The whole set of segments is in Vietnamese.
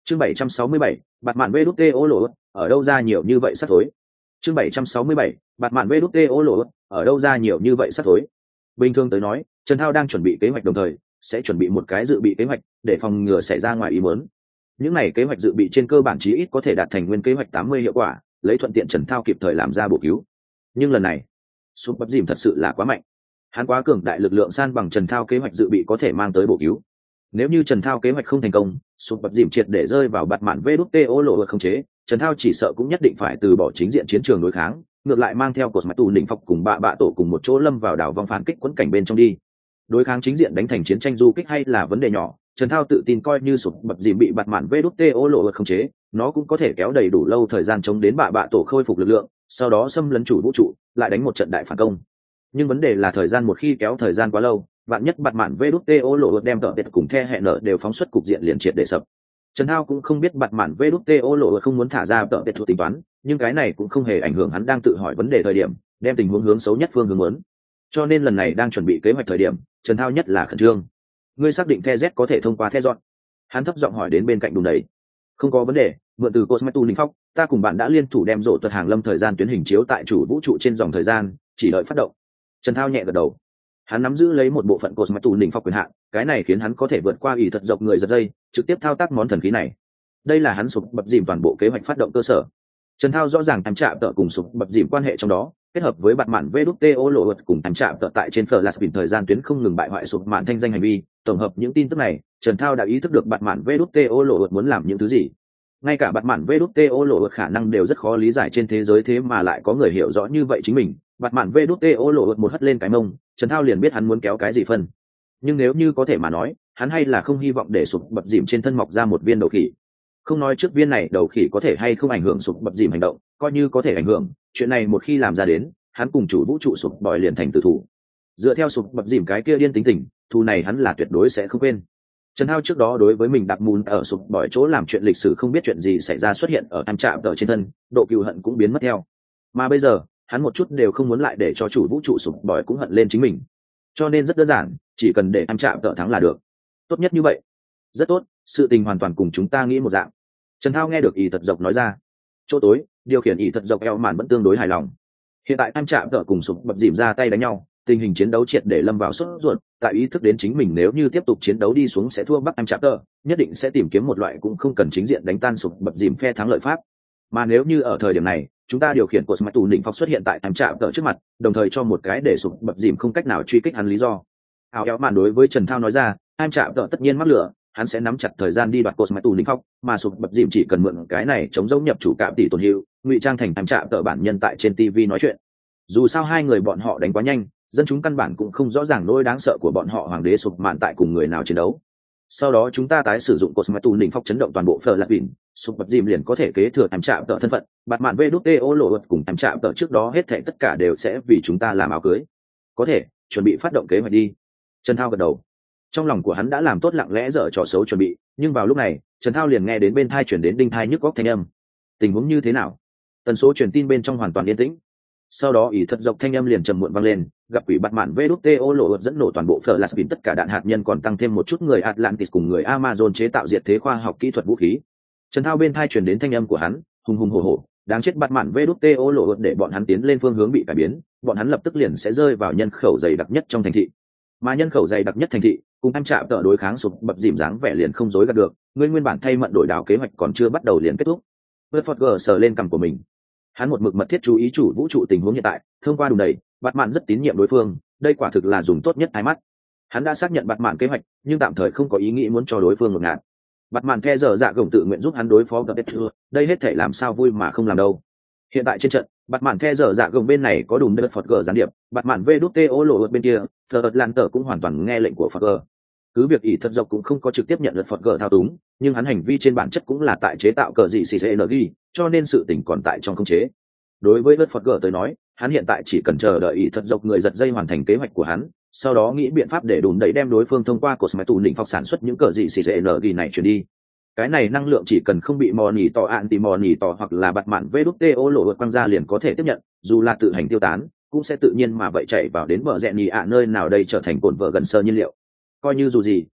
Chương 767, bạt mạn VĐTO lộ ở đâu ra nhiều như vậy sắp thối. Chương 767, bạt mạn VĐTO lộ ở đâu ra nhiều như vậy sắp thối. Bình thường tới nói, Trần Thao đang chuẩn bị kế hoạch đồng thời sẽ chuẩn bị một cái dự bị kế hoạch để phòng ngừa xảy ra ngoài ý muốn. Những này kế hoạch dự bị trên cơ bản chí ít có thể đạt thành nguyên kế hoạch 80 hiệu quả, lấy thuận tiện Trần Thao kịp thời làm ra bổ cứu. Nhưng lần này, súp bắp dìm thật sự là quá mạnh. Hắn quá cường đại lực lượng san bằng Trần Thao kế hoạch dự bị có thể mang tới bổ cứu. Nếu như Trần Thao kế hoạch không thành công, súp bắp dìm triệt để rơi vào bạt mạn VĐTO lộ không chế, Trần Thao chỉ sợ cũng nhất định phải từ bỏ chính diện chiến trường đối kháng, ngược lại mang theo cột mặt tù đỉnh phọc cùng bạ tổ cùng một chỗ lâm vào đảo vong phản kích quẫn cảnh bên trong đi. Đối kháng chính diện đánh thành chiến tranh du kích hay là vấn đề nhỏ, Trần Thao tự tin coi như sụp bập dìm bị bạt mạn VĐTO lộ không chế, nó cũng có thể kéo đầy đủ lâu thời gian chống đến bạ tổ khôi phục lực lượng, sau đó xâm lấn chủ vũ trụ, lại đánh một trận đại phản công. Nhưng vấn đề là thời gian một khi kéo thời gian quá lâu, vạn nhất bạt mạn VĐTO lộ đem tợ biệt cùng the hẹn nợ đều phóng xuất cục diện liền triệt để sập. Trần Thao cũng không biết bạt mạn VĐTO lộ không muốn thả ra tợ biệt thuộc tính toán, nhưng cái này cũng không hề ảnh hưởng hắn đang tự hỏi vấn đề thời điểm, đem tình huống hướng xấu nhất phương hướng muốn. Cho nên lần này đang chuẩn bị kế hoạch thời điểm, Trần Thao nhất là khẩn trương. Ngươi xác định the Z có thể thông qua the dọn? Hắn thấp giọng hỏi đến bên cạnh đùn đấy. Không có vấn đề, mượn từ Cosmetu Linh Phong, ta cùng bạn đã liên thủ đem rổ tuật hàng lâm thời gian tuyến hình chiếu tại chủ vũ trụ trên dòng thời gian, chỉ đợi phát động. Trần Thao nhẹ gật đầu. Hắn nắm giữ lấy một bộ phận Cosmetu Linh Phong quyền hạn, cái này khiến hắn có thể vượt qua ỷ thật dọc người giật dây, trực tiếp thao tác món thần khí này. Đây là hắn sụp bập dìm toàn bộ kế hoạch phát động cơ sở. Trần Thao rõ ràng tham chạm tợ cùng sụp bập dìm quan hệ trong đó, kết hợp với bạt mạn VĐTO lộ cùng tham chạm tợ tại trên Flash thời gian tuyến không ngừng bại hoại sụp mạn thanh danh hành vi, tổng hợp những tin tức này, Trần Thao đã ý thức được bạt mạn VĐTO lộ muốn làm những thứ gì. Ngay cả bạt mạn VĐTO lộ khả năng đều rất khó lý giải trên thế giới, thế mà lại có người hiểu rõ như vậy chính mình. Bạt mạn VĐTO lộ một hất lên cái mông, Trần Thao liền biết hắn muốn kéo cái gì phân. Nhưng nếu như có thể mà nói, hắn hay là không hy vọng để sụp bập dìm trên thân mọc ra một viên đầu khỉ. Không nói trước viên này đầu khỉ có thể hay không ảnh hưởng sụp bập dìm hành động, coi như có thể ảnh hưởng, chuyện này một khi làm ra đến, hắn cùng chủ vũ trụ sụp bòi liền thành tử thủ. Dựa theo sụp bập dìm cái kia điên tính tình, thù này hắn là tuyệt đối sẽ không quên. Trần Thao trước đó đối với mình đặt mùn ở sụp bòi chỗ làm chuyện lịch sử không biết chuyện gì xảy ra xuất hiện ở em chạm tờ trên thân, độ cừu hận cũng biến mất theo. Mà bây giờ, hắn một chút đều không muốn lại để cho chủ vũ trụ sụp bòi cũng hận lên chính mình. Cho nên rất đơn giản, chỉ cần để em chạm tờ thắng là được. Tốt nhất như vậy. Rất tốt, sự tình hoàn toàn cùng chúng ta nghĩ một dạng. Trần Thao nghe được ỷ thật dọc nói ra. Chỗ tối, điều khiển ỷ thật dọc eo màn vẫn tương đối hài lòng. Hiện tại em chạm tợ cùng sụp bập dìm ra tay đánh nhau, tình hình chiến đấu triệt để lâm vào sốt ruột, tại ý thức đến chính mình nếu như tiếp tục chiến đấu đi xuống sẽ thua bắc em chạm tợ, nhất định sẽ tìm kiếm một loại cũng không cần chính diện đánh tan sụp bập dìm phe thắng lợi pháp. Mà nếu như ở thời điểm này, chúng ta điều khiển của Smart Tù Định Phong xuất hiện tại em chạm tợ trước mặt, đồng thời cho một cái để sụp bập dìm không cách nào truy kích hắn lý do. Áo eo màn đối với Trần Thao nói ra, em chạm tợ tất nhiên mắc lửa, hắn sẽ nắm chặt thời gian đi đoạt cột mãi tù linh phong, mà sụp bập dìm chỉ cần mượn cái này chống giống nhập chủ cạm tỷ tổn hiệu, ngụy trang thành em chạm tợ bản nhân tại trên TV nói chuyện. Dù sao hai người bọn họ đánh quá nhanh, dân chúng căn bản cũng không rõ ràng nỗi đáng sợ của bọn họ hoàng đế sụp mạn tại cùng người nào chiến đấu. Sau đó chúng ta tái sử dụng cột mãi tù linh phong chấn động toàn bộ phở lạc bỉn, sụp bập dìm liền có thể kế thừa em chạm tợ thân phận, bạt mạn VĐTO lộ cùng em chạm tợ trước đó hết thảy tất cả đều sẽ vì chúng ta làm áo cưới. Có thể chuẩn bị phát động kế hoạch đi. Trần Thao gật đầu. Trong lòng của hắn đã làm tốt lặng lẽ dở trò xấu chuẩn bị, nhưng vào lúc này Trần Thao liền nghe đến bên thai chuyển đến đinh thai nhức góc thanh âm. Tình huống như thế nào? Tần số truyền tin bên trong hoàn toàn yên tĩnh. Sau đó ỷ thật dọc thanh âm liền trầm muộn vang lên, gặp quỷ bạt mạn VĐTO lộ dẫn nổ toàn bộ Flash tất cả đạn hạt nhân, còn tăng thêm một chút người Atlantis cùng người Amazon chế tạo diệt thế khoa học kỹ thuật vũ khí. Trần Thao bên thai truyền đến thanh âm của hắn, hùng hùng hổ hổ, đáng chết bạt mạn VĐTO lộ để bọn hắn tiến lên phương hướng bị cải biến, bọn hắn lập tức liền sẽ rơi vào nhân khẩu dày đặc nhất trong thành thị. Mà nhân khẩu dày đặc nhất thành thị cùng em chạm tợ đối kháng sụp bập dìm dáng vẻ liền không dối gạt được, ngươi nguyên bản thay mận đổi đảo kế hoạch còn chưa bắt đầu liền kết thúc. Bedford sờ lên cằm của mình, hắn một mực mật thiết chú ý chủ vũ trụ tình huống hiện tại, thông qua đủ đầy bạt mạn rất tín nhiệm đối phương, đây quả thực là dùng tốt nhất hai mắt. Hắn đã xác nhận bạt mạn kế hoạch, nhưng tạm thời không có ý nghĩ muốn cho đối phương ngột ngạt. Bạt mạn the giờ dạ gồng tự nguyện giúp hắn đối phóกับBedford, đây hết thể làm sao vui mà không làm đâu. Hiện tại trên trận, bạt mạn the giờ dạ gồng bên này có đùm Bedford gián điệp, bạt mạn VĐTO lộ bên kia Flash cũng hoàn toàn nghe lệnh của Flash. Cứ việc ỷ thật dọc cũng không có trực tiếp nhận được Flash thao túng, nhưng hắn hành vi trên bản chất cũng là tại chế tạo cờ dị CCNG, cho nên sự tình còn tại trong khống chế. Đối với Flash tới nói, hắn hiện tại chỉ cần chờ đợi ỷ thật dọc người giật dây hoàn thành kế hoạch của hắn, sau đó nghĩ biện pháp để đùn đẩy đem đối phương thông qua Cosmet tù định phọc sản xuất những cờ dị CCNG này chuyển đi. Cái này năng lượng chỉ cần không bị mò nỉ tỏ anti mò nỉ tỏ hoặc là bạt mạn VĐTO lộ quăng ra liền có thể tiếp nhận, dù là tự hành tiêu tán cũng sẽ tự nhiên mà vậy chạy vào đến bờ rẽ nỉ nơi nào đây trở thành cồn vợ gần sơ nhiên liệu. Coi như dù gì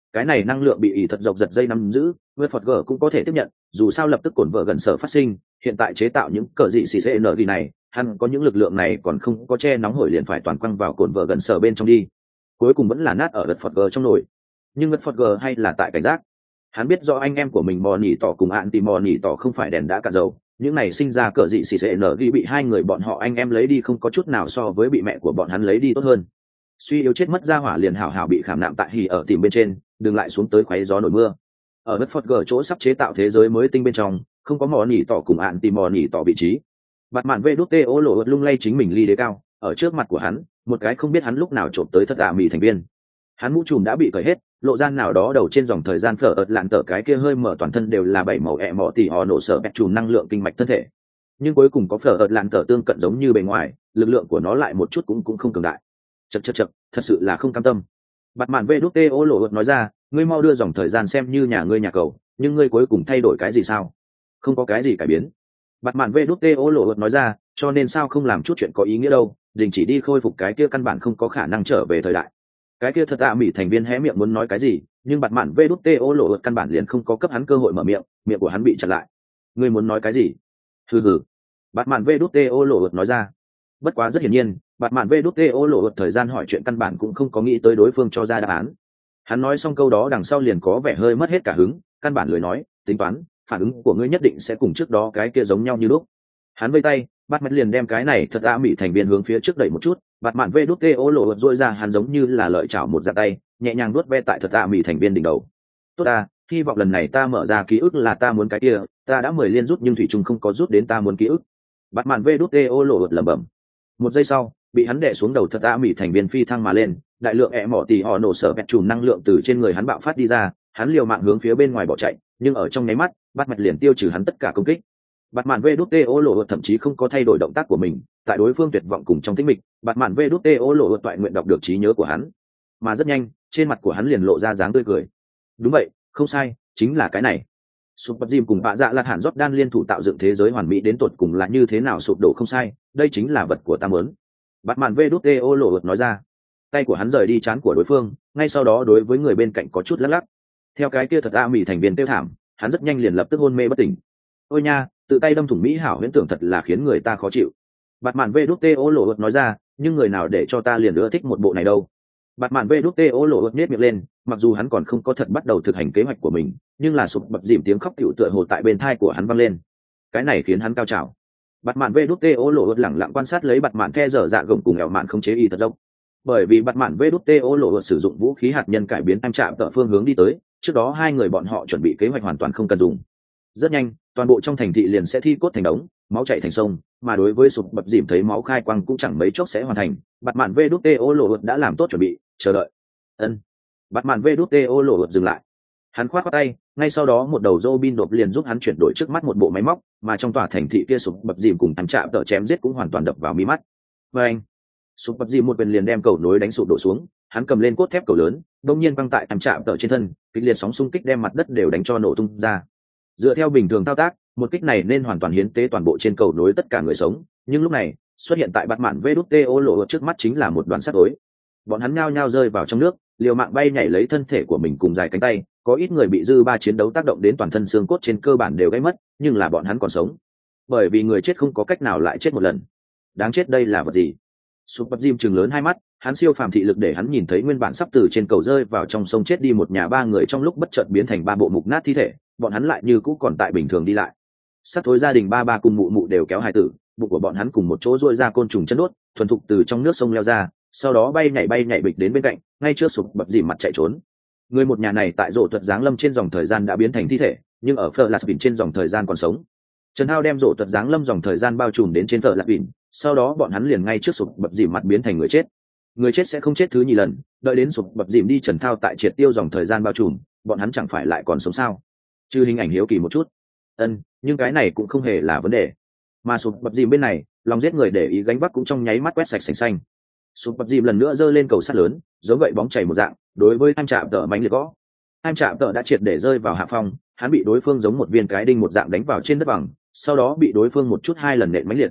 cái này năng lượng bị ỷ thật dọc giật dây nắm giữ, vượt phật gờ cũng có thể tiếp nhận, dù sao lập tức cổn vợ gần sở phát sinh, hiện tại chế tạo những cờ dị xì xê nở gì này, hắn có những lực lượng này còn không có che nóng hổi liền phải toàn quăng vào cổn vợ gần sở bên trong đi, cuối cùng vẫn là nát ở vượt phật gờ trong nồi. Nhưng vượt phật gờ hay là tại cảnh giác, hắn biết do anh em của mình mò nỉ tỏ cùng ạn tìm mò nỉ tỏ không phải đèn đã cạn dầu, những này sinh ra cờ dị xì xệ nở ghi bị hai người bọn họ anh em lấy đi không có chút nào so với bị mẹ của bọn hắn lấy đi tốt hơn. Suy yếu chết mất ra hỏa liền hảo hảo bị khảm nạm tại hì ở tìm bên trên, đừng lại xuống tới khoáy gió nổi mưa. Ở đất phật gờ chỗ sắp chế tạo thế giới mới tinh bên trong, không có mò nỉ tỏ cùng ạn tìm mò nỉ tỏ vị trí. Bạt mạn vê đút tê ô lộ lung lay chính mình ly đế cao, ở trước mặt của hắn, một cái không biết hắn lúc nào trộm tới thất ả mì thành viên. Hắn mũ trùm đã bị cởi hết, lộ gian nào đó đầu trên dòng thời gian phở ợt lạn tở cái kia hơi mở toàn thân đều là bảy màu ẹ mỏ tỉ họ nổ sở bẹt trùm năng lượng kinh mạch thân thể, nhưng cuối cùng có phở ợt lạn tở tương cận giống như bề ngoài, lực lượng của nó lại một chút cũng không cường đại. Chật, thật sự là không cam tâm. Bạt mạn vê đút tê ô lộ nói ra, ngươi mau đưa dòng thời gian xem như nhà ngươi nhà cầu, nhưng ngươi cuối cùng thay đổi cái gì sao? Không có cái gì cải biến. Bạt mạn vê đút tê ô lộ nói ra, cho nên sao không làm chút chuyện có ý nghĩa đâu, đình chỉ đi khôi phục cái kia căn bản không có khả năng trở về thời đại. Cái kia thật mỹ thành viên hé miệng muốn nói cái gì, nhưng bạt mạn vê đút tê ô lộ căn bản liền không có cấp hắn cơ hội mở miệng, miệng của hắn bị chặn lại. Ngươi muốn nói cái gì? Hừ. Bạt mạn vê đút tê ô lộ nói ra. Bất quá rất hiển nhiên, bạt mạn vê đút tê ô lộ thời gian hỏi chuyện căn bản cũng không có nghĩ tới đối phương cho ra đáp án. Hắn nói xong câu đó đằng sau liền có vẻ hơi mất hết cả hứng, căn bản lười nói, tính toán, phản ứng của ngươi nhất định sẽ cùng trước đó cái kia giống nhau như lúc. Hắn vây tay, bạt mạn liền đem cái này thật mỹ thành viên hướng phía trước đẩy một chút, bạt mạn vê đút tê ô lộ dội ra hắn giống như là lợi chảo một dạ tay, nhẹ nhàng nuốt ve tại thật mỹ thành viên đỉnh đầu. Tốt ta, hy vọng lần này ta mở ra ký ức là ta muốn cái kia, ta đã 10 liên rút nhưng thủy chung không có rút đến ta muốn ký ức. Bạt mạn vê đút tê ô lộ lẩm bẩm. Một giây sau, bị hắn đè xuống đầu thật mỹ thành viên phi thăng mà lên, đại lượng ẹ mỏ tỉ họ nổ sở bẹt chùm năng lượng từ trên người hắn bạo phát đi ra, hắn liều mạng hướng phía bên ngoài bỏ chạy, nhưng ở trong nháy mắt, bạt mạn liền tiêu trừ hắn tất cả công kích. Bạt mạn vê đút tê ô lộ thậm chí không có thay đổi động tác của mình, tại đối phương tuyệt vọng cùng trong tĩnh mịch, bạt mạn vê đút tê ô lộ toại nguyện đọc được trí nhớ của hắn, mà rất nhanh, trên mặt của hắn liền lộ ra dáng tươi cười. Đúng vậy, không sai, chính là cái này. Super Jim cùng bạ dạ lạt hẳn Jordan liên thủ tạo dựng thế giới hoàn mỹ đến tột cùng là như thế nào, sụp đổ không sai, đây chính là vật của ta muốn. Bạt mạn vê đút tê ô lộ nói ra. Tay của hắn rời đi trán của đối phương, ngay sau đó đối với người bên cạnh có chút lắc lắc. Theo cái kia thật mỹ thành viên tiêu thảm, hắn rất nhanh liền lập tức hôn mê bất tỉnh. Ôi nha, tự tay đâm thủng mỹ hảo huyễn tưởng thật là khiến người ta khó chịu. Bạt mạn vê đút tê ô lộ nói ra, nhưng người nào để cho ta liền ưa thích một bộ này đâu. Bạt mạn vê đút tê ô lộ nhếch miệng lên, mặc dù hắn còn không có thật bắt đầu thực hành kế hoạch của mình, nhưng là sụp bập dìm tiếng khóc tiểu tựa hồ tại bên thai của hắn vang lên. Cái này khiến hắn cao trào. Bạt mạn vê đút tê ô lộ lẳng lặng quan sát lấy bạt mạn the dở dạ gồng cùng ẻo mạn không chế y thật dốc. Bởi vì bạt mạn vê đút tê ô lộ sử dụng vũ khí hạt nhân cải biến em chạm tợ phương hướng đi tới, trước đó hai người bọn họ chuẩn bị kế hoạch hoàn toàn không cần dùng. Rất nhanh, toàn bộ trong thành thị liền sẽ thi cốt thành đống, máu chảy thành sông, mà đối với sụp bập dìm thấy máu khai quang cũng chẳng mấy chốc sẽ hoàn thành. Bạt mạn vê đút tê ô lộ đã làm tốt chuẩn bị, chờ đợi. Ân. Bạt mạn vê đút tê ô lộ dừng lại. Hắn khoát qua tay, ngay sau đó một đầu Robin đột liền giúp hắn chuyển đổi trước mắt một bộ máy móc, mà trong tòa thành thị kia sụp bập dìm cùng em chạm tợ chém giết cũng hoàn toàn đập vào mí mắt. Và anh, sụp bập dìm một quyền liền đem cầu nối đánh sụp đổ xuống, hắn cầm lên cốt thép cầu lớn, đông nhiên văng tại em chạm tợ trên thân, kịch liệt sóng xung kích đem mặt đất đều đánh cho nổ tung ra. Dựa theo bình thường thao tác, một kích này nên hoàn toàn hiến tế toàn bộ trên cầu nối tất cả người sống, nhưng lúc này xuất hiện tại bạt mạn vê đút tê ô lộ trước mắt chính là một đoàn sắt tối. Bọn hắn nhao nhao rơi vào trong nước, liều mạng bay nhảy lấy thân thể của mình cùng dài cánh tay, có ít người bị dư ba chiến đấu tác động đến toàn thân xương cốt trên cơ bản đều gãy mất, nhưng là bọn hắn còn sống, bởi vì người chết không có cách nào lại chết một lần. Đáng chết, đây là vật gì? Super Jim trừng lớn hai mắt, hắn siêu phàm thị lực để hắn nhìn thấy nguyên bản sắp từ trên cầu rơi vào trong sông chết đi một nhà ba người trong lúc bất chợt biến thành ba bộ mục nát thi thể, bọn hắn lại như cũ còn tại bình thường đi lại. Sắp thối gia đình ba cùng mụ mụ đều kéo hài tử, bụng của bọn hắn cùng một chỗ duỗi ra côn trùng chân đốt, thuần thục từ trong nước sông leo ra, sau đó bay nhảy bịch đến bên cạnh, ngay trước sụp bập dìm mặt chạy trốn. Người một nhà này tại rộ thuật giáng lâm trên dòng thời gian đã biến thành thi thể, nhưng ở phở lạt bỉn trên dòng thời gian còn sống. Trần Hao đem rộ thuật giáng lâm dòng thời gian bao trùm đến trên phở lạt bỉn, sau đó bọn hắn liền ngay trước sụp bập dìm mặt biến thành người chết. Người chết sẽ không chết thứ nhì lần, đợi đến sụp bập dìm đi Trần Thao tại triệt tiêu dòng thời gian bao trùm, bọn hắn chẳng phải lại còn sống sao? Trừ hình ảnh hiếu kỳ một chút. Nhưng cái này cũng không hề là vấn đề. Mà sụp bập dìm bên này, lòng giết người để ý gánh vác cũng trong nháy mắt quét sạch sành xanh. Sụp bập dìm lần nữa giơ lên cầu sắt lớn, giống gậy bóng chảy một dạng, đối với em chạm tợ mánh liệt gõ. Em chạm tợ đã triệt để rơi vào hạ phong, hắn bị đối phương giống một viên cái đinh một dạng đánh vào trên đất bằng, sau đó bị đối phương một chút hai lần nện mánh liệt.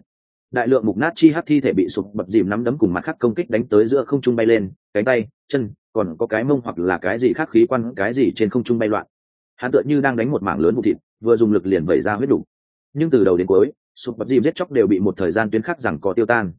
đại lượng mục nát chi hắc thi thể bị sụp bập dìm nắm đấm cùng mặt khác công kích đánh tới giữa không trung bay lên, cánh tay, chân, còn có cái mông hoặc là cái gì khác khí quan cái gì trên không trung bay loạn. Hắn tựa như đang đánh một mảng lớn vụ thịt, vừa dùng lực liền vẩy ra huyết đủ. Nhưng từ đầu đến cuối, sụp bập dìm giết chóc đều bị một thời gian tuyến khắc rằng có tiêu tan.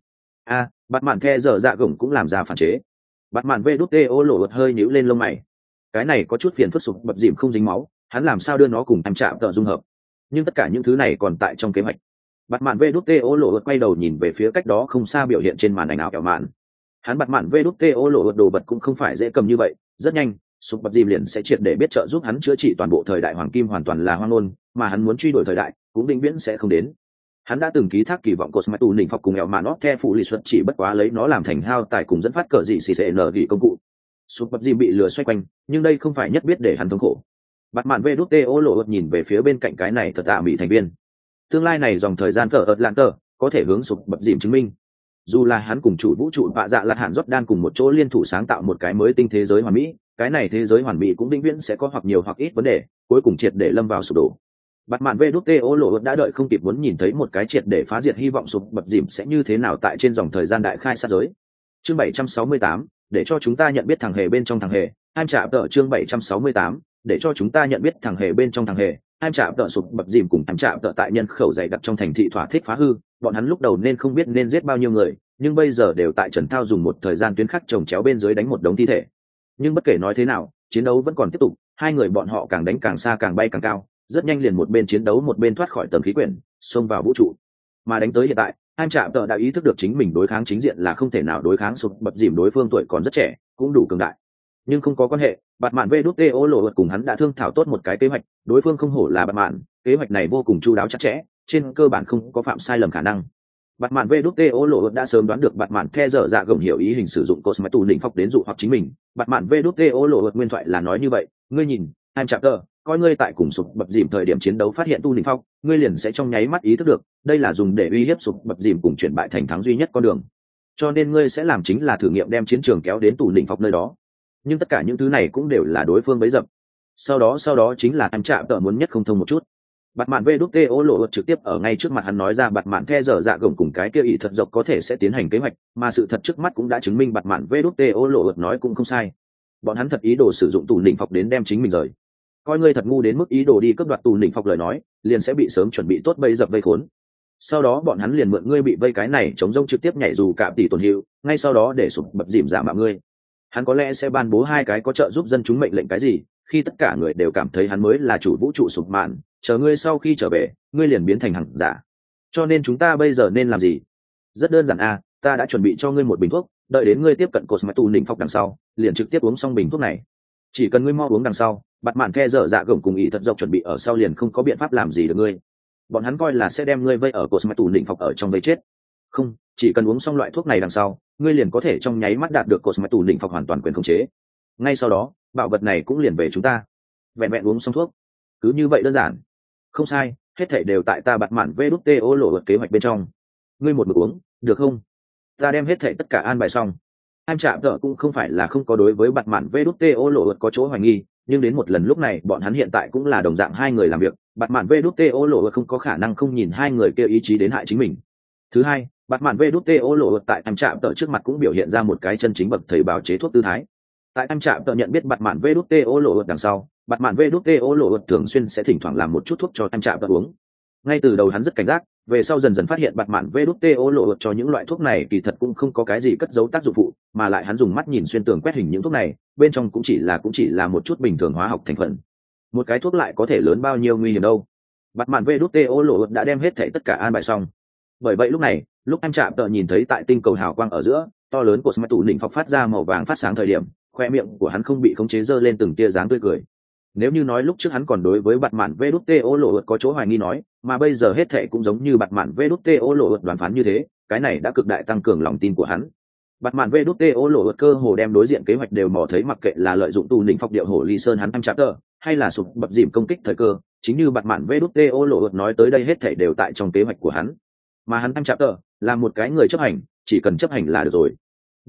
Bạt mạn the dở dạ gồng cũng làm ra phản chế. Bạt mạn vê đút tê ô lộ hơi nhíu lên lông mày. Cái này có chút phiền phức, sụp bập dìm không dính máu, hắn làm sao đưa nó cùng em chạm tợ dung hợp? Nhưng tất cả những thứ này còn tại trong kế hoạch. Bạt mạn vê đút tê ô lộ quay đầu nhìn về phía cách đó không xa biểu hiện trên màn ảnh ảo kẹo mạn. Hắn bạt mạn vê đút tê ô lộ đồ vật cũng không phải dễ cầm như vậy, rất nhanh sụp bập dìm liền sẽ triệt để biết trợ giúp hắn chữa trị toàn bộ thời đại hoàng kim hoàn toàn là hoang ngôn, mà hắn muốn truy đuổi thời đại cũng vĩnh viễn sẽ không đến. Hắn đã từng ký thác kỳ vọng Cosmet tù nỉnh phọc cùng eo mà nó the phụ lì xuất chỉ bất quá lấy nó làm thành hao tài cùng dẫn phát cờ gì xì xệ nở gỉ công cụ. Sụp bập dìm bị lừa xoay quanh, nhưng đây không phải nhất biết để hắn thống khổ. Bạt mạn vê đút tê ô lộ nhìn về phía bên cạnh cái này thật tạ mỹ thành viên. Tương lai này dòng thời gian thở ợt lạng tờ có thể hướng sụp bập dìm chứng minh. Dù là hắn cùng chủ vũ trụ bạ dạ lạt hạn Jordan cùng một chỗ liên thủ sáng tạo một cái mới tinh thế giới hoàn mỹ, cái này thế giới hoàn mỹ cũng vĩnh viễn sẽ có hoặc nhiều hoặc ít vấn đề, cuối cùng triệt để lâm vào sụp đổ. Bạt mạn vê đút tê ô lộ đã đợi không kịp muốn nhìn thấy một cái triệt để phá diệt hy vọng sụp bập dìm sẽ như thế nào tại trên dòng thời gian đại khai sát giới. Chương 768, để cho chúng ta nhận biết thằng hề bên trong thằng hề. Hai chạm tờ chương 768, để cho chúng ta nhận biết thằng hề bên trong thằng hề. Hai chạm tờ sụp bập dìm cùng chạm tờ tại nhân khẩu dày đặc trong thành thị thỏa thích phá hư, bọn hắn lúc đầu nên không biết nên giết bao nhiêu người, nhưng bây giờ đều tại Trần Thao dùng một thời gian tuyến khắc chồng chéo bên dưới đánh một đống thi thể. Nhưng bất kể nói thế nào, chiến đấu vẫn còn tiếp tục, hai người bọn họ càng đánh càng xa càng bay càng cao, rất nhanh liền một bên chiến đấu một bên thoát khỏi tầng khí quyển, xông vào vũ trụ. Mà đánh tới hiện tại, hai trạm tợ đã ý thức được chính mình đối kháng chính diện là không thể nào đối kháng sụp bập dìm, đối phương tuổi còn rất trẻ, cũng đủ cường đại. Nhưng không có quan hệ, bạt mạn vê đút tê ô lộ cùng hắn đã thương thảo tốt một cái kế hoạch, đối phương không hổ là bạt mạn, kế hoạch này vô cùng chu đáo chặt chẽ, trên cơ bản không có phạm sai lầm khả năng. Bạt mạn vê đút tê ô lộ đã sớm đoán được bạt mạn the dở dạ gồng hiểu ý hình sử dụng cosmet tù lĩnh phọc đến dụ hoặc chính mình. Bạt mạn vê đút tê ô lộ nguyên thoại là nói như vậy, ngươi nhìn, hai chạm tợ coi ngươi tại cùng sụp bập dìm thời điểm chiến đấu phát hiện tu lĩnh phong, ngươi liền sẽ trong nháy mắt ý thức được đây là dùng để uy hiếp sụp bập dìm cùng chuyển bại thành thắng duy nhất con đường, cho nên ngươi sẽ làm chính là thử nghiệm đem chiến trường kéo đến tu lĩnh phong nơi đó. Nhưng tất cả những thứ này cũng đều là đối phương bấy dập. Sau đó chính là em chạm tợ muốn nhất không thông một chút. Bạt mạn vê đút tê ô lộ trực tiếp ở ngay trước mặt hắn nói ra bạt mạn the dở dạ gồng cùng cái kia ý thật dọc có thể sẽ tiến hành kế hoạch, mà sự thật trước mắt cũng đã chứng minh bạt mạn vê đút tê ô lộ nói cũng không sai. Bọn hắn thật ý đồ sử dụng tù lĩnh phọc đến đem chính mình rời. Coi ngươi thật ngu đến mức ý đồ đi cướp đoạt tù lĩnh phọc lời nói, liền sẽ bị sớm chuẩn bị tốt bẫy dập vây khốn. Sau đó bọn hắn liền mượn ngươi bị vây cái này chống rông trực tiếp nhảy dù cạm tỷ tổn hiệu, ngay sau đó để sụp bập dìm giả mạo ngươi. Hắn có lẽ sẽ ban bố hai cái có trợ giúp dân chúng mệnh lệnh cái gì, khi tất cả người đều cảm thấy hắn mới là chủ vũ trụ sụp mạn, chờ ngươi sau khi trở về, ngươi liền biến thành hằng giả. Cho nên chúng ta bây giờ nên làm gì? Rất đơn giản ta đã chuẩn bị cho ngươi một bình thuốc, đợi đến ngươi tiếp cận cột mạch tù nỉnh phọc đằng sau, liền trực tiếp uống xong bình thuốc này. Chỉ cần ngươi mau uống đằng sau, bạt mạn the dở dạ gồng cùng ý thật dọc chuẩn bị ở sau liền không có biện pháp làm gì được ngươi. Bọn hắn coi là sẽ đem ngươi vây ở cột mạch tù nỉnh phọc ở trong vây chết. Không, chỉ cần uống xong loại thuốc này đằng sau, ngươi liền có thể trong nháy mắt đạt được cột mạch tù nỉnh phọc hoàn toàn quyền khống chế. Ngay sau đó, bảo vật này cũng liền về chúng ta. Vẹn vẹn uống xong thuốc, cứ như vậy đơn giản. Không sai, hết thảy đều tại ta bạt mạn vê đút tê ô lộ kế hoạch bên trong. Ngươi một mực uống, được không? Ta đem hết thảy tất cả an bài xong. Em chạm tợ cũng không phải là không có đối với bạt mạn vê đút tê ô lộ có chỗ hoài nghi, nhưng đến một lần lúc này bọn hắn hiện tại cũng là đồng dạng hai người làm việc, bạt mạn vê đút tê ô lộ không có khả năng không nhìn hai người kia ý chí đến hại chính mình. Thứ hai, bạt mạn vê đút tê ô lộ tại em chạm tợ trước mặt cũng biểu hiện ra một cái chân chính bậc thầy bào chế thuốc tư thái. Tại em chạm tợ nhận biết bạt mạn vê đút tê ô lộ đằng sau, bạt mạn vê đút tê ô lộ thường xuyên sẽ thỉnh thoảng làm một chút thuốc cho em chạm tợ uống. Ngay từ đầu hắn rất cảnh giác, về sau dần dần phát hiện bạt mạn vê đút tê ô lộ cho những loại thuốc này kỳ thật cũng không có cái gì cất giấu tác dụng phụ, mà lại hắn dùng mắt nhìn xuyên tường quét hình những thuốc này, bên trong cũng chỉ là một chút bình thường hóa học thành phần. Một cái thuốc lại có thể lớn bao nhiêu nguy hiểm đâu. Bạt mạn vê đút tê ô lộ đã đem hết thảy tất cả an bài xong. Bởi vậy lúc này, lúc em chạm tợ nhìn thấy tại tinh cầu hào quang ở giữa to lớn của smart tủ đỉnh phọc phát ra màu vàng phát sáng thời điểm, khoe miệng của hắn không bị khống chế dơ lên từng tia dáng tươi cười. Nếu như nói lúc trước hắn còn đối với bạt mạn vê đút tê ô lộ có chỗ hoài nghi nói, mà bây giờ hết thệ cũng giống như bạt mạn vê đút tê ô lộ đoán phán như thế, cái này đã cực đại tăng cường lòng tin của hắn. Bạt mạn vê đút tê ô lộ cơ hồ đem đối diện kế hoạch đều mò thấy, mặc kệ là lợi dụng tù đỉnh phọc điệu hổ ly sơn hắn em chạm tợ, hay là sụp bập dìm công kích thời cơ, chính như bạt mạn vê đút tê ô lộ nói tới đây hết thệ đều tại trong kế hoạch của hắn. Mà hắn em chạm tợ là một cái người chấp hành, chỉ cần chấp hành là được rồi. Bởi vậy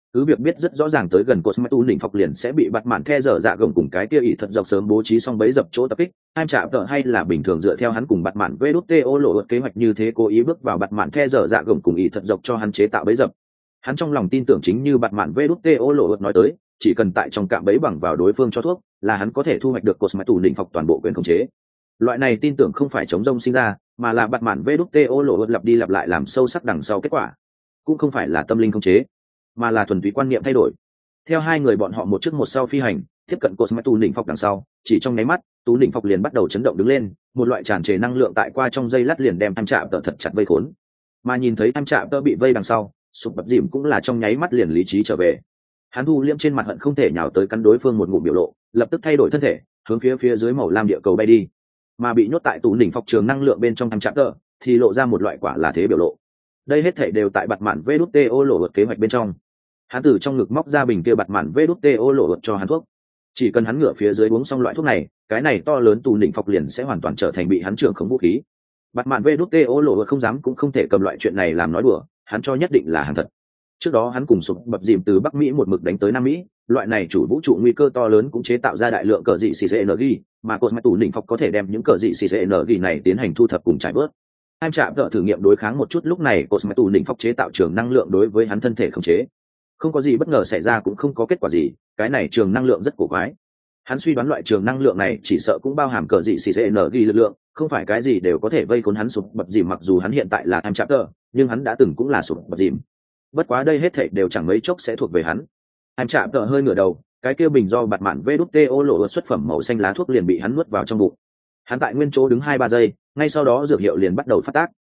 cứ việc biết rất rõ ràng tới gần cột smart tu đỉnh phọc liền sẽ bị bặt mạn the dở dạ gồng cùng cái kia ỷ thật dọc sớm bố trí xong bấy dập chỗ tập kích, Ham chạm tợ hay là bình thường dựa theo hắn cùng bặt mạn VĐTO lộ kế hoạch như thế cố ý bước vào bặt mạn the dở dạ gồng cùng ỷ thật dọc cho hắn chế tạo bấy dập. Hắn trong lòng tin tưởng chính như bặt mạn VĐTO lộ nói tới, chỉ cần tại trong cạm bẫy bằng vào đối phương cho thuốc, là hắn có thể thu hoạch được cột smart tu đỉnh phọc toàn bộ quyền khống chế. Loại này tin tưởng không phải chống rông sinh ra, mà là bặt mạn VĐTO lộ lặp đi lặp lại làm sâu sắc đằng sau kết quả, cũng không phải là tâm linh khống chế, mà là thuần túy quan niệm thay đổi. Theo hai người bọn họ một trước một sau phi hành, tiếp cận cột smart tu đỉnh phọc đằng sau, chỉ trong nháy mắt, tú đỉnh phọc liền bắt đầu chấn động đứng lên, một loại tràn trề năng lượng tại qua trong giây lát liền đem Ham chạm tợ thật chặt vây khốn. Mà nhìn thấy Ham chạm tợ bị vây đằng sau, sụp bập dìm cũng là trong nháy mắt liền lý trí trở về. Hắn thu liễm trên mặt hận không thể nhào tới cắn đối phương một ngụm biểu lộ, lập tức thay đổi thân thể, hướng phía dưới màu lam địa cầu bay đi. Mà bị nhốt tại tú đỉnh phọc trường năng lượng bên trong Ham chạm tợ thì lộ ra một loại quả là thế biểu lộ. Đây hết thảy đều tại bặt mạn VĐTO lộ kế hoạch bên trong. Hắn từ trong ngực móc ra bình kia bặt mạn VĐTO lộ cho hắn thuốc. Chỉ cần hắn ngửa phía dưới uống xong loại thuốc này, cái này to lớn tù đỉnh phọc liền sẽ hoàn toàn trở thành bị hắn trưởng khống vũ khí. Bặt mạn VĐTO lộ không dám cũng không thể cầm loại chuyện này làm nói đùa, hắn cho nhất định là hàng thật. Trước đó hắn cùng sụp bập dìm từ Bắc Mỹ một mực đánh tới Nam Mỹ, loại này chủ vũ trụ nguy cơ to lớn cũng chế tạo ra đại lượng cờ dị CCNG, mà cột mạch tù đỉnh phọc có thể đem những cờ dị CCNG này tiến hành thu thập cùng trải bớt. Ham chạm tợ thử nghiệm đối kháng một chút, lúc này cột mạch tù đỉnh phọc chế tạo trường năng lượng đối với hắn thân thể khống chế. Không có gì bất ngờ xảy ra cũng không có kết quả gì, cái này trường năng lượng rất cổ quái. Hắn suy đoán loại trường năng lượng này chỉ sợ cũng bao hàm cờ dị CCNG lực lượng, không phải cái gì đều có thể vây khốn hắn sụp bập dìm, mặc dù hắn hiện tại là Ham chạm tợ, nhưng hắn đã từng cũng là sụp bập dìm. Bất quá đây hết thảy đều chẳng mấy chốc sẽ thuộc về hắn. Ham chạm tợ hơi ngửa đầu, cái kia bình do bạt mạn VĐTO lộ xuất phẩm màu xanh lá thuốc liền bị hắn nuốt vào trong bụng. Hắn tại nguyên chỗ đứng 2-3 giây, ngay sau đó dược hiệu liền bắt đầu phát tác.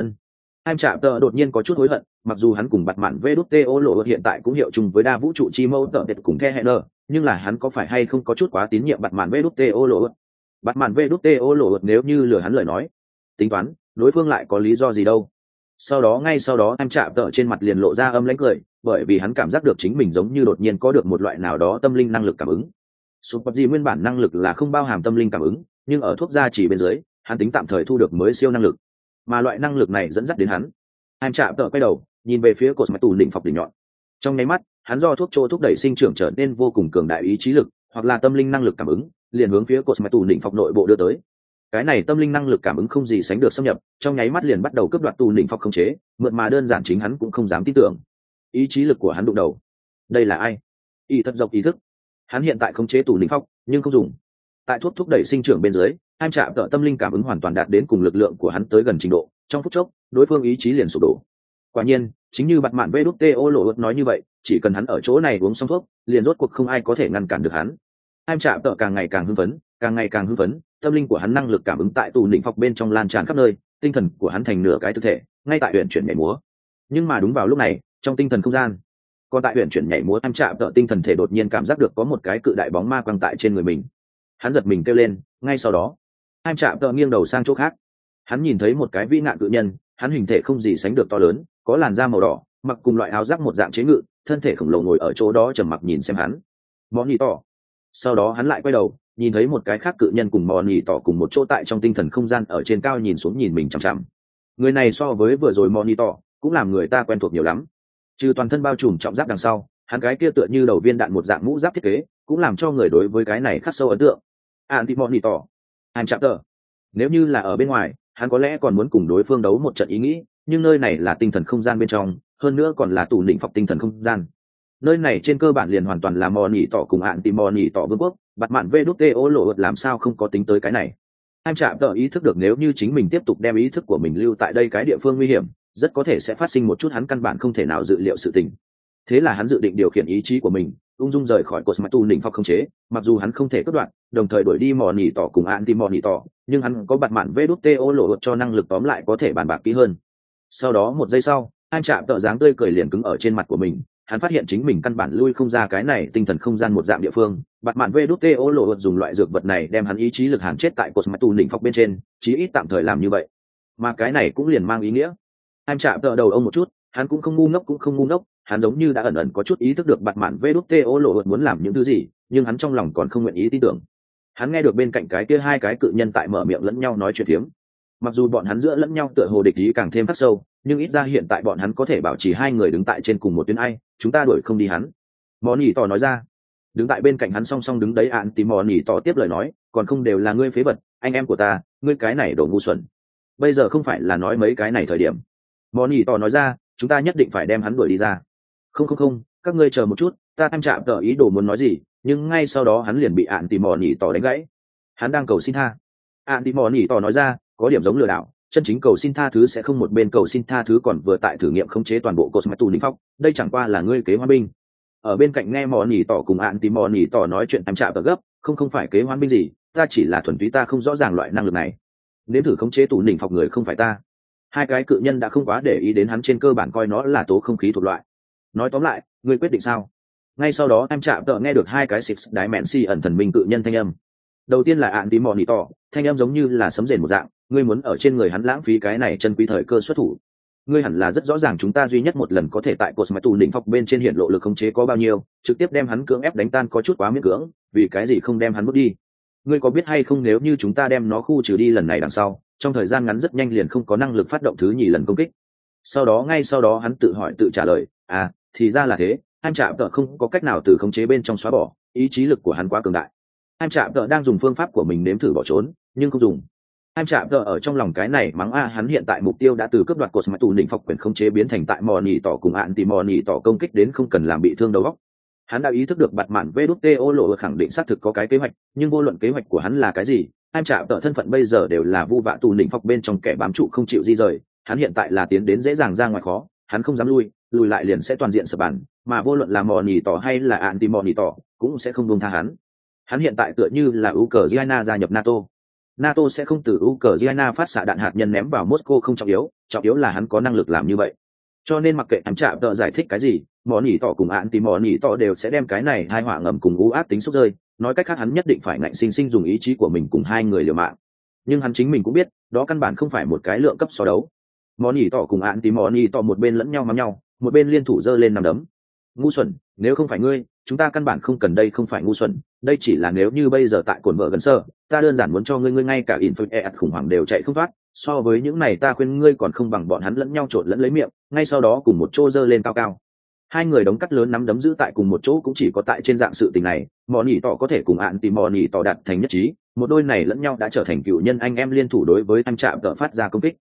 Ham chạm tợ đột nhiên có chút hối hận, mặc dù hắn cùng bạt mạn VĐTO lộ hiện tại cũng hiệu chung với đa vũ trụ chi mẫu tợ biệt cùng The Header, nhưng là hắn có phải hay không có chút quá tín nhiệm bạt mạn VĐTO lộ. Bạt mạn VĐTO lộ nếu như lừa hắn lời nói, tính toán đối phương lại có lý do gì đâu. Ngay sau đó Ham chạm tợ trên mặt liền lộ ra âm lãnh cười, bởi vì hắn cảm giác được chính mình giống như đột nhiên có được một loại nào đó tâm linh năng lực cảm ứng. Super G nguyên bản năng lực là không bao hàm tâm linh cảm ứng, nhưng ở thuốc gia chỉ bên dưới, hắn tính tạm thời thu được mới siêu năng lực, mà loại năng lực này dẫn dắt đến hắn. Ham chạm tợ quay đầu, nhìn về phía cột mạch tù đỉnh phọc đỉnh nhọn. Trong nháy mắt, hắn do thuốc trô thúc đẩy sinh trưởng trở nên vô cùng cường đại ý chí lực, hoặc là tâm linh năng lực cảm ứng, liền hướng phía cột mạch tù đỉnh phọc nội bộ đưa tới. Cái này tâm linh năng lực cảm ứng không gì sánh được xâm nhập, trong nháy mắt liền bắt đầu cướp đoạt tù đỉnh phọc khống chế, mượn mà đơn giản chính hắn cũng không dám tin tưởng. Ý chí lực của hắn đụng đầu. Đây là ai? Ý thật dọc ý thức. Hắn hiện tại khống chế tù đỉnh phọc, nhưng không dùng. Tại thuốc thúc đẩy sinh trưởng bên dưới, Ham chạm tợ tâm linh cảm ứng hoàn toàn đạt đến cùng lực lượng của hắn tới gần trình độ, trong phút chốc, đối phương ý chí liền sụp đổ. Quả nhiên, chính như bạt mạn VĐTO lộ nói như vậy, chỉ cần hắn ở chỗ này uống xong thuốc, liền rốt cuộc không ai có thể ngăn cản được hắn. Ham chạm tợ càng ngày càng hưng phấn, tâm linh của hắn năng lực cảm ứng tại tù đỉnh phọc bên trong lan tràn khắp nơi, tinh thần của hắn thành nửa cái thực thể, ngay tại huyện chuyển nhảy múa. Nhưng mà đúng vào lúc này, trong tinh thần không gian, còn tại huyện chuyển nhảy múa Ham chạm tợ tinh thần thể đột nhiên cảm giác được có một cái cự đại bóng ma quăng tại trên người mình. Hắn giật mình kêu lên, ngay sau đó, Ham chạm tợ nghiêng đầu sang chỗ khác. Hắn nhìn thấy một cái vĩ ngạn cự nhân, hắn hình thể không gì sánh được to lớn, có làn da màu đỏ, mặc cùng loại áo giáp một dạng chế ngự, thân thể khổng lồ ngồi ở chỗ đó trầm mặc nhìn xem hắn. Món nhì tỏ. Sau đó hắn lại quay đầu, nhìn thấy một cái khác cự nhân cùng món nhì tỏ cùng một chỗ tại trong tinh thần không gian ở trên cao nhìn xuống nhìn mình chằm chằm. Người này so với vừa rồi món nhì tỏ cũng làm người ta quen thuộc nhiều lắm. Trừ toàn thân bao trùm trọng giáp đằng sau, hắn cái kia tựa như đầu viên đạn một dạng mũ giáp thiết kế, cũng làm cho người đối với cái này khắc sâu ấn tượng. Anti-monitor, Ham chạm tợ. Nếu như là ở bên ngoài, hắn có lẽ còn muốn cùng đối phương đấu một trận ý nghĩ, nhưng nơi này là tinh thần không gian bên trong, hơn nữa còn là tù đỉnh phọc tinh thần không gian. Nơi này trên cơ bản liền hoàn toàn là monitor cùng anti-monitor vương quốc, bạt mạn VĐTO lộ làm sao không có tính tới cái này. Ham chạm tợ ý thức được nếu như chính mình tiếp tục đem ý thức của mình lưu tại đây cái địa phương nguy hiểm, rất có thể sẽ phát sinh một chút hắn căn bản không thể nào dự liệu sự tình. Thế là hắn dự định điều khiển ý chí của mình, ung dung rời khỏi cột mạch tu đỉnh phọc không chế, mặc dù hắn không thể cắt đoạn, đồng thời đuổi đi mò nỉ tỏ cùng anti mò nỉ tỏ, nhưng hắn có bạt mạn VĐTO lộ cho năng lực tóm lại có thể bàn bạc kỹ hơn. Sau đó một giây sau, Ham chạm tợ dáng tươi cười liền cứng ở trên mặt của mình, hắn phát hiện chính mình căn bản lui không ra cái này tinh thần không gian một dạng địa phương. Bạt mạn VĐTO lộ dùng loại dược vật này đem hắn ý chí lực hàn chết tại cột mạch tu đỉnh phọc bên trên, chí ít tạm thời làm như vậy. Mà cái này cũng liền mang ý nghĩa, Ham chạm tợ đầu ông một chút, hắn cũng không ngu ngốc, hắn giống như đã ẩn ẩn có chút ý thức được bạt mạn VĐTO lộ muốn làm những thứ gì, nhưng hắn trong lòng còn không nguyện ý tin tưởng. Hắn nghe được bên cạnh cái kia hai cái cự nhân tại mở miệng lẫn nhau nói chuyện phiếm. Mặc dù bọn hắn giữa lẫn nhau tựa hồ địch ý càng thêm khắc sâu, nhưng ít ra hiện tại bọn hắn có thể bảo trì hai người đứng tại trên cùng một tuyến ai, chúng ta đuổi không đi hắn. Món nhỉ tỏ nói ra. Đứng tại bên cạnh hắn song song đứng đấy ạn tìm món nhỉ tỏ tiếp lời nói, còn không đều là ngươi phế vật, anh em của ta, ngươi cái này đồ ngu xuẩn. Bây giờ không phải là nói mấy cái này thời điểm. Món nhỉ tỏ nói ra, chúng ta nhất định phải đem hắn đuổi đi ra. Không, các ngươi chờ một chút, ta em chạm tờ ý đồ muốn nói gì, nhưng ngay sau đó hắn liền bị ạn tìm món nhỉ tỏ đánh gãy. Hắn đang cầu xin tha. Ạn tìm món nhỉ tỏ nói ra, có điểm giống lừa đảo, chân chính cầu xin tha thứ sẽ không một bên cầu xin tha thứ còn vừa tại thử nghiệm khống chế toàn bộ Cosmetu Ninh Phong, đây chẳng qua là ngươi kế hoan binh. Ở bên cạnh nghe món nhỉ tỏ cùng ạn tìm món nhỉ tỏ nói chuyện em chạm tờ gấp, không phải kế hoan binh gì, ta chỉ là thuần túy ta không rõ ràng loại năng lực này. Nếu thử khống chế tù Ninh Phong người không phải ta. Hai cái cự nhân đã không quá để ý đến hắn, trên cơ bản coi nó là tố không khí thuộc loại. Nói tóm lại, ngươi quyết định sao? Ngay sau đó em chạm tợ nghe được hai cái Six Dimension thần minh cự nhân thanh âm. Đầu tiên là ạn tí mòn nỉ tỏ, thanh âm giống như là sấm rền một dạng, ngươi muốn ở trên người hắn lãng phí cái này chân quý thời cơ xuất thủ. Ngươi hẳn là rất rõ ràng chúng ta duy nhất một lần có thể tại Cosmetu đỉnh phọc bên trên hiện lộ lực khống chế có bao nhiêu, trực tiếp đem hắn cưỡng ép đánh tan có chút quá miễn cưỡng, vì cái gì không đem hắn bước đi? Ngươi có biết hay không nếu như chúng ta đem nó khu trừ đi lần này đằng sau, trong thời gian ngắn rất nhanh liền không có năng lực phát động thứ nhì lần công kích. Ngay sau đó hắn tự hỏi tự trả lời, thì ra là thế, em chạm tợ không có cách nào từ khống chế bên trong xóa bỏ, ý chí lực của hắn quá cường đại. Em chạm tợ đang dùng phương pháp của mình nếm thử bỏ trốn, nhưng không dùng. Em chạm tợ ở trong lòng cái này mắng hắn hiện tại mục tiêu đã từ cướp đoạt Cosmetu đỉnh phọc quyền khống chế biến thành tại mò nhì tỏ cùng ạn thì mò nhì tỏ công kích đến không cần làm bị thương đầu óc. Hắn đã ý thức được bạt mạn VĐTO lộ khẳng định xác thực có cái kế hoạch, nhưng vô luận kế hoạch của hắn là cái gì, em chạm tợ thân phận bây giờ đều là vu vạ tù đỉnh phọc bên trong kẻ bám trụ không chịu di rời. Hắn hiện tại là tiến đến dễ dàng ra ngoài khó, hắn không dám lùi lại liền sẽ toàn diện sập bàn, mà vô luận là mò nhì tỏ hay là ạn thì mò nhì tỏ cũng sẽ không buông tha hắn. Hắn hiện tại tựa như là Ukraine gia nhập NATO sẽ không từ Ukraine phát xạ đạn hạt nhân ném vào Moscow, không trọng yếu là hắn có năng lực làm như vậy. Cho nên mặc kệ em chạm tợ giải thích cái gì, mò nhì tỏ cùng ạn thì mò nhì tỏ đều sẽ đem cái này hai họa ngầm cùng u ác tính xúc rơi. Nói cách khác hắn nhất định phải ngạnh sinh dùng ý chí của mình cùng hai người liều mạng. Nhưng hắn chính mình cũng biết, đó căn bản không phải một cái lượng cấp so đấu. Mò nhì tỏ cùng ạn thì mò nhì tỏ một bên lẫn nhau mắm nhau, một bên liên thủ giơ lên nằm đấm. Ngu xuẩn, nếu không phải ngươi, chúng ta căn bản không cần, đây không phải ngu xuẩn, đây chỉ là nếu như bây giờ tại cồn vợ gần sơ, ta đơn giản muốn cho ngươi ngay cả Infinite khủng hoảng đều chạy không thoát, so với những này ta khuyên ngươi còn không bằng bọn hắn lẫn nhau trộn lẫn lấy miệng, ngay sau đó cùng một chỗ giơ lên cao cao. Hai người đóng cắt lớn nắm đấm giữ tại cùng một chỗ cũng chỉ có tại trên dạng sự tình này, mò nhì tỏ có thể cùng ạn tìm mò nhì tỏ đạt thành nhất trí, một đôi này lẫn nhau đã trở thành cựu nhân anh em liên thủ đối với em chạm tợ phát ra công kích.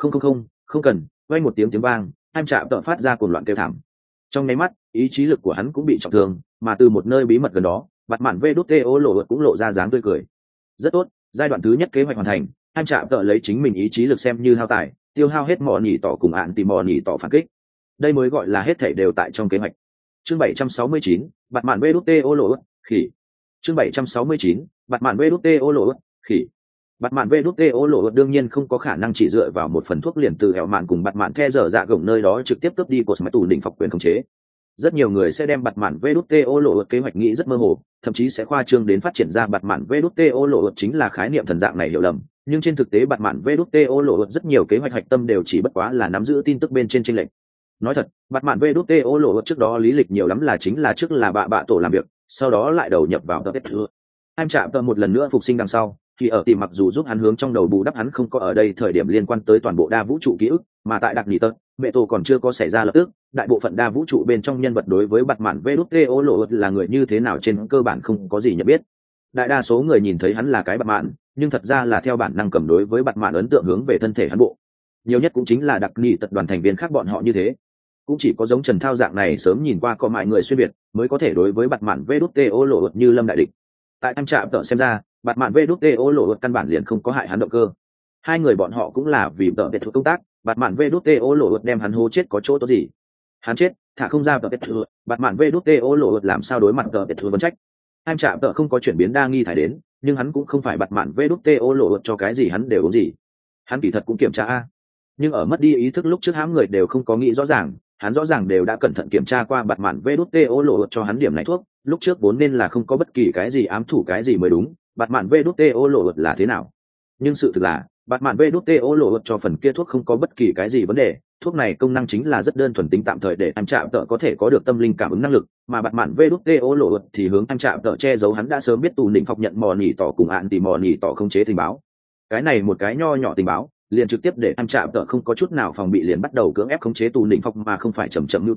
Không cần, vang một tiếng vang, em chạm tợ phát ra cuồng loạn kêu thảm. Trong nháy mắt, ý chí lực của hắn cũng bị trọng thương, mà từ một nơi bí mật gần đó, bạt mạn VĐTO lộ cũng lộ ra dáng tươi cười. Rất tốt, giai đoạn thứ nhất kế hoạch hoàn thành, em chạm tợ lấy chính mình ý chí lực xem như hao tài, tiêu hao hết mò nhì tỏ cùng ạn tìm mò nhì tỏ phản kích. Đây mới gọi là hết thảy đều tại trong kế hoạch. Chương 769, bạt mạn VĐTO lộ khỉ. Chương 769, bạt mạn VĐTO lộ khỉ. Bạt mạn VĐTO lộ đương nhiên không có khả năng chỉ dựa vào một phần thuốc liền từ hẻo mạn cùng bạt mạn the dở dạ gồng nơi đó trực tiếp cướp đi Cosmetu đỉnh phọc quyền khống chế. Rất nhiều người sẽ đem bạt mạn VĐTO lộ kế hoạch nghĩ rất mơ hồ, thậm chí sẽ khoa trương đến phát triển ra bạt mạn VĐTO lộ chính là khái niệm thần dạng này hiểu lầm, nhưng trên thực tế bạt mạn VĐTO lộ rất nhiều kế hoạch hạch tâm đều chỉ bất quá là nắm giữ tin tức bên trên chênh lệch. Nói thật, bạt mạn VĐTO lộ trước đó lý lịch nhiều lắm là chính là trước là bạ tổ làm việc, sau đó lại đầu nhập vào tập thừa. Em chạm tợ một lần nữa phục sinh đằng sau, thì ở tìm mặc dù giúp hắn hướng trong đầu bù đắp hắn không có ở đây thời điểm liên quan tới toàn bộ đa vũ trụ ký ức, mà tại đặc nhị tật, mẹ tổ còn chưa có xảy ra lập tức, đại bộ phận đa vũ trụ bên trong nhân vật đối với bạt mạn VĐTO lộ là người như thế nào trên cơ bản không có gì nhận biết. Đại đa số người nhìn thấy hắn là cái bạt mạn, nhưng thật ra là theo bản năng cầm đối với bạt mạn ấn tượng hướng về thân thể hắn bộ. Nhiều nhất cũng chính là đặc nhị tật đoàn thành viên khác bọn họ như thế. Cũng chỉ có giống Trần Thao dạng này sớm nhìn qua có mại người xuyên việt mới có thể đối với bạt mạn VĐTO lộ như lâm đại địch. Tại em trạm tợ xem ra, bạt mạn VĐTO lộ căn bản liền không có hại hắn động cơ. Hai người bọn họ cũng là vì tợ biệt thuộc công tác, bạt mạn VĐTO lộ đem hắn hô chết có chỗ tốt gì? Hắn chết, thả không ra tợ biệt thuộc, bạt mạn VĐTO lộ làm sao đối mặt tợ biệt thuộc vấn trách? Em trạm tợ không có chuyển biến đa nghi thải đến, nhưng hắn cũng không phải bạt mạn VĐTO lộ cho cái gì hắn đều uống gì. Hắn kỳ thật cũng kiểm tra a, nhưng ở mất đi ý thức lúc trước hãm người đều không có nghĩ rõ ràng, hắn rõ ràng đều đã cẩn thận kiểm tra qua bạt mạn VĐTO lộ cho hắn điểm này thuốc, lúc trước vốn nên là không có bất kỳ cái gì ám thủ cái gì mới đúng, bạt mạn VĐTO lộ là thế nào? Nhưng sự thực là, bạt mạn VĐTO lộ cho phần kia thuốc không có bất kỳ cái gì vấn đề, thuốc này công năng chính là rất đơn thuần tính tạm thời để em chạm tợ có thể có được tâm linh cảm ứng năng lực, mà bạt mạn VĐTO lộ thì hướng em chạm tợ che giấu hắn đã sớm biết tù định phọc nhận mò nhì tỏ cùng ạn thì mò nhì tỏ không chế tình báo. Cái này một cái nho nhỏ tình báo liền trực tiếp để em chạm tợ không có chút nào phòng bị liền bắt đầu cưỡng ép khống chế tù định phọc mà không phải chậm lưu toan,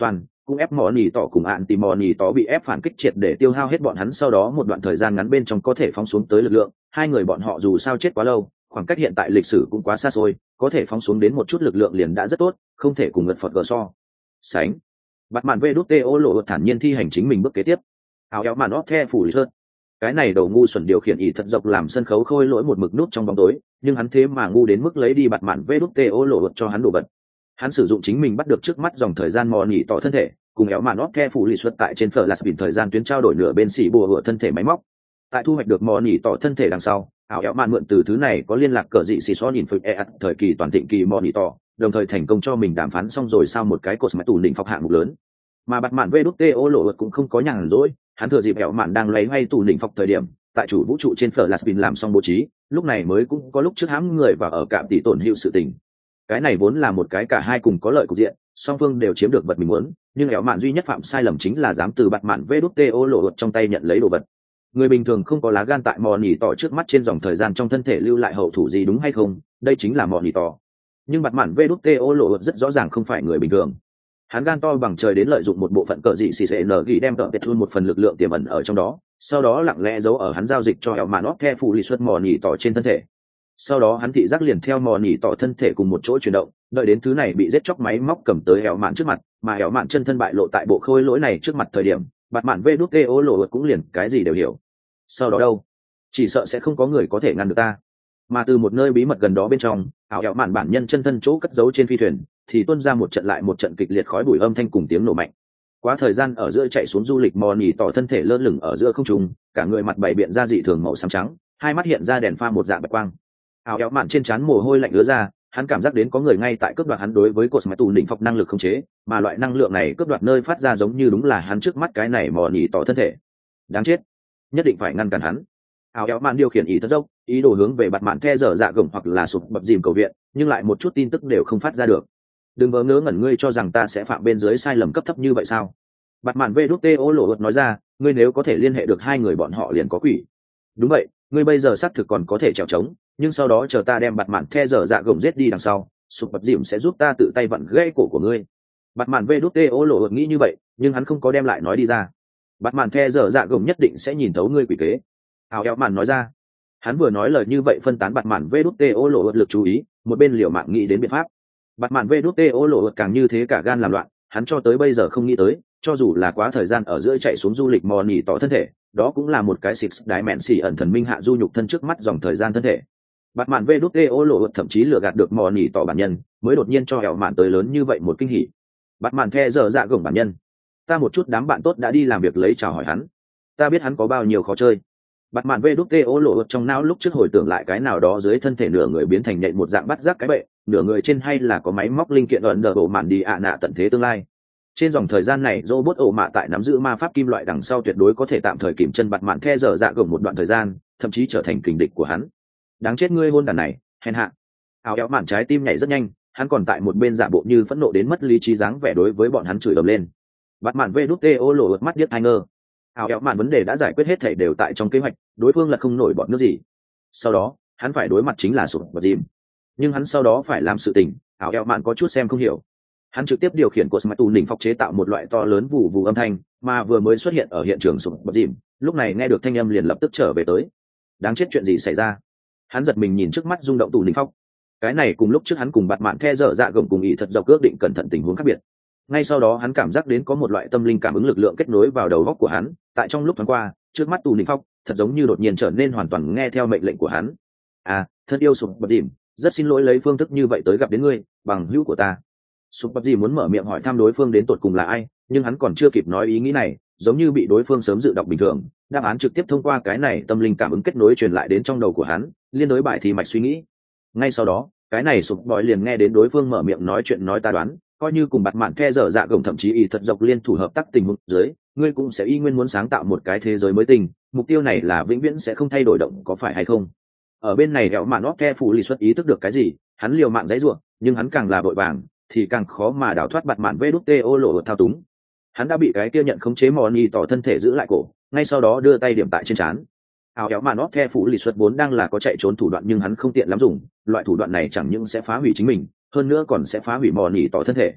cũng ép mò nỉ tỏ cùng ạn tìm mò nỉ tỏ bị ép phản kích triệt để tiêu hao hết bọn hắn, sau đó một đoạn thời gian ngắn bên trong có thể phóng xuống tới lực lượng. Hai người bọn họ dù sao chết quá lâu, khoảng cách hiện tại lịch sử cũng quá xa xôi, có thể phóng xuống đến một chút lực lượng liền đã rất tốt, không thể cùng ngật phật gờ so sánh. Bắt mạn VĐTO lộ thản nhiên thi hành chính mình bước kế tiếp. Áo éo màn óp the phủ sơn. Cái này đầu ngu xuẩn điều khiển ỷ thật dọc làm sân khấu khôi lỗi một mực nút trong bóng tối, nhưng hắn thế mà ngu đến mức lấy đi bạt mạn VĐTO lộ cho hắn đổ bật. Hắn sử dụng chính mình bắt được trước mắt dòng thời gian mò nhỉ tỏ thân thể, cùng éo màn óp the phủ lì xuất tại trên phở lạt bình thời gian tuyến trao đổi nửa bên xỉ bùa hựa thân thể máy móc. Tại thu hoạch được mò nhỉ tỏ thân thể đằng sau, áo éo màn mượn từ thứ này có liên lạc cờ dị xì xó nhìn phực thời kỳ toàn thịnh kỳ mò nhỉ tỏ, đồng thời thành công cho mình đàm phán xong rồi sau một cái cột máy tủ đỉnh phọc hạng mục lớn. Mà bạt mạn VĐTO lộ cũng không có nhàn rỗi, hắn thừa dịp éo mạn đang lấy hay tủ đỉnh phọc thời điểm, tại chủ vũ trụ trên phở lạt bình làm xong bố trí, lúc này mới cũng có lúc trước hãm người và ở cạm tỷ tổn hữu sự tình. Cái này vốn là một cái cả hai cùng có lợi cục diện, song phương đều chiếm được vật mình muốn, nhưng éo mạn duy nhất phạm sai lầm chính là dám từ bạt mạn VĐTO lộ trong tay nhận lấy đồ vật. Người bình thường không có lá gan tại mò nỉ tỏ trước mắt trên dòng thời gian trong thân thể lưu lại hậu thủ gì, đúng hay không? Đây chính là mò nỉ tỏ. Nhưng bạt mạn VĐTO lộ rất rõ ràng không phải người bình thường. Hắn gan to bằng trời đến lợi dụng một bộ phận cờ dị xì xệ nở ghi đem cờ pet một phần lực lượng tiềm ẩn ở trong đó, sau đó lặng lẽ giấu ở hắn giao dịch cho éo mạn óp the phụ lì xuất mò nỉ tỏ trên thân thể. Sau đó hắn thị giác liền theo mò nỉ tỏ thân thể cùng một chỗ chuyển động, đợi đến thứ này bị giết chóc máy móc cầm tới éo mạn trước mặt, mà éo mạn chân thân bại lộ tại bộ khôi lỗi này trước mặt thời điểm, bạt mạn VĐTO lộ cũng liền cái gì đều hiểu. Sau đó đâu, chỉ sợ sẽ không có người có thể ngăn được ta. Mà từ một nơi bí mật gần đó bên trong, éo mạn bản nhân chân thân chỗ cất giấu trên phi thuyền thì tuôn ra một trận lại một trận kịch liệt khói bụi âm thanh cùng tiếng nổ mạnh. Quá thời gian ở giữa chạy xuống du lịch mò nỉ tỏ thân thể lơ lửng ở giữa không trung, cả người mặt bày biện ra dị thường màu xám trắng, hai mắt hiện ra đèn pha một dạng bạch quang. Éo mạn trên trán mồ hôi lạnh ứa ra, hắn cảm giác đến có người ngay tại cướp đoạt hắn đối với cột máy tù đỉnh phọc năng lực khống chế, mà loại năng lượng này cướp đoạt nơi phát ra giống như đúng là hắn trước mắt cái này mò nỉ tỏ thân thể. Đáng chết, nhất định phải ngăn cản hắn. Éo mạn điều khiển ý thật dốc, ý đồ hướng về bạt mạn the dở dạ gồng hoặc là sụp bập dìm cầu viện, nhưng lại một chút tin tức đều không phát ra được. Đừng vờ ngớ ngẩn, ngươi cho rằng ta sẽ phạm bên dưới sai lầm cấp thấp như vậy sao? Bạt mạn VĐTO lộ nói ra, ngươi nếu có thể liên hệ được hai người bọn họ liền có quỷ. Đúng vậy, ngươi bây giờ xác thực còn có thể trèo trống, nhưng sau đó chờ ta đem bạt mạn the dở dạ gồng giết đi đằng sau, sụp bập dìm sẽ giúp ta tự tay vặn gãy cổ của ngươi. Bạt mạn VĐTO lộ nghĩ như vậy, nhưng hắn không có đem lại nói đi ra. Bạt mạn the dở dạ gồng nhất định sẽ nhìn thấu ngươi quỷ kế. Éo mạn nói ra. Hắn vừa nói lời như vậy phân tán bạt mạn VĐTO lộ lực chú ý, một bên liều mạng nghĩ đến biện pháp. Bạt mạn VĐTO lộ càng như thế cả gan làm loạn, hắn cho tới bây giờ không nghĩ tới, cho dù là quá thời gian ở giữa chạy xuống du lịch mò nỉ tỏ thân thể, đó cũng là một cái xịt đái mẹn xỉ ẩn thần minh hạ du nhục thân trước mắt dòng thời gian thân thể. Bạt mạn VĐTO lộ thậm chí lừa gạt được mò nỉ tỏ bản nhân, mới đột nhiên cho éo mạn tới lớn như vậy một kinh hỉ. Bạt mạn the dở dạ gồng bản nhân, ta một chút đám bạn tốt đã đi làm việc lấy chào hỏi hắn, ta biết hắn có bao nhiêu khó chơi. Bạt mạn VĐTO lộ trong não lúc trước hồi tưởng lại cái nào đó dưới thân thể nửa người biến thành nhện một dạng bắt giác cái bệ, nửa người trên hay là có máy móc linh kiện ẩn đờ bộ mạn đi ạ nạ tận thế tương lai. Trên dòng thời gian này robot ổ mạ tại nắm giữ ma pháp kim loại đằng sau tuyệt đối có thể tạm thời kìm chân bạt mạn the dở dạ gồng một đoạn thời gian, thậm chí trở thành kình địch của hắn. Đáng chết ngươi hôn đàn này, hèn hạ. Éo mạn trái tim nhảy rất nhanh, hắn còn tại một bên giả bộ như phẫn nộ đến mất lý trí dáng vẻ đối với bọn hắn chửi ầm lên. Bạt mạn VĐTO lộ mắt điếc tai ngơ. Éo mạn vấn đề đã giải quyết hết thảy đều tại trong kế hoạch, đối phương là không nổi bọn nước gì. Sau đó hắn phải đối mặt chính là sụp bập dìm, nhưng hắn sau đó phải làm sự tình, éo mạn có chút xem không hiểu. Hắn trực tiếp điều khiển cột máy tù đỉnh phọc chế tạo một loại to lớn vù vù âm thanh, mà vừa mới xuất hiện ở hiện trường sụp bập dìm, lúc này nghe được thanh âm liền lập tức trở về tới. Đáng chết, chuyện gì xảy ra? Hắn giật mình nhìn trước mắt rung động tù đỉnh phọc. Cái này cùng lúc trước hắn cùng bạt mạn the dở dạ gồng cùng ý thật dọc ước định cẩn thận tình huống khác biệt. Ngay sau đó hắn cảm giác đến có một loại tâm linh cảm ứng lực lượng kết nối vào đầu óc của hắn, tại trong lúc thoáng qua, trước mắt tù đỉnh phọc thật giống như đột nhiên trở nên hoàn toàn nghe theo mệnh lệnh của hắn. Thân yêu sụp bập dìm, rất xin lỗi lấy phương thức như vậy tới gặp đến ngươi, bằng hữu của ta. Sụp bập dìm muốn mở miệng hỏi thăm đối phương đến tột cùng là ai, nhưng hắn còn chưa kịp nói ý nghĩ này, giống như bị đối phương sớm dự đọc bình thường, đáp án trực tiếp thông qua cái này tâm linh cảm ứng kết nối truyền lại đến trong đầu của hắn, liên đối bài thì mạch suy nghĩ. Ngay sau đó, cái này sụp bọi liền nghe đến đối phương mở miệng nói chuyện nói ta đoán, coi như cùng bạt mạn the dở dạ gồng thậm chí ý thật dọc liên thủ hợp tác tình huống dưới, ngươi cũng sẽ y nguyên muốn sáng tạo một cái thế giới mới tình, mục tiêu này là vĩnh viễn sẽ không thay đổi động, có phải hay không? Ở bên này éo mạn óp the phụ lì xuất ý thức được cái gì, hắn liều mạng dãy ruộng, nhưng hắn càng là vội vàng thì càng khó mà đào thoát bạt mạn VĐTO lộ thao túng. Hắn đã bị cái kia nhận khống chế mò nỉ tỏ thân thể giữ lại cổ, ngay sau đó đưa tay điểm tại trên trán. Éo mạn óp the phụ lì xuất vốn đang là có chạy trốn thủ đoạn, nhưng hắn không tiện lắm dùng loại thủ đoạn này, chẳng những sẽ phá hủy chính mình, hơn nữa còn sẽ phá hủy mò nỉ tỏ thân thể.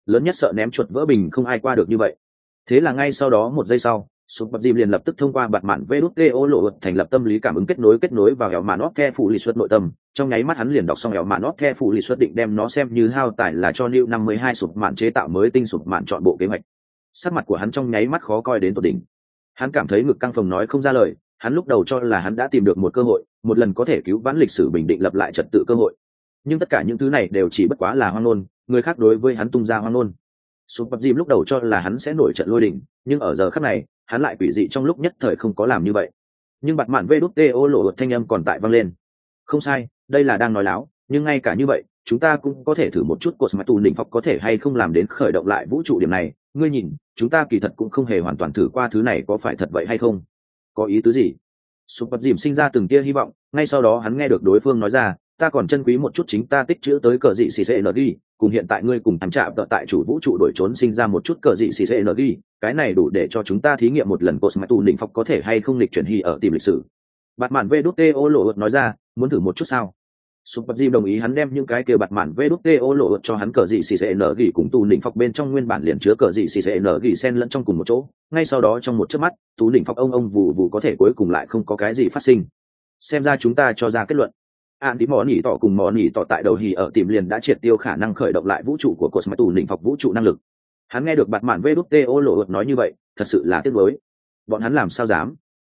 lớn nhất sợ ném chuột vỡ bình, không ai qua được như vậy. Thế là ngay sau đó một giây sau, Sụp Bập Dìm liền lập tức thông qua bạt mạn VĐTO lộ thành lập tâm lý cảm ứng kết nối vào ẻo mạn ót the phụ lý suất nội tâm. Trong nháy mắt hắn liền đọc xong ẻo mạn ót the phụ lý suất, định đem nó xem như hao tải là cho New 52 sụp mạn chế tạo mới tinh sụp mạn chọn bộ kế hoạch. Sắc mặt của hắn trong nháy mắt khó coi đến tột đỉnh. Hắn cảm thấy ngực căng phồng nói không ra lời. Hắn lúc đầu cho là hắn đã tìm được một cơ hội, một lần có thể cứu vãn lịch sử bình định lập lại trật tự cơ hội. Nhưng tất cả những thứ này đều chỉ bất quá là hoang ngôn, người khác đối với hắn tung ra hoang ngôn. Sụp Bập Dìm lúc đầu cho là hắn sẽ nổi trận lôi đình, nhưng ở giờ khắc này, hắn lại quỷ dị trong lúc nhất thời không có làm như vậy. Nhưng bạt mạn VĐTO lộ thanh âm còn tại vang lên. Không sai, đây là đang nói láo, nhưng ngay cả như vậy, chúng ta cũng có thể thử một chút cột mạch tù đỉnh phọc có thể hay không làm đến khởi động lại vũ trụ điểm này. Ngươi nhìn, chúng ta kỳ thật cũng không hề hoàn toàn thử qua thứ này có phải thật vậy hay không. Có ý tứ gì? Sụp Bập Dìm sinh ra từng tia hy vọng, ngay sau đó hắn nghe được đối phương nói ra, ta còn chân quý một chút chính ta tích trữ tới cờ dị CCNG, cùng hiện tại ngươi cùng tham trạm tại chủ vũ trụ đổi trốn sinh ra một chút cờ dị CCNG, cái này đủ để cho chúng ta thí nghiệm một lần cosmic tu đỉnh phọc có thể hay không lịch chuyển hy ở tìm lịch sử. Bạt mạn VĐTO lộ nói ra, muốn thử một chút sao? Sụp Bập Dìm đồng ý, hắn đem những cái kia bạt mạn VĐTO lộ cho hắn cờ dị CCNG cùng tu đỉnh phọc bên trong nguyên bản liền chứa cờ dị CCNG xen lẫn trong cùng một chỗ, ngay sau đó trong một chớp mắt, tu đỉnh phọc ông vụ có thể cuối cùng lại không có cái gì phát sinh. Xem ra chúng ta cho ra kết luận. An tí mỏ nỉ tỏ cùng mỏ nỉ tỏ tại đầu hì ở tìm liền đã triệt tiêu khả năng khởi động lại vũ trụ của cosmic tù đỉnh phọc vũ trụ năng lực. Hắn nghe được bạt mạn VĐTO lộ nói như vậy, thật sự là tiếc nuối. Bọn hắn làm sao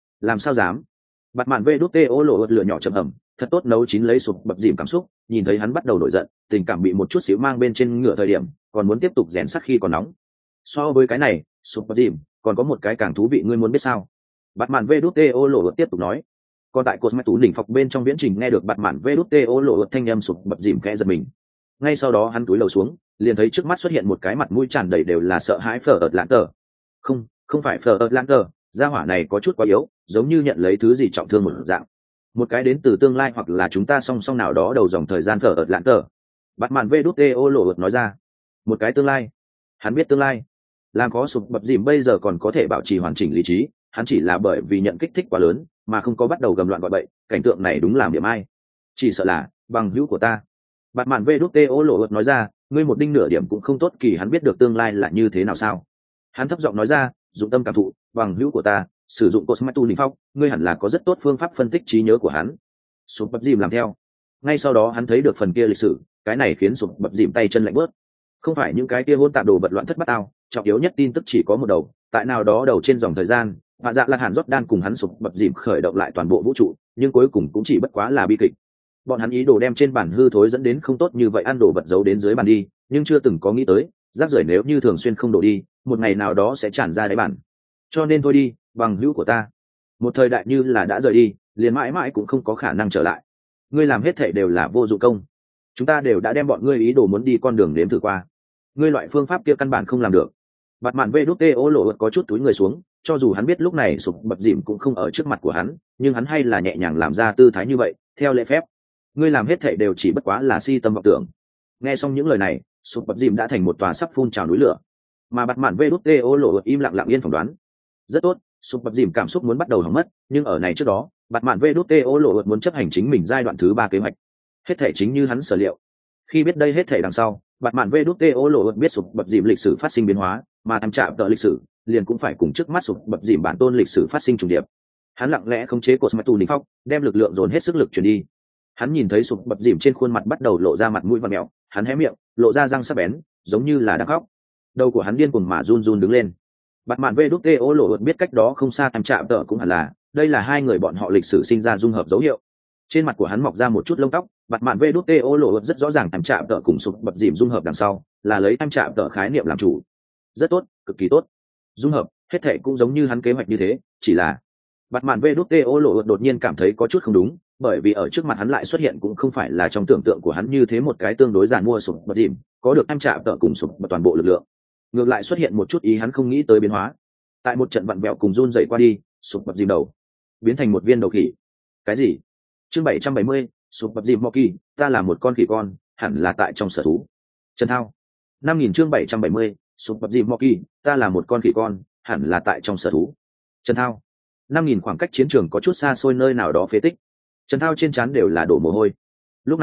dám? Bạt mạn VĐTO lộ lửa nhỏ chậm hầm, thật tốt nấu chín lấy Sụp Bập Dìm cảm xúc, nhìn thấy hắn bắt đầu nổi giận, tình cảm bị một chút xíu mang bên trên ngựa thời điểm, còn muốn tiếp tục rèn sắt khi còn nóng. So với cái này, Sụp Bập Dìm, còn có một cái càng thú vị ngươi muốn biết sao? Bạt mạn VĐTO lộ tiếp tục nói. Còn tại cột mạch tú đỉnh phọc bên trong viễn trình nghe được bạt mạn VĐTO lộ thanh âm Sụp Bập Dìm khẽ giật mình. Ngay sau đó hắn cúi đầu xuống, liền thấy trước mắt xuất hiện một cái mặt mũi tràn đầy đều là sợ hãi Phở ợt lãng tờ. Không phải Phở ợt lãng tờ, gia hỏa này có chút quá yếu, giống như nhận lấy thứ gì trọng thương một dạng. Một cái đến từ tương lai hoặc là chúng ta song song nào đó đầu dòng thời gian Phở ợt lãng tờ. Bạt mạn VĐTO lộ nói ra. Một cái tương lai. Hắn biết tương lai. Làm khó Sụp Bập Dìm bây giờ còn có thể bảo trì hoàn chỉnh lý trí, hắn chỉ là bởi vì nhận kích thích quá lớn mà không có bắt đầu gầm loạn gọi bậy, cảnh tượng này đúng làm điểm ai. Chỉ sợ là bằng hữu của ta. Bạt mạn VĐTO lộ nói ra, ngươi một đinh nửa điểm cũng không tốt kỳ hắn biết được tương lai là như thế nào sao? Hắn thấp giọng nói ra, dụng tâm cảm thụ, bằng hữu của ta, sử dụng cosmic tu linh phong, ngươi hẳn là có rất tốt phương pháp phân tích trí nhớ của hắn. Sụp Bập Dìm làm theo. Ngay sau đó hắn thấy được phần kia lịch sử, cái này khiến Sụp Bập Dìm tay chân lạnh bớt. Không phải những cái kia hỗn tạp đồ vật loạn thất bát ao, trọng yếu nhất tin tức chỉ có một đầu, tại nào đó đầu trên dòng thời gian, Hạ Dạ Lan Hàn Jordan cùng hắn Sụp Bập Dìm khởi động lại toàn bộ vũ trụ, nhưng cuối cùng cũng chỉ bất quá là bi kịch. Bọn hắn ý đồ đem trên bản hư thối dẫn đến không tốt như vậy ăn đồ vật giấu đến dưới bàn đi, nhưng chưa từng có nghĩ tới, rác rưởi nếu như thường xuyên không đổ đi, một ngày nào đó sẽ tràn ra đáy bản. Cho nên thôi đi, bằng hữu của ta. Một thời đại như là đã rời đi, liền mãi mãi cũng không có khả năng trở lại. Ngươi làm hết thảy đều là vô dụng công. Chúng ta đều đã đem bọn ngươi ý đồ muốn đi con đường nếm thử qua. Ngươi loại phương pháp kia căn bản không làm được. Bạt mạn VĐTO lộ có chút túi người xuống, cho dù hắn biết lúc này Sụp Bập Dìm cũng không ở trước mặt của hắn, nhưng hắn hay là nhẹ nhàng làm ra tư thái như vậy, theo lễ phép. Ngươi làm hết thảy đều chỉ bất quá là si tâm vọng tưởng. Nghe xong những lời này, Sụp Bập Dìm đã thành một tòa sắp phun trào núi lửa, mà bạt mạn VĐTO lộ im lặng lặng yên phỏng đoán. Rất tốt, Sụp Bập Dìm cảm xúc muốn bắt đầu hỏng mất, nhưng ở này trước đó, bạt mạn VĐTO lộ muốn chấp hành chính mình giai đoạn thứ 3 kế hoạch. Hết thảy chính như hắn sở liệu. Khi biết đây hết thảy đằng sau, bạt mạn VĐTO lộ biết Sụp Bập Dìm lịch sử phát sinh biến hóa, mà tham trạm tờ lịch sử liền cũng phải cùng trước mắt Sụp Bập Dìm bản tôn lịch sử phát sinh trùng điệp. Hắn lặng lẽ khống chế cột mạch tù đỉnh phong, đem lực lượng dồn hết sức lực chuyển đi. Hắn nhìn thấy Sụp Bập Dìm trên khuôn mặt bắt đầu lộ ra mặt mũi vặn mèo, hắn hé miệng, lộ ra răng sắc bén, giống như là đang khóc. Đầu của hắn điên cuồng mà run run đứng lên. Bạt mạn VĐTO lộ biết cách đó không xa tham trạm tờ cũng hẳn là, đây là hai người bọn họ lịch sử sinh ra dung hợp dấu hiệu. Trên mặt của hắn mọc ra một chút lông tóc, bạt mạn VĐTO lộ rất rõ ràng tham trạm tờ cùng Sụp Bập Dìm dung hợp đằng sau, là lấy tham trạm tờ khái niệm làm chủ. Rất tốt, cực kỳ tốt. Dung hợp, hết thảy cũng giống như hắn kế hoạch như thế, chỉ là bạt mạn VĐTO lộ đột nhiên cảm thấy có chút không đúng, bởi vì ở trước mặt hắn lại xuất hiện cũng không phải là trong tưởng tượng của hắn như thế một cái tương đối giản mua Sụp Bập Dìm, có được tham trạm tờ cùng Sụp Bập toàn bộ lực lượng. Ngược lại xuất hiện một chút ý hắn không nghĩ tới biến hóa. Tại một trận vặn vẹo cùng run dậy qua đi, Sụp Bập Dìm đầu biến thành một viên đầu khỉ. Cái gì? Chương 770, Sụp Bập Dìm Moki, ta là một con khỉ con, hẳn là tại trong sở thú. Trần Thao. 5000 chương 770, Sụp Bập Dìm Moki, ta là một con khỉ con, hẳn là tại trong sở thú. Trần Thao. 5000 khoảng cách chiến trường có chút xa xôi nơi nào đó phế tích. Trần Thao trên trán đều là đổ mồ hôi. Lúc này,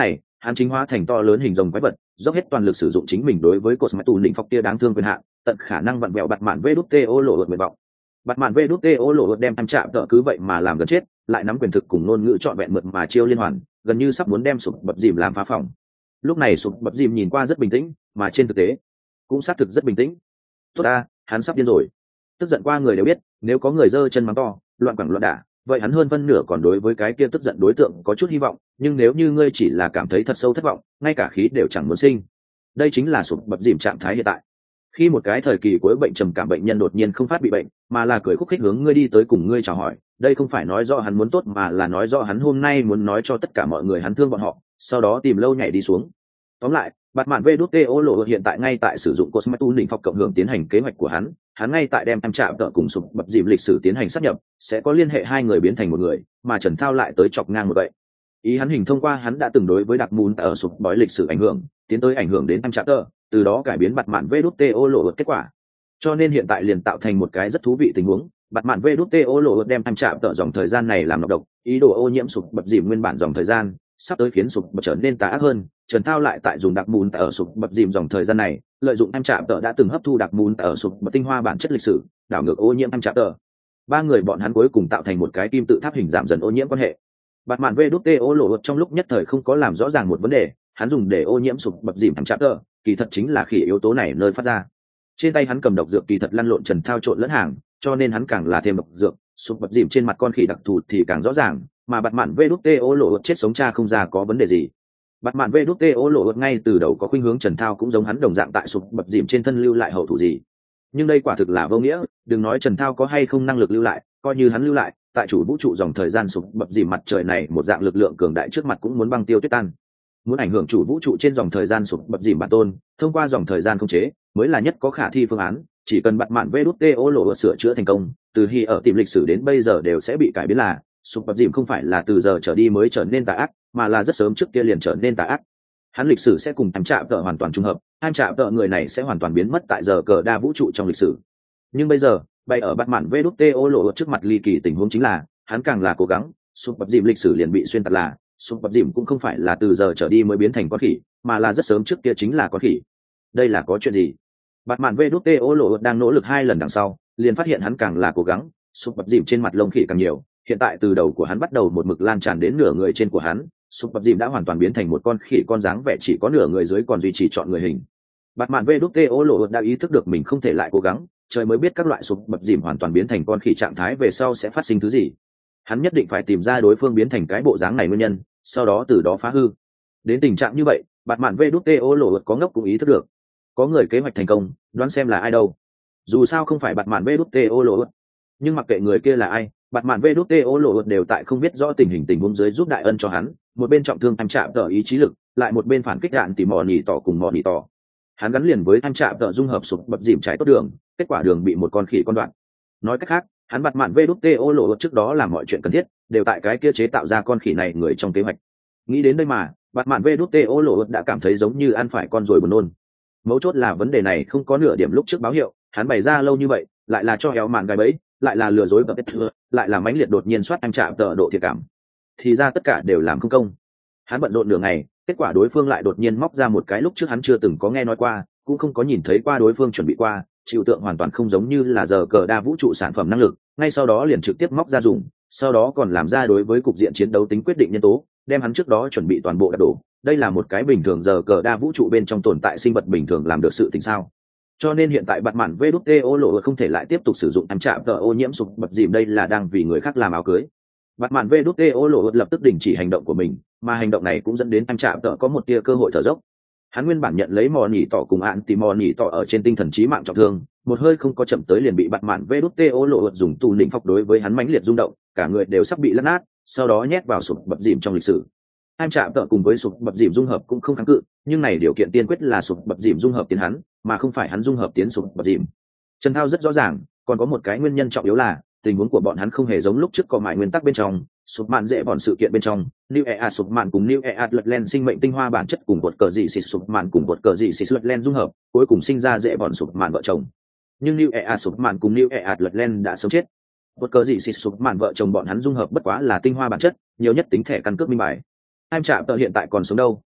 hắn chính hóa thành to lớn hình rồng quái vật, dốc hết toàn lực sử dụng chính mình đối với cột máy tù định phọc tia đáng thương quyền hạn, tận khả năng vặn vẹo bạt mạn VĐTO lộ ợt nguyện vọng. Bạt mạn VĐTO lộ ợt đem em chạm tợ cứ vậy mà làm gần chết, lại nắm quyền thực cùng ngôn ngữ trọn vẹn mượt mà chiêu liên hoàn, gần như sắp muốn đem sụp bập dìm làm phá phòng. Lúc này sụp bập dìm nhìn qua rất bình tĩnh, mà trên thực tế cũng xác thực rất bình tĩnh. Tốt ta, hắn sắp điên rồi. Tức giận qua người đều biết, nếu có người giơ chân mắng to, loạn quẳng loạn đả, vậy hắn hơn phân nửa còn đối với cái kia tức giận đối tượng có chút hy vọng, nhưng nếu như ngươi chỉ là cảm thấy thật sâu thất vọng, ngay cả khí đều chẳng muốn sinh. Đây chính là sụp bập dìm trạng thái hiện tại. Khi một cái thời kỳ cuối bệnh trầm cảm bệnh nhân đột nhiên không phát bị bệnh, mà là cười khúc khích hướng ngươi đi tới cùng ngươi chào hỏi, đây không phải nói rõ hắn muốn tốt, mà là nói rõ hắn hôm nay muốn nói cho tất cả mọi người hắn thương bọn họ, sau đó tìm lâu nhảy đi xuống. Tóm lại, bạt mạn VĐTO lộ hiện tại ngay tại sử dụng Cosmetu định phọc cộng hưởng tiến hành kế hoạch của hắn ngay tại đem em chạm tợ cùng sụp bập dìm lịch sử tiến hành sát nhập, sẽ có liên hệ hai người biến thành một người, mà Trần Thao lại tới chọc ngang một vậy. Ý hắn hình thông qua hắn đã từng đối với đặc môn ở sụp bói lịch sử ảnh hưởng, tiến tới ảnh hưởng đến em chạm tợ, từ đó cải biến bạt mạn VĐTO lộ kết quả. Cho nên hiện tại liền tạo thành một cái rất thú vị tình huống, bạt mạn VĐTO lộ đem em chạm tợ dòng thời gian này làm nọc độc, ý đồ ô nhiễm sụp bập dìm nguyên bản dòng thời gian, sắp tới khiến sụp bập trở nên tà ác hơn. Trần Thao lại tại dùng đặc mùn ở sụp bập dìm dòng thời gian này, lợi dụng em chạm tợ đã từng hấp thu đặc mùn ở sụp bập tinh hoa bản chất lịch sử, đảo ngược ô nhiễm em chạm tợ. Ba người bọn hắn cuối cùng tạo thành một cái kim tự tháp hình giảm dần ô nhiễm quan hệ. Bạt mạn VĐTO lộ trong lúc nhất thời không có làm rõ ràng một vấn đề, hắn dùng để ô nhiễm sụp bập dìm em chạm tợ, kỳ thật chính là khỉ yếu tố này nơi phát ra. Trên tay hắn cầm độc dược kỳ thật lăn lộn Trần Thao trộn lẫn hàng, cho nên hắn càng là thêm độc dược, sụp bập dìm trên mặt con khỉ đặc thù thì càng rõ ràng, mà bạt mạn VĐTO lộ chết sống cha không ra có vấn đề gì. Bạt mạn VĐTO lộ ngay từ đầu có khuynh hướng Trần Thao cũng giống hắn đồng dạng tại sụp bập dìm trên thân lưu lại hậu thủ gì. Nhưng đây quả thực là vô nghĩa, đừng nói Trần Thao có hay không năng lực lưu lại, coi như hắn lưu lại, tại chủ vũ trụ dòng thời gian sụp bập dìm mặt trời này một dạng lực lượng cường đại trước mặt cũng muốn băng tiêu tuyết tan. Muốn ảnh hưởng chủ vũ trụ trên dòng thời gian sụp bập dìm bản tôn, thông qua dòng thời gian khống chế, mới là nhất có khả thi phương án. Chỉ cần bạt mạn VĐTO lộ sửa chữa thành công, từ khi ở tìm lịch sử đến bây giờ đều sẽ bị cải biến là sụp bập dìm không phải là từ giờ trở đi mới trở nên tà ác, mà là rất sớm trước kia liền trở nên tà ác. Hắn lịch sử sẽ cùng em chạm tợ hoàn toàn trùng hợp, em chạm tợ người này sẽ hoàn toàn biến mất tại giờ cờ đa vũ trụ trong lịch sử. Nhưng bây giờ, bay ở bạt mạn VĐTO lộ trước mặt ly kỳ tình huống chính là, hắn càng là cố gắng, sụp bập dìm lịch sử liền bị xuyên tạc là sụp bập dìm cũng không phải là từ giờ trở đi mới biến thành con khỉ, mà là rất sớm trước kia chính là con khỉ. Đây là có chuyện gì? Bạt mạn VĐTO lộ đang nỗ lực 2 lần đằng sau, liền phát hiện hắn càng là cố gắng, sụp bập dìm trên mặt lông khỉ càng nhiều. Hiện tại từ đầu của hắn bắt đầu một mực lan tràn đến nửa người trên của hắn, sụp bập dìm đã hoàn toàn biến thành một con khỉ con dáng vẻ chỉ có nửa người dưới còn duy trì chọn người hình. Bạt mạn VĐTO lộ đã ý thức được mình không thể lại cố gắng, trời mới biết các loại sụp bập dìm hoàn toàn biến thành con khỉ trạng thái về sau sẽ phát sinh thứ gì. Hắn nhất định phải tìm ra đối phương biến thành cái bộ dáng này nguyên nhân, sau đó từ đó phá hư. Đến tình trạng như vậy, bạt mạn VĐTO lộ có ngốc cũng ý thức được. Có người kế hoạch thành công, đoán xem là ai đâu. Dù sao không phải bạt mạn VĐTO lộ, nhưng mặc kệ người kia là ai, bạt mạn VĐTO lộ đều tại không biết rõ tình huống dưới giúp đại ân cho hắn, một bên trọng thương em chạm tợ ý chí lực, lại một bên phản kích đạn tìm mò nỉ tỏ cùng mò nỉ tỏ. Hắn gắn liền với em chạm tợ dung hợp sụp bập dìm trái tốt đường, kết quả đường bị một con khỉ con đoạn. Nói cách khác, hắn bạt mạn VĐTO lộ trước đó làm mọi chuyện cần thiết, đều tại cái kia chế tạo ra con khỉ này người trong kế hoạch. Nghĩ đến đây mà, bạt mạn VĐTO lộ đã cảm thấy giống như ăn phải con ruồi buồn nôn. Mấu chốt là vấn đề này không có nửa điểm lúc trước báo hiệu, hắn bày ra lâu như vậy, lại là cho éo mạn gai bẫy, lại là lừa dối và vết thừa, lại là mãnh liệt đột nhiên soát em chạm tợ độ thiệt cảm. Thì ra tất cả đều làm không công. Hắn bận rộn nửa ngày, kết quả đối phương lại đột nhiên móc ra một cái lúc trước hắn chưa từng có nghe nói qua, cũng không có nhìn thấy qua đối phương chuẩn bị qua, chịu tượng hoàn toàn không giống như là giờ cờ đa vũ trụ sản phẩm năng lực, ngay sau đó liền trực tiếp móc ra dùng, sau đó còn làm ra đối với cục diện chiến đấu tính quyết định nhân tố, đem hắn trước đó chuẩn bị toàn bộ đạp đổ. Đây là một cái bình thường giờ cờ đa vũ trụ bên trong tồn tại sinh vật bình thường làm được sự tình sao? Cho nên hiện tại bạt mạn VĐTO lộ không thể lại tiếp tục sử dụng em chạm tợ ô nhiễm sụp bập dìm, đây là đang vì người khác làm áo cưới. Bạt mạn VĐTO lộ lập tức đình chỉ hành động của mình, mà hành động này cũng dẫn đến em chạm tợ có một tia cơ hội thở dốc. Hắn nguyên bản nhận lấy mò nỉ tỏ cùng ạn thì mò nỉ tỏ ở trên tinh thần trí mạng trọng thương, một hơi không có chậm tới liền bị bạt mạn VĐTO lộ dùng tù lĩnh phọc đối với hắn mãnh liệt rung động, cả người đều sắp bị lăn nát, sau đó nhét vào sụp bập dìm trong lịch sử. Em chạm tợ cùng với sụp bập dìm dung hợp cũng không kháng cự, nhưng này điều kiện tiên quyết là sụp bập dìm dung hợp tiến hắn, mà không phải hắn dung hợp tiến sụp bập dìm. Trần Thao rất rõ ràng, còn có một cái nguyên nhân trọng yếu là tình huống của bọn hắn không hề giống lúc trước có mại nguyên tắc bên trong, sụp mạn dễ bọn sự kiện bên trong, New EA sụp mạn cùng New EA lật len sinh mệnh tinh hoa bản chất cùng bột cờ dị xịt sụp mạn cùng bột cờ dị xịt lật len dung hợp, cuối cùng sinh ra dễ bọn sụp mạn vợ chồng. Nhưng New EA sụp mạn cùng New EA lật len đã sớm chết. Bột cờ dị xịt sụp mạn vợ chồng bọn hắn dung hợp bất quá là tinh hoa bản chất, nhiều nhất tính thẻ căn cước minh bài. Em chạm tợ hiện tại còn sống đâu,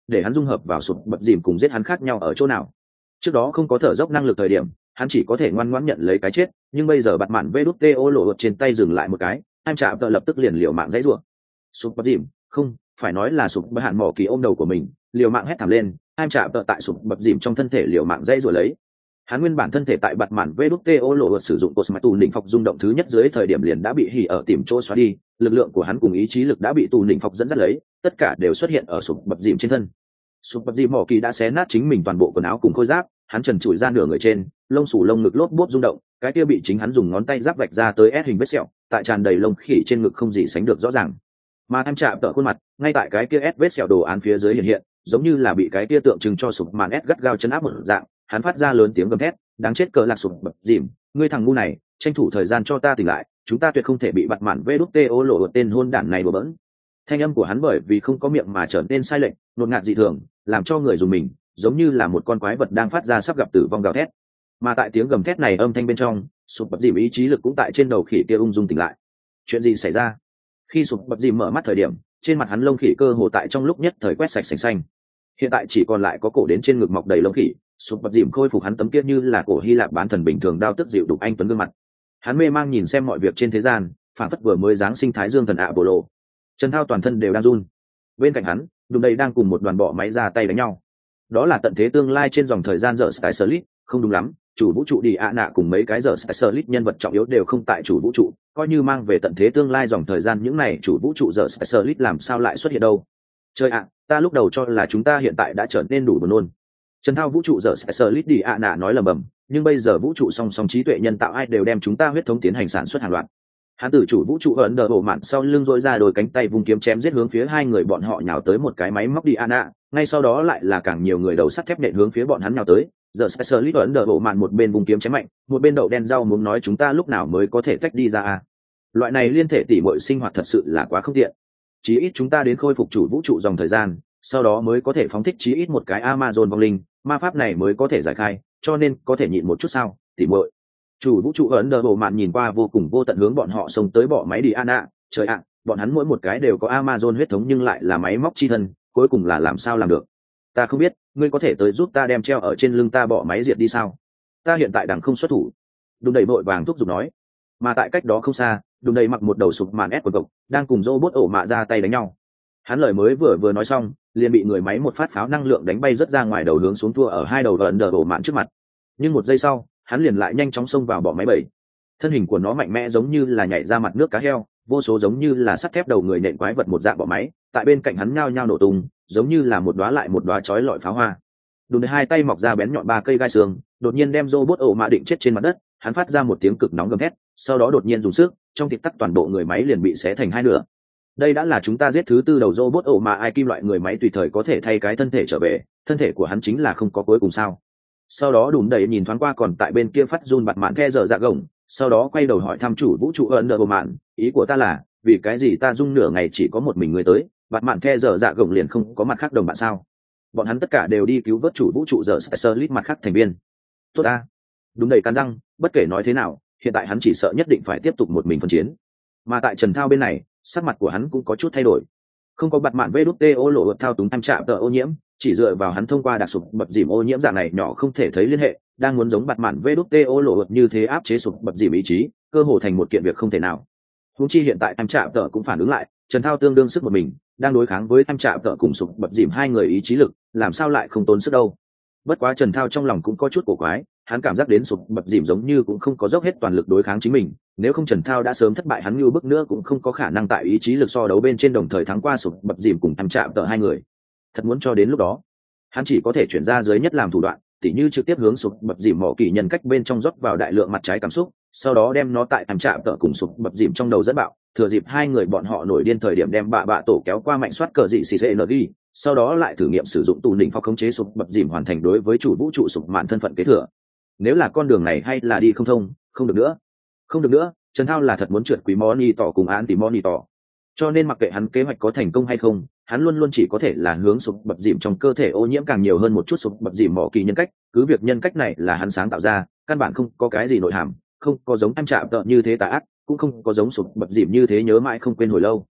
để hắn dung hợp vào sụp bập dìm cùng giết hắn khác nhau ở chỗ nào. Trước đó không có thở dốc năng lực thời điểm, hắn chỉ có thể ngoan ngoãn nhận lấy cái chết, nhưng bây giờ bạt mạn vê đút tê ô lộ trên tay dừng lại một cái, em chạm tợ lập tức liền liều mạng dãy rủa. Sụp bập dìm, không phải nói là sụp bập hạn mỏ kỳ ôm đầu của mình, liều mạng hét thảm lên, em chạm tợ tại sụp bập dìm trong thân thể liều mạng dãy rủa lấy. Hắn nguyên bản thân thể tại bạt mạn vê đút tê ô lộ sử dụng cột mạch tù đỉnh phọc rung động thứ nhất dưới thời điểm liền đã bị hỉ ở tìm chỗ xóa đi, lực lượng của hắn cùng ý chí lực đã bị tù đỉnh phọc dẫn dắt lấy, tất cả đều xuất hiện ở sụp bập dìm trên thân. Sụp bập dìm mỏ kỳ đã xé nát chính mình toàn bộ quần áo cùng khôi giáp, hắn trần trụi ra nửa người trên, lông xù lông ngực lốp bốp rung động, cái kia bị chính hắn dùng ngón tay giáp vạch ra tới S hình vết sẹo, tại tràn đầy lông khỉ trên ngực không gì sánh được rõ ràng. Mà em chạm tợ khuôn mặt, ngay tại cái kia S vết sẹo đồ án phía dưới hiện, giống như là bị cái kia tượng trưng cho sụp màn S gắt gao chấn áp một dạng, hắn phát ra lớn tiếng gầm thét, đáng chết cờ lạc sụp bập dìm, ngươi thằng ngu này, tranh thủ thời gian cho ta tỉnh lại, chúng ta tuyệt không thể bị bạt mạn vê đút tê ô lộ tên hôn đản này đùa bỡn. Thanh âm của hắn bởi vì không có miệng mà trở nên sai lệch, ngột ngạt dị thường, làm cho người dùng mình, giống như là một con quái vật đang phát ra sắp gặp tử vong gào thét. Mà tại tiếng gầm thét này âm thanh bên trong, sụp bập dìm ý chí lực cũng tại trên đầu khỉ kia ung dung tỉnh lại. Chuyện gì xảy ra? Khi sụp bập dìm mở mắt thời điểm, trên mặt hắn lông khỉ cơ hồ tại trong lúc nhất thời quét sạch sành xanh. Hiện tại chỉ còn lại có cổ đến trên ngực mọc đầy lông khỉ, sụp bập dìm khôi phục hắn tấm kia như là cổ Hy Lạp bán thần bình thường đao tức dịu đục anh tuấn gương mặt. Hắn mê mang nhìn xem mọi việc trên thế gian, phản phất vừa mới giáng sinh thái dương thần ạ bộ lộ. Trần Thao toàn thân đều đang run. Bên cạnh hắn, Đùng Đầy đang cùng một đoàn bọ máy ra tay đánh nhau. Đó là tận thế tương lai trên dòng thời gian giờ Skyserlit, không đúng lắm, chủ vũ trụ đi ạ nạ cùng mấy cái giờ Skyserlit nhân vật trọng yếu đều không tại chủ vũ trụ, coi như mang về tận thế tương lai dòng thời gian những này chủ vũ trụ giờ Skyserlit làm sao lại xuất hiện đâu? Trời ạ, ta lúc đầu cho là chúng ta hiện tại đã trở nên đủ buồn nôn. Trần Thao vũ trụ giờ Skyserlit đi ạ nạ nói lầm bầm, nhưng bây giờ vũ trụ song song trí tuệ nhân tạo ai đều đem chúng ta huyết thống tiến hành sản xuất hàng loạt. Hắn tử chủ vũ trụ ấn đờ bộ mạn sau lưng dội ra đôi cánh tay vùng kiếm chém giết hướng phía hai người bọn họ nhào tới một cái máy móc đi ana, ngay sau đó lại là càng nhiều người đầu sắt thép nện hướng phía bọn hắn nhào tới. Giờ Specialist ấn đờ bộ mạn một bên vùng kiếm chém mạnh, một bên đậu đen rau muốn nói chúng ta lúc nào mới có thể tách đi ra a. Loại này liên thể tỉ muội sinh hoạt thật sự là quá không tiện. Chí ít chúng ta đến khôi phục chủ vũ trụ dòng thời gian, sau đó mới có thể phóng thích chí ít một cái Amazon vong linh, ma pháp này mới có thể giải khai, cho nên có thể nhịn một chút sao, tỉ muội. Chủ vũ trụ ấn đờ bộ mạn nhìn qua vô cùng vô tận hướng bọn họ xông tới bỏ máy đi ana, trời ạ, bọn hắn mỗi một cái đều có Amazon huyết thống nhưng lại là máy móc chi thân, cuối cùng là làm sao làm được? Ta không biết, ngươi có thể tới giúp ta đem treo ở trên lưng ta bỏ máy diệt đi sao? Ta hiện tại đang không xuất thủ. Đùng Đầy vội vàng thúc giục nói. Mà tại cách đó không xa, Đùng Đầy mặc một đầu sụp màn ép của cậu, đang cùng robot ổ mạ ra tay đánh nhau. Hắn lời mới vừa nói xong, liền bị người máy một phát pháo năng lượng đánh bay rất ra ngoài đầu hướng xuống thua ở hai đầu ấn đờ ổ mạn trước mặt. Nhưng một giây sau, hắn liền lại nhanh chóng xông vào bỏ máy bầy. Thân hình của nó mạnh mẽ giống như là nhảy ra mặt nước cá heo, vô số giống như là sắt thép đầu người nện quái vật một dạng bỏ máy, tại bên cạnh hắn nhao nhao nổ tung, giống như là một đóa lại một đóa chói lọi pháo hoa. Đùng Đầy hai tay mọc ra bén nhọn ba cây gai xương, đột nhiên đem robot ổ mạ định chết trên mặt đất, hắn phát ra một tiếng cực nóng gầm thét, sau đó đột nhiên dùng sức, trong tích tắc toàn bộ người máy liền bị xé thành hai nửa. Đây đã là chúng ta giết thứ tư đầu robot ổ mạ ai kim loại người máy tùy thời có thể thay cái thân thể trở về, thân thể của hắn chính là không có cuối cùng sao? Sau đó Đùm Đầy nhìn thoáng qua còn tại bên kia phát run bặt mạn the dở dạ gồng, sau đó quay đầu hỏi thăm chủ vũ trụ ấn đờ bộ mạn, ý của ta là vì cái gì ta rung nửa ngày chỉ có một mình người tới, bặt mạn the dở dạ gồng liền không có mặt khác đồng bạn sao? Bọn hắn tất cả đều đi cứu vớt chủ vũ trụ giờ Specialist mặt khác thành viên. Tốt ta. Đùm Đầy cắn răng, bất kể nói thế nào, hiện tại hắn chỉ sợ nhất định phải tiếp tục một mình phân chiến. Mà tại Trần Thao bên này, sắc mặt của hắn cũng có chút thay đổi. Không có bặt mạn vê đút tê ô lộ thao túng em chạm tờ ô nhiễm, chỉ dựa vào hắn thông qua đặc sụp bập dìm ô nhiễm dạng này nhỏ không thể thấy liên hệ, đang muốn giống bặt mạn vê đút tê ô lộ như thế áp chế sụp bập dìm ý chí, cơ hồ thành một kiện việc không thể nào. Huống chi hiện tại em chạm tờ cũng phản ứng lại, Trần Thao tương đương sức một mình, đang đối kháng với em chạm tờ cùng sụp bập dìm hai người ý chí lực, làm sao lại không tốn sức đâu. Bất quá Trần Thao trong lòng cũng có chút cổ quái, hắn cảm giác đến sụp bập dìm giống như cũng không có dốc hết toàn lực đối kháng chính mình, nếu không Trần Thao đã sớm thất bại hắn như bước nữa cũng không có khả năng tại ý chí lực so đấu bên trên đồng thời thắng qua sụp bập dìm cùng em chạm tờ hai người. Thật muốn cho đến lúc đó, hắn chỉ có thể chuyển ra dưới nhất làm thủ đoạn, tỉ như trực tiếp hướng sụp bập dìm mỏ kỳ nhân cách bên trong rót vào đại lượng mặt trái cảm xúc, sau đó đem nó tại em chạm tờ cùng sụp bập dìm trong đầu dẫn bạo, thừa dịp hai người bọn họ nổi điên thời điểm đem bạ tổ kéo qua mạnh soát cờ dị xì xê ngi, sau đó lại thử nghiệm sử dụng tù đỉnh pháo khống chế sụp bập dìm hoàn thành đối với chủ vũ trụ sụp mạn thân phận kế thừa. Nếu là con đường này hay là đi không thông, không được nữa, Trần Thao là thật muốn trượt quý moni tỏ cùng án tìm moni tỏ, cho nên mặc kệ hắn kế hoạch có thành công hay không, hắn luôn luôn chỉ có thể là hướng sụp bập dìm trong cơ thể ô nhiễm càng nhiều hơn một chút sụp bập dìm mỏ kỳ nhân cách, cứ việc nhân cách này là hắn sáng tạo ra, căn bản không có cái gì nội hàm, không có giống em chạm tợ như thế tà ác, cũng không có giống sụp bập dìm như thế nhớ mãi không quên hồi lâu.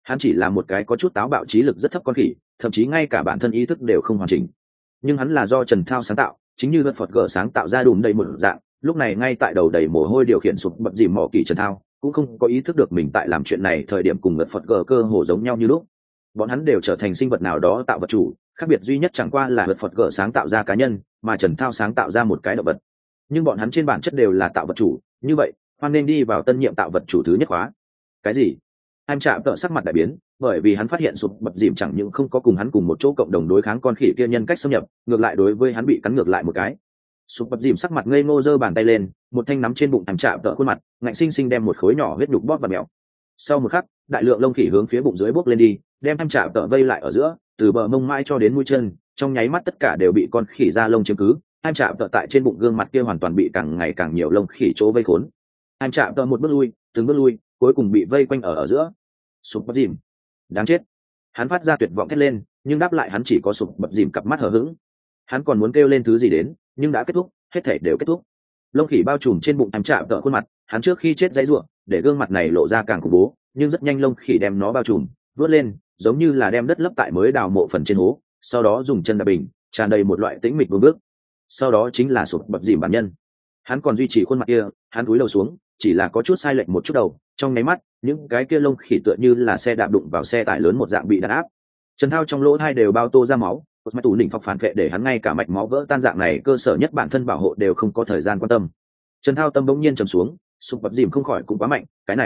hắn chỉ là một cái có chút táo bạo trí lực rất thấp con khỉ, thậm chí ngay cả bản thân ý thức đều không hoàn chỉnh. Nhưng hắn là do Trần Thao sáng tạo, chính như vật Phật gở sáng tạo ra đùm đầy một dạng. Lúc này ngay tại đầu đầy mồ hôi điều khiển sụp bập dìm mỏ kỳ Trần Thao cũng không có ý thức được mình tại làm chuyện này thời điểm cùng vật Phật gở cơ hồ giống nhau như lúc. Bọn hắn đều trở thành sinh vật nào đó tạo vật chủ, khác biệt duy nhất chẳng qua là vật Phật gở sáng tạo ra cá nhân, mà Trần Thao sáng tạo ra một cái động vật. Nhưng bọn hắn trên bản chất đều là tạo vật chủ, như vậy hoan nên đi vào tân nhiệm tạo vật chủ thứ nhất khóa. Cái gì? Anh chạm tợ sắc mặt đại biến, bởi vì hắn phát hiện sụp bập dìm chẳng những không có cùng hắn cùng một chỗ cộng đồng đối kháng con khỉ kia nhân cách xâm nhập, ngược lại đối với hắn bị cắn ngược lại một cái. Sụp bập dìm sắc mặt ngây ngô giơ bàn tay lên, một thanh nắm trên bụng anh chạm tợ khuôn mặt, ngạnh sinh sinh đem một khối nhỏ huyết nhục bóp vào mèo. Sau một khắc, đại lượng lông khỉ hướng phía bụng dưới bốc lên đi, đem anh chạm tợ vây lại ở giữa, từ bờ mông mãi cho đến mũi chân, trong nháy mắt tất cả đều bị con khỉ da lông chiếm cứ. Anh chạm tợ tại trên bụng gương mặt kia hoàn toàn bị càng ngày càng nhiều lông khỉ chỗ vây khốn. Anh chạm tợ một bước lui, từng bước lui, cuối cùng bị vây quanh ở giữa. Sụp bập dìm, đáng chết! Hắn phát ra tuyệt vọng thét lên, nhưng đáp lại hắn chỉ có sụp bập dìm cặp mắt hờ hững. Hắn còn muốn kêu lên thứ gì đến, nhưng đã kết thúc, hết thảy đều kết thúc. Lông khỉ bao trùm trên bụng anh chạm tợ khuôn mặt, hắn trước khi chết dãy rủa, để gương mặt này lộ ra càng khủng bố, nhưng rất nhanh lông khỉ đem nó bao trùm, vớt lên, giống như là đem đất lấp tại mới đào mộ phần trên hố, sau đó dùng chân đạp bình, tràn đầy một loại tĩnh mịch vương bước. Sau đó chính là sụp bập dìm bản nhân. Hắn còn duy trì khuôn mặt kia, hắn cúi đầu xuống, chỉ là có chút sai lệch một chút đầu, trong nháy mắt những cái kia lông khỉ tựa như là xe đạp đụng vào xe tải lớn một dạng bị đàn áp. Trần Thao trong lỗ hai đều bao tô ra máu, một mạch tủ đỉnh phọc phản vệ để hắn ngay cả mạch máu vỡ tan dạng này cơ sở nhất bản thân bảo hộ đều không có thời gian quan tâm. Trần Thao tâm bỗng nhiên trầm xuống, sụp bập dìm không khỏi cũng quá mạnh,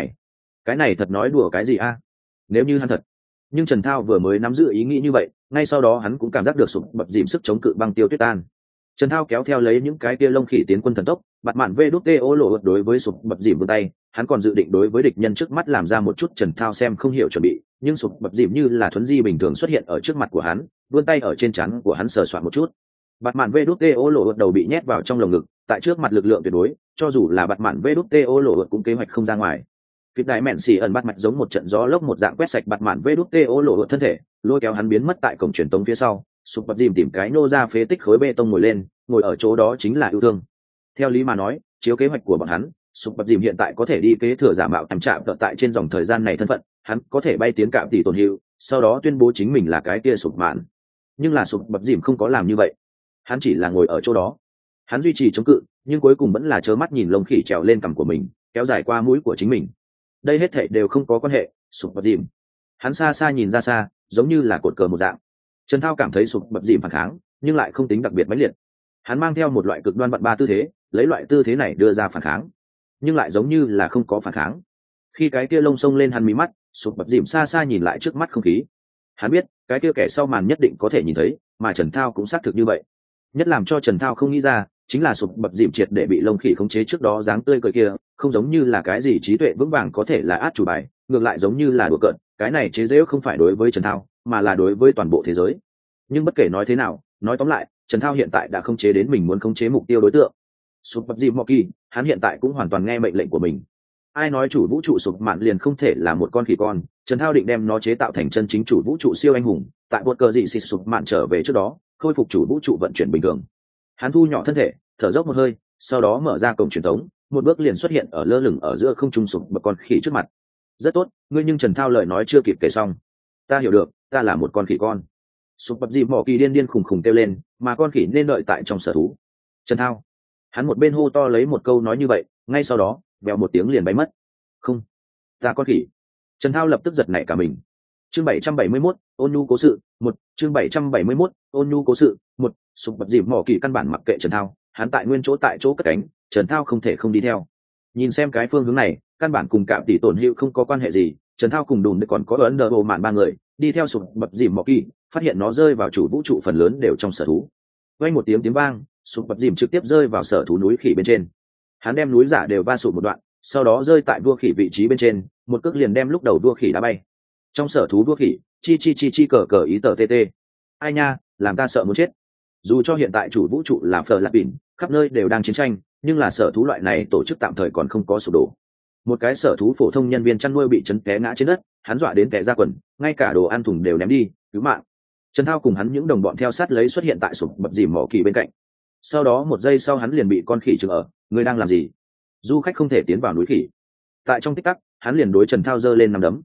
cái này thật nói đùa cái gì a? Nếu như hắn thật. Nhưng Trần Thao vừa mới nắm giữ ý nghĩ như vậy, ngay sau đó hắn cũng cảm giác được sụp bập dìm sức chống cự băng tiêu tuyết tan. Trần Thao kéo theo lấy những cái kia lông khỉ tiến quân thần tốc, bạt mạn vê đút tê ô lộ đối với sụp bập dìm vươn tay, hắn còn dự định đối với địch nhân trước mắt làm ra một chút Trần Thao xem không hiểu chuẩn bị, nhưng sụp bập dìm như là thuấn di bình thường xuất hiện ở trước mặt của hắn, vươn tay ở trên trán của hắn sờ soạn một chút. Bạt mạn vê đút tê ô lộ đầu bị nhét vào trong lồng ngực, tại trước mặt lực lượng tuyệt đối, cho dù là bạt mạn vê đút tê ô lộ cũng kế hoạch không ra ngoài. Vịt đại mẹn xì ẩn bắt mạch giống một trận gió lốc một dạng quét sạch bạt mạn vê đút tê ô lộ thân thể, lôi kéo hắn biến mất tại cổng truyền tống phía sau. Sụp bập dìm tìm cái nô ra phế tích khối bê tông ngồi lên, ngồi ở chỗ đó chính là yêu thương. Theo lý mà nói, chiếu kế hoạch của bọn hắn, sụp bập dìm hiện tại có thể đi kế thừa giả mạo tạm chạm tại trên dòng thời gian này thân phận, hắn có thể bay tiến cạm tỷ tổn hiệu, sau đó tuyên bố chính mình là cái kia sụp mạn. Nhưng là sụp bập dìm không có làm như vậy, hắn chỉ là ngồi ở chỗ đó. Hắn duy trì chống cự, nhưng cuối cùng vẫn là trơ mắt nhìn lông khỉ trèo lên cằm của mình, kéo dài qua mũi của chính mình. Đây hết thảy đều không có quan hệ, sụp bập dìm. Hắn xa xa nhìn ra xa, giống như là cột cờ một dạng. Trần Thao cảm thấy sụp bập dìm phản kháng, nhưng lại không tính đặc biệt mãnh liệt. Hắn mang theo một loại cực đoan vặn ba tư thế, lấy loại tư thế này đưa ra phản kháng, nhưng lại giống như là không có phản kháng. Khi cái kia lông sông lên hắn mí mắt, sụp bập dìm xa xa nhìn lại trước mắt không khí. Hắn biết, cái kia kẻ sau màn nhất định có thể nhìn thấy, mà Trần Thao cũng xác thực như vậy. Nhất làm cho Trần Thao không nghĩ ra, chính là sụp bập dìm triệt để bị lông khỉ khống chế trước đó dáng tươi cười kia, không giống như là cái gì trí tuệ vững vàng có thể là át chủ bài, ngược lại giống như là đùa cợt. Cái này chế giễu không phải đối với Trần Thao, mà là đối với toàn bộ thế giới. Nhưng bất kể nói thế nào, nói tóm lại, Trần Thao hiện tại đã khống chế đến mình muốn khống chế mục tiêu đối tượng. Sụp bập dìm Moki, hắn hiện tại cũng hoàn toàn nghe mệnh lệnh của mình. Ai nói chủ vũ trụ sụp mạn liền không thể là một con khỉ con, Trần Thao định đem nó chế tạo thành chân chính chủ vũ trụ siêu anh hùng, tại một cờ dị xịt sụp mạn trở về trước đó, khôi phục chủ vũ trụ vận chuyển bình thường. Hắn thu nhỏ thân thể, thở dốc một hơi, sau đó mở ra cổng truyền thống, một bước liền xuất hiện ở lơ lửng ở giữa không trung sụp bập con khỉ trước mặt. Rất tốt, ngươi, nhưng Trần Thao lời nói chưa kịp kể xong. Ta hiểu được, ta là một con khỉ con. Sụp bập dìm mỏ kỳ điên điên khùng khùng kêu lên, mà con khỉ nên đợi tại trong sở thú. Trần Thao. Hắn một bên hô to lấy một câu nói như vậy, ngay sau đó vèo một tiếng liền bay mất. Không, ta con khỉ. Trần Thao lập tức giật nảy cả mình. Chương 771, ôn nhu cố sự, một. Chương 771, ôn nhu cố sự, một. Sụp bập dìm mỏ kỳ căn bản mặc kệ Trần Thao, hắn tại nguyên chỗ tại chỗ cất cánh, Trần Thao không thể không đi theo. Nhìn xem cái phương hướng này, căn bản cùng cạm tỷ tổn hữu không có quan hệ gì. Trần Thao cùng đùm còn có ấn đờ bộ mạn ba người đi theo sụp bập dìm mỏ kỳ, phát hiện nó rơi vào chủ vũ trụ phần lớn đều trong sở thú. Vang một tiếng vang, sụp bập dìm trực tiếp rơi vào sở thú núi khỉ bên trên. Hắn đem núi giả đều va sụp một đoạn, sau đó rơi tại vua khỉ vị trí bên trên, một cước liền đem lúc đầu vua khỉ đá bay. Trong sở thú vua khỉ, chi cờ cờ ý tờ tê. Ai nha, làm ta sợ muốn chết. Dù cho hiện tại chủ vũ trụ là phờ lạp bỉn, khắp nơi đều đang chiến tranh, nhưng là sở thú loại này tổ chức tạm thời còn không có sụp đổ. Một cái sở thú phổ thông nhân viên chăn nuôi bị chấn té ngã trên đất, hắn dọa đến té ra quần, ngay cả đồ ăn thùng đều ném đi, cứu mạng. Trần Thao cùng hắn những đồng bọn theo sát lấy xuất hiện tại sụp bập dìm mỏ kỳ bên cạnh. Sau đó một giây sau hắn liền bị con khỉ chừng ở, ngươi đang làm gì? Du khách không thể tiến vào núi khỉ. Tại trong tích tắc, hắn liền đối Trần Thao giơ lên nắm đấm.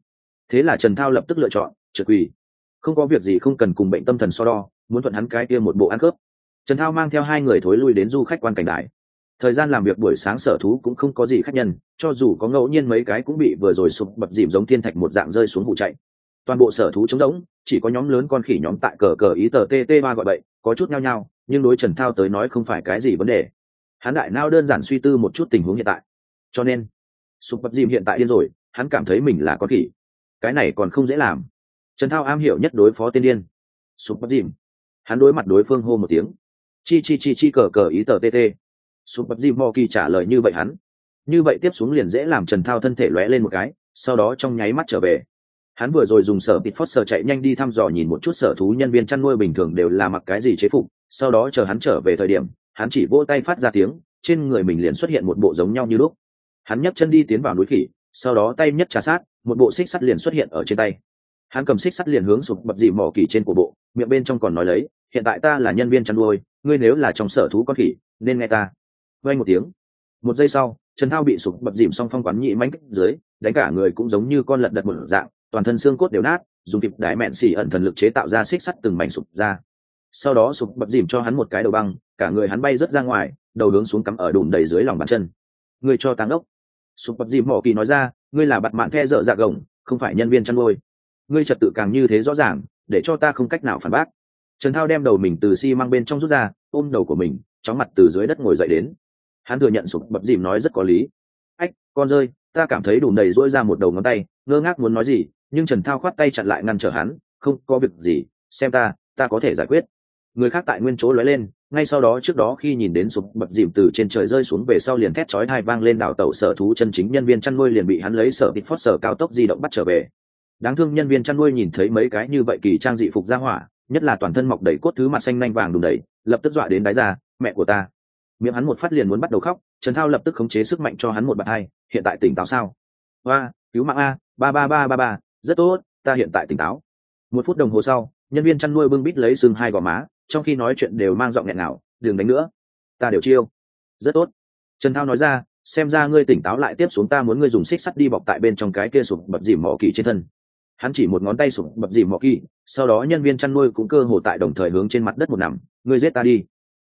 Thế là Trần Thao lập tức lựa chọn trượt quỳ. Không có việc gì không cần cùng bệnh tâm thần so đo, muốn thuận hắn cái kia một bộ ăn cướp. Trần Thao mang theo hai người thối lui đến du khách quan cảnh đài. Thời gian làm việc buổi sáng sở thú cũng không có gì khách nhân, cho dù có ngẫu nhiên mấy cái cũng bị vừa rồi sụp bập dìm giống thiên thạch một dạng rơi xuống vụ chạy. Toàn bộ sở thú trống rỗng, chỉ có nhóm lớn con khỉ nhóm tại cờ cờ ý tờ tt3 gọi bậy, có chút nhao nhao, nhưng đối Trần Thao tới nói không phải cái gì vấn đề. Hắn đại não đơn giản suy tư một chút tình huống hiện tại. Cho nên, sụp bập dìm hiện tại điên rồi, hắn cảm thấy mình là con khỉ. Cái này còn không dễ làm. Trần Thao am hiểu nhất đối phó tên điên. Sụp bập dìm. Hắn đối mặt đối phương hô một tiếng. Chi cờ cờ ý tờ tt. Sụp bập dìm mò kỳ trả lời như vậy hắn. Như vậy tiếp xuống liền dễ làm Trần Thao thân thể lóe lên một cái, sau đó trong nháy mắt trở về. Hắn vừa rồi dùng sở bịt phót sở chạy nhanh đi thăm dò nhìn một chút sở thú nhân viên chăn nuôi bình thường đều là mặc cái gì chế phục, sau đó chờ hắn trở về thời điểm, hắn chỉ vỗ tay phát ra tiếng, trên người mình liền xuất hiện một bộ giống nhau như lúc. Hắn nhấc chân đi tiến vào núi khỉ, sau đó tay nhất trà sát, một bộ xích sắt liền xuất hiện ở trên tay. Hắn cầm xích sắt liền hướng sụp bập dìm mỏ kỳ trên cổ bộ, miệng bên trong còn nói lấy, hiện tại ta là nhân viên chăn nuôi, ngươi nếu là trong sở thú con khỉ nên nghe ta. Vang một tiếng, một giây sau, Trần Thao bị sụp bập dìm song phong quán nhị mãnh kích dưới, đánh cả người cũng giống như con lật đật một dạng, toàn thân xương cốt đều nát, dùng kịp đái mẹn xỉ ẩn thần lực chế tạo ra xích sắt từng mảnh sụp ra. Sau đó sụp bập dìm cho hắn một cái đầu băng, cả người hắn bay rất ra ngoài, đầu hướng xuống cắm ở đùn đầy dưới lòng bàn chân. Ngươi cho táng ốc. Sụp bập dìm mỏ kỳ nói ra, ngươi là bặt mạn the dở dạ gồng, không phải nhân viên chăn nuôi. Ngươi trật tự càng như thế rõ ràng, để cho ta không cách nào phản bác. Trần Thao đem đầu mình từ xi măng bên trong rút ra, ôm đầu của mình, chóng mặt từ dưới đất ngồi dậy đến. Hắn thừa nhận sụp bập dìm nói rất có lý. Ách, con rơi, ta cảm thấy đủ đầy duỗi ra một đầu ngón tay, ngơ ngác muốn nói gì, nhưng Trần Thao khoát tay chặn lại ngăn trở hắn, không có việc gì, xem ta có thể giải quyết. Người khác tại nguyên chỗ lóe lên, ngay sau đó trước đó khi nhìn đến sụp bập dìm từ trên trời rơi xuống về sau liền thét chói tai vang lên, đảo tẩu sở thú chân chính nhân viên chăn nuôi liền bị hắn lấy sở bịt phót sở cao tốc di động bắt trở về. Đáng thương nhân viên chăn nuôi nhìn thấy mấy cái như vậy kỳ trang dị phục ra hỏa, nhất là toàn thân mọc đầy cốt thứ mặt xanh nanh vàng đùng đầy, lập tức dọa đến đái ra, mẹ của ta. Miệng hắn một phát liền muốn bắt đầu khóc, Trần Thao lập tức khống chế sức mạnh cho hắn một bạt hai, hiện tại tỉnh táo sao? Hoa, cứu mạng a, ba, rất tốt, ta hiện tại tỉnh táo. Một phút đồng hồ sau, nhân viên chăn nuôi bưng bít lấy sưng hai gò má, trong khi nói chuyện đều mang giọng nghẹn ngào, đừng đánh nữa, ta đều chiêu. Rất tốt. Trần Thao nói ra, xem ra ngươi tỉnh táo lại, tiếp xuống ta muốn ngươi dùng xích sắt đi bọc tại bên trong cái kia sụp bập dìm mỏ kỳ trên thân. Hắn chỉ một ngón tay sụp bập dìm mỏ kỳ, sau đó nhân viên chăn nuôi cũng cơ hồ tại đồng thời hướng trên mặt đất một nằm, ngươi giết ta đi.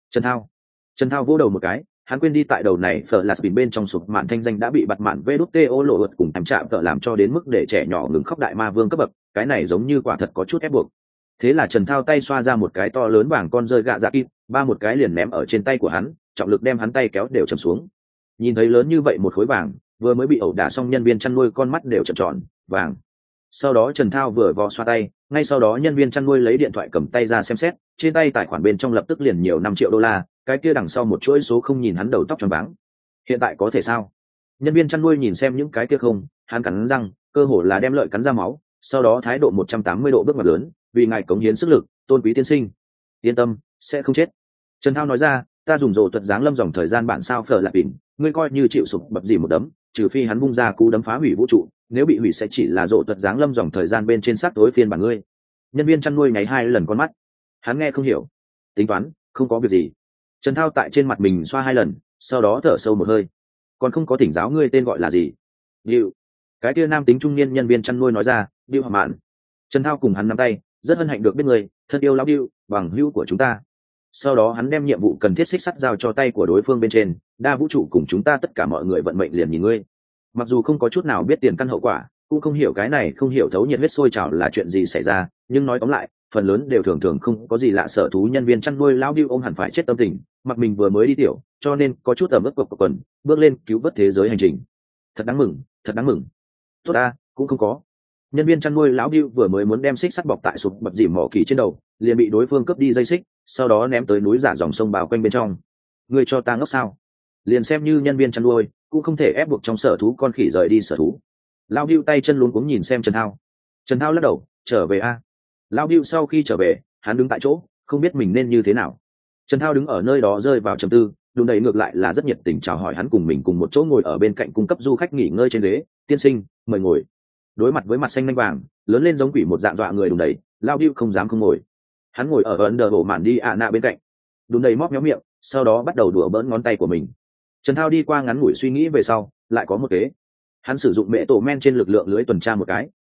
Trần Thao vỗ đầu một cái, hắn quên đi tại đầu này phở là spin bên trong sụp mạn thanh danh đã bị bặt mạn VĐTO lộ ợt cùng em chạm tợ làm cho đến mức để trẻ nhỏ ngừng khóc đại ma vương cấp bậc, cái này giống như quả thật có chút ép buộc. Thế là Trần Thao tay xoa ra một cái to lớn vàng con rơi gạ dạ kim, ba một cái liền ném ở trên tay của hắn, trọng lực đem hắn tay kéo đều trầm xuống. Nhìn thấy lớn như vậy một khối vàng, vừa mới bị ẩu đả xong nhân viên chăn nuôi con mắt đều trợn tròn, vàng. Sau đó Trần Thao vừa vò xoa tay, ngay sau đó nhân viên chăn nuôi lấy điện thoại cầm tay ra xem xét, trên tay tài khoản bên trong lập tức liền nhiều $5 triệu, cái kia đằng sau một chuỗi số không nhìn hắn đầu tóc tròn váng. Hiện tại có thể sao? Nhân viên chăn nuôi nhìn xem những cái kia không, hắn cắn răng, cơ hồ là đem lợi cắn ra máu, sau đó thái độ 180 độ bước ngoặt lớn, vì ngài cống hiến sức lực, tôn quý tiên sinh. Yên tâm, sẽ không chết. Trần Thao nói ra, ta dùng rồ thuật giáng lâm dòng thời gian bản sao phở lạc đỉnh, ngươi coi như chịu sụp bập gì một đấm, trừ phi hắn bung ra cú đấm phá hủy vũ trụ, nếu bị hủy sẽ chỉ là rồ thuật giáng lâm dòng thời gian bên trên xác tối phiên bản ngươi. Nhân viên chăn nuôi nháy 2 lần con mắt, hắn nghe không hiểu. Tính toán, không có việc gì. Trần Thao tại trên mặt mình xoa 2 lần, sau đó thở sâu một hơi. Còn không có thỉnh giáo ngươi tên gọi là gì? Diệu. Cái kia nam tính trung niên nhân viên chăn nuôi nói ra, Diệu Hỏa Mạn. Trần Thao cùng hắn nắm tay, rất hân hạnh được biết người, thân yêu lão Diệu, bằng hữu của chúng ta. Sau đó hắn đem nhiệm vụ cần thiết xích sắt giao cho tay của đối phương bên trên, đa vũ trụ cùng chúng ta tất cả mọi người vận mệnh liền nhìn ngươi. Mặc dù không có chút nào biết tiền căn hậu quả, cũng không hiểu cái này không hiểu thấu nhiệt huyết sôi trào là chuyện gì xảy ra, nhưng nói tóm lại, phần lớn đều thường thường không có gì lạ. Sở thú nhân viên chăn nuôi lão Diệu ôm hẳn phải chết tâm tình, mặc mình vừa mới đi tiểu, cho nên có chút ẩm ướt cộc quần, bước lên cứu vớt thế giới hành trình. Thật đáng mừng, thật đáng mừng. Tốt ta, cũng không có. Nhân viên chăn nuôi lão Diệu vừa mới muốn đem xích sắt bọc tại sụp bập dìm mỏ kỳ trên đầu, liền bị đối phương cướp đi dây xích, sau đó ném tới núi giả dòng sông bao quanh bên trong. Người cho ta ngốc sao? Liền xem như nhân viên chăn nuôi, cũng không thể ép buộc trong sở thú con khỉ rời đi sở thú. Lão Diệu tay chân luống cuống nhìn xem Trần Thao. Trần Thao lắc đầu, trở về a. Lão Diệu sau khi trở về, hắn đứng tại chỗ, không biết mình nên như thế nào. Trần Thao đứng ở nơi đó rơi vào trầm tư, lúc này ngược lại là rất nhiệt tình chào hỏi hắn, cùng mình cùng một chỗ ngồi ở bên cạnh cung cấp du khách nghỉ ngơi trên ghế. Tiên sinh, mời ngồi. Đối mặt với mặt xanh nanh vàng, lớn lên giống quỷ một dạng dọa người đùng đầy, Lão Diệu không dám không ngồi. Hắn ngồi ở ấn đờ bộ mạn đi ạ nạ bên cạnh, đùng đầy móc méo miệng, sau đó bắt đầu đùa bỡn ngón tay của mình. Trần Thao đi qua ngắn ngủi suy nghĩ về sau, lại có một kế. Hắn sử dụng mẹ tổ men trên lực lượng lưới tuần tra một cái,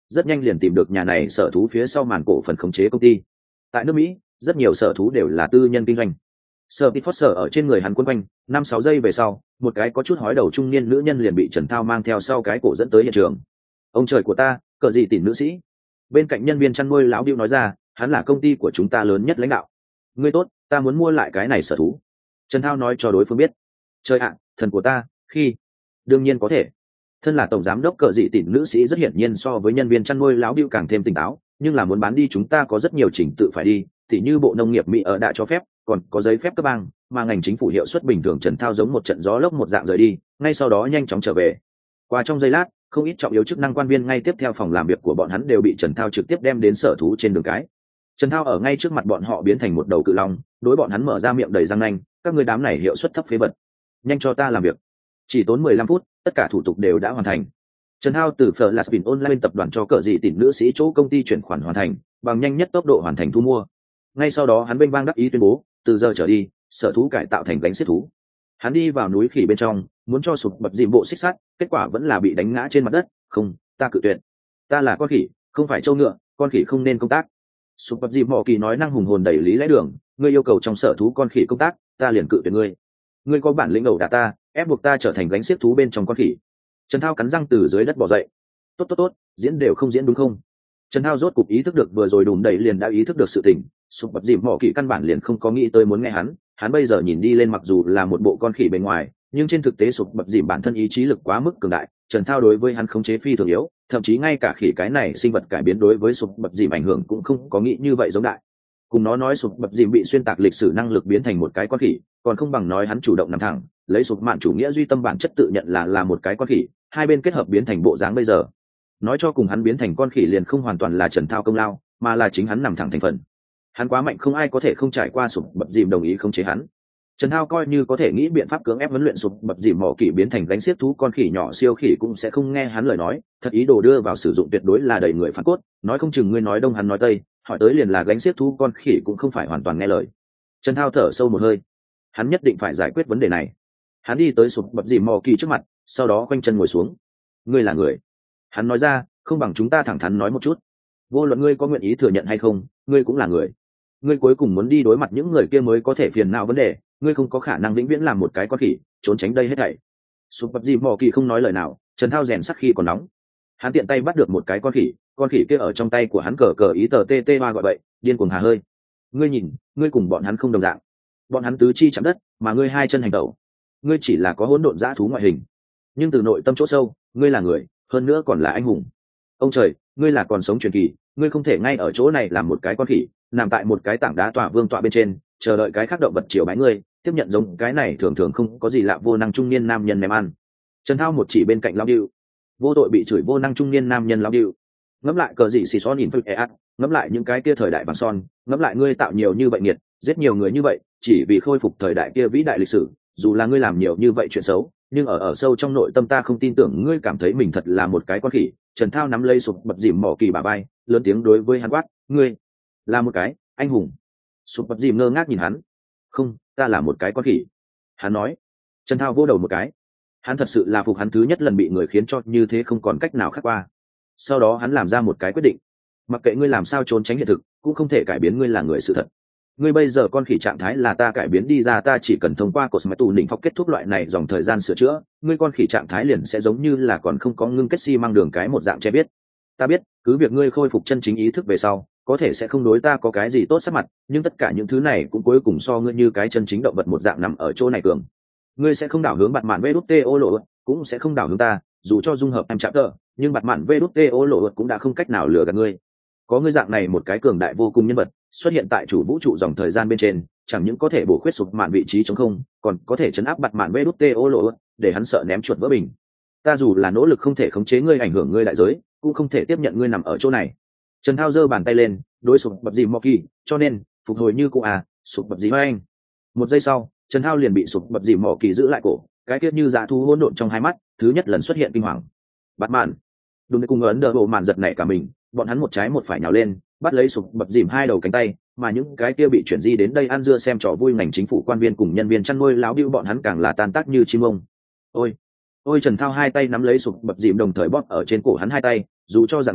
rất nhanh liền tìm được nhà này sở thú phía sau màn cổ phần khống chế công ty. Tại nước Mỹ, rất nhiều sở thú đều là tư nhân kinh doanh. Sở Pit Foster ở trên người hắn quấn quanh, 5-6 giây về sau, một cái có chút hói đầu trung niên nữ nhân liền bị Trần Thao mang theo sau cái cổ dẫn tới hiện trường. Ông trời của ta, cờ gì tìm nữ sĩ. Bên cạnh nhân viên chăn nuôi lão Bill nói ra, hắn là công ty của chúng ta lớn nhất lãnh đạo. Ngươi tốt, ta muốn mua lại cái này sở thú. Trần Thao nói cho đối phương biết. Trời ạ, thần của ta, khi đương nhiên có thể. Thân là tổng giám đốc cờ dị tìm nữ sĩ rất hiển nhiên so với nhân viên chăn nuôi lão Bill càng thêm tỉnh táo, nhưng là muốn bán đi chúng ta có rất nhiều trình tự phải đi, tỉ như bộ nông nghiệp Mỹ ở đã cho phép, còn có giấy phép cấp bang, mà ngành chính phủ hiệu suất bình thường. Trần Thao giống một trận gió lốc một dạng rời đi, ngay sau đó nhanh chóng trở về. Qua trong giây lát, không ít trọng yếu chức năng quan viên ngay tiếp theo phòng làm việc của bọn hắn đều bị Trần Thao trực tiếp đem đến sở thú trên đường cái. Trần Thao ở ngay trước mặt bọn họ biến thành một đầu cự long, đối bọn hắn mở ra miệng đầy răng nanh, các ngươi đám này hiệu suất thấp phế vật, nhanh cho ta làm việc. Chỉ tốn 15 phút, tất cả thủ tục đều đã hoàn thành. Trần Thao từ Flaspin Online tập đoàn cho cờ dị tìm nữ sĩ chỗ công ty chuyển khoản hoàn thành, bằng nhanh nhất tốc độ hoàn thành thu mua. Ngay sau đó hắn bênh vang đắc ý tuyên bố, từ giờ trở đi, sở thú cải tạo thành gánh xiết thú. Hắn đi vào núi khỉ bên trong, muốn cho sụp bập dìm bộ xích sắt, kết quả vẫn là bị đánh ngã trên mặt đất. Không, ta cự tuyệt. Ta là con khỉ, không phải trâu ngựa, con khỉ không nên công tác. Sụp bập dìm mỏ kỳ nói năng hùng hồn đẩy lý lẽ đường, ngươi yêu cầu trong sở thú con khỉ công tác, ta liền cự tuyệt ngươi. Ngươi có bản lĩnh ẩu đả ta, ép buộc ta trở thành gánh xiết thú bên trong con khỉ. Trần Thao cắn răng từ dưới đất bò dậy. Tốt, diễn đều không diễn đúng không? Trần Thao rốt cục ý thức được vừa rồi đùn đẩy liền đã ý thức được sự tình, sụp bập dìm mỏ kỳ căn bản liền không có nghĩ tới muốn nghe hắn bây giờ nhìn đi lên mặc dù là một bộ con khỉ bên ngoài, nhưng trên thực tế sụp bập dìm bản thân ý chí lực quá mức cường đại. Trần Thao đối với hắn khống chế phi thường yếu, thậm chí ngay cả khỉ cái này sinh vật cải biến đối với sụp bập dìm ảnh hưởng cũng không có nghĩ như vậy giống đại. Cùng nó nói sụp bập dìm bị xuyên tạc lịch sử năng lực biến thành một cái con khỉ, còn không bằng nói hắn chủ động nằm thẳng, lấy sụp mạn chủ nghĩa duy tâm bản chất tự nhận là một cái con khỉ, hai bên kết hợp biến thành bộ dáng bây giờ. Nói cho cùng hắn biến thành con khỉ liền không hoàn toàn là Trần Thao công lao, mà là chính hắn nằm thẳng thành phần. Hắn quá mạnh, không ai có thể không trải qua sụp bập dìm đồng ý khống chế hắn. Trần Thao coi như có thể nghĩ biện pháp cưỡng ép huấn luyện sụp bập dìm mỏ kỳ biến thành gánh xiết thú con khỉ nhỏ siêu khỉ cũng sẽ không nghe hắn lời nói, thật ý đồ đưa vào sử dụng tuyệt đối là đầy người phản cốt, nói không chừng ngươi nói đông hắn nói tây, hỏi tới liền là gánh xiết thú con khỉ cũng không phải hoàn toàn nghe lời. Trần Thao thở sâu một hơi, hắn nhất định phải giải quyết vấn đề này. Hắn đi tới sụp bập dìm mỏ kỳ trước mặt, sau đó quanh chân ngồi xuống. Ngươi là người, hắn nói ra, không bằng chúng ta thẳng thắn nói một chút. Vô luận ngươi có nguyện ý thừa nhận hay không, ngươi cũng là người. Ngươi cuối cùng muốn đi đối mặt những người kia mới có thể phiền não vấn đề, ngươi không có khả năng vĩnh viễn làm một cái con khỉ trốn tránh đây hết thảy. Sụp bập dìm mỏ kỳ không nói lời nào. Trần Thao rèn sắc khi còn nóng, hắn tiện tay bắt được một cái con khỉ kia ở trong tay của hắn cờ ý tờ tê hoa gọi vậy, điên cuồng hà hơi. Ngươi nhìn, ngươi cùng bọn hắn không đồng dạng, bọn hắn tứ chi chạm đất, mà ngươi hai chân hành tẩu. Ngươi chỉ là có hỗn độn dã thú ngoại hình, nhưng từ nội tâm chỗ sâu, ngươi là người, hơn nữa còn là anh hùng. Ông trời, ngươi là còn sống truyền kỳ, ngươi không thể ngay ở chỗ này làm một cái con khỉ, nằm tại một cái tảng đá tọa vương tọa bên trên, chờ đợi cái khác động vật chiều bái ngươi, tiếp nhận giống cái này thường thường không có gì lạ vô năng trung niên nam nhân ném ăn. Trần Thao một chỉ bên cạnh Lão Điệu, vô tội bị chửi vô năng trung niên nam nhân Lão Điệu. Ngẫm lại cờ gì xì xón nhìn phơi ạt, ngẫm lại những cái kia thời đại vàng son, ngẫm lại ngươi tạo nhiều như vậy nghiệt, giết nhiều người như vậy, chỉ vì khôi phục thời đại kia vĩ đại lịch sử, dù là ngươi làm nhiều như vậy chuyện xấu, nhưng ở sâu trong nội tâm ta không tin tưởng ngươi cảm thấy mình thật là một cái con khỉ. Trần Thao nắm lấy sụp bập dìm mỏ kỳ bà bay, lớn tiếng đối với hắn quát, ngươi là một cái anh hùng. Sụp bập dìm ngơ ngác nhìn hắn, không, ta là một cái con khỉ, hắn nói. Trần Thao vô đầu một cái, hắn thật sự là phục hắn thứ nhất lần bị người khiến cho như thế không còn cách nào khác qua. Sau đó hắn làm ra một cái quyết định, mặc kệ ngươi làm sao trốn tránh hiện thực, cũng không thể cải biến ngươi là người sự thật. Ngươi bây giờ con khỉ trạng thái là ta cải biến đi ra, ta chỉ cần thông qua cột tù đỉnh phóc kết thúc loại này dòng thời gian sửa chữa, ngươi con khỉ trạng thái liền sẽ giống như là còn không có ngưng kết xi măng đường cái một dạng che biết. Ta biết, cứ việc ngươi khôi phục chân chính ý thức về sau, có thể sẽ không đối ta có cái gì tốt sắc mặt, nhưng tất cả những thứ này cũng cuối cùng so ngươi như cái chân chính động vật một dạng nằm ở chỗ này cường. Ngươi sẽ không đảo hướng bạt mạn VĐTO lộ, cũng sẽ không đảo hướng ta, dù cho dung hợp em chạm tờ, nhưng bạt mạn VĐTO lộ cũng đã không cách nào lừa gạt ngươi. Có ngươi dạng này một cái cường đại vô cùng nhân vật xuất hiện tại chủ vũ trụ dòng thời gian bên trên, chẳng những có thể bổ khuyết sụp mạn vị trí trống không, còn có thể chấn áp bạt mạn VĐTO lộ, để hắn sợ ném chuột vỡ bình. Ta dù là nỗ lực không thể khống chế ngươi, ảnh hưởng ngươi đại giới, cũng không thể tiếp nhận ngươi nằm ở chỗ này. Trần Thao giơ bàn tay lên, đối sụp bập dìm mỏ kỳ, cho nên phục hồi như cũ à, sụp bập dìm anh. Một giây sau, Trần Thao liền bị sụp bập dìm mỏ kỳ giữ lại cổ, cái tiết như dã thú hỗn độn trong hai mắt, thứ nhất lần xuất hiện kinh hoàng. Bạt mạn, đúng cùng ấn đờ bộ mạn giật nảy cả mình, bọn hắn một trái một phải nhào lên, bắt lấy sụp bập dìm hai đầu cánh tay, mà những cái kia bị chuyển di đến đây ăn dưa xem trò vui ngành chính phủ quan viên cùng nhân viên chăn nuôi láo bưu bọn hắn càng là tan tác như chim ông. Ôi Trần Thao hai tay nắm lấy sụp bập dìm đồng thời bóp ở trên cổ hắn hai tay, dù cho dạng này,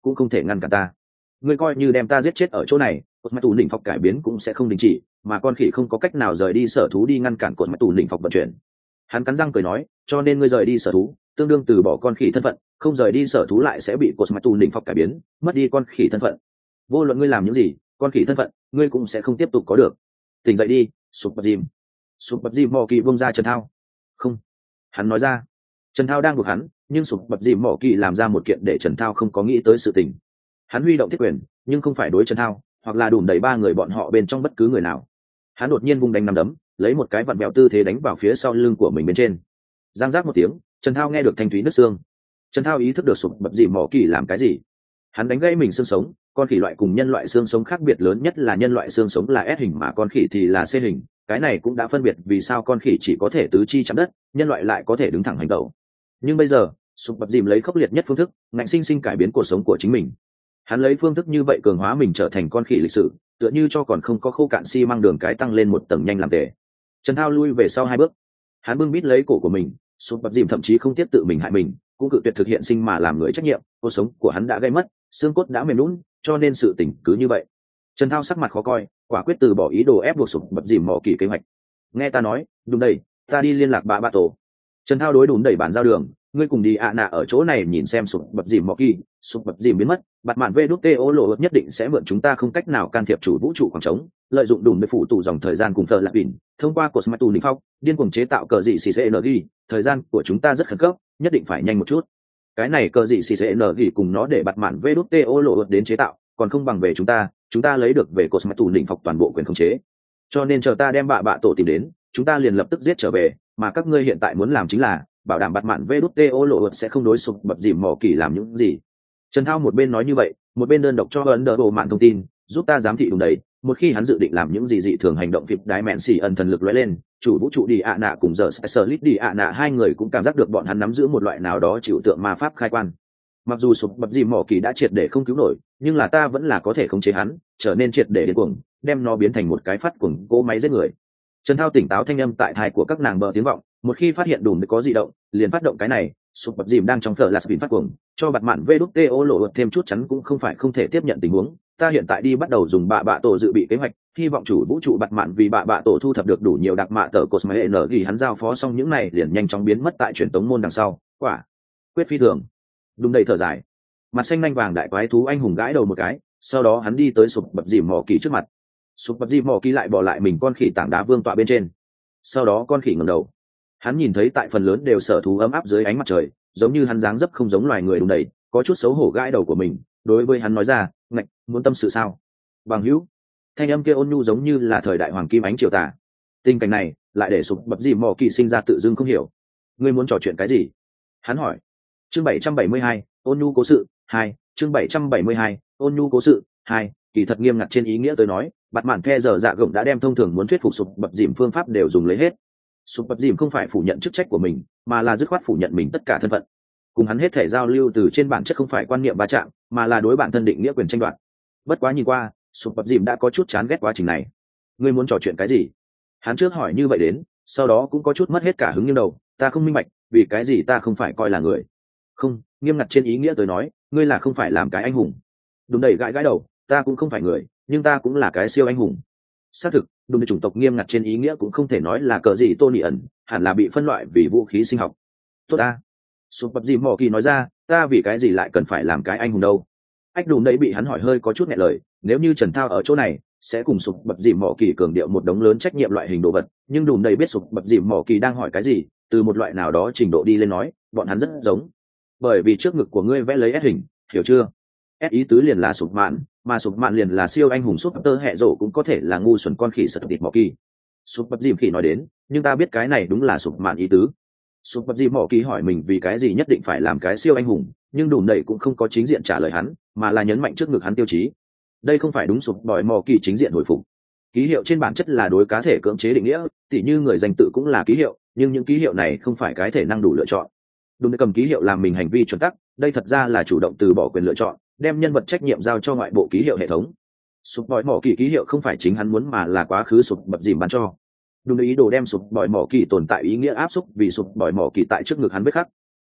cũng không thể ngăn cản ta. Ngươi coi như đem ta giết chết ở chỗ này, cột mạch tù đỉnh phọc cải biến cũng sẽ không đình chỉ, mà con khỉ không có cách nào rời đi sở thú đi ngăn cản cột mạch tù đỉnh phọc vận chuyển. Hắn cắn răng cười nói, cho nên ngươi rời đi sở thú tương đương từ bỏ con khỉ thân phận, không rời đi sở thú lại sẽ bị cột mạch tù đỉnh phọc cải biến, mất đi con khỉ thân phận. Vô luận ngươi làm những gì, con khỉ thân phận ngươi cũng sẽ không tiếp tục có được. Tỉnh dậy đi, sụp bập dìm. Sụp bập dìm mò kỳ bông ra Trần Thao. Không, hắn nói ra. Trần Thao đang buộc hắn, nhưng sụp bập dìm mò kỳ làm ra một kiện để Trần Thao không có nghĩ tới sự tình. Hắn huy động thiết quyền, nhưng không phải đối Trần Thao hoặc là đùm đẩy ba người bọn họ bên trong bất cứ người nào. Hắn đột nhiên vung đánh nắm đấm, lấy một cái vặn bẹo tư thế đánh vào phía sau lưng của mình bên trên. Giang giác một tiếng, Trần Thao nghe được thanh thúy nứt xương. Trần Thao ý thức được sụp bập dìm mò kỳ làm cái gì. Hắn đánh gãy mình xương sống. Con khỉ loại cùng nhân loại xương sống khác biệt lớn nhất là nhân loại xương sống là S hình mà con khỉ thì là C hình. Cái này cũng đã phân biệt vì sao con khỉ chỉ có thể tứ chi chạm đất, nhân loại lại có thể đứng thẳng hành tẩu. Nhưng bây giờ sụp bập dìm lấy khốc liệt nhất phương thức ngạnh sinh sinh cải biến cuộc sống của chính mình. Hắn lấy phương thức như vậy cường hóa mình trở thành con khỉ lịch sử, tựa như cho còn không có khô cạn xi măng đường cái tăng lên một tầng nhanh làm tệ. Trần Thao lui về sau 2 bước. Hắn bưng bít lấy cổ của mình, sụp bập dìm thậm chí không tiếp tự mình hại mình, cũng cự tuyệt thực hiện sinh mà làm người trách nhiệm. Cuộc sống của hắn đã gây mất, xương cốt đã mềm nhũn, cho nên sự tình cứ như vậy. Trần Thao sắc mặt khó coi, quả quyết từ bỏ ý đồ ép buộc sụp bập dìm mỏ kỳ kế hoạch. Nghe ta nói, đúng đây, ta đi liên lạc bạ tổ. Trần Thao đối đùn đẩy bản giao đường, ngươi cùng đi ạ nạ ở chỗ này nhìn xem sụp bập dìm mỏ kỳ, sụp bập dìm biến mất, bạt mạn VĐTO lộ nhất định sẽ mượn chúng ta không cách nào can thiệp chủ vũ trụ khoảng trống, lợi dụng đùn để phụ tụ dòng thời gian cùng thờ lạc đỉnh, thông qua cột mạch tù đỉnh phong, điên cuồng chế tạo cờ dị CCNG, thời gian của chúng ta rất khẩn cấp, nhất định phải nhanh một chút. Cái này cờ dị CCNG cùng nó để bạt mạn VĐTO lộ đến chế tạo, còn không bằng về chúng ta lấy được về cột mạch tù đỉnh phong toàn bộ quyền khống chế. Cho nên chờ ta đem bạ tổ tìm đến, chúng ta liền lập tức giết trở về, mà các ngươi hiện tại muốn làm chính là bảo đảm bạt mạn VĐTO lộ sẽ không đối sụp bập dìm mỏ kỳ làm những gì. Trần Thao một bên nói như vậy, một bên đơn độc cho ấn đỡ bộ mạng thông tin, giúp ta giám thị đúng đấy. Một khi hắn dự định làm những gì dị thường hành động, phịp đái mẹn xỉ ẩn thần lực lóe lên, chủ vũ trụ đi ạ nạ cùng giờ Slit đi ạ nạ hai người cũng cảm giác được bọn hắn nắm giữ một loại nào đó chịu tượng ma pháp khai quan. Mặc dù sụp bập dìm mỏ kỳ đã triệt để không cứu nổi, nhưng là ta vẫn là có thể khống chế hắn, trở nên triệt để điên cuồng, đem nó biến thành một cái phát cuồng cỗ máy giết người. Trần Thao tỉnh táo thanh âm tại thai của các nàng bờ tiếng vọng, một khi phát hiện đùm có dị động, liền phát động cái này. Sụp bập dìm đang trong thợ là spin phát cuồng, cho bạt mạn VĐTO lộ thêm chút chắn cũng không phải không thể tiếp nhận tình huống. Ta hiện tại đi bắt đầu dùng bạ tổ dự bị kế hoạch, hy vọng chủ vũ trụ bạt mạn vì bạ tổ thu thập được đủ nhiều đặc mạ tờ cosme n ghi hắn giao phó xong những này liền nhanh chóng biến mất tại truyền tống môn đằng sau. Quả quyết phi thường. Đúng đầy thở dài, mặt xanh nhanh vàng đại quái thú anh hùng gãi đầu một cái, sau đó hắn đi tới sụp bập dìm mỏ kỳ trước mặt. Sụp bập dìm mỏ kỳ lại bỏ lại mình con khỉ tảng đá vương tọa bên trên. Sau đó con khỉ ngẩng đầu, hắn nhìn thấy tại phần lớn đều sở thú ấm áp dưới ánh mặt trời, giống như hắn dáng dấp không giống loài người đùng đầy, có chút xấu hổ gãi đầu của mình, đối với hắn nói ra, ngạch, muốn tâm sự sao? Bằng hữu. Thanh âm kia ôn nhu giống như là thời đại hoàng kim ánh chiều tà. Tình cảnh này lại để sụp bập dìm mỏ kỳ sinh ra tự dưng không hiểu. Ngươi muốn trò chuyện cái gì? Hắn hỏi. Chương 772, ôn nhu cố sự 2, chương 772, ôn nhu cố sự 2, kỳ thật nghiêm ngặt trên ý nghĩa tôi nói, bạt mạn the giờ dạ gồng đã đem thông thường muốn thuyết phục sụp bập dìm phương pháp đều dùng lấy hết. Sụp bập dìm không phải phủ nhận chức trách của mình, mà là dứt khoát phủ nhận mình tất cả thân phận. Cùng hắn hết thể giao lưu từ trên bản chất không phải quan niệm va chạm, mà là đối bản thân định nghĩa quyền tranh đoạt. Bất quá nhìn qua, sụp bập dìm đã có chút chán ghét quá trình này. Ngươi muốn trò chuyện cái gì? Hắn trước hỏi như vậy đến, sau đó cũng có chút mất hết cả hứng như đầu. Ta không minh bạch, vì cái gì ta không phải coi là người? Không, nghiêm ngặt trên ý nghĩa tôi nói, ngươi là không phải làm cái anh hùng. Đúng đầy gãi gãi đầu, ta cũng không phải người, nhưng ta cũng là cái siêu anh hùng. Xác thực, đúng để chủng tộc nghiêm ngặt trên ý nghĩa cũng không thể nói là cờ gì Tony ẩn, hẳn là bị phân loại vì vũ khí sinh học. Tốt ta. Sụp bập dìm mỏ kỳ nói ra, ta vì cái gì lại cần phải làm cái anh hùng đâu? Ách đùm đấy bị hắn hỏi hơi có chút nghẹn lời, nếu như Trần Thao ở chỗ này, sẽ cùng sụp bập dìm mỏ kỳ cường điệu một đống lớn trách nhiệm loại hình đồ vật, nhưng đùm đấy biết sụp bập dìm mỏ kỳ đang hỏi cái gì, từ một loại nào đó trình độ đi lên nói, bọn hắn rất giống. Bởi vì trước ngực của ngươi vẽ lấy S hình, hiểu chưa? S ý tứ liền là sụp mạn, mà sụp mạn liền là siêu anh hùng súp tơ hẹ rổ cũng có thể là ngu xuẩn con khỉ sật tịt mỏ kỳ. Sụp bập dìm khỉ nói đến, nhưng ta biết cái này đúng là sụp mạn ý tứ. Sụp bập dìm mỏ kỳ hỏi mình vì cái gì nhất định phải làm cái siêu anh hùng, nhưng đùm đẩy cũng không có chính diện trả lời hắn, mà là nhấn mạnh trước ngực hắn tiêu chí. Đây không phải đúng sụp bỏi mỏ kỳ chính diện hồi phục. Ký hiệu trên bản chất là đối cá thể cưỡng chế định nghĩa, tỉ như người danh tự cũng là ký hiệu, nhưng những ký hiệu này không phải cái thể năng đủ lựa chọn. Đùm đẩy cầm ký hiệu làm mình hành vi chuẩn tắc, đây thật ra là chủ động từ bỏ quyền lựa chọn, đem nhân vật trách nhiệm giao cho ngoại bộ ký hiệu hệ thống. Sụp bỏi mỏ kỳ ký hiệu không phải chính hắn muốn mà là quá khứ sụp bập dìm bán cho. Đúng ý đồ đem sụp bỏi mỏ kỳ tồn tại ý nghĩa áp xúc vì sụp bỏi mỏ kỳ tại trước ngực hắn vết khắc.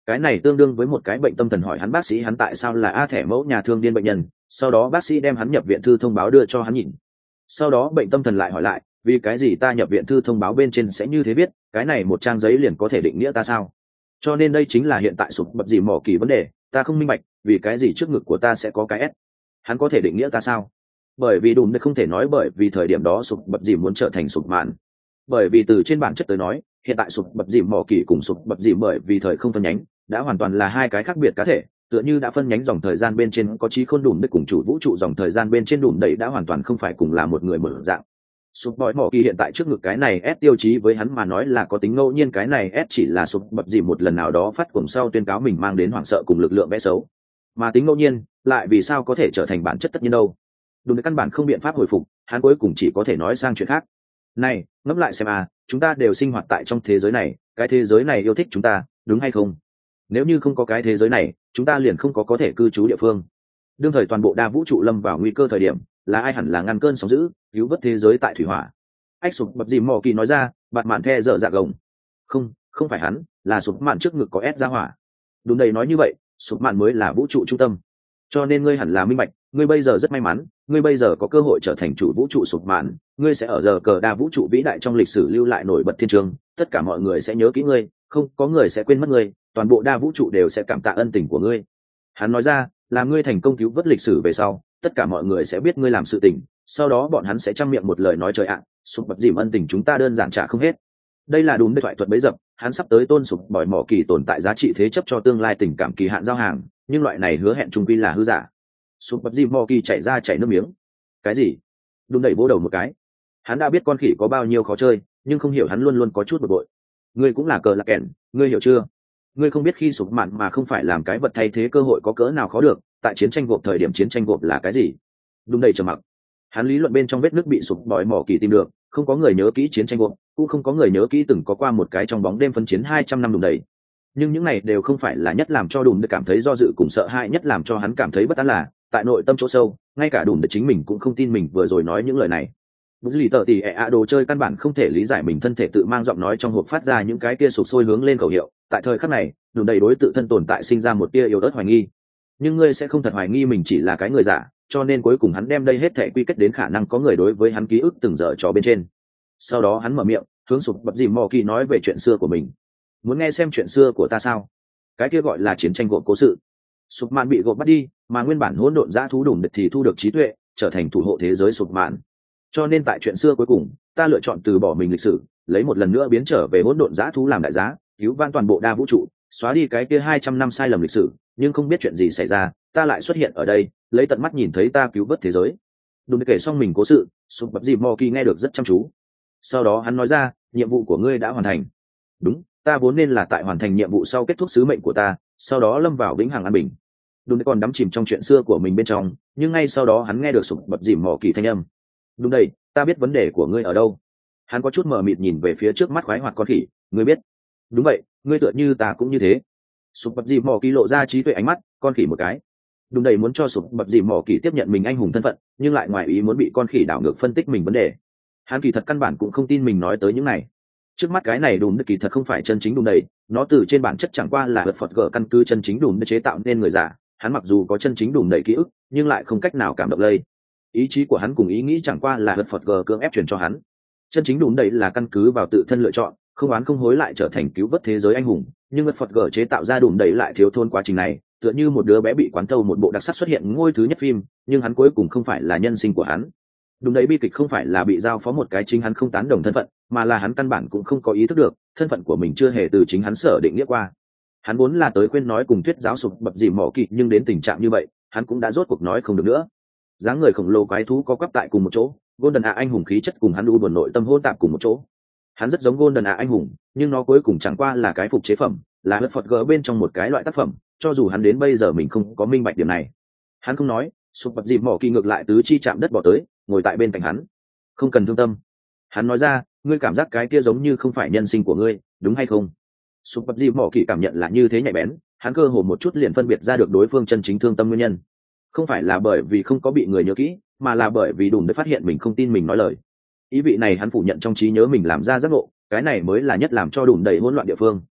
Cái này tương đương với một cái bệnh tâm thần hỏi hắn bác sĩ hắn tại sao là a thẻ mẫu nhà thương điên bệnh nhân, sau đó bác sĩ đem hắn nhập viện thư thông báo đưa cho hắn nhìn. Sau đó bệnh tâm thần lại hỏi lại, vì cái gì ta nhập viện thư thông báo bên trên sẽ như thế viết, cái này một trang giấy liền có thể định nghĩa ta sao? Cho nên đây chính là hiện tại sụp bập dìm mỏ kỳ vấn đề, ta không minh bạch vì cái gì trước ngực của ta sẽ có cái S, hắn có thể định nghĩa ta sao? Bởi vì đùm không thể nói bởi vì thời điểm đó sụp bập dìm muốn trở thành sụp mạn, bởi vì từ trên bản chất tới nói hiện tại sụp bập dìm mỏ kỳ cùng sụp bập dìm bởi vì thời không phân nhánh đã hoàn toàn là hai cái khác biệt cá thể, tựa như đã phân nhánh dòng thời gian bên trên có trí khôn đùm cùng chủ vũ trụ dòng thời gian bên trên đùm đẩy đã hoàn toàn không phải cùng là một người mở dạng. Sụp bỏi mỏ kỳ hiện tại trước ngực cái này S tiêu chí với hắn mà nói là có tính ngẫu nhiên, cái này S chỉ là sụp bập dìm một lần nào đó phát cuồng sau tuyên cáo mình mang đến hoảng sợ cùng lực lượng vẽ xấu, mà tính ngẫu nhiên lại vì sao có thể trở thành bản chất tất nhiên đâu? Đúng, căn bản không biện pháp hồi phục, hắn cuối cùng chỉ có thể nói sang chuyện khác. Này, ngẫm lại xem à, chúng ta đều sinh hoạt tại trong thế giới này, cái thế giới này yêu thích chúng ta, đúng hay không? Nếu như không có cái thế giới này, chúng ta liền không có thể cư trú địa phương. Đương thời toàn bộ đa vũ trụ lâm vào nguy cơ thời điểm, là ai hẳn là ngăn cơn sóng dữ, cứu vớt thế giới tại thủy hỏa? Ách sụp bập dìm mò kỳ nói ra, bạt mạn the dở dạ gồng. Không phải hắn, là sụp mạn trước ngực có S ra hỏa. Đúng đầy nói như vậy, sụp mạn mới là vũ trụ trung tâm. Cho nên ngươi hẳn là minh bạch, ngươi bây giờ rất may mắn, ngươi bây giờ có cơ hội trở thành chủ vũ trụ sụp mạn, ngươi sẽ ở giờ cờ đa vũ trụ vĩ đại trong lịch sử lưu lại nổi bật thiên trường, tất cả mọi người sẽ nhớ kỹ ngươi, không có người sẽ quên mất ngươi, toàn bộ đa vũ trụ đều sẽ cảm tạ ân tình của ngươi. Hắn nói ra, là ngươi thành công cứu vớt lịch sử về sau, tất cả mọi người sẽ biết ngươi làm sự tình, sau đó bọn hắn sẽ trăm miệng một lời nói trời ạ, sụp bập dìm ân tình chúng ta đơn giản trả không hết. Đây là đúng thoại thuật bấy dập, hắn sắp tới tôn sụp bỏi mỏ kỳ tồn tại giá trị thế chấp cho tương lai tình cảm kỳ hạn giao hàng, nhưng loại này hứa hẹn trung quy là hư giả. Sụp bập dìm mỏ kỳ chảy nước miếng. Cái gì? Đúng đẩy bố đầu một cái. Hắn đã biết con khỉ có bao nhiêu khó chơi, nhưng không hiểu hắn luôn luôn có chút bực bội. Ngươi cũng là cờ lạc kèn, ngươi hiểu chưa? Ngươi không biết khi sụp mạn mà không phải làm cái vật thay thế cơ hội có cỡ nào khó được, tại chiến tranh gộp thời điểm chiến tranh gộp là cái gì? Đúng đầy trầm mặc. Hắn lý luận bên trong vết nước bị sụp bỏi mỏ kỳ tìm được, không có người nhớ kỹ chiến tranh gộp, cũng không có người nhớ kỹ từng có qua một cái trong bóng đêm phân chiến 200 năm đùng đầy. Nhưng những này đều không phải là nhất làm cho đùm được cảm thấy do dự cùng sợ hãi, nhất làm cho hắn cảm thấy bất an là tại nội tâm chỗ sâu, ngay cả đùm được chính mình cũng không tin mình vừa rồi nói những lời này. Bút lì tờ tỉ đồ chơi căn bản không thể lý giải mình thân thể tự mang giọng nói trong hộp phát ra những cái kia sụp sôi hướng lên khẩu hiệu. Tại thời khắc này, đùm đầy đối tự thân tồn tại sinh ra một tia yếu ớt hoài nghi. Nhưng ngươi sẽ không thật hoài nghi mình chỉ là cái người giả, cho nên cuối cùng hắn đem đây hết thể quy kết đến khả năng có người đối với hắn ký ức từng dở trò bên trên. Sau đó hắn mở miệng hướng sụp bập dìm mò kỳ nói về chuyện xưa của mình. Muốn nghe xem chuyện xưa của ta sao? Cái kia gọi là chiến tranh gộp cố sự. Sụp mạn bị gộp bắt đi, mà nguyên bản hỗn độn dã thú đùm thì thu được trí tuệ, trở thành thủ hộ thế giới sụp mạn. Cho nên tại chuyện xưa cuối cùng, ta lựa chọn từ bỏ mình lịch sử, lấy một lần nữa biến trở về hỗn độn dã thú làm đại giá, cứu vãn toàn bộ đa vũ trụ, xóa đi cái kia 200 năm sai lầm lịch sử. Nhưng không biết chuyện gì xảy ra, ta lại xuất hiện ở đây, lấy tận mắt nhìn thấy ta cứu vớt thế giới. Đùm kể xong mình cố sự, sụp bập dìm mò kỳ nghe được rất chăm chú. Sau đó hắn nói ra, nhiệm vụ của ngươi đã hoàn thành. Đúng, ta vốn nên là tại hoàn thành nhiệm vụ sau kết thúc sứ mệnh của ta, sau đó lâm vào vĩnh hằng an bình. Đúng, còn đắm chìm trong chuyện xưa của mình bên trong, nhưng ngay sau đó hắn nghe được sụp bập dìm mỏ kỳ thanh âm. Đúng đây, ta biết vấn đề của ngươi ở đâu. Hắn có chút mờ mịt nhìn về phía trước mắt khoái hoạt con khỉ, ngươi biết? Đúng vậy, ngươi tựa như ta cũng như thế. Sụp bập dìm mỏ kỳ lộ ra trí tuệ ánh mắt, con khỉ một cái. Đúng đây, muốn cho sụp bập dìm mỏ kỳ tiếp nhận mình anh hùng thân phận, nhưng lại ngoài ý muốn bị con khỉ đảo ngược phân tích mình vấn đề. Hắn kỳ thật căn bản cũng không tin mình nói tới những này. Trước mắt cái này đùm kỳ thật không phải chân chính đùm đầy, nó từ trên bản chất chẳng qua là vật phật gở căn cứ chân chính đùm chế tạo nên người giả. Hắn mặc dù có chân chính đùm đầy ký ức, nhưng lại không cách nào cảm động lây. Ý chí của hắn cùng ý nghĩ chẳng qua là vật phật gở cưỡng ép truyền cho hắn. Chân chính đùm đầy là căn cứ vào tự thân lựa chọn, không oán không hối lại trở thành cứu vớt thế giới anh hùng. Nhưng vật phật gở chế tạo ra đùm đầy lại thiếu thốn quá trình này, tựa như một đứa bé bị quán thâu một bộ đặc sắc xuất hiện ngôi thứ nhất phim, nhưng hắn cuối cùng không phải là nhân sinh của hắn. Đúng đấy, bi kịch không phải là bị giao phó một cái chính hắn không tán đồng thân phận, mà là hắn căn bản cũng không có ý thức được thân phận của mình chưa hề từ chính hắn sở định nghĩa qua. Hắn vốn là tới khuyên nói cùng thuyết giáo sụp bập dìm mỏ kỳ, nhưng đến tình trạng như vậy hắn cũng đã rốt cuộc nói không được nữa. Dáng người khổng lồ quái thú có quắp tại cùng một chỗ, Golden A anh hùng khí chất cùng hắn u buồn nội tâm hỗn tạp cùng một chỗ. Hắn rất giống Golden A anh hùng, nhưng nó cuối cùng chẳng qua là cái phục chế phẩm, là vật phật gỡ bên trong một cái loại tác phẩm, cho dù hắn đến bây giờ mình không có minh bạch điểm này. Hắn không nói, sụp bập dìm mỏ kỳ ngược lại tứ chi chạm đất bỏ tới, ngồi tại bên cạnh hắn. Không cần thương tâm. Hắn nói ra, ngươi cảm giác cái kia giống như không phải nhân sinh của ngươi, đúng hay không? Sụp bập dìm mỏ kỳ cảm nhận là như thế nhạy bén, hắn cơ hồ một chút liền phân biệt ra được đối phương chân chính thương tâm nguyên nhân. Không phải là bởi vì không có bị người nhớ kỹ, mà là bởi vì đùm để phát hiện mình không tin mình nói lời. Ý vị này hắn phủ nhận trong trí nhớ mình làm ra giác ngộ, cái này mới là nhất làm cho đùm đầy hỗn loạn địa phương.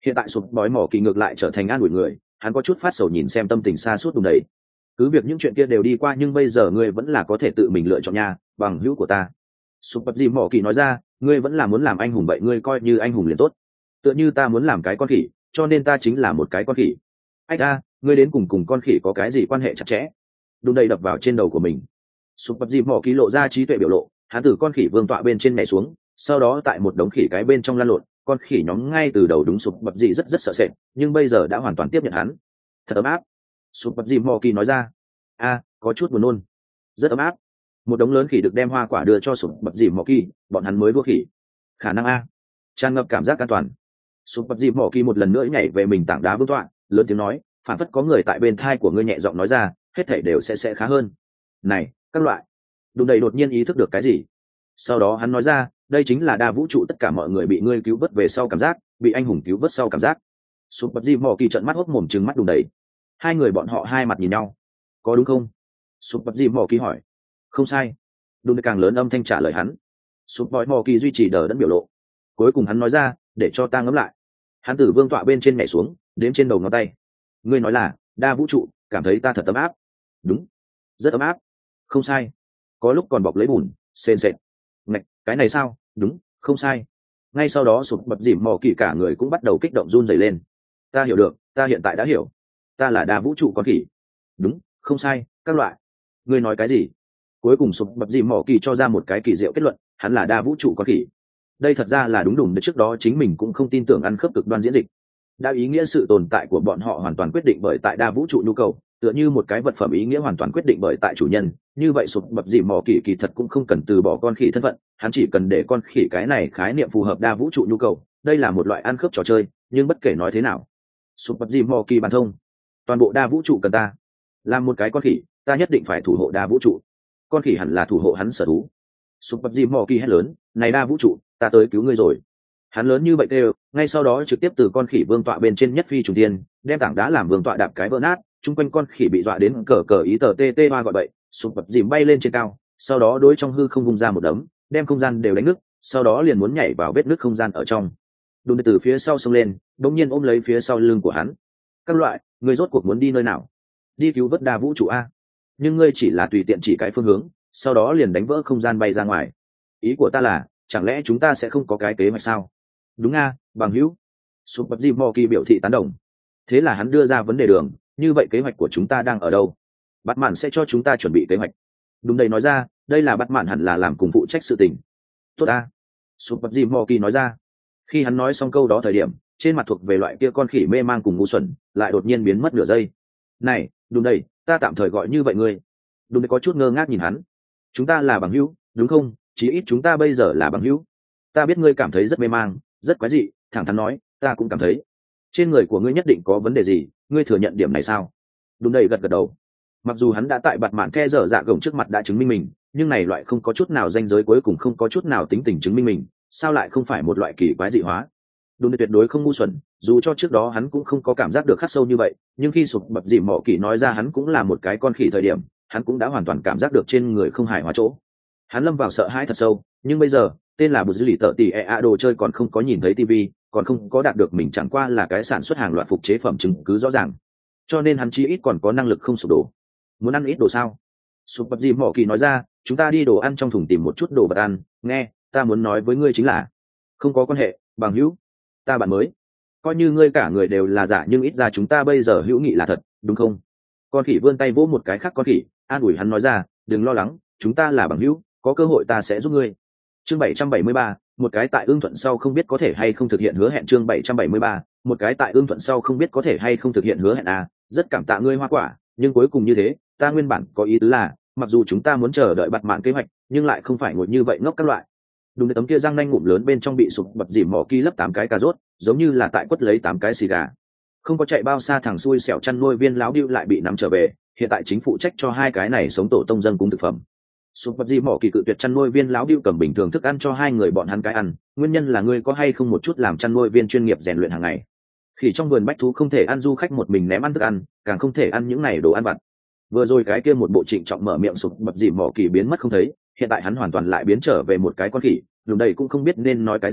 Hiện tại sụp bói mỏ kỳ ngược lại trở thành an ủi người, hắn có chút phát sầu nhìn xem tâm tình xa suốt đùng đầy. Cứ việc những chuyện kia đều đi qua nhưng bây giờ ngươi vẫn là có thể tự mình lựa chọn nha, bằng hữu của ta. Sụp bật dìm mỏ kỳ nói ra, ngươi vẫn là muốn làm anh hùng vậy ngươi coi như anh hùng liền tốt. Tựa như ta muốn làm cái con khỉ, cho nên ta chính là một cái con khỉ. Ách a, ngươi đến cùng con khỉ có cái gì quan hệ chặt chẽ? Đùng đầy đập vào trên đầu của mình. Sụp bật dìm mỏ kỳ lộ ra trí tuệ biểu lộ, hắn từ con khỉ vương tọa bên trên nhảy xuống, sau đó tại một đống khỉ cái bên trong lăn lộn, con khỉ nhóm ngay từ đầu đúng sụp bật dị rất sợ sệt, nhưng bây giờ đã hoàn toàn tiếp nhận hắn. Thật ấm áp. Sụp bật dìm mỏ kỳ nói ra. A, có chút buồn nôn. Rất ấm áp. Một đống lớn khỉ được đem hoa quả đưa cho sụp bật dìm mỏ kỳ, bọn hắn mới đua khỉ. Khả năng a. Tràn ngập cảm giác an toàn. Sụp bật dìm mỏ kỳ một lần nữa nhảy về mình tảng đá vương tọa, lớn tiếng nói, phản phất có người tại bên thai của ngươi nhẹ giọng nói ra, hết thảy đều sẽ khá hơn. Này, các loại. Đùng đầy đột nhiên ý thức được cái gì. Sau đó hắn nói ra, đây chính là đa vũ trụ tất cả mọi người bị ngươi cứu vớt về sau cảm giác, bị anh hùng cứu vớt sau cảm giác. Sụp bật dìm mỏ kỳ trợn mắt hốc mồm trừng mắt đùng đầy. Hai người bọn họ hai mặt nhìn nhau. Có đúng không? Sụp bật dìm mỏ kỳ hỏi. Không sai. Đùng đầy càng lớn âm thanh trả lời hắn. Sụp bói mỏ kỳ duy trì đờ đẫn biểu lộ. Cuối cùng hắn nói ra, để cho ta ngẫm lại. Hắn từ vương tọa bên trên nhảy xuống, đếm trên đầu ngón tay. Ngươi nói là đa vũ trụ cảm thấy ta thật ấm áp. Đúng, rất ấm áp. Không sai. Có lúc còn bọc lấy bùn, sền sệt. Ngạch, cái này sao? Đúng, không sai. Ngay sau đó sụp bật dìm mò kỳ cả người cũng bắt đầu kích động run rẩy lên. Ta hiểu được, ta hiện tại đã hiểu. Ta là đa vũ trụ con khỉ. Đúng, không sai, các loại. Ngươi nói cái gì? Cuối cùng sụp bật dìm mò kỳ cho ra một cái kỳ diệu kết luận, hắn là đa vũ trụ con khỉ. Đây thật ra là đúng đùng, trước đó chính mình cũng không tin tưởng ăn khớp cực đoan diễn dịch. Đa ý nghĩa sự tồn tại của bọn họ hoàn toàn quyết định bởi tại đa vũ trụ nhu cầu, tựa như một cái vật phẩm ý nghĩa hoàn toàn quyết định bởi tại chủ nhân. Như vậy sụp bật dìm mò kỳ thật cũng không cần từ bỏ con khỉ thân phận, hắn chỉ cần để con khỉ cái này khái niệm phù hợp đa vũ trụ nhu cầu. Đây là một loại ăn khớp trò chơi, nhưng bất kể nói thế nào, sụp bật dìm mò kỳ bản thông, toàn bộ đa vũ trụ cần ta. Làm một cái con khỉ, ta nhất định phải thủ hộ đa vũ trụ. Con khỉ hẳn là thủ hộ hắn sở thú. Sụp bật dìm mò kỳ hét lớn, này đa vũ trụ, ta tới cứu ngươi rồi. Hắn lớn như vậy kêu, ngay sau đó trực tiếp từ con khỉ vương tọa bên trên nhất phi trùng tiên, đem tảng đá làm vương tọa đạp cái vỡ nát, chung quanh con khỉ bị dọa đến cờ cờ ý tờ tê tê hoa gọi bậy, sụp bật dìm bay lên trên cao, sau đó đối trong hư không vung ra một đấm, đem không gian đều đánh nứt, sau đó liền muốn nhảy vào vết nứt không gian ở trong. Đùng từ phía sau xông lên, đống nhiên ôm lấy phía sau lưng của hắn. Các loại, ngươi rốt cuộc muốn đi nơi nào? Đi cứu vớt đa vũ trụ a? Nhưng ngươi chỉ là tùy tiện chỉ cái phương hướng, sau đó liền đánh vỡ không gian bay ra ngoài. Ý của ta là, chẳng lẽ chúng ta sẽ không có cái kế hoạch sao? Đúng a, bằng hữu. Sụp bật dìm mò kỳ biểu thị tán đồng. Thế là hắn đưa ra vấn đề đường, như vậy kế hoạch của chúng ta đang ở đâu? Bắt mạn sẽ cho chúng ta chuẩn bị kế hoạch. Đúng đây nói ra, đây là bắt mạn hẳn là làm cùng phụ trách sự tình. Tốt a. Sụp bật dìm mò kỳ nói ra. Khi hắn nói xong câu đó thời điểm, trên mặt thuộc về loại kia con khỉ mê mang cùng ngu xuẩn, lại đột nhiên biến mất nửa giây. Này, đúng đây, ta tạm thời gọi như vậy ngươi. Đúng đây có chút ngơ ngác nhìn hắn. Chúng ta là bằng hữu, đúng không? Chí ít chúng ta bây giờ là bằng hữu. Ta biết ngươi cảm thấy rất mê mang, rất quái dị, thẳng thắn nói, ta cũng cảm thấy. Trên người của ngươi nhất định có vấn đề gì, ngươi thừa nhận điểm này sao? Đúng đây gật gật đầu. Mặc dù hắn đã tại bạt mạn the dở dạ gồng trước mặt đã chứng minh mình, nhưng này loại không có chút nào danh giới cuối cùng không có chút nào tính tình chứng minh mình, sao lại không phải một loại kỳ quái dị hóa? Đúng đây tuyệt đối không ngu xuẩn, dù cho trước đó hắn cũng không có cảm giác được khắc sâu như vậy, nhưng khi sụp bật dìm mỏ kỳ nói ra hắn cũng là một cái con khỉ thời điểm, hắn cũng đã hoàn toàn cảm giác được trên người không hài hòa chỗ. Hắn lâm vào sợ hãi thật sâu, nhưng bây giờ tên là bù dư lì tợ tỉ đồ chơi còn không có nhìn thấy tivi, còn không có đạt được mình chẳng qua là cái sản xuất hàng loạt phục chế phẩm chứng cứ rõ ràng, cho nên hắn chí ít còn có năng lực không sụp đổ. Muốn ăn ít đồ sao? Sụp bật dìm mỏ kỳ nói ra, chúng ta đi đồ ăn trong thùng tìm một chút đồ vật ăn. Nghe, ta muốn nói với ngươi chính là không có quan hệ, bằng hữu. Ta bạn mới, coi như ngươi cả người đều là giả nhưng ít ra chúng ta bây giờ hữu nghị là thật, đúng không? Con khỉ vươn tay vỗ một cái khác con khỉ, an ủi hắn nói ra, đừng lo lắng, chúng ta là bằng hữu, có cơ hội ta sẽ giúp ngươi. Chương 773, một cái tại ưng thuận sau không biết có thể hay không thực hiện hứa hẹn. Chương 773, một cái tại ưng thuận sau không biết có thể hay không thực hiện hứa hẹn. Rất cảm tạ ngươi hoa quả, nhưng cuối cùng như thế, ta nguyên bản có ý tứ là, mặc dù chúng ta muốn chờ đợi bặt mạn kế hoạch, nhưng lại không phải ngồi như vậy ngốc các loại. Đúng tấm kia răng nanh ngụm lớn bên trong bị sụp bật dìm mỏ kỳ lấp 8 cái cà rốt, giống như là tại quất lấy 8 cái xì gà. Không có chạy bao xa thằng xui xẻo chăn nuôi viên láo điêu lại bị nắm trở về, hiện tại chính phụ trách cho hai cái này sống tổ tông dân cúng thực phẩm. Sụp bật dìm mỏ kỳ cự tuyệt chăn nuôi viên láo điêu cầm bình thường thức ăn cho hai người bọn hắn cái ăn, nguyên nhân là ngươi có hay không một chút làm chăn nuôi viên chuyên nghiệp rèn luyện hàng ngày. Khỉ trong vườn bách thú không thể ăn du khách một mình ném ăn thức ăn, càng không thể ăn những này đồ ăn vặt. Vừa rồi cái kia một bộ trịnh trọng mở miệng sụp bật dìm mỏ kỳ biến mất không thấy, hiện tại hắn hoàn toàn lại biến trở về một cái con khỉ, lúc đây cũng không biết nên nói cái gì,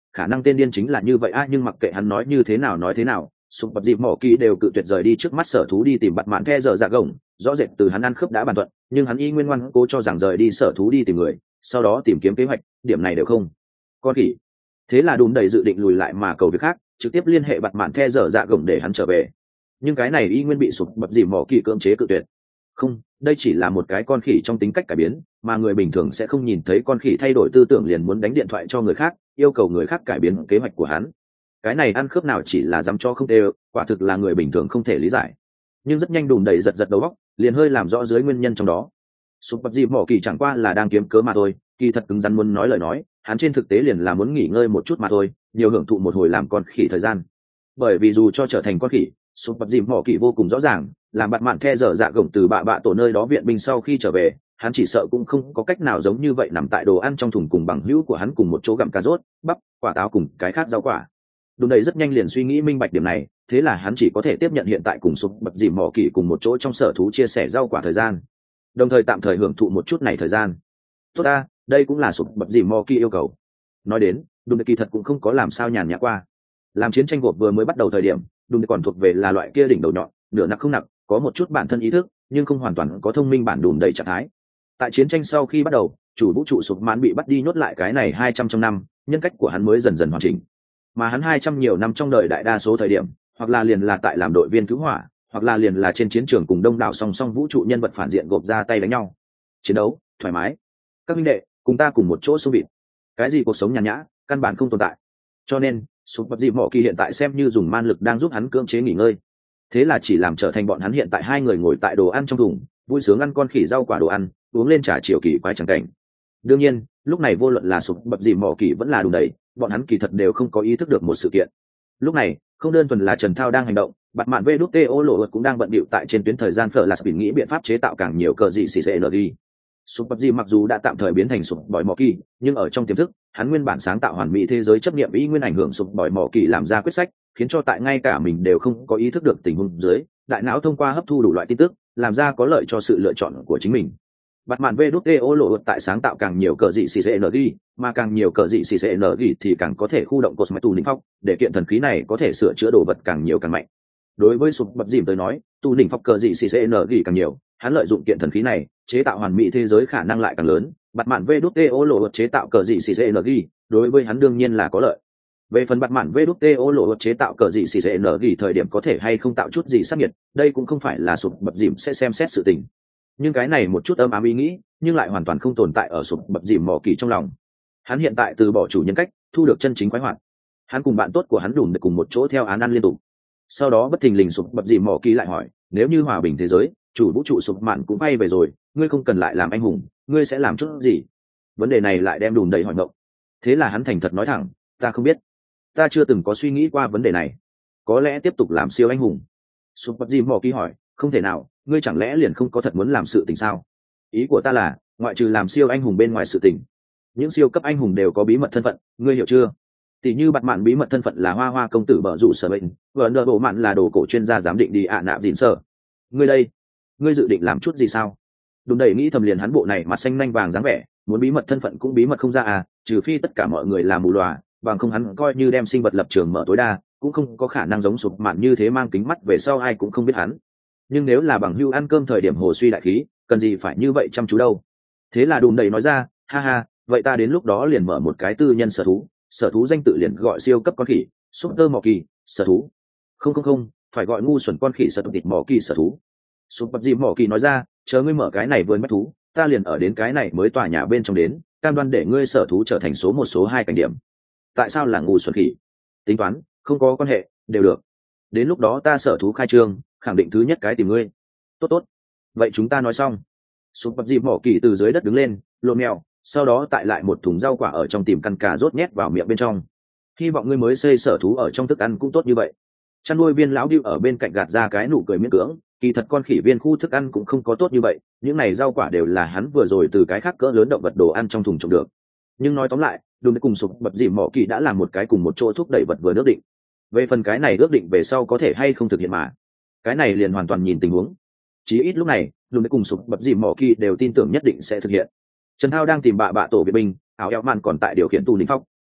khả năng tên điên chính là như vậy nhưng mặc kệ hắn nói thế nào sụp bập dịp mỏ kỳ đều cự tuyệt rời đi trước mắt sở thú đi tìm bặt mạn the dở dạ gồng. Rõ rệt từ hắn ăn khớp đã bàn thuận, nhưng hắn y nguyên ngoan cố cho rằng rời đi sở thú đi tìm người, sau đó tìm kiếm kế hoạch, điểm này đều không con khỉ. Thế là đùm đầy dự định lùi lại mà cầu việc khác, trực tiếp liên hệ bặt mạn the dở dạ gồng để hắn trở về. Nhưng cái này y nguyên bị sụp bập dịp mỏ kỳ cưỡng chế cự tuyệt. Không, đây chỉ là một cái con khỉ trong tính cách cải biến, mà người bình thường sẽ không nhìn thấy con khỉ thay đổi tư tưởng liền muốn đánh điện thoại cho người khác, yêu cầu người khác cải biến kế hoạch của hắn. Cái này ăn khớp nào chỉ là dám cho không đều, quả thực là người bình thường không thể lý giải. Nhưng rất nhanh đùm đầy giật đầu óc, liền hơi làm rõ dưới nguyên nhân trong đó. Sụp bập dịp mỏ kỳ chẳng qua là đang kiếm cớ mà thôi, kỳ thật cứng rắn muốn nói lời nói, hắn trên thực tế liền là muốn nghỉ ngơi một chút mà thôi, nhiều hưởng thụ một hồi làm con khỉ thời gian. Bởi vì dù cho trở thành con khỉ, sụp bập dịp mỏ kỳ vô cùng rõ ràng, làm bạn mạn the dở dạ gồng từ bạ tổ nơi đó viện binh sau khi trở về, hắn chỉ sợ cũng không có cách nào giống như vậy nằm tại đồ ăn trong thùng cùng bằng hữu của hắn cùng một chỗ gặm cà rốt, bắp, quả táo cùng cái khác rau quả. Đùm đầy rất nhanh liền suy nghĩ minh bạch điểm này, thế là hắn chỉ có thể tiếp nhận hiện tại cùng sụp bập dìm mỏ kỳ cùng một chỗ trong sở thú chia sẻ rau quả thời gian, đồng thời tạm thời hưởng thụ một chút này thời gian. Tốt ta, đây cũng là sụp bập dìm mỏ kỳ yêu cầu. Nói đến, đùm đầy kỳ thật cũng không có làm sao nhàn nhã qua. Làm chiến tranh gộp vừa mới bắt đầu thời điểm, đùm đầy còn thuộc về là loại kia đỉnh đầu nhọn, nửa nặng không nặng, có một chút bản thân ý thức, nhưng không hoàn toàn có thông minh bản đùm đầy trạng thái. Tại chiến tranh sau khi bắt đầu, chủ vũ trụ sụp mãn bị bắt đi nhốt lại cái này 200 trong năm, nhân cách của hắn mới dần dần hoàn chỉnh. Mà hắn 200 nhiều năm trong đời đại đa số thời điểm, hoặc là liền là tại làm đội viên cứu hỏa, hoặc là liền là trên chiến trường cùng đông đảo song song vũ trụ nhân vật phản diện gộp ra tay đánh nhau. Chiến đấu thoải mái, các minh đệ cùng ta cùng một chỗ xô vịt. Cái gì cuộc sống nhàn nhã, căn bản không tồn tại. Cho nên sụp bập dịp mỏ kỳ hiện tại xem như dùng man lực đang giúp hắn cưỡng chế nghỉ ngơi. Thế là chỉ làm trở thành bọn hắn hiện tại hai người ngồi tại đồ ăn trong thùng, vui sướng ăn con khỉ rau quả đồ ăn, uống lên trà chiều kỳ quái chẳng cảnh. Đương nhiên lúc này vô luận là sụp bập dìm mỏ kỳ vẫn là đùm đầy, bọn hắn kỳ thật đều không có ý thức được một sự kiện. Lúc này không đơn thuần là Trần Thao đang hành động, bặt mạn VĐTO lộ cũng đang bận bịu tại trên tuyến thời gian phở là bỉn nghĩ biện pháp chế tạo càng nhiều cờ dị xì CNG. Sụp bập dìm mặc dù đã tạm thời biến thành sụp bòi mỏ kỳ, nhưng ở trong tiềm thức hắn nguyên bản sáng tạo hoàn mỹ thế giới chấp niệm ý nguyên ảnh hưởng sụp bòi mỏ kỳ làm ra quyết sách, khiến cho tại ngay cả mình đều không có ý thức được tình huống dưới, đại não thông qua hấp thu đủ loại tin tức, làm ra có lợi cho sự lựa chọn của chính mình. Bặt mạn VĐTO lộ tại sáng tạo càng nhiều cờ dị xì CNG, mà càng nhiều cờ dị xì CNG thì càng có thể khu động cosmic tu linh phong, để kiện thần khí này có thể sửa chữa đồ vật càng nhiều càng mạnh. Đối với sụp bập dìm tới nói, tu linh phong cờ dị xì CNG càng nhiều, hắn lợi dụng kiện thần khí này chế tạo hoàn mỹ thế giới khả năng lại càng lớn. Bặt mạn VĐTO lộ chế tạo cờ dị xì CNG, đối với hắn đương nhiên là có lợi. Về phần bặt mạn VĐTO lộ chế tạo cờ dị xì CNG thời điểm có thể hay không tạo chút gì sát nhiệt, đây cũng không phải là sụp bập dìm sẽ xem xét sự tình. Nhưng cái này một chút âm ám ý nghĩ, nhưng lại hoàn toàn không tồn tại ở sụp bập dìm mỏ kỳ trong lòng. Hắn hiện tại từ bỏ chủ nhân cách, thu được chân chính khoái hoạt. Hắn cùng bạn tốt của hắn đùm được cùng một chỗ theo án ăn liên tục. Sau đó bất thình lình sụp bập dìm mỏ kỳ lại hỏi, nếu như hòa bình thế giới, chủ vũ trụ sụp mạn cũng bay về rồi, ngươi không cần lại làm anh hùng, ngươi sẽ làm chút gì? Vấn đề này lại đem đùm đầy hỏi ngộng. Thế là hắn thành thật nói thẳng, ta không biết, ta chưa từng có suy nghĩ qua vấn đề này. Có lẽ tiếp tục làm siêu anh hùng. Sụp bập dìm mỏ kỳ hỏi, không thể nào, ngươi chẳng lẽ liền không có thật muốn làm sự tình sao? Ý của ta là, ngoại trừ làm siêu anh hùng bên ngoài sự tình, những siêu cấp anh hùng đều có bí mật thân phận, ngươi hiểu chưa? Tỷ như bặt mạn bí mật thân phận là hoa hoa công tử bở rủ sở bệnh, vợ nợ bộ mạn là đồ cổ chuyên gia giám định đi ạ nạp dịn sở. Ngươi đây, ngươi dự định làm chút gì sao? Đùm đầy nghĩ thầm liền hắn bộ này mặt xanh nanh vàng dáng vẻ, muốn bí mật thân phận cũng bí mật không ra à, trừ phi tất cả mọi người làm mù lòa, bằng không hắn coi như đem sinh vật lập trường mở tối đa, cũng không có khả năng giống sụp mạn như thế mang kính mắt về sau ai cũng không biết hắn. Nhưng nếu là bằng hưu ăn cơm thời điểm hồ suy đại khí, cần gì phải như vậy chăm chú đâu. Thế là đùm đầy nói ra, ha ha, vậy ta đến lúc đó liền mở một cái tư nhân sở thú danh tự liền gọi siêu cấp con khỉ, super mỏ kỳ sở thú. Không, phải gọi ngu xuẩn con khỉ sở thịt mỏ kỳ sở thú. Super dìm mỏ kỳ nói ra, chờ ngươi mở cái này vườn bách thú, ta liền ở đến cái này mới tòa nhà bên trong đến, cam đoan để ngươi sở thú trở thành số 1 số 2 cảnh điểm. Tại sao là ngu xuẩn khỉ? Tính toán, không có quan hệ, đều được. Đến lúc đó ta sở thú khai trương, khẳng định thứ nhất cái tìm ngươi. Tốt, vậy chúng ta nói xong. Sụp bập dìm mỏ kỳ từ dưới đất đứng lên, lộn mèo, sau đó tại lại một thùng rau quả ở trong tìm căn cà rốt nhét vào miệng bên trong. Hy vọng ngươi mới xây sở thú ở trong thức ăn cũng tốt như vậy. Chăn nuôi viên lão điêu ở bên cạnh gạt ra cái nụ cười miễn cưỡng, kỳ thật con khỉ viên khu thức ăn cũng không có tốt như vậy, những này rau quả đều là hắn vừa rồi từ cái khác cỡ lớn động vật đồ ăn trong thùng trồng được. Nhưng nói tóm lại, đùm cùng sụp bập dìm mỏ kỳ đã làm một cái cùng một chỗ thúc đẩy vật vừa ước định. Về phần cái này ước định về sau có thể hay không thực hiện mà, cái này liền hoàn toàn nhìn tình huống. Chí ít lúc này đùm cùng sụp bập dìm mỏ kỳ đều tin tưởng nhất định sẽ thực hiện. Trần Thao đang tìm bạ tổ viện binh, áo eo màn còn tại điều khiển tu lính phong,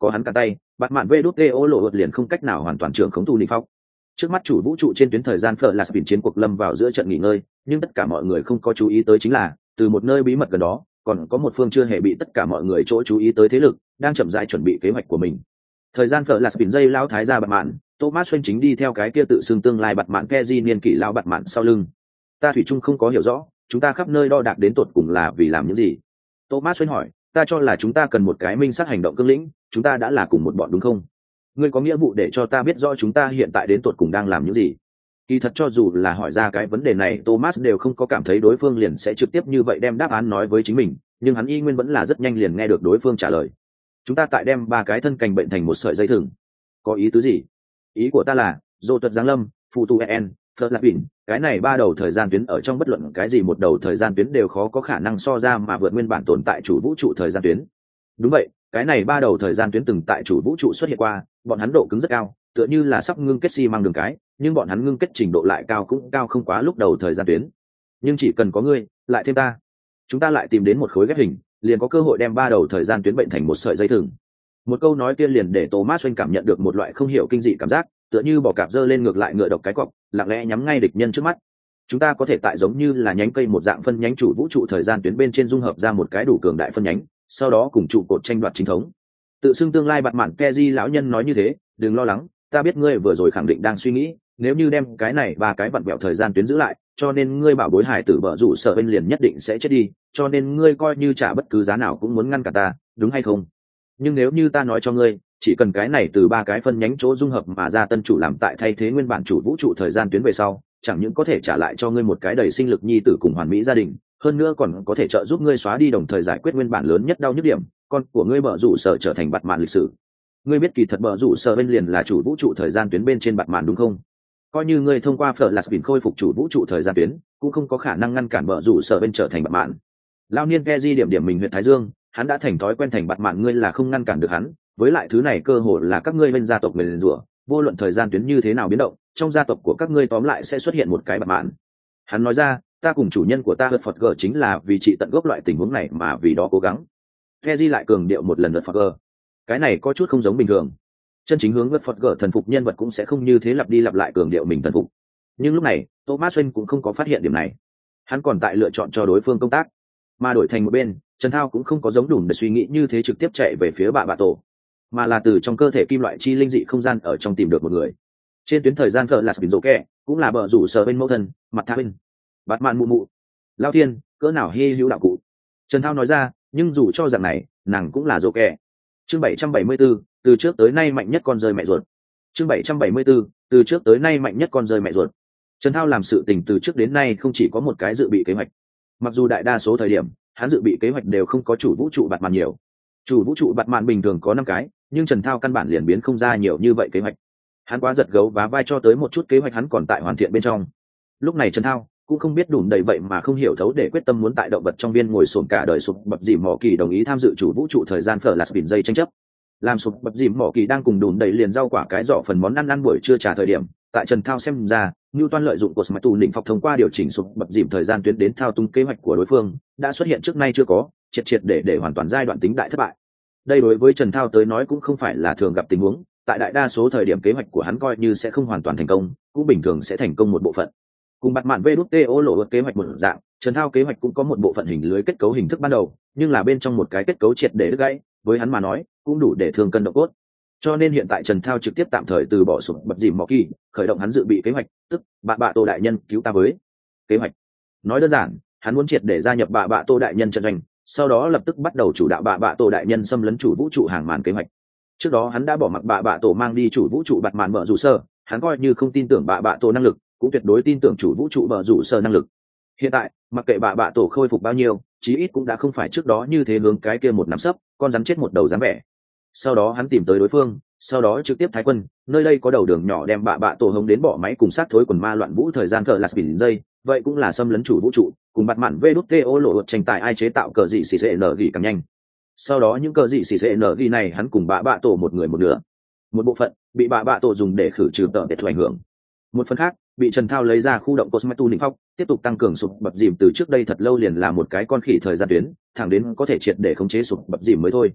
có hắn cả tay bạt mạn VĐTO lộ liền không cách nào hoàn toàn trưởng khống tu nị phong. Trước mắt chủ vũ trụ trên tuyến thời gian Flash chiến cuộc lâm vào giữa trận nghỉ ngơi, nhưng tất cả mọi người không có chú ý tới chính là từ một nơi bí mật gần đó còn có một phương chưa hề bị tất cả mọi người chỗ chú ý tới thế lực đang chậm rãi chuẩn bị kế hoạch của mình. Thời gian Flash dây lão thái gia bạt mạn, Thomas Wayne chính đi theo cái kia tự xưng tương lai bạt mạn Keji niên kỷ lão bạt mạn sau lưng. Ta thủy chung không có hiểu rõ, chúng ta khắp nơi đo đạc đến tột cùng là vì làm những gì? Thomas Wayne hỏi. Ta cho là chúng ta cần một cái minh xác hành động cương lĩnh, chúng ta đã là cùng một bọn đúng không? Ngươi có nghĩa vụ để cho ta biết rõ chúng ta hiện tại đến tột cùng đang làm những gì. Kỳ thật cho dù là hỏi ra cái vấn đề này, Thomas đều không có cảm thấy đối phương liền sẽ trực tiếp như vậy đem đáp án nói với chính mình, nhưng hắn y nguyên vẫn là rất nhanh liền nghe được đối phương trả lời. Chúng ta tại đem 3 cái thân cành bệnh thành một sợi dây thừng. Có ý tứ gì? Ý của ta là, Dô Tuật Giáng Lâm, Phù Tu En, Phật Lạc Bình, cái này 3 đầu thời gian tuyến ở trong bất luận cái gì một đầu thời gian tuyến đều khó có khả năng so ra mà vượt nguyên bản tồn tại chủ vũ trụ thời gian tuyến. Đúng vậy, cái này 3 đầu thời gian tuyến từng tại chủ vũ trụ xuất hiện qua, bọn hắn độ cứng rất cao, tựa như là sắp ngưng kết xi măng đường cái, nhưng bọn hắn ngưng kết trình độ lại cao cũng cao không quá lúc đầu thời gian tuyến. Nhưng chỉ cần có ngươi, lại thêm ta, chúng ta lại tìm đến một khối ghép hình, liền có cơ hội đem 3 đầu thời gian tuyến bệnh thành một sợi dây thừng. Một câu nói kia liền để Thomas Wayne cảm nhận được một loại không hiểu kinh dị cảm giác, tựa như bò cạp dơ lên ngược lại ngựa độc cái cọp, lặng lẽ nhắm ngay địch nhân trước mắt. Chúng ta có thể tại giống như là nhánh cây một dạng phân nhánh chủ vũ trụ thời gian tuyến bên trên dung hợp ra một cái đủ cường đại phân nhánh, sau đó cùng trụ cột tranh đoạt chính thống. Tự xưng tương lai bạt mạn Keji lão nhân nói như thế, đừng lo lắng, ta biết ngươi vừa rồi khẳng định đang suy nghĩ, nếu như đem cái này 3 cái vặn vẹo thời gian tuyến giữ lại, cho nên ngươi bảo bối hải tử vợ rủ sợ bên liền nhất định sẽ chết đi, cho nên ngươi coi như trả bất cứ giá nào cũng muốn ngăn cả ta, đúng hay không? Nhưng nếu như ta nói cho ngươi, chỉ cần cái này từ 3 cái phân nhánh chỗ dung hợp mà ra tân chủ làm tại thay thế nguyên bản chủ vũ trụ thời gian tuyến về sau, chẳng những có thể trả lại cho ngươi một cái đầy sinh lực nhi tử cùng hoàn mỹ gia đình, hơn nữa còn có thể trợ giúp ngươi xóa đi đồng thời giải quyết nguyên bản lớn nhất đau nhức điểm, con của ngươi bợ rủ sở trở thành bạt mạn lịch sử. Ngươi biết kỳ thật bợ rủ sở bên liền là chủ vũ trụ thời gian tuyến bên trên bạt mạn đúng không? Coi như ngươi thông qua Flash khôi phục chủ vũ trụ thời gian tuyến, cũng không có khả năng ngăn cản bợ rủ sở bên trở thành bạt mạn. Lao niên Keji điểm điểm mình huyện Thái Dương, hắn đã thành thói quen thành bạt mạn ngươi là không ngăn cản được hắn, với lại thứ này cơ hội là các ngươi bên gia tộc mình rủa, vô luận thời gian tuyến như thế nào biến động, trong gia tộc của các ngươi tóm lại sẽ xuất hiện một cái bạt mạn. Hắn nói ra, ta cùng chủ nhân của ta Phật G chính là vì trị tận gốc loại tình huống này mà vì đó cố gắng. Keji lại cường điệu một lần Phật G. Cái này có chút không giống bình thường. Chân chính hướng Phật G thần phục nhân vật cũng sẽ không như thế lặp đi lặp lại cường điệu mình thần phục. Nhưng lúc này, Thomas Wayne cũng không có phát hiện điểm này. Hắn còn tại lựa chọn cho đối phương công tác, mà đổi thành một bên, Trần Thao cũng không có giống đủ để suy nghĩ như thế trực tiếp chạy về phía bạ tổ, mà là từ trong cơ thể kim loại chi linh dị không gian ở trong tìm được một người. Trên tuyến thời gian phở là Spin Kẹ, cũng là bờ rủ sở bên mẫu thân, mặt tha bên. Bạt mạn mụ mụ. Lao thiên, cỡ nào hi hữu đạo cụ. Trần Thao nói ra, nhưng dù cho rằng này, nàng cũng là dỗ kẹ. Chương 774, từ trước tới nay mạnh nhất con rơi mẹ ruột. Chương 774, từ trước tới nay mạnh nhất con rơi mẹ ruột. Trần Thao làm sự tình từ trước đến nay không chỉ có một cái dự bị kế hoạch. Mặc dù đại đa số thời điểm, hắn dự bị kế hoạch đều không có chủ vũ trụ bạt mạn nhiều. Chủ vũ trụ bạt mạn bình thường có 5 cái, nhưng Trần Thao căn bản liền biến không ra nhiều như vậy kế hoạch. Hắn quá giật gấu và vai cho tới một chút kế hoạch hắn còn tại hoàn thiện bên trong. Lúc này Trần Thao cũng không biết đủ đầy vậy mà không hiểu thấu để quyết tâm muốn tại động vật trong viên ngồi xổm cả đời sụp bập dìm mỏ kỳ đồng ý tham dự chủ vũ trụ thời gian phở là spin dây tranh chấp. Làm sụp bập dìm mỏ kỳ đang cùng đùn đầy liền rau quả cái giỏ phần món ăn buổi trưa trả thời điểm, tại Trần Thao xem ra, Newton lợi dụng của Smart Tool định phọc thông qua điều chỉnh sụp bập dìm thời gian tuyến đến thao túng kế hoạch của đối phương, đã xuất hiện trước nay chưa có, triệt để hoàn toàn giai đoạn tính đại thất bại. Đây đối với Trần Thao tới nói cũng không phải là thường gặp tình huống, tại đại đa số thời điểm kế hoạch của hắn coi như sẽ không hoàn toàn thành công, cũng bình thường sẽ thành công một bộ phận. Cùng bạt mạn VĐTO lộ kế hoạch một dạng, Trần Thao kế hoạch cũng có một bộ phận hình lưới kết cấu hình thức ban đầu, nhưng là bên trong một cái kết cấu triệt để đứt gãy, với hắn mà nói, cũng đủ để thương cân độ cốt. Cho nên hiện tại Trần Thao trực tiếp tạm thời từ bỏ sụp bập dìm mỏ kỳ, khởi động hắn dự bị kế hoạch, tức bạ Tô đại nhân cứu ta với. Kế hoạch. Nói đơn giản, hắn muốn triệt để gia nhập bạ Tô đại nhân trận doanh, sau đó lập tức bắt đầu chủ đạo bạ Tô đại nhân xâm lấn chủ vũ trụ hàng màn kế hoạch. Trước đó hắn đã bỏ mặc bạ Tô mang đi chủ vũ trụ bạt màn mở rủ sơ, hắn coi như không tin tưởng bạ Tô năng lực, cũng tuyệt đối tin tưởng chủ vũ trụ mở rủ sơ năng lực. Hiện tại, mặc kệ bạ Tô khôi phục bao nhiêu, chí ít cũng đã không phải trước đó như thế hướng cái kia một nắm sấp, con rắn chết một đầu dám vẻ. Sau đó hắn tìm tới đối phương, sau đó trực tiếp thái quân, nơi đây có đầu đường nhỏ đem bạ Tô hống đến bỏ máy cùng sát thối quần ma loạn vũ thời gian thợ là spin dây, vậy cũng là xâm lấn chủ vũ trụ, cùng bạt mạn VĐTO lộ tranh tài ai chế tạo cờ dị xì xệ nở gỉ càng nhanh. Sau đó những cờ dị xì xệ nở gỉ này hắn cùng bạ Tô một người một nửa. Một bộ phận bị bạ Tô dùng để khử trừ tợ để thu ảnh hưởng. Một phần khác bị Trần Thao lấy ra khu động Cosmetu Ninh Phong, tiếp tục tăng cường sụp bập dìm từ trước đây thật lâu liền là một cái con khỉ thời gian tuyến, thẳng đến có thể triệt để khống chế sụp bập dìm mới thôi.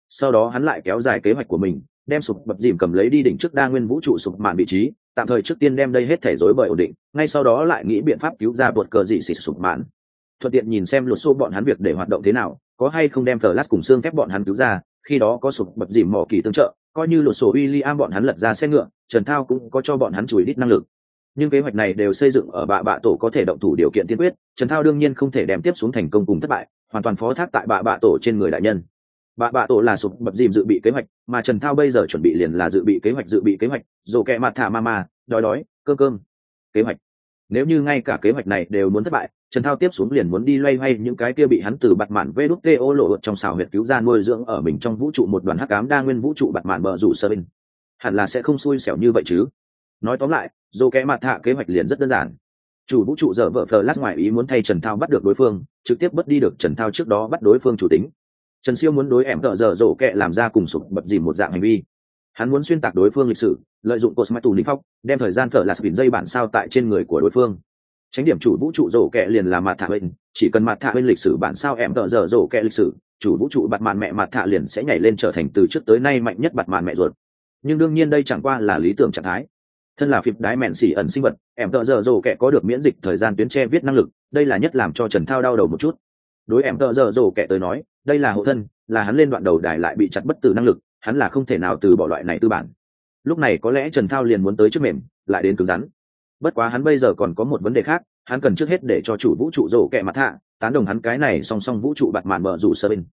sau đó hắn lại kéo dài kế hoạch của mình, đem sụp bập dìm cầm lấy đi đỉnh trước đa nguyên vũ trụ sụp mạn vị trí, tạm thời trước tiên đem đây hết thể rối bời ổn định, ngay sau đó lại nghĩ biện pháp cứu ra bột cờ dị xịt sụp mạn, thuận tiện nhìn xem lột xô bọn hắn việc để hoạt động thế nào, có hay không đem Flash cùng xương thép bọn hắn cứu ra, khi đó có sụp bập dìm mỏ kỳ tương trợ, coi như lột xô William bọn hắn lật ra xe ngựa, Trần Thao cũng có cho bọn hắn chùi đít năng lực. Nhưng kế hoạch này đều xây dựng ở bạ tổ có thể động thủ điều kiện tiên quyết, Trần Thao đương nhiên không thể đem tiếp xuống thành công cùng thất bại, hoàn toàn phó thác tại bạ tổ trên người đại nhân. Bạ tổ là sụp bập dìm dự bị kế hoạch, mà Trần Thao bây giờ chuẩn bị liền là dự bị kế hoạch, rồ kẹ mặt thả mama, đói, cơm. Kế hoạch. Nếu như ngay cả kế hoạch này đều muốn thất bại, Trần Thao tiếp xuống liền muốn đi loay hoay những cái kia bị hắn từ bạt mạn VĐTO lộ trong xào huyệt cứu ra nuôi dưỡng ở mình trong vũ trụ một đoàn hắc ám đa nguyên vũ trụ bạt mạn bờ rủ sơ bên. Hẳn là sẽ không xui xẻo như vậy chứ. Nói tóm lại, dù kẽ mặt thạ kế hoạch liền rất đơn giản. Chủ vũ trụ dở vợ Flash ngoài ý muốn thay Trần Thao bắt được đối phương, trực tiếp bất đi được Trần Thao trước đó bắt đối phương chủ tính. Trần Siêu muốn đối em tợ dở dỗ kẹ làm ra cùng sụp bập dìm một dạng hành vi. Hắn muốn xuyên tạc đối phương lịch sử, lợi dụng Cosmatu Linh Phong, đem thời gian Flash bình dây bản sao tại trên người của đối phương. Tránh điểm chủ vũ trụ rổ kẹ liền là mặt thạ bên, chỉ cần mặt thạ bên lịch sử bản sao em tợ dở dỗ kẹ lịch sử, chủ vũ trụ bạt mạn mẹ mặt thạ liền sẽ nhảy lên trở thành từ trước tới nay mạnh nhất bạt mạn mẹ ruột. Nhưng đương nhiên đây chẳng qua là lý tưởng trạng thái. Thân là phịp đái mẹn xỉ ẩn sinh vật, em tợ dở dỗ kẹ có được miễn dịch thời gian tuyến che viết năng lực, đây là nhất làm cho Trần Thao đau đầu một chút. Đối em tợ dở dỗ kẹ tới nói, đây là hộ thân, là hắn lên đoạn đầu đài lại bị chặt bất tử năng lực, hắn là không thể nào từ bỏ loại này tư bản. Lúc này có lẽ Trần Thao liền muốn tới trước mềm, lại đến cứng rắn. Bất quá hắn bây giờ còn có một vấn đề khác, hắn cần trước hết để cho chủ vũ trụ rổ kẹ mặt hạ tán đồng hắn cái này song song vũ trụ bạt mạn bờ rủ sơ bên.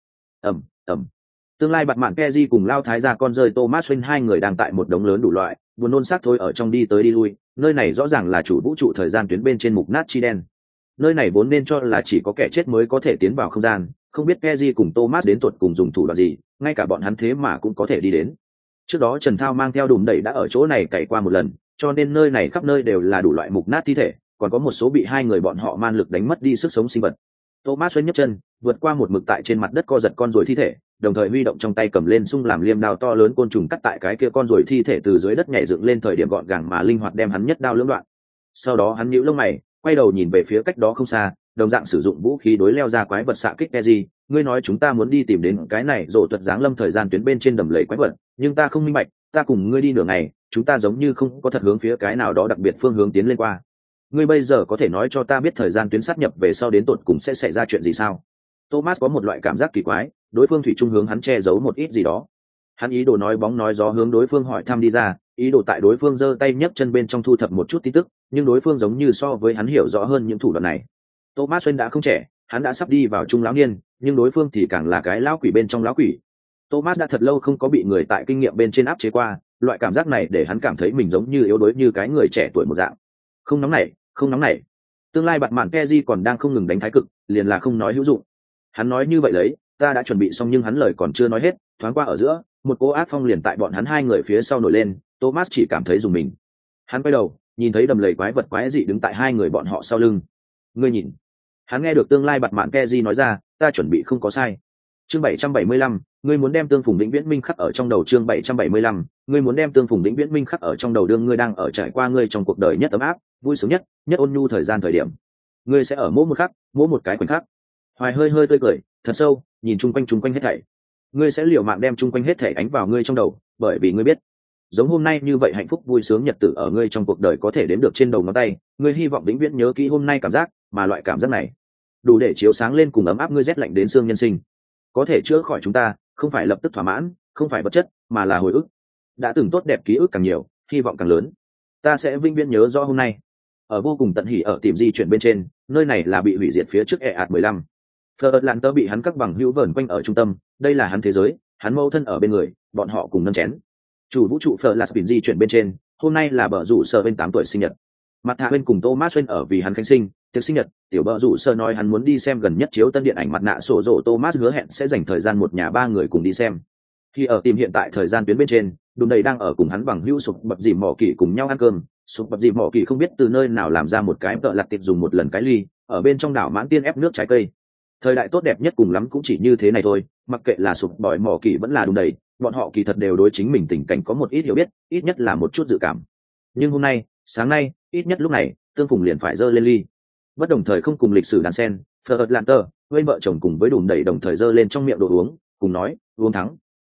Tương lai bạt mạn Keji cùng lao thái gia con rơi Thomas Wayne hai người đang tại một đống lớn đủ loại buồn nôn xác thôi ở trong đi tới đi lui, nơi này rõ ràng là chủ vũ trụ thời gian tuyến bên trên mục nát chi đen. Nơi này vốn nên cho là chỉ có kẻ chết mới có thể tiến vào không gian, không biết Keji cùng Thomas đến tuột cùng dùng thủ đoạn gì, ngay cả bọn hắn thế mà cũng có thể đi đến. Trước đó Trần Thao mang theo đùm đẩy đã ở chỗ này cày qua một lần, cho nên nơi này khắp nơi đều là đủ loại mục nát thi thể, còn có một số bị hai người bọn họ man lực đánh mất đi sức sống sinh vật. Thomas Wayne nhấc chân, vượt qua một mực tại trên mặt đất co giật con ruồi thi thể, đồng thời huy động trong tay cầm lên sung làm liêm đao to lớn côn trùng cắt tại cái kia con ruồi thi thể từ dưới đất nhảy dựng lên thời điểm gọn gàng mà linh hoạt đem hắn nhất đao lưỡng đoạn. Sau đó hắn nhíu lông mày, quay đầu nhìn về phía cách đó không xa, đồng dạng sử dụng vũ khí đối leo ra quái vật xạ kích Keji, ngươi nói chúng ta muốn đi tìm đến cái này rộ tuật giáng lâm thời gian tuyến bên trên đầm lầy quái vật, nhưng ta không minh bạch, ta cùng ngươi đi nửa ngày, chúng ta giống như không có thật hướng phía cái nào đó đặc biệt phương hướng tiến lên qua. Ngươi bây giờ có thể nói cho ta biết thời gian tuyến sát nhập về sau đến tột cùng sẽ xảy ra chuyện gì sao? Thomas có một loại cảm giác kỳ quái, đối phương thủy chung hướng hắn che giấu một ít gì đó. Hắn ý đồ nói bóng nói gió hướng đối phương hỏi thăm đi ra, ý đồ tại đối phương giơ tay nhấc chân bên trong thu thập một chút tin tức, nhưng đối phương giống như so với hắn hiểu rõ hơn những thủ đoạn này. Thomas Wayne đã không trẻ, hắn đã sắp đi vào trung lão niên, nhưng đối phương thì càng là cái lão quỷ bên trong lão quỷ. Thomas đã thật lâu không có bị người tại kinh nghiệm bên trên áp chế qua, loại cảm giác này để hắn cảm thấy mình giống như yếu đuối như cái người trẻ tuổi một dạng. Không nóng nảy. Tương lai bạt mạn Keji còn đang không ngừng đánh thái cực, liền là không nói hữu dụng. Hắn nói như vậy lấy, ta đã chuẩn bị xong nhưng hắn lời còn chưa nói hết, thoáng qua ở giữa, một cỗ ác phong liền tại bọn hắn hai người phía sau nổi lên, Thomas chỉ cảm thấy rùng mình. Hắn quay đầu, nhìn thấy đầm lầy quái vật quái dị đứng tại hai người bọn họ sau lưng. Ngươi nhìn. Hắn nghe được tương lai bạt mạn Keji nói ra, ta chuẩn bị không có sai. Chương 775, ngươi muốn đem tương phùng vĩnh viễn minh khắc ở trong đầu. Chương 775, ngươi muốn đem tương phùng vĩnh viễn minh khắc ở trong đầu đương ngươi đang ở trải qua ngươi trong cuộc đời nhất ấm áp, vui sướng nhất, nhất ôn nhu thời gian thời điểm. Ngươi sẽ ở mỗi một khắc, mỗi một cái khoảnh khắc. Hoài hơi hơi tươi cười, thật sâu, nhìn chung quanh hết thảy. Ngươi sẽ liều mạng đem chung quanh hết thảy ánh vào ngươi trong đầu, bởi vì ngươi biết, giống hôm nay như vậy hạnh phúc vui sướng nhật tử ở ngươi trong cuộc đời có thể đếm được trên đầu ngón tay, ngươi hy vọng vĩnh viễn nhớ kỹ hôm nay cảm giác, mà loại cảm giác này đủ để chiếu sáng lên cùng ấm áp ngươi rét lạnh đến xương nhân sinh. Có thể chữa khỏi chúng ta, không phải lập tức thỏa mãn, không phải vật chất, mà là hồi ức. Đã từng tốt đẹp ký ức càng nhiều, hy vọng càng lớn. Ta sẽ vĩnh viễn nhớ rõ hôm nay. Ở vô cùng tận hỉ ở tìm di chuyển bên trên, nơi này là bị hủy diệt phía trước EAT-15. Ferdinand bị hắn các bằng hữu vờn quanh ở trung tâm, đây là hắn thế giới, hắn mâu thân ở bên người, bọn họ cùng nâng chén. Chủ vũ trụ Ferdinand di chuyển bên trên, hôm nay là bờ rủ sở bên 8 tuổi sinh nhật. Mặt thạ bên cùng Thomas Wayne ở vì hắn khánh sinh, tiệc sinh nhật, tiểu bờ rủ sở nói hắn muốn đi xem gần nhất chiếu tân điện ảnh mặt nạ sổ rộ, Thomas hứa hẹn sẽ dành thời gian một nhà ba người cùng đi xem. Khi ở tìm hiện tại thời gian tuyến bên trên, đùm đầy đang ở cùng hắn bằng hữu sụp bập dìm mỏ kỳ cùng nhau ăn cơm. Sụp bập dìm mỏ kỳ không biết từ nơi nào làm ra một cái tợ lặt tiệp dùng một lần cái ly, ở bên trong đảo mãn tiên ép nước trái cây. Thời đại tốt đẹp nhất cùng lắm cũng chỉ như thế này thôi, mặc kệ là sụp bỏi mỏ kỳ vẫn là đùm đầy, bọn họ kỳ thật đều đối chính mình tình cảnh có một ít hiểu biết, ít nhất là một chút dự cảm. Nhưng hôm nay, sáng nay, ít nhất lúc này, tương phùng liền phải dơ lên ly. Bất đồng thời không cùng lịch sử đàn sen, Ferdinand, quên vợ chồng cùng với đùm đầy đồng thời dơ lên trong miệng đồ uống, cùng nói, uống thắng.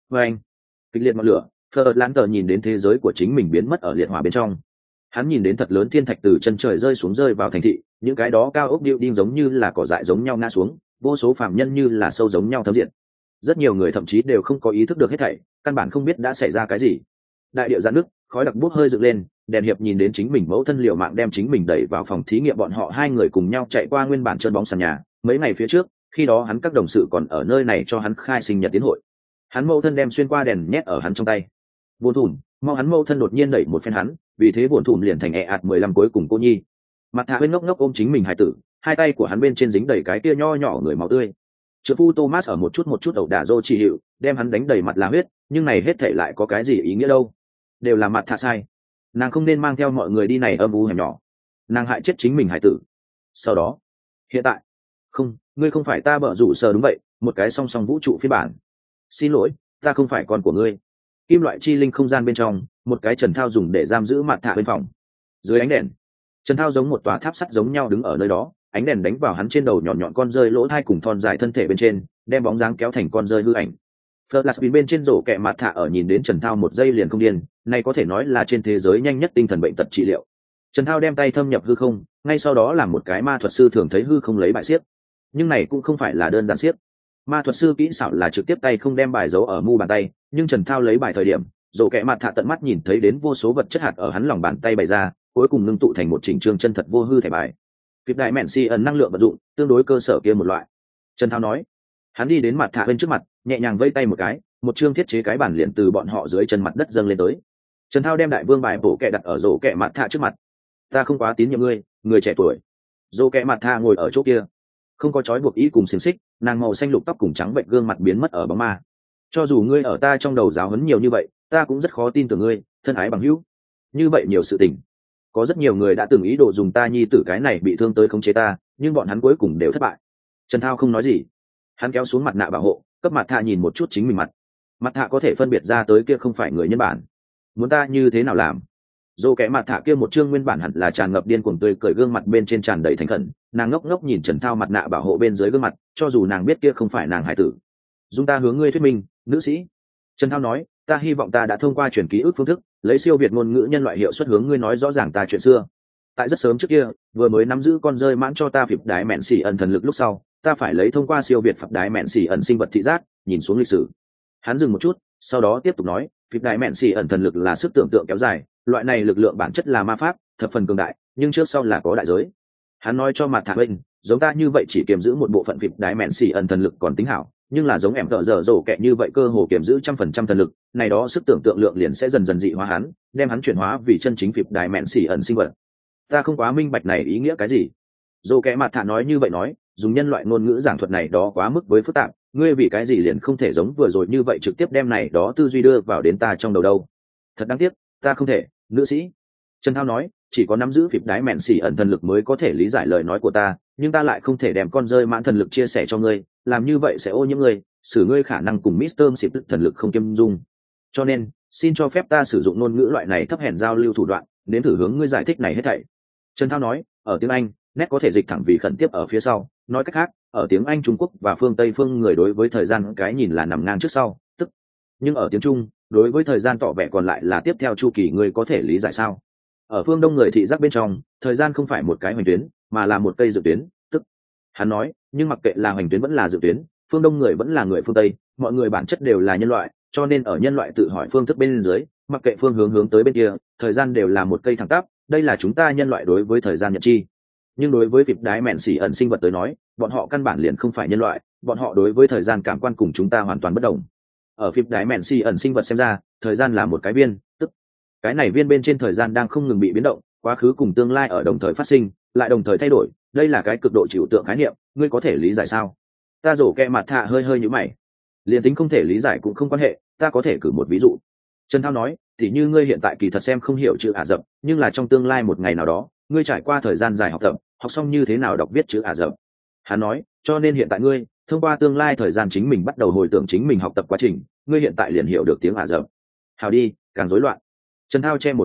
Và anh, kịch liệt ngọn lửa, Phở Lán Tờ nhìn đến thế giới của chính mình biến mất ở liệt hỏa bên trong. Hắn nhìn đến thật lớn thiên thạch từ chân trời rơi xuống rơi vào thành thị, những cái đó cao ốc building giống như là cỏ dại giống nhau ngã xuống, vô số phàm nhân như là sâu giống nhau thấm diện. Rất nhiều người thậm chí đều không có ý thức được hết thảy, căn bản không biết đã xảy ra cái gì. Đại địa giãn nước, khói đặc bốc hơi dựng lên, đèn hiệp nhìn đến chính mình mẫu thân liều mạng đem chính mình đẩy vào phòng thí nghiệm, bọn họ hai người cùng nhau chạy qua nguyên bản trơn bóng sàn nhà. Mấy ngày phía trước, khi đó hắn các đồng sự còn ở nơi này cho hắn khai sinh nhật tiến hội. Hắn mẫu thân đem xuyên qua đèn nhét ở hắn trong tay. Buồn thủn, mau, hắn mẫu thân đột nhiên đẩy một phen hắn, vì thế buồn thủn liền thành ạt 15 cuối cùng cô nhi. Mặt thạ bên ngốc ngốc ôm chính mình hài tử, hai tay của hắn bên trên dính đầy cái kia nho nhỏ người máu tươi. Trợ phu Thomas ở một chút ẩu đả Dô chỉ hiệu, đem hắn đánh đầy mặt là huyết, nhưng này hết thảy lại có cái gì ý nghĩa đâu? Đều là mặt thạ sai. Nàng không nên mang theo mọi người đi này âm u hẻm nhỏ. Nàng hại chết chính mình hải tử. Sau đó, hiện tại, không, ngươi không phải ta bợ rủ sờ đúng vậy, một cái song song vũ trụ phiên bản. Xin lỗi, ta không phải con của ngươi. Kim loại chi linh không gian bên trong, một cái Trần Thao dùng để giam giữ mặt thạ bên phòng. Dưới ánh đèn, Trần Thao giống một tòa tháp sắt giống nhau đứng ở nơi đó, ánh đèn đánh vào hắn trên đầu nhọn nhọn con rơi lỗ thai cùng thon dài thân thể bên trên, đem bóng dáng kéo thành con rơi hư ảnh. Flash bên trên rổ kẹ mặt thạ ở nhìn đến Trần Thao một giây liền không điên, này có thể nói là trên thế giới nhanh nhất tinh thần bệnh tật trị liệu. Trần Thao đem tay thâm nhập hư không, ngay sau đó làm một cái ma thuật sư thường thấy hư không lấy bài xiết. Nhưng này cũng không phải là đơn giản xiết. Ma thuật sư kỹ xảo là trực tiếp tay không đem bài giấu ở mu bàn tay, nhưng Trần Thao lấy bài thời điểm, rổ kẹ mặt thạ tận mắt nhìn thấy đến vô số vật chất hạt ở hắn lòng bàn tay bày ra, cuối cùng ngưng tụ thành một chỉnh trương chân thật vô hư thẻ bài. Việc đại mẹn si ẩn năng lượng vận dụng, tương đối cơ sở kia một loại. Trần Thao nói. Hắn đi đến mặt thạ bên trước mặt, nhẹ nhàng vây tay một cái, một chương thiết chế cái bản liền từ bọn họ dưới chân mặt đất dâng lên tới. Trần Thao đem đại vương bài bổ kẹ đặt ở rổ kẹ mặt thạ trước mặt. Ta không quá tín nhiệm ngươi, người trẻ tuổi. Rổ kẹ mặt thạ ngồi ở chỗ kia, không có trói buộc ý cùng xiềng xích, nàng màu xanh lục tóc cùng trắng bệnh gương mặt biến mất ở bóng ma. Cho dù ngươi ở ta trong đầu giáo huấn nhiều như vậy, ta cũng rất khó tin tưởng ngươi, thân ái bằng hữu. Như vậy nhiều sự tình, có rất nhiều người đã từng ý đồ dùng ta nhi tử cái này bị thương tới khống chế ta, nhưng bọn hắn cuối cùng đều thất bại. Trần Thao không nói gì. Hắn kéo xuống mặt nạ bảo hộ, cấp mặt thạ nhìn một chút chính mình mặt. Mặt thạ có thể phân biệt ra tới kia không phải người nhân bản. Muốn ta như thế nào làm? Dù kẻ mặt thạ kia một chương nguyên bản hẳn là tràn ngập điên cuồng tươi cười gương mặt bên trên tràn đầy thành khẩn, nàng ngốc ngốc nhìn Trần Thao mặt nạ bảo hộ bên dưới gương mặt, cho dù nàng biết kia không phải nàng hải tử. Dung ta hướng ngươi thuyết minh, nữ sĩ. Trần Thao nói, ta hy vọng ta đã thông qua truyền ký ức phương thức, lấy siêu việt ngôn ngữ nhân loại hiệu suất hướng ngươi nói rõ ràng ta chuyện xưa. Tại rất sớm trước kia, vừa mới nắm giữ con rơi mãn cho ta phịp đái mẹn xỉ ẩn thần lực lúc sau, ta phải lấy thông qua siêu việt phập đái mẹn xỉ ẩn sinh vật thị giác, nhìn xuống lịch sử. Hắn dừng một chút, sau đó tiếp tục nói, phịp đái mẹn xỉ ẩn thần lực là sức tưởng tượng kéo dài, loại này lực lượng bản chất là ma pháp, thập phần cường đại, nhưng trước sau là có đại giới. Hắn nói cho mặt thạ bên, giống ta như vậy chỉ kiềm giữ một bộ phận phịp đái mẹn xỉ ẩn thần lực còn tính hảo, nhưng là giống em tợ dở dỗ kẹ như vậy cơ hồ kiềm giữ 100% thần lực, này đó sức tưởng tượng lượng liền sẽ dần dần dị hóa hắn, đem hắn chuyển hóa vì chân chính phịp đái mẹn xỉ ẩn sinh vật. Ta không quá minh bạch này ý nghĩa cái gì. Dỗ kẹ mặt thạ nói như vậy nói, dùng nhân loại ngôn ngữ giảng thuật này đó quá mức với phức tạp, ngươi vì cái gì liền không thể giống vừa rồi như vậy trực tiếp đem này đó tư duy đưa vào đến ta trong đầu đâu. Thật đáng tiếc, ta không thể, nữ sĩ. Trần Thao nói, chỉ có nắm giữ phịp đái mẹn xỉ ẩn thần lực mới có thể lý giải lời nói của ta, nhưng ta lại không thể đem con rơi mãn thần lực chia sẻ cho ngươi, làm như vậy sẽ ô nhiễm ngươi, xử ngươi khả năng cùng Mr. Xịp thần lực không kiêm dung. Cho nên, xin cho phép ta sử dụng ngôn ngữ loại này thấp hèn giao lưu thủ đoạn, đến thử hướng ngươi giải thích này hết thảy. Trần Thao nói, ở tiếng Anh, nét có thể dịch thẳng vì khẩn tiếp ở phía sau, nói cách khác, ở tiếng Anh Trung Quốc và phương Tây phương người đối với thời gian cái nhìn là nằm ngang trước sau, tức. Nhưng ở tiếng Trung, đối với thời gian tỏ vẻ còn lại là tiếp theo chu kỳ, ngươi có thể lý giải sao? Ở phương Đông người thị giác bên trong, thời gian không phải một cái hoành tuyến, mà là một cây dự tuyến, tức. Hắn nói, nhưng mặc kệ là hoành tuyến vẫn là dự tuyến, phương Đông người vẫn là người phương Tây, mọi người bản chất đều là nhân loại, cho nên ở nhân loại tự hỏi phương thức bên dưới, mặc kệ phương hướng hướng tới bên kia, thời gian đều là một cây thẳng tắp, đây là chúng ta nhân loại đối với thời gian nhận chi. Nhưng đối với phịp đái mẹn xỉ ẩn sinh vật tới nói, bọn họ căn bản liền không phải nhân loại, bọn họ đối với thời gian cảm quan cùng chúng ta hoàn toàn bất đồng. Ở phịp đái mẹn xỉ ẩn sinh vật xem ra, thời gian là một cái viên, tức cái này viên bên trên thời gian đang không ngừng bị biến động, quá khứ cùng tương lai ở đồng thời phát sinh, lại đồng thời thay đổi, đây là cái cực độ trừu tượng khái niệm, ngươi có thể lý giải sao? Ta rổ kẹ mặt thạ hơi hơi nhíu mày. Liền tính không thể lý giải cũng không quan hệ, ta có thể cử một ví dụ. Trần Thao nói, thì như ngươi hiện tại kỳ thật xem không hiểu chữ Ả Rập, nhưng là trong tương lai một ngày nào đó, ngươi trải qua thời gian dài học tập, học xong như thế nào đọc viết chữ Ả Rập. Hắn nói, cho nên hiện tại ngươi, thông qua tương lai thời gian chính mình bắt đầu hồi tưởng chính mình học tập quá trình, ngươi hiện tại liền hiểu được tiếng Ả Rập. Hào đi, càng rối loạn. Trần Thao che một chút mặt,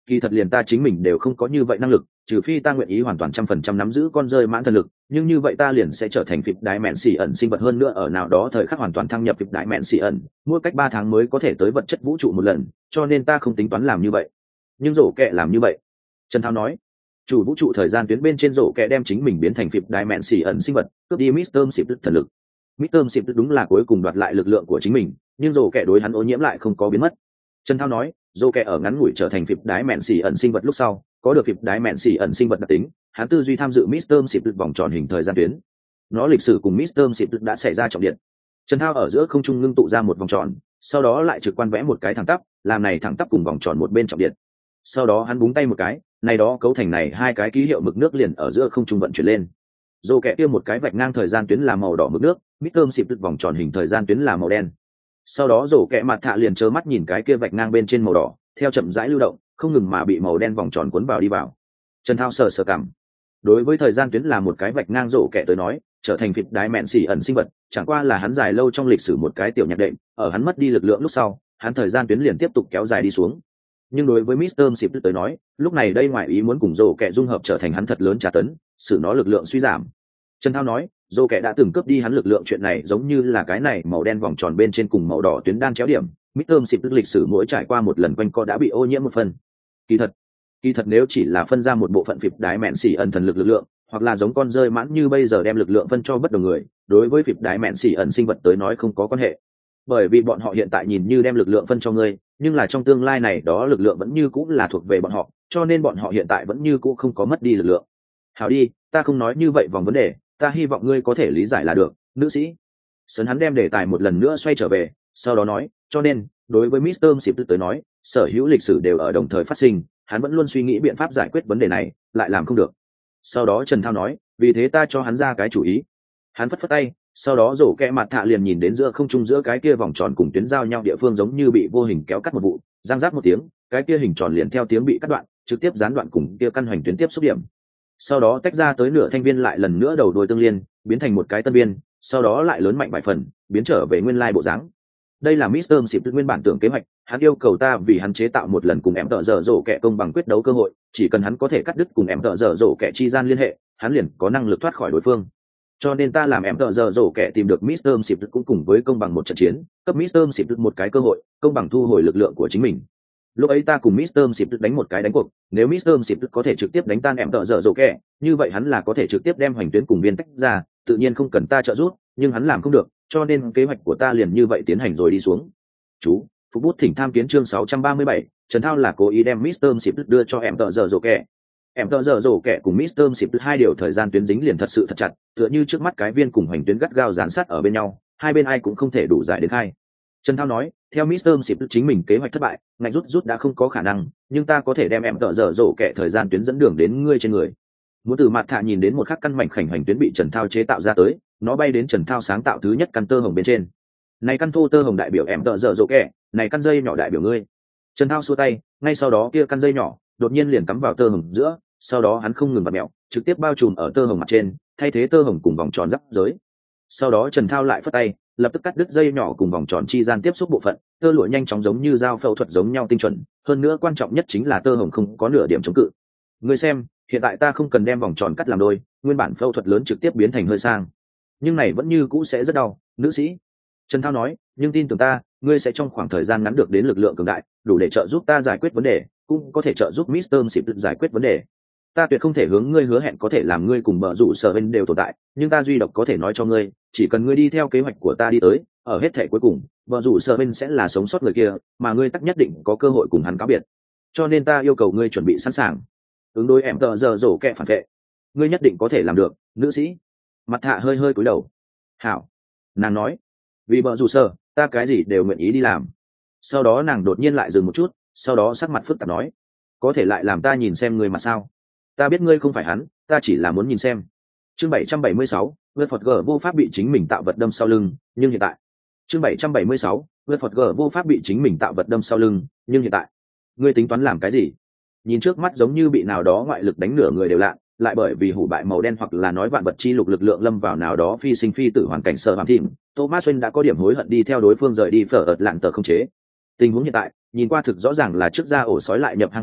kỳ thật liền ta chính mình đều không có như vậy năng lực, trừ phi ta nguyện ý hoàn toàn 100% nắm giữ con rơi mãn thần lực, nhưng như vậy ta liền sẽ trở thành phịp đại mẹn xỉ ẩn sinh vật, hơn nữa ở nào đó thời khắc hoàn toàn thăng nhập phịp đại mẹn xỉ ẩn, mỗi cách 3 tháng mới có thể tới vật chất vũ trụ một lần, cho nên ta không tính toán làm như vậy. Nhưng rổ kẹ làm như vậy. Trần Thao nói, chủ vũ trụ thời gian tuyến bên trên rổ kẹ đem chính mình biến thành phịp đại mẹn xỉ ẩn sinh vật, cướp đi Mr. Sịp thần lực. Mr. Sịp đúng là cuối cùng đoạt lại lực lượng của chính mình, nhưng rổ kẹ đối hắn ô nhiễm lại không có biến mất. Trần Thao nói, rổ kẹ ở ngắn ngủi trở thành phịp đái mẹn xỉ ẩn sinh vật lúc sau, có được phịp đái mẹn xỉ ẩn sinh vật đặc tính, hắn tư duy tham dự Mr. Sịp vòng tròn hình thời gian tuyến. Nó lịch sử cùng Mr. Sịp đã xảy ra trọng điện. Trần Thao ở giữa không trung ngưng tụ ra một vòng tròn, sau đó lại trực quan vẽ một cái thẳng tắp, làm này thẳng tắp cùng vòng tròn một bên trọng điện. Sau đó hắn búng tay một cái, này đó cấu thành này hai cái ký hiệu mực nước liền ở giữa không trung vận chuyển lên. Rổ kẹ kia một cái vạch ngang thời gian tuyến là màu đỏ mực nước, Mr. Sịp vòng tròn hình thời gian tuyến là màu đen. Sau đó rổ kẹ mặt thạ liền trơ mắt nhìn cái kia vạch ngang bên trên màu đỏ theo chậm rãi lưu động, không ngừng mà bị màu đen vòng tròn cuốn vào đi vào. Trần Thao sờ cảm, đối với thời gian tuyến là một cái vạch ngang, rổ kẹ tới nói trở thành phịp đái mẹn xỉ ẩn sinh vật chẳng qua là hắn dài lâu trong lịch sử một cái tiểu nhạc đệm, ở hắn mất đi lực lượng lúc sau hắn thời gian tuyến liền tiếp tục kéo dài đi xuống. Nhưng đối với Mr. Sịp tới nói, lúc này đây ngoại ý muốn cùng rổ kẹ dung hợp trở thành hắn thật lớn trả tấn,使nó lực lượng suy giảm. Trần Thao nói, rổ kẹ đã từng cướp đi hắn lực lượng, chuyện này giống như là cái này màu đen vòng tròn bên trên cùng màu đỏ tuyến đan chéo điểm, Mr. Sịp lịch sử mỗi trải qua một lần quanh co đã bị ô nhiễm một phần. Kỳ thật nếu chỉ là phân ra một bộ phận phịp đái mẹn xỉ ẩn thần lực lượng, hoặc là giống con rơi mãn như bây giờ đem lực lượng phân cho bất đồng người, đối với phịp đái mẹn xỉ ẩn sinh vật tới nói không có quan hệ, bởi vì bọn họ hiện tại nhìn như đem lực lượng phân cho ngươi, nhưng là trong tương lai này đó lực lượng vẫn như cũng là thuộc về bọn họ, cho nên bọn họ hiện tại vẫn như cũ không có mất đi lực lượng. Hảo đi, ta không nói như vậy vòng vấn đề, ta hy vọng ngươi có thể lý giải là được, nữ sĩ. Sấn hắn đem đề tài một lần nữa xoay trở về, sau đó nói, cho nên đối với Mr. Sịp tới nói, sở hữu lịch sử đều ở đồng thời phát sinh, hắn vẫn luôn suy nghĩ biện pháp giải quyết vấn đề này, lại làm không được. Sau đó Trần Thao nói, vì thế ta cho hắn ra cái chủ ý. Hắn phất phất tay, sau đó rổ kẹ mặt thạ liền nhìn đến giữa không trung giữa cái kia vòng tròn cùng tuyến giao nhau địa phương giống như bị vô hình kéo cắt một vụ, răng rác một tiếng, cái kia hình tròn liền theo tiếng bị cắt đoạn, trực tiếp gián đoạn cùng kia căn hoành tuyến tiếp xúc điểm. Sau đó tách ra tới nửa thanh viên lại lần nữa đầu đuôi tương liên, biến thành một cái tân viên, sau đó lại lớn mạnh vài phần, biến trở về nguyên lai bộ dáng. Đây là Mr. Sịp nguyên bản tưởng kế hoạch, hắn yêu cầu ta vì hắn chế tạo một lần cùng em tợ dở dỗ kẻ công bằng quyết đấu cơ hội, chỉ cần hắn có thể cắt đứt cùng em tợ dở dỗ kẻ chi gian liên hệ, hắn liền có năng lực thoát khỏi đối phương. Cho nên ta làm em tợ dở dỗ kẻ tìm được Mr. Sịp cũng cùng với công bằng một trận chiến, cấp Mr. Sịp một cái cơ hội, công bằng thu hồi lực lượng của chính mình. Lúc ấy ta cùng Mr. Sịp đánh một cái đánh cuộc, nếu Mr. Sịp có thể trực tiếp đánh tan em tợ dở dỗ kẻ, như vậy hắn là có thể trực tiếp đem hoành tuyến cùng viên tách ra, tự nhiên không cần ta trợ giúp, nhưng hắn làm không được, cho nên kế hoạch của ta liền như vậy tiến hành rồi đi xuống. Chú, Phục bút thỉnh tham kiến chương 637, Trần Thao là cố ý đem Mr. Sịp đưa cho em tợ dở dỗ kẻ. Em tợ dở dỗ kẻ cùng Mr. Sịp hai điều thời gian tuyến dính liền thật sự thật chặt, tựa như trước mắt cái viên cùng hoành tuyến gắt gao dán sát ở bên nhau, hai bên ai cũng không thể đủ giải đến khai. Trần Thao nói, theo Mr. Sịp chính mình kế hoạch thất bại, ngạnh rút đã không có khả năng, nhưng ta có thể đem em tợ dở dỗ kẻ thời gian tuyến dẫn đường đến ngươi trên người. Muốn từ mặt thạ nhìn đến một khắc căn mảnh khảnh hoành tuyến bị Trần Thao chế tạo ra tới, nó bay đến Trần Thao sáng tạo thứ nhất căn tơ hồng bên trên. Này căn thô tơ hồng đại biểu em tợ dở dỗ kẻ, này căn dây nhỏ đại biểu ngươi. Trần Thao xua tay, ngay sau đó kia căn dây nhỏ đột nhiên liền cắm vào tơ hồng giữa, sau đó hắn không ngừng vặn mèo, trực tiếp bao trùm ở tơ hồng mặt trên, thay thế tơ hồng cùng vòng tròn giáp giới. Sau đó Trần Thao lại phất tay, lập tức cắt đứt dây nhỏ cùng vòng tròn chi gian tiếp xúc bộ phận, tơ lụa nhanh chóng giống như dao phẫu thuật giống nhau tinh chuẩn, hơn nữa quan trọng nhất chính là tơ hồng không có nửa điểm chống cự. Ngươi xem, hiện tại ta không cần đem vòng tròn cắt làm đôi, nguyên bản phẫu thuật lớn trực tiếp biến thành hơi sang, nhưng này vẫn như cũ sẽ rất đau, nữ sĩ. Trần Thao nói, nhưng tin tưởng ta, ngươi sẽ trong khoảng thời gian ngắn được đến lực lượng cường đại, đủ để trợ giúp ta giải quyết vấn đề, cũng có thể trợ giúp Mr. Sịp giải quyết vấn đề. Ta tuyệt không thể hướng ngươi hứa hẹn có thể làm ngươi cùng bờ rủ sở bên đều tồn tại, nhưng ta duy độc có thể nói cho ngươi, chỉ cần ngươi đi theo kế hoạch của ta đi tới, ở hết thể cuối cùng, bờ rủ sở bên sẽ là sống sót người kia, mà ngươi tất nhất định có cơ hội cùng hắn cáo biệt. Cho nên ta yêu cầu ngươi chuẩn bị sẵn sàng, ứng đối em tợ giờ rổ kẹ phản vệ. Ngươi nhất định có thể làm được, nữ sĩ. Mặt thạ hơi cúi đầu. Hảo, nàng nói, vì bờ rủ sở, ta cái gì đều nguyện ý đi làm. Sau đó nàng đột nhiên lại dừng một chút, sau đó sắc mặt phức tạp nói, có thể lại làm ta nhìn xem ngươi mặt sao? Ta biết ngươi không phải hắn, ta chỉ là muốn nhìn xem. Chương 776, vượt Phật G vô pháp bị chính mình tạo vật đâm sau lưng, nhưng hiện tại. Chương 776, vượt Phật G vô pháp bị chính mình tạo vật đâm sau lưng, nhưng hiện tại. Ngươi tính toán làm cái gì? Nhìn trước mắt giống như bị nào đó ngoại lực đánh nửa người đều lạ, lại bởi vì hủ bại màu đen hoặc là nói vạn vật chi lục lực lượng lâm vào nào đó phi sinh phi tử hoàn cảnh sợ hàm thịm, Thomas Wayne đã có điểm hối hận đi theo đối phương rời đi phở ợt lạng tờ không chế. Tình huống hiện tại, nhìn qua thực rõ ràng là trước ra ổ sói lại nhập hang hổ,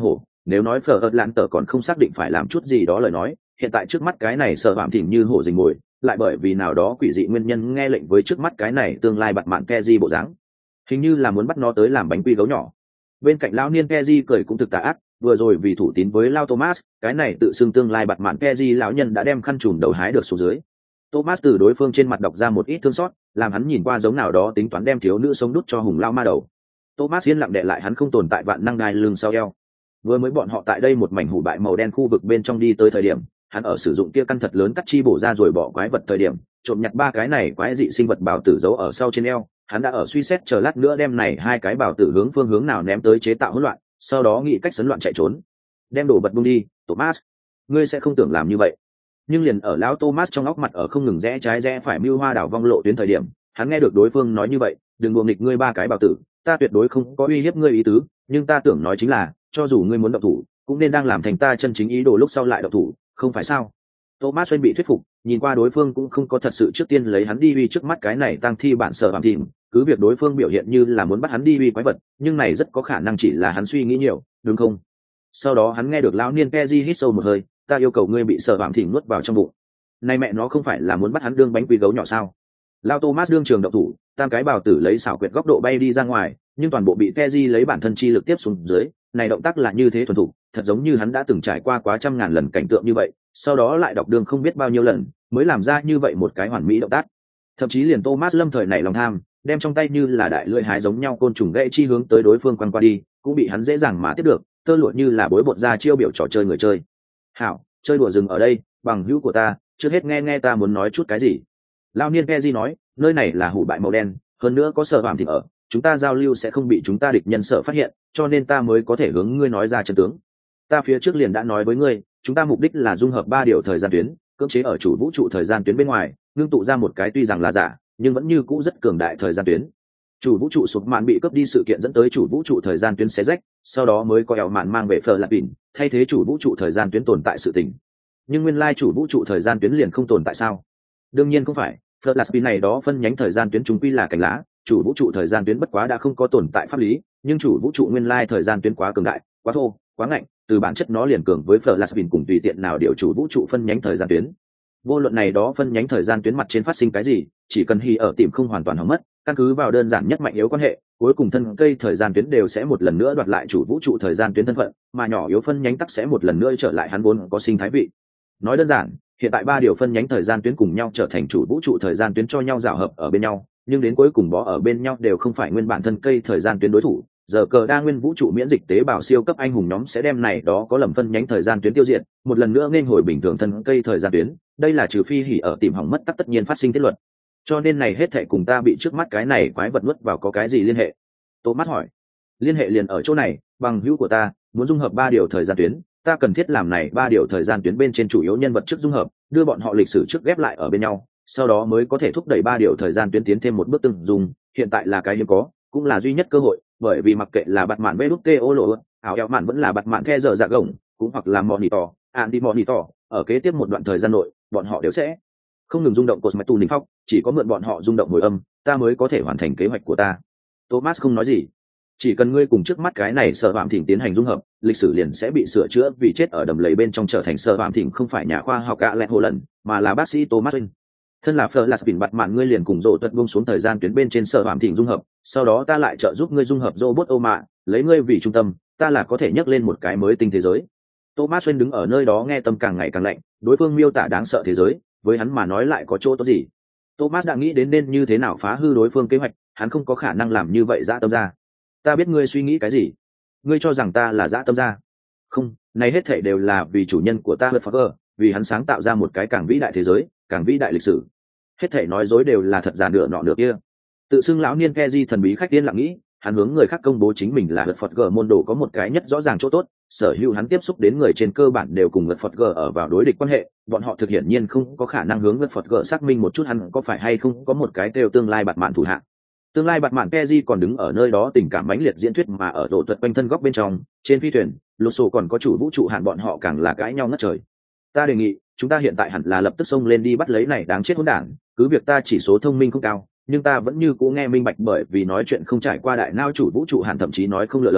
nếu nói phở ớt lạn tờ còn không xác định phải làm chút gì đó lời nói, hiện tại trước mắt cái này sợ phạm thỉnh như hổ rình mồi, lại bởi vì nào đó quỷ dị nguyên nhân nghe lệnh với trước mắt cái này tương lai bặt mạn Keji bộ dáng, hình như là muốn bắt nó tới làm bánh quy gấu nhỏ. Bên cạnh lão niên Keji cười cũng thực tà ác, vừa rồi vì thủ tín với Lao Thomas, cái này tự xưng tương lai bặt mạn Keji lão nhân đã đem khăn trùm đầu hái được xuống dưới. Thomas từ đối phương trên mặt đọc ra một ít thương xót, làm hắn nhìn qua giống nào đó tính toán đem thiếu nữ sống đút cho hùng lao ma đầu. Thomas yên lặng đệ lại hắn không tồn tại vạn năng đai lưng sau eo. Vừa mới bọn họ tại đây một mảnh hủ bại màu đen khu vực bên trong đi tới thời điểm, hắn ở sử dụng kia căn thật lớn cắt chi bổ ra rồi bỏ quái vật thời điểm, trộm nhặt ba cái này quái dị sinh vật bảo tử giấu ở sau trên eo, hắn đã ở suy xét chờ lát nữa đem này hai cái bảo tử hướng phương hướng nào ném tới chế tạo hỗn loạn, sau đó nghĩ cách sấn loạn chạy trốn. Đem đồ vật buông đi, Thomas, ngươi sẽ không tưởng làm như vậy. Nhưng liền ở lão Thomas trong óc mặt ở không ngừng rẽ trái rẽ phải mưu hoa đảo vong lộ tuyến thời điểm, hắn nghe được đối phương nói như vậy, đừng đùa nghịch ngươi ba cái bảo tử, ta tuyệt đối không có uy hiếp ngươi ý tứ, nhưng ta tưởng nói chính là, cho dù ngươi muốn động thủ, cũng nên đang làm thành ta chân chính ý đồ lúc sau lại động thủ, không phải sao? Thomas Wayne bị thuyết phục, nhìn qua đối phương cũng không có thật sự trước tiên lấy hắn đi uy trước mắt cái này tăng thi bản sở phạm thìm, cứ việc đối phương biểu hiện như là muốn bắt hắn đi uy quái vật, nhưng này rất có khả năng chỉ là hắn suy nghĩ nhiều, đúng không? Sau đó hắn nghe được lão niên Keji hít sâu một hơi, ta yêu cầu ngươi bị sở phạm thìm nuốt vào trong bụng. Này mẹ nó không phải là muốn bắt hắn đương bánh quy gấu nhỏ sao? Lao Thomas đương trường động thủ, tam cái bào tử lấy xảo quyệt góc độ bay đi ra ngoài, nhưng toàn bộ bị Keji lấy bản thân chi lực tiếp xuống dưới, này động tác là như thế thuần thục, thật giống như hắn đã từng trải qua quá trăm ngàn lần cảnh tượng như vậy, sau đó lại đọc đường không biết bao nhiêu lần, mới làm ra như vậy một cái hoàn mỹ động tác. Thậm chí liền Thomas lâm thời này lòng tham, đem trong tay như là đại lưỡi hái giống nhau côn trùng gãy chi hướng tới đối phương quăng qua đi, cũng bị hắn dễ dàng mà tiếp được, tơ lụa như là bối bột ra chiêu biểu trò chơi người chơi. Hảo, chơi đùa dừng ở đây, bằng hữu của ta, trước hết nghe ta muốn nói chút cái gì. Lao niên Keji nói, nơi này là hủ bại màu đen, hơn nữa có sở phạm thịnh ở, chúng ta giao lưu sẽ không bị chúng ta địch nhân sợ phát hiện, cho nên ta mới có thể hướng ngươi nói ra chân tướng. Ta phía trước liền đã nói với ngươi, chúng ta mục đích là dung hợp 3 điều thời gian tuyến, cưỡng chế ở chủ vũ trụ thời gian tuyến bên ngoài, ngưng tụ ra một cái tuy rằng là giả, nhưng vẫn như cũ rất cường đại thời gian tuyến. Chủ vũ trụ sụp mạn bị cướp đi sự kiện dẫn tới chủ vũ trụ thời gian tuyến xé rách, sau đó mới có eo mạn mang về phở lạp bỉn, thay thế chủ vũ trụ thời gian tuyến tồn tại sự tình. Nhưng nguyên lai chủ vũ trụ thời gian tuyến liền không tồn tại sao? Đương nhiên không phải, phở lạp bỉn này đó phân nhánh thời gian tuyến chúng quy là cành lá, chủ vũ trụ thời gian tuyến bất quá đã không có tồn tại pháp lý, nhưng chủ vũ trụ nguyên lai thời gian tuyến quá cường đại, quá thô, quá ngạnh, từ bản chất nó liền cường với Flash cùng tùy tiện nào điều chủ vũ trụ phân nhánh thời gian tuyến. Vô luận này đó phân nhánh thời gian tuyến mặt trên phát sinh cái gì, chỉ cần Hy ở tìm không hoàn toàn hỏng mất, căn cứ vào đơn giản nhất mạnh yếu quan hệ, cuối cùng thân cây thời gian tuyến đều sẽ một lần nữa đoạt lại chủ vũ trụ thời gian tuyến thân phận, mà nhỏ yếu phân nhánh tắc sẽ một lần nữa trở lại hắn vốn có sinh thái vị. Nói đơn giản, hiện tại 3 điều phân nhánh thời gian tuyến cùng nhau trở thành chủ vũ trụ thời gian tuyến cho nhau rào hợp ở bên nhau, nhưng đến cuối cùng bó ở bên nhau đều không phải nguyên bản thân cây thời gian tuyến đối thủ. Giờ cờ đa nguyên vũ trụ miễn dịch tế bào siêu cấp anh hùng nhóm sẽ đem này đó có lầm phân nhánh thời gian tuyến tiêu diệt, một lần nữa nên hồi bình thường thân cây thời gian tuyến, đây là trừ phi Hỉ ở tìm hỏng mất tất nhiên phát sinh thiết luật. Cho nên này hết thảy cùng ta bị trước mắt cái này quái vật nuốt vào có cái gì liên hệ? Thomas hỏi. Liên hệ liền ở chỗ này, bằng hữu của ta, muốn dung hợp 3 điều thời gian tuyến, ta cần thiết làm này 3 điều thời gian tuyến bên trên chủ yếu nhân vật trước dung hợp, đưa bọn họ lịch sử trước ghép lại ở bên nhau, sau đó mới có thể thúc đẩy 3 điều thời gian tuyến tiến thêm một bước từng dùng, hiện tại là cái hiếm có, cũng là duy nhất cơ hội, bởi vì mặc kệ là bặt mạn VĐTO lộ, ảo eo mạn vẫn là bặt mạn the giờ dạ gồng, cũng hoặc là monitor, anti monitor, ở kế tiếp một đoạn thời gian nội, bọn họ đều sẽ không ngừng rung động cột mạch tu ninh phóc, chỉ có mượn bọn họ rung động hồi âm, ta mới có thể hoàn thành kế hoạch của ta. Thomas không nói gì. Chỉ cần ngươi cùng trước mắt cái này sở phạm thỉnh tiến hành dung hợp, lịch sử liền sẽ bị sửa chữa, vì chết ở đầm lầy bên trong trở thành sở phạm thỉnh không phải nhà khoa học ạ lẹ hồ lần, mà là bác sĩ Thomas Wayne. Thân là Flash bặt mạn ngươi liền cùng rộ tuật buông xuống thời gian tuyến bên trên sở phạm thỉnh dung hợp, sau đó ta lại trợ giúp ngươi dung hợp robot ô mạ, lấy ngươi vì trung tâm, ta là có thể nhấc lên một cái mới tinh thế giới. Thomas Wayne đứng ở nơi đó nghe tâm càng ngày càng lạnh, đối phương miêu tả đáng sợ thế giới, với hắn mà nói lại có chỗ tốt gì? Thomas đã nghĩ đến nên như thế nào phá hư đối phương kế hoạch, hắn không có khả năng làm như vậy dã tâm ra. Ta biết ngươi suy nghĩ cái gì, ngươi cho rằng ta là dã tâm ra? Không, này hết thảy đều là vì chủ nhân của ta Hurtford, vì hắn sáng tạo ra một cái càng vĩ đại thế giới, càng vĩ đại lịch sử. Hết thảy nói dối đều là thật giả nửa nọ nửa kia. Tự xưng lão niên Keji thần bí khách tiên lặng nghĩ, hắn hướng người khác công bố chính mình là Hurtford môn đồ có một cái nhất rõ ràng chỗ tốt, sở hữu hắn tiếp xúc đến người trên cơ bản đều cùng Hurtford ở vào đối địch quan hệ, bọn họ thực hiện nhiên không có khả năng hướng Hurtford xác minh một chút hắn có phải hay không có một cái kêu tương lai bạt mạn thủ hạ. Tương lai bạt mạn Keji còn đứng ở nơi đó tình cảm mãnh liệt diễn thuyết mà ở độ tuật quanh thân góc bên trong, trên phi thuyền, lột sổ còn có chủ vũ trụ hạn bọn họ càng là cãi nhau ngất trời. Ta đề nghị, chúng ta hiện tại hẳn là lập tức xông lên đi bắt lấy này đáng chết hỗn đản, cứ việc ta chỉ số thông minh không cao, nhưng ta vẫn như cũ nghe minh bạch bởi vì nói chuyện không trải qua đại nao chủ vũ trụ hạn thậm chí nói không lựa lời,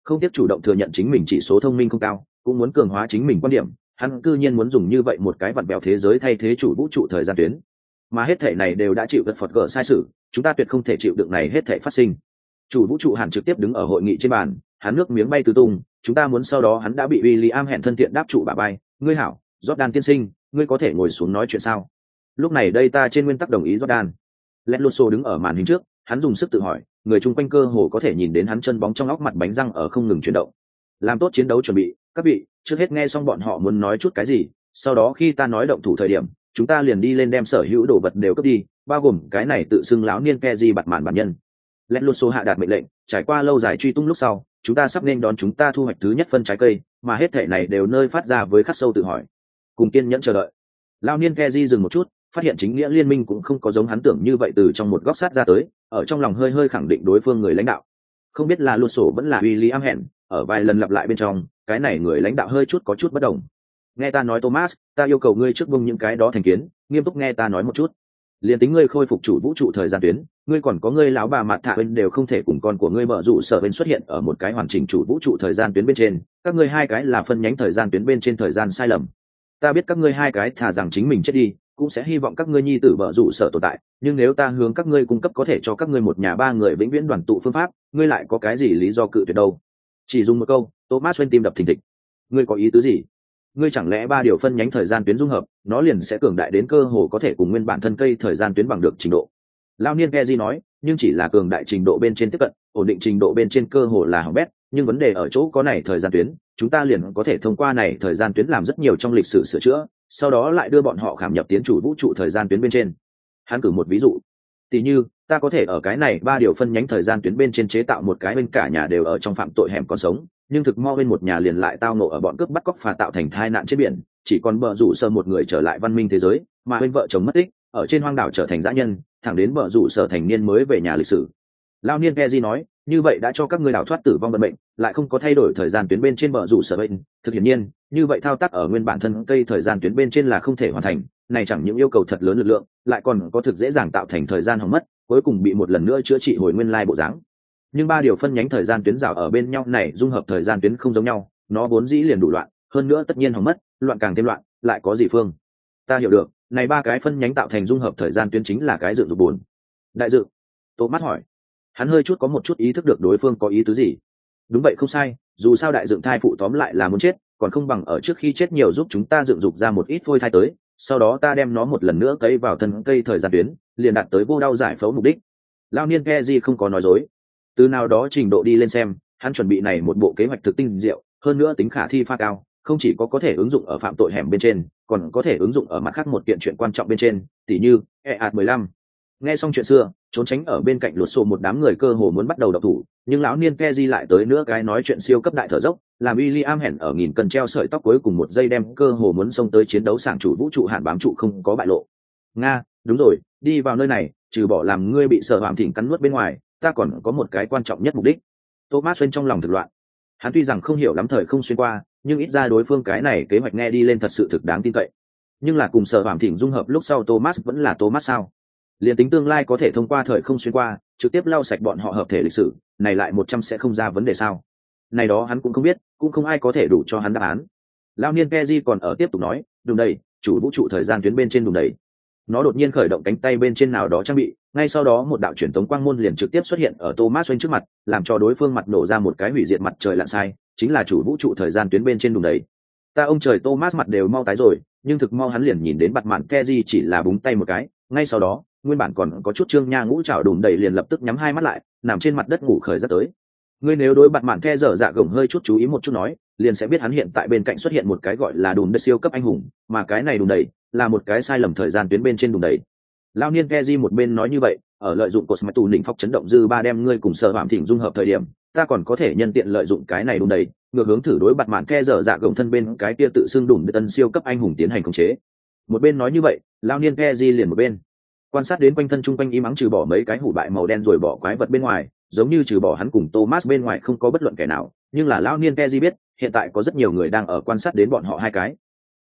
không tiếp chủ động thừa nhận chính mình chỉ số thông minh không cao, cũng muốn cường hóa chính mình quan điểm. Hắn cư nhiên muốn dùng như vậy một cái vặn bèo thế giới thay thế chủ vũ trụ thời gian tuyến, mà hết thể này đều đã chịu vật phật gở sai sự, chúng ta tuyệt không thể chịu đựng này hết thể phát sinh. Chủ vũ trụ Hàn trực tiếp đứng ở hội nghị trên bàn, hắn nước miếng bay tứ tung. Chúng ta muốn sau đó hắn đã bị William hẹn thân thiện đáp trụ bà bay. Ngươi hảo, Jordan tiên sinh, ngươi có thể ngồi xuống nói chuyện sao? Lúc này đây ta trên nguyên tắc đồng ý Jordan. Letlosо đứng ở màn hình trước, hắn dùng sức tự hỏi, người chung quanh cơ hồ có thể nhìn đến hắn chân bóng trong óc mặt bánh răng ở không ngừng chuyển động. Làm tốt chiến đấu chuẩn bị, các vị, trước hết nghe xong bọn họ muốn nói chút cái gì, sau đó khi ta nói động thủ thời điểm, chúng ta liền đi lên đem sở hữu đồ vật đều cướp đi, bao gồm cái này tự xưng lão niên Keji bạt màn bản nhân. Letlosо hạ đạt mệnh lệnh, trải qua lâu dài truy tung lúc sau, chúng ta sắp nên đón chúng ta thu hoạch thứ nhất phân trái cây, mà hết thể này đều nơi phát ra với khắc sâu tự hỏi. Cùng kiên nhẫn chờ đợi. Lão niên Keji dừng một chút, phát hiện chính nghĩa liên minh cũng không có giống hắn tưởng như vậy từ trong một góc sát ra tới, ở trong lòng hơi hơi khẳng định đối phương người lãnh đạo. Không biết là Lusso vẫn là William hẹn, ở vài lần lặp lại bên trong, cái này người lãnh đạo hơi chút có chút bất đồng. Nghe ta nói Thomas, ta yêu cầu ngươi trước bông những cái đó thành kiến, nghiêm túc nghe ta nói một chút. Liên tính ngươi khôi phục chủ vũ trụ thời gian tuyến, ngươi còn có ngươi lão bà mặt thạ bên đều không thể cùng con của ngươi mở dụ sở bên xuất hiện ở một cái hoàn chỉnh chủ vũ trụ thời gian tuyến bên trên, các ngươi hai cái là phân nhánh thời gian tuyến bên trên thời gian sai lầm. Ta biết các ngươi hai cái thà rằng chính mình chết đi, cũng sẽ hy vọng các ngươi nhi tử vợ dụ sở tồn tại, nhưng nếu ta hướng các ngươi cung cấp có thể cho các ngươi một nhà ba người vĩnh viễn đoàn tụ phương pháp, ngươi lại có cái gì lý do cự tuyệt đâu? Chỉ dùng một câu, Thomas bên tim đập thình thịch. Ngươi có ý tứ gì? Ngươi chẳng lẽ ba điều phân nhánh thời gian tuyến dung hợp, nó liền sẽ cường đại đến cơ hồ có thể cùng nguyên bản thân cây thời gian tuyến bằng được trình độ? Lao niên Keji nói, nhưng chỉ là cường đại trình độ bên trên tiếp cận, ổn định trình độ bên trên cơ hồ là hỏng bét, nhưng vấn đề ở chỗ có này thời gian tuyến, chúng ta liền có thể thông qua này thời gian tuyến làm rất nhiều trong lịch sử sửa chữa, sau đó lại đưa bọn họ khảm nhập tiến chủ vũ trụ thời gian tuyến bên trên. Hắn cử một ví dụ, tỷ như ta có thể ở cái này ba điều phân nhánh thời gian tuyến bên trên chế tạo một cái bên cả nhà đều ở trong phạm tội hẻm còn sống, nhưng thực mo bên một nhà liền lại tao nộ ở bọn cướp bắt cóc và tạo thành tai nạn trên biển, chỉ còn bờ rủ sơ một người trở lại văn minh thế giới, mà bên vợ chồng mất tích ở trên hoang đảo trở thành dã nhân, thẳng đến bờ rủ sở thành niên mới về nhà lịch sử. Lao niên Keji nói, như vậy đã cho các ngươi đào thoát tử vong vận mệnh, lại không có thay đổi thời gian tuyến bên trên bờ rủ sở bên. Thực hiển nhiên, như vậy thao tác ở nguyên bản thân cây thời gian tuyến bên trên là không thể hoàn thành. Này chẳng những yêu cầu thật lớn lực lượng, lại còn có thực dễ dàng tạo thành thời gian hỏng mất, cuối cùng bị một lần nữa chữa trị hồi nguyên lai bộ dáng. Nhưng ba điều phân nhánh thời gian tuyến rào ở bên nhau này dung hợp thời gian tuyến không giống nhau, nó vốn dĩ liền đủ loạn, hơn nữa tất nhiên hỏng mất, loạn càng thêm loạn, lại có gì phương? Ta hiểu được, này ba cái phân nhánh tạo thành dung hợp thời gian tuyến chính là cái dựng dục buồn. Đại dự. Thomas hỏi. Hắn hơi chút có một chút ý thức được đối phương có ý tứ gì. Đúng vậy không sai, dù sao đại dựng thai phụ tóm lại là muốn chết, còn không bằng ở trước khi chết nhiều giúp chúng ta dựng dục ra một ít phôi thai tới, sau đó ta đem nó một lần nữa cấy vào thân cây thời gian tuyến, liền đạt tới vô đau giải phẫu mục đích. Lao niên Keji không có nói dối. Từ nào đó trình độ đi lên xem, hắn chuẩn bị này một bộ kế hoạch thực tinh diệu, hơn nữa tính khả thi pha cao, không chỉ có thể ứng dụng ở phạm tội hẻm bên trên, còn có thể ứng dụng ở mặt khác một kiện chuyện quan trọng bên trên, tỉ như EAT-15. Nghe xong chuyện xưa, trốn tránh ở bên cạnh lột xô một đám người cơ hồ muốn bắt đầu độc thủ, nhưng lão niên Keji lại tới nữa cái nói chuyện siêu cấp đại thở dốc, làm William hẹn ở nghìn cần treo sợi tóc cuối cùng một giây đem cơ hồ muốn xông tới chiến đấu sảng chủ vũ trụ hạn bám trụ không có bại lộ. Nga, đúng rồi, đi vào nơi này, trừ bỏ làm ngươi bị sợ hoạm thỉnh cắn nuốt bên ngoài, ta còn có một cái quan trọng nhất mục đích. Thomas bên trong lòng thực loạn. Hắn tuy rằng không hiểu lắm thời không xuyên qua, nhưng ít ra đối phương cái này kế hoạch nghe đi lên thật sự thực đáng tin cậy. Nhưng là cùng sợ hoạm thỉnh dung hợp lúc sau Thomas vẫn là Thomas sao? Liên tính tương lai có thể thông qua thời không xuyên qua, trực tiếp lau sạch bọn họ hợp thể lịch sử, này lại 100 sẽ không ra vấn đề sao? Này đó hắn cũng không biết, cũng không ai có thể đủ cho hắn đáp án. Lão niên Keji còn ở tiếp tục nói, đùng đầy, chủ vũ trụ thời gian tuyến bên trên đùng đầy. Nó đột nhiên khởi động cánh tay bên trên nào đó trang bị, ngay sau đó một đạo truyền tống quang môn liền trực tiếp xuất hiện ở Thomas Wayne trước mặt, làm cho đối phương mặt nổ ra một cái hủy diệt mặt trời lặn sai, chính là chủ vũ trụ thời gian tuyến bên trên đùng đầy. Ta ông trời, Thomas mặt đều mau tái rồi, nhưng thực mau hắn liền nhìn đến bặt mạn Keji chỉ là búng tay một cái, ngay sau đó, nguyên bản còn có chút trương nha ngũ trảo đùn đầy liền lập tức nhắm hai mắt lại, nằm trên mặt đất ngủ khởi giấc tới. Ngươi nếu đối bặt mạn The dở dạ gồng hơi chút chú ý một chút nói, liền sẽ biết hắn hiện tại bên cạnh xuất hiện một cái gọi là đùn đầy siêu cấp anh hùng, mà cái này đùn đầy là một cái sai lầm thời gian tuyến bên trên đùn đầy. Lao niên Keji một bên nói như vậy, ở lợi dụng cột tù đỉnh phọc chấn động dư ba đem ngươi cùng sở phạm thỉnh dung hợp thời điểm, ta còn có thể nhân tiện lợi dụng cái này đùn đầy, ngược hướng thử đối bặt mạn The dở dạ gồng thân bên cái kia tự xưng đùn đầy tân siêu cấp anh hùng tiến hành khống chế. Một bên nói như vậy, Lao niên Keji liền một bên quan sát đến quanh thân chung quanh im ắng trừ bỏ mấy cái hủ bại màu đen rồi bỏ quái vật bên ngoài, giống như trừ bỏ hắn cùng Thomas bên ngoài không có bất luận kẻ nào, nhưng là lão niên Keji biết, hiện tại có rất nhiều người đang ở quan sát đến bọn họ hai cái.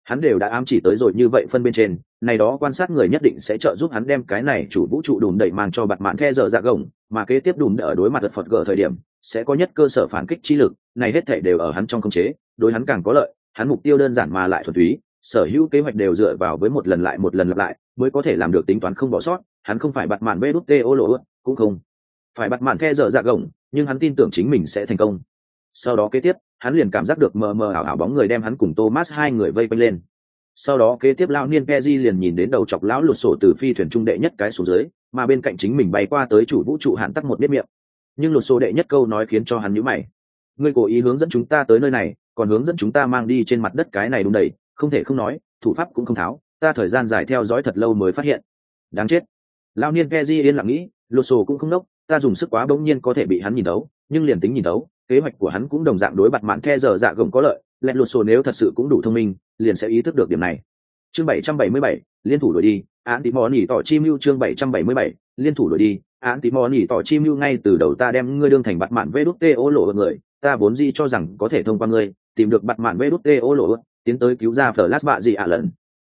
hắn đều đã ám chỉ tới rồi như vậy phân bên trên, này đó quan sát người nhất định sẽ trợ giúp hắn đem cái này chủ vũ trụ đùm đẩy mang cho bạt mạn the giờ dạ gồng, mà kế tiếp đùm ở đối mặt vật phật gở thời điểm sẽ có nhất cơ sở phản kích chi lực, này hết thảy đều ở hắn trong khống chế, đối hắn càng có lợi, hắn mục tiêu đơn giản mà lại thuần túy, sở hữu kế hoạch đều dựa vào với một lần lại một lần lặp lại mới có thể làm được tính toán không bỏ sót. Hắn không phải bạt mạn vê đút tê ô lộ, cũng không phải bạt mạn the giờ dạ gồng, nhưng hắn tin tưởng chính mình sẽ thành công. Sau đó kế tiếp hắn liền cảm giác được mờ mờ ảo ảo bóng người đem hắn cùng Thomas hai người vây quanh lên. Sau đó kế tiếp lão niên Peji liền nhìn đến đầu chọc lão lụt sổ từ phi thuyền trung đệ nhất cái xuống dưới, mà bên cạnh chính mình bay qua tới chủ vũ trụ hạn tắc một biết miệng. Nhưng lụt sổ đệ nhất câu nói khiến cho hắn nhíu mày. Ngươi cố ý hướng dẫn chúng ta tới nơi này, còn hướng dẫn chúng ta mang đi trên mặt đất cái này đúng đầy, không thể không nói, thủ pháp cũng không tháo, ta thời gian dài theo dõi thật lâu mới phát hiện. Đáng chết. Lão niên Peji yên lặng nghĩ, lụt sổ cũng không đốc, ta dùng sức quá bỗng nhiên có thể bị hắn nhìn thấu, nhưng liền tính nhìn thấu, kế hoạch của hắn cũng đồng dạng đối bạt mạn the giờ dạ gồng có lợi, lẹt lụt sổ nếu thật sự cũng đủ thông minh liền sẽ ý thức được điểm này. Chương 777, liên thủ đuổi đi, án tí mò nỉ tỏ chi mưu. Chương 777, liên thủ đuổi đi, án tí mò nỉ tỏ chi mưu. Ngay từ đầu ta đem ngươi đương thành bạt mạn vê đút tê ô lộ người, ta vốn dĩ cho rằng có thể thông qua ngươi tìm được bạt mạn vê đút tê ô lộ, tiến tới cứu ra Flash bạ gì lần.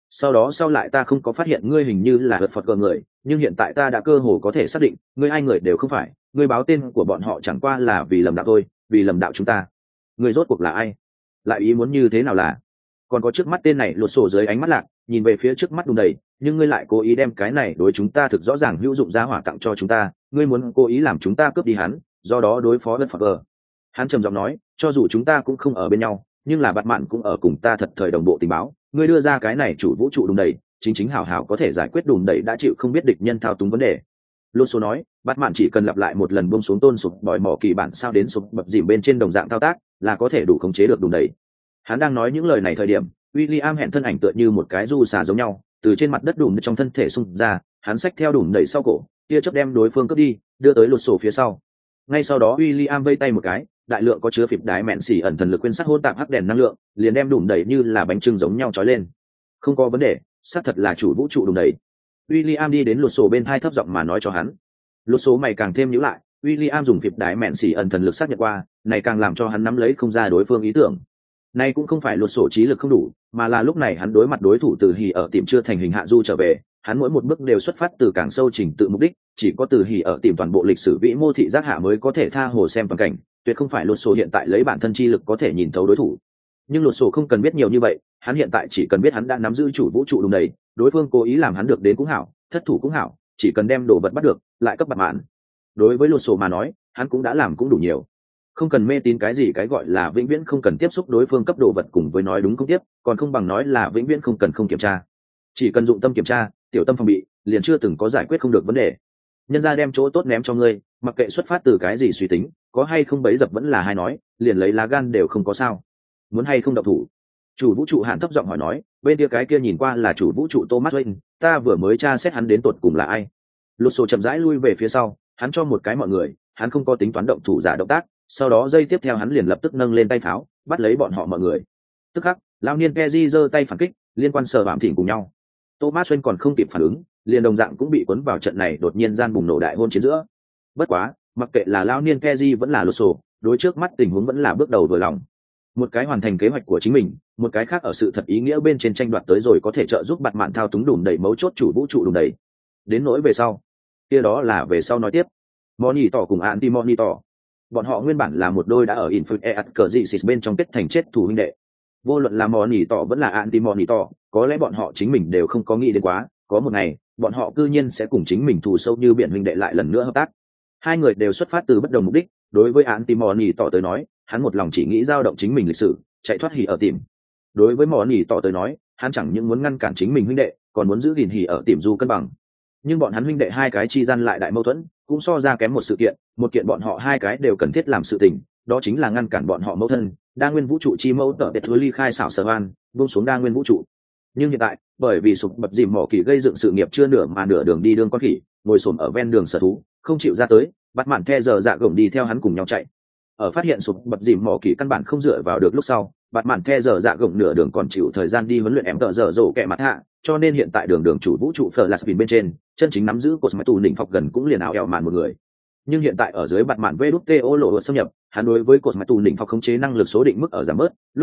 Sau lại ta không có phát hiện ngươi hình như là hợp phật cờ người, nhưng hiện tại ta đã cơ hồ có thể xác định ngươi ai người đều không phải, ngươi báo tên của bọn họ chẳng qua là vì lầm đạo thôi, vì lầm đạo chúng ta. Ngươi rốt cuộc là ai, lại ý muốn như thế nào là? Còn có trước mắt tên này lột sổ dưới ánh mắt lạc nhìn về phía trước mắt đùng đầy, nhưng ngươi lại cố ý đem cái này đối chúng ta thực rõ ràng hữu dụng giá hỏa tặng cho chúng ta, ngươi muốn cố ý làm chúng ta cướp đi hắn, do đó đối phó với Phật. Hắn trầm giọng nói, cho dù chúng ta cũng không ở bên nhau, nhưng là bạt mạn cũng ở cùng ta thật thời đồng bộ tình báo, ngươi đưa ra cái này chủ vũ trụ đùng đầy chính hảo hảo có thể giải quyết đùn đẩy đã chịu không biết địch nhân thao túng vấn đề. Lô số nói, bạt mạn chỉ cần lặp lại một lần buông xuống tôn sụp bòi mỏ kỳ bản sao đến sụp bập dìm bên trên đồng dạng thao tác là có thể đủ khống chế được đùn đẩy. Hắn đang nói những lời này thời điểm, William hẹn thân ảnh tựa như một cái du xà giống nhau từ trên mặt đất đùn trong thân thể xung ra, hắn xách theo đùn đẩy sau cổ, tia chớp đem đối phương cướp đi, đưa tới lột sổ phía sau. Ngay sau đó William vây tay một cái, đại lượng có chứa phịp đái mẹn xỉ ẩn thần lực quyên sát hôn tạp hắc đèn năng lượng, liền đem đùn đẩy như là bánh trưng giống nhau trói lên. Không có vấn đề, xác thật là chủ vũ trụ đùn đẩy. William đi đến lột sổ bên thai thấp giọng mà nói cho hắn. Lột sổ mày càng thêm nhíu lại, William dùng phịp đái mẹn xỉ ẩn thần lực xác nhận qua, này càng làm cho hắn nắm lấy không ra đối phương ý tưởng. Này cũng không phải lột sổ trí lực không đủ, mà là lúc này hắn đối mặt đối thủ từ hỉ ở tiệm chưa thành hình hạ du trở về, hắn mỗi một bước đều xuất phát từ càng sâu trình tự mục đích, chỉ có từ hỉ ở tiệm toàn bộ lịch sử vĩ mô thị giác hạ mới có thể tha hồ xem toàn cảnh, tuyệt không phải lột sổ hiện tại lấy bản thân chi lực có thể nhìn thấu đối thủ. Nhưng lột sổ không cần biết nhiều như vậy, hắn hiện tại chỉ cần biết hắn đã nắm giữ chủ vũ trụ đúng đầy, đối phương cố ý làm hắn được đến cũng hảo, thất thủ cũng hảo, chỉ cần đem đồ vật bắt được, lại cấp bạt mạn. Đối với lột sổ mà nói, hắn cũng đã làm cũng đủ nhiều. Không cần mê tín cái gì cái gọi là vĩnh viễn không cần tiếp xúc đối phương cấp đồ vật cùng với nói đúng không tiếp, còn không bằng nói là vĩnh viễn không cần không kiểm tra. Chỉ cần dụng tâm kiểm tra, tiểu tâm phòng bị, liền chưa từng có giải quyết không được vấn đề. Nhân ra đem chỗ tốt ném cho ngươi, mặc kệ xuất phát từ cái gì suy tính, có hay không bấy dập vẫn là hai nói, liền lấy lá gan đều không có sao. Muốn hay không động thủ? Chủ vũ trụ Hàn thấp giọng hỏi nói, bên kia cái kia nhìn qua là chủ vũ trụ Thomas Wayne, ta vừa mới tra xét hắn đến tột cùng là ai. Lột sổ chậm rãi lui về phía sau, hắn cho một cái mọi người, hắn không có tính toán động thủ giả động tác, sau đó giây tiếp theo hắn liền lập tức nâng lên tay pháo, bắt lấy bọn họ mọi người. Tức khắc, lão niên Peji giơ tay phản kích, liên quan sở bám thỉnh cùng nhau. Thomas Wayne còn không kịp phản ứng, liền đồng dạng cũng bị cuốn vào trận này đột nhiên gian bùng nổ đại hôn chiến giữa. Bất quá, mặc kệ là lão niên Peji vẫn là lột sổ, đối trước mắt tình huống vẫn là bước đầu vừa lòng. Một cái hoàn thành kế hoạch của chính mình, một cái khác ở sự thật ý nghĩa bên trên tranh đoạt tới rồi có thể trợ giúp bạt mạn thao túng đùm đẩy mấu chốt chủ vũ trụ đùm đẩy. Đến nỗi về sau, kia đó là về sau nói tiếp. Monitor cùng Anti-Monitor, bọn họ nguyên bản là một đôi đã ở Infinite Crisis bên trong kết thành chết thù huynh đệ. Vô luận là Monitor vẫn là Anti-Monitor, có lẽ bọn họ chính mình đều không có nghĩ đến quá, có một ngày, bọn họ cư nhiên sẽ cùng chính mình thù sâu như biển huynh đệ lại lần nữa hợp tác. Hai người đều xuất phát từ bất đồng mục đích, đối với Anti-Monitor tới nói, hắn một lòng chỉ nghĩ dao động chính mình lịch sử, chạy thoát hỉ ở tìm. Đối với Monitor tới nói, hắn chẳng những muốn ngăn cản chính mình huynh đệ, còn muốn giữ gìn hỉ ở tìm du cân bằng. Nhưng bọn hắn huynh đệ hai cái chi gian lại đại mâu thuẫn, cũng so ra kém một kiện bọn họ hai cái đều cần thiết làm sự tình, đó chính là ngăn cản bọn họ mâu thân, đa nguyên vũ trụ chi mâu tở để thối ly khai xảo sở van, buông xuống đa nguyên vũ trụ. Nhưng hiện tại, bởi vì sụp bập dìm mỏ kỳ gây dựng sự nghiệp chưa nửa mà nửa đường đi đương con khỉ, ngồi xổm ở ven đường sở thú, không chịu ra tới, bắt mạn the giờ dạ gồng đi theo hắn cùng nhau chạy. Ở phát hiện sụp bập dìm mỏ kỳ căn bản không dựa vào được lúc sau, bắt mạn the giờ dạ gồng nửa đường còn chịu thời gian đi huấn luyện em tợ dở dỗ kẻ mặt hạ, cho nên hiện tại đường chủ vũ trụ Flash bên trên, chân chính nắm giữ cột máy tù đỉnh phọc gần cũng liền ảo ẻo màn một người. Nhưng hiện tại ở dưới bạt mạn VĐTO lộ xâm nhập, hắn đối với cột máy tù đỉnh phọc khống chế năng lực số định mức ở giảm bớt, lúc này,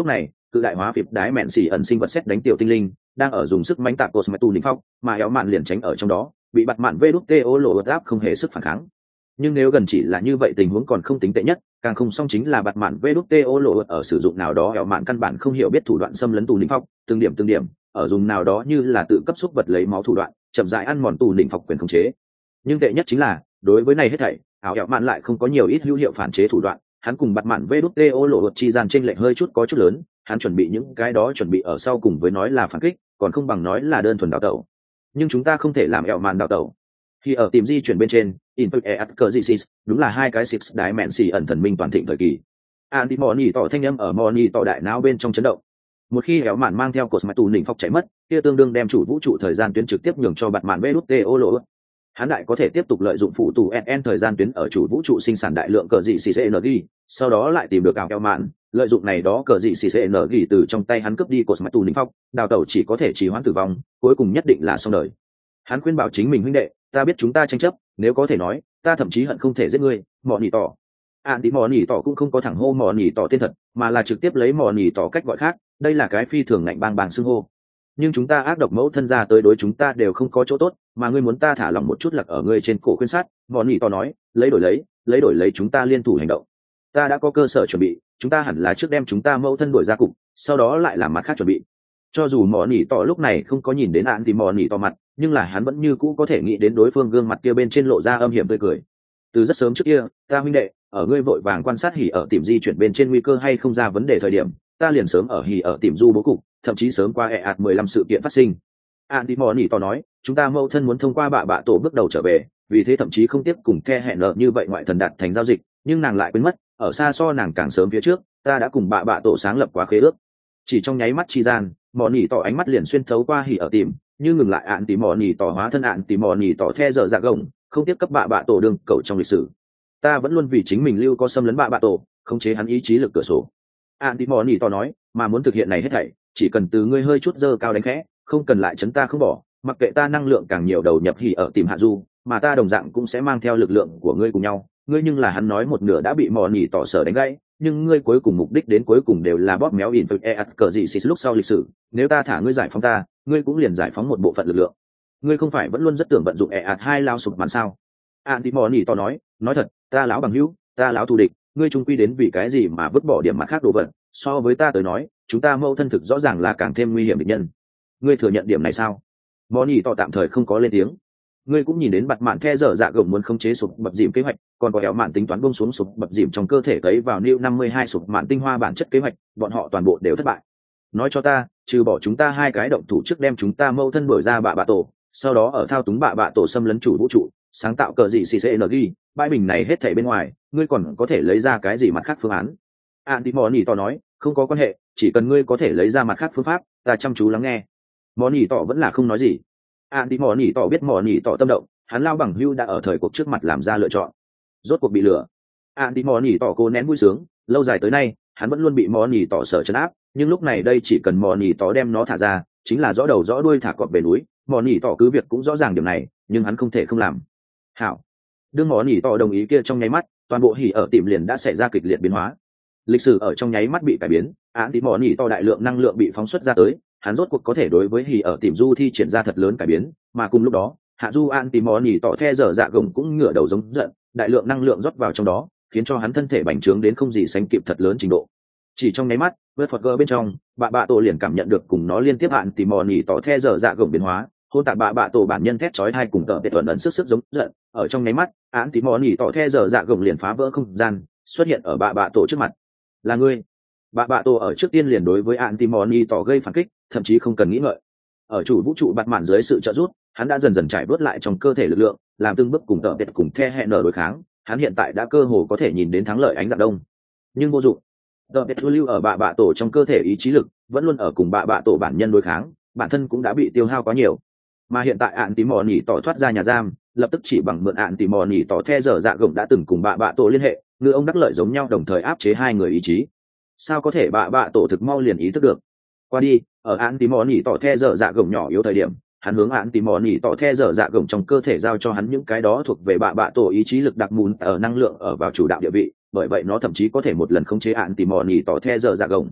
cự đại hóa phịp đái mẹn xỉ ẩn sinh vật xét đánh tiểu tinh linh đang ở dùng sức mánh tạc cột mẹt tù đỉnh phong, mà éo mạn liền tránh ở trong đó, bị bạt mạn VĐTO lộ áp không hề sức phản kháng. Nhưng nếu gần chỉ là như vậy tình huống còn không tính tệ nhất, càng không xong chính là bạt mạn VĐTO lộ ở sử dụng nào đó éo mạn căn bản không hiểu biết thủ đoạn xâm lấn tù đỉnh phong, từng điểm ở dùng nào đó như là tự cấp xúc vật lấy máu thủ đoạn, chậm rãi ăn mòn tù đỉnh phong quyền khống chế. Nhưng tệ nhất chính là đối với này hết thảy, ảo éo mạn lại không có nhiều ít hữu hiệu phản chế thủ đoạn, hắn cùng bạt mạn VĐTO lộ chi gian chênh lệch hơi có chút lớn, hắn chuẩn bị những cái đó chuẩn bị ở sau cùng với nói là phản kích, còn không bằng nói là đơn thuần đào tẩu. Nhưng chúng ta không thể làm éo mạn đào tẩu. Khi ở tìm di chuyển bên trên, Input Eatkerzisis, đúng là hai cái Six đái mẹn xì ẩn thần minh toàn thịnh thời kỳ. Andy Moni tỏ thanh âm ở Moni tỏ đại não bên trong chấn động. Một khi éo mạn mang theo cột mạch tù đỉnh phong chạy mất, kia tương đương đem chủ vũ trụ thời gian tuyến trực tiếp nhường cho bạt mạn VĐTO lộ. Hắn đại có thể tiếp tục lợi dụng phụ tù NN thời gian tuyến ở chủ vũ trụ sinh sản đại lượng cờ dị CCNG, sau đó lại tìm được ảo éo mạn, lợi dụng này đó cờ dị CCNG từ trong tay hắn cướp đi cột mạch tù đỉnh phong, đào tẩu chỉ có thể trì hoãn tử vong, cuối cùng nhất định là xong đời. Hắn khuyên bảo chính mình huynh đệ, ta biết chúng ta tranh chấp, nếu có thể nói, ta thậm chí hận không thể giết ngươi, Moni tỏ. Andy Moni tỏ cũng không có thẳng hô Moni tỏ tên thật, mà là trực tiếp lấy Moni tỏ cách gọi khác, đây là cái phi thường ngạnh bang xưng hô. Nhưng chúng ta ác độc mẫu thân ra tới đối chúng ta đều không có chỗ tốt, mà ngươi muốn ta thả lỏng một chút lặc ở ngươi trên cổ khuyên sát, Moni tỏ nói, lấy đổi lấy chúng ta liên thủ hành động. Ta đã có cơ sở chuẩn bị, chúng ta hẳn là trước đem chúng ta mẫu thân đuổi ra cục, sau đó lại làm mặt khác chuẩn bị. Cho dù Moni tỏ lúc này không có nhìn đến Andy Moni tỏ mặt, nhưng là hắn vẫn như cũ có thể nghĩ đến đối phương gương mặt kia bên trên lộ ra âm hiểm tươi cười. Từ rất sớm trước kia, ta huynh đệ, ở ngươi vội vàng quan sát hỉ ở tìm di chuyển bên trên nguy cơ hay không ra vấn đề thời điểm, ta liền sớm ở hỉ ở tìm du bố cục, thậm chí sớm qua EAT 15 sự kiện phát sinh. Andy Moni tỏ nói, chúng ta mâu thân muốn thông qua bạ tổ bước đầu trở về, vì thế thậm chí không tiếp cùng The hẹn nợ như vậy ngoại thần đạt thành giao dịch, nhưng nàng lại quên mất, ở xa so nàng càng sớm phía trước, ta đã cùng bạ tổ sáng lập quá khế ước. Chỉ trong nháy mắt chi gian, Moni tỏ ánh mắt liền xuyên thấu qua hỉ ở tìm, như ngừng lại Andy Moni tỏ hóa thân Andy Moni tỏ The giờ dạ gồng, không tiếp cấp bạ tổ đương cầu trong lịch sử. Ta vẫn luôn vì chính mình lưu có xâm lấn bạ tổ, khống chế hắn ý chí lực cửa sổ. Andy Moni tỏ nói, mà muốn thực hiện này hết thảy, chỉ cần từ ngươi hơi chút dơ cao đánh khẽ, không cần lại chấn ta không bỏ, mặc kệ ta năng lượng càng nhiều đầu nhập hỉ ở tìm hạ du, mà ta đồng dạng cũng sẽ mang theo lực lượng của ngươi cùng nhau. Ngươi nhưng là hắn nói một nửa đã bị Moni tỏ sở đánh gãy, nhưng ngươi cuối cùng mục đích đến cuối cùng đều là bóp méo Input Eatkerzisis lúc sau lịch sử. Nếu ta thả ngươi giải phóng ta, ngươi cũng liền giải phóng một bộ phận lực lượng. Ngươi không phải vẫn luôn rất tưởng vận dụng EAT hai lao sụp màn sao? Andy Moni tỏ nói thật, ta lão bằng hữu, ta lão thù địch, ngươi chung quy đến vì cái gì mà vứt bỏ điểm mặt khác đồ vật, so với ta tới nói, chúng ta mâu thân thực rõ ràng là càng thêm nguy hiểm địch nhân. Ngươi thừa nhận điểm này sao? Moni tỏ tạm thời không có lên tiếng. Ngươi cũng nhìn đến bạt mạn The dở dạ gồng muốn khống chế sụp bập dìm kế hoạch, còn có éo mạn tính toán buông xuống sụp bập dìm trong cơ thể tấy vào New 52 sụp mạn tinh hoa bản chất kế hoạch, bọn họ toàn bộ đều thất bại. Nói cho ta, trừ bỏ chúng ta hai cái động thủ trước đem chúng ta mâu thân đuổi ra bạ tổ, sau đó ở thao túng bạ tổ xâm lấn chủ vũ trụ, sáng tạo cờ gì CCNG, bãi bình này hết thảy bên ngoài, ngươi còn có thể lấy ra cái gì mặt khác phương án? Andy Moni tỏ nói, không có quan hệ, chỉ cần ngươi có thể lấy ra mặt khác phương pháp, ta chăm chú lắng nghe. Moni tỏ vẫn là không nói gì. Andy Moni tỏ biết Moni tỏ tâm động, hắn lao bằng hưu đã ở thời cuộc trước mặt làm ra lựa chọn. Rốt cuộc bị lừa. Andy Moni tỏ cố nén vui sướng, lâu dài tới nay, hắn vẫn luôn bị Moni tỏ sợ trấn áp, nhưng lúc này đây chỉ cần Moni tỏ đem nó thả ra, chính là rõ đầu rõ đuôi thả cọp về núi. Moni tỏ cứ việc cũng rõ ràng điểm này, nhưng hắn không thể không làm. Hảo. Đương Moni tỏ đồng ý kia trong nháy mắt, toàn bộ hỉ ở tìm liền đã xảy ra kịch liệt biến hóa. Lịch sử ở trong nháy mắt bị cải biến, Andy Moni tỏ đại lượng năng lượng bị phóng xuất ra tới, hắn rốt cuộc có thể đối với hỉ ở tìm du thi triển ra thật lớn cải biến, mà cùng lúc đó, hạ du Andy Moni tỏ The dở dạ gồng cũng ngửa đầu giống giận, đại lượng năng lượng rót vào trong đó, khiến cho hắn thân thể bành trướng đến không gì sánh kịp thật lớn trình độ. Chỉ trong nháy mắt, vượt Phật gơ bên trong, bạ tổ liền cảm nhận được cùng nó liên tiếp Andy Moni tỏ The dở dạ gồng biến hóa, hôn tạp bạ tổ bản nhân thét chói tai cùng tờ biệt thuận ẩn sức giống giận, ở trong nháy mắt, Andy Moni tỏ The dở dạ gồng liền phá vỡ không gian, xuất hiện ở bạ tổ trước mặt. Là ngươi. Bạ tổ ở trước tiên liền đối với Andy Moni tỏ gây phản kích, thậm chí không cần nghĩ ngợi. Ở chủ vũ trụ bạt mạn dưới sự trợ giúp, hắn đã dần dần trải bớt lại trong cơ thể lực lượng, làm từng bước cùng tờ biệt cùng The hẹn nở đối kháng, hắn hiện tại đã cơ hồ có thể nhìn đến thắng lợi ánh dạng đông. Nhưng vô dụng. Tờ biệt lưu ở bạ tổ trong cơ thể ý chí lực, vẫn luôn ở cùng bạ tổ bản nhân đối kháng, bản thân cũng đã bị tiêu hao quá nhiều. Mà hiện tại Andy Moni tỏ thoát ra nhà giam, lập tức chỉ bằng mượn Andy Moni tỏ The dở dạ gồng đã từng cùng bạ tổ liên hệ, ngư ông đắc lợi giống nhau đồng thời áp chế hai người ý chí. Sao có thể bạ tổ thực mau liền ý thức được? Qua đi, ở Andy Moni tỏ The dở dạ gồng nhỏ yếu thời điểm, hắn hướng Andy Moni tỏ The dở dạ gồng trong cơ thể giao cho hắn những cái đó thuộc về bạ tổ ý chí lực đặc mùn ở năng lượng ở vào chủ đạo địa vị, bởi vậy nó thậm chí có thể một lần khống chế Andy Moni tỏ The dở dạ gồng.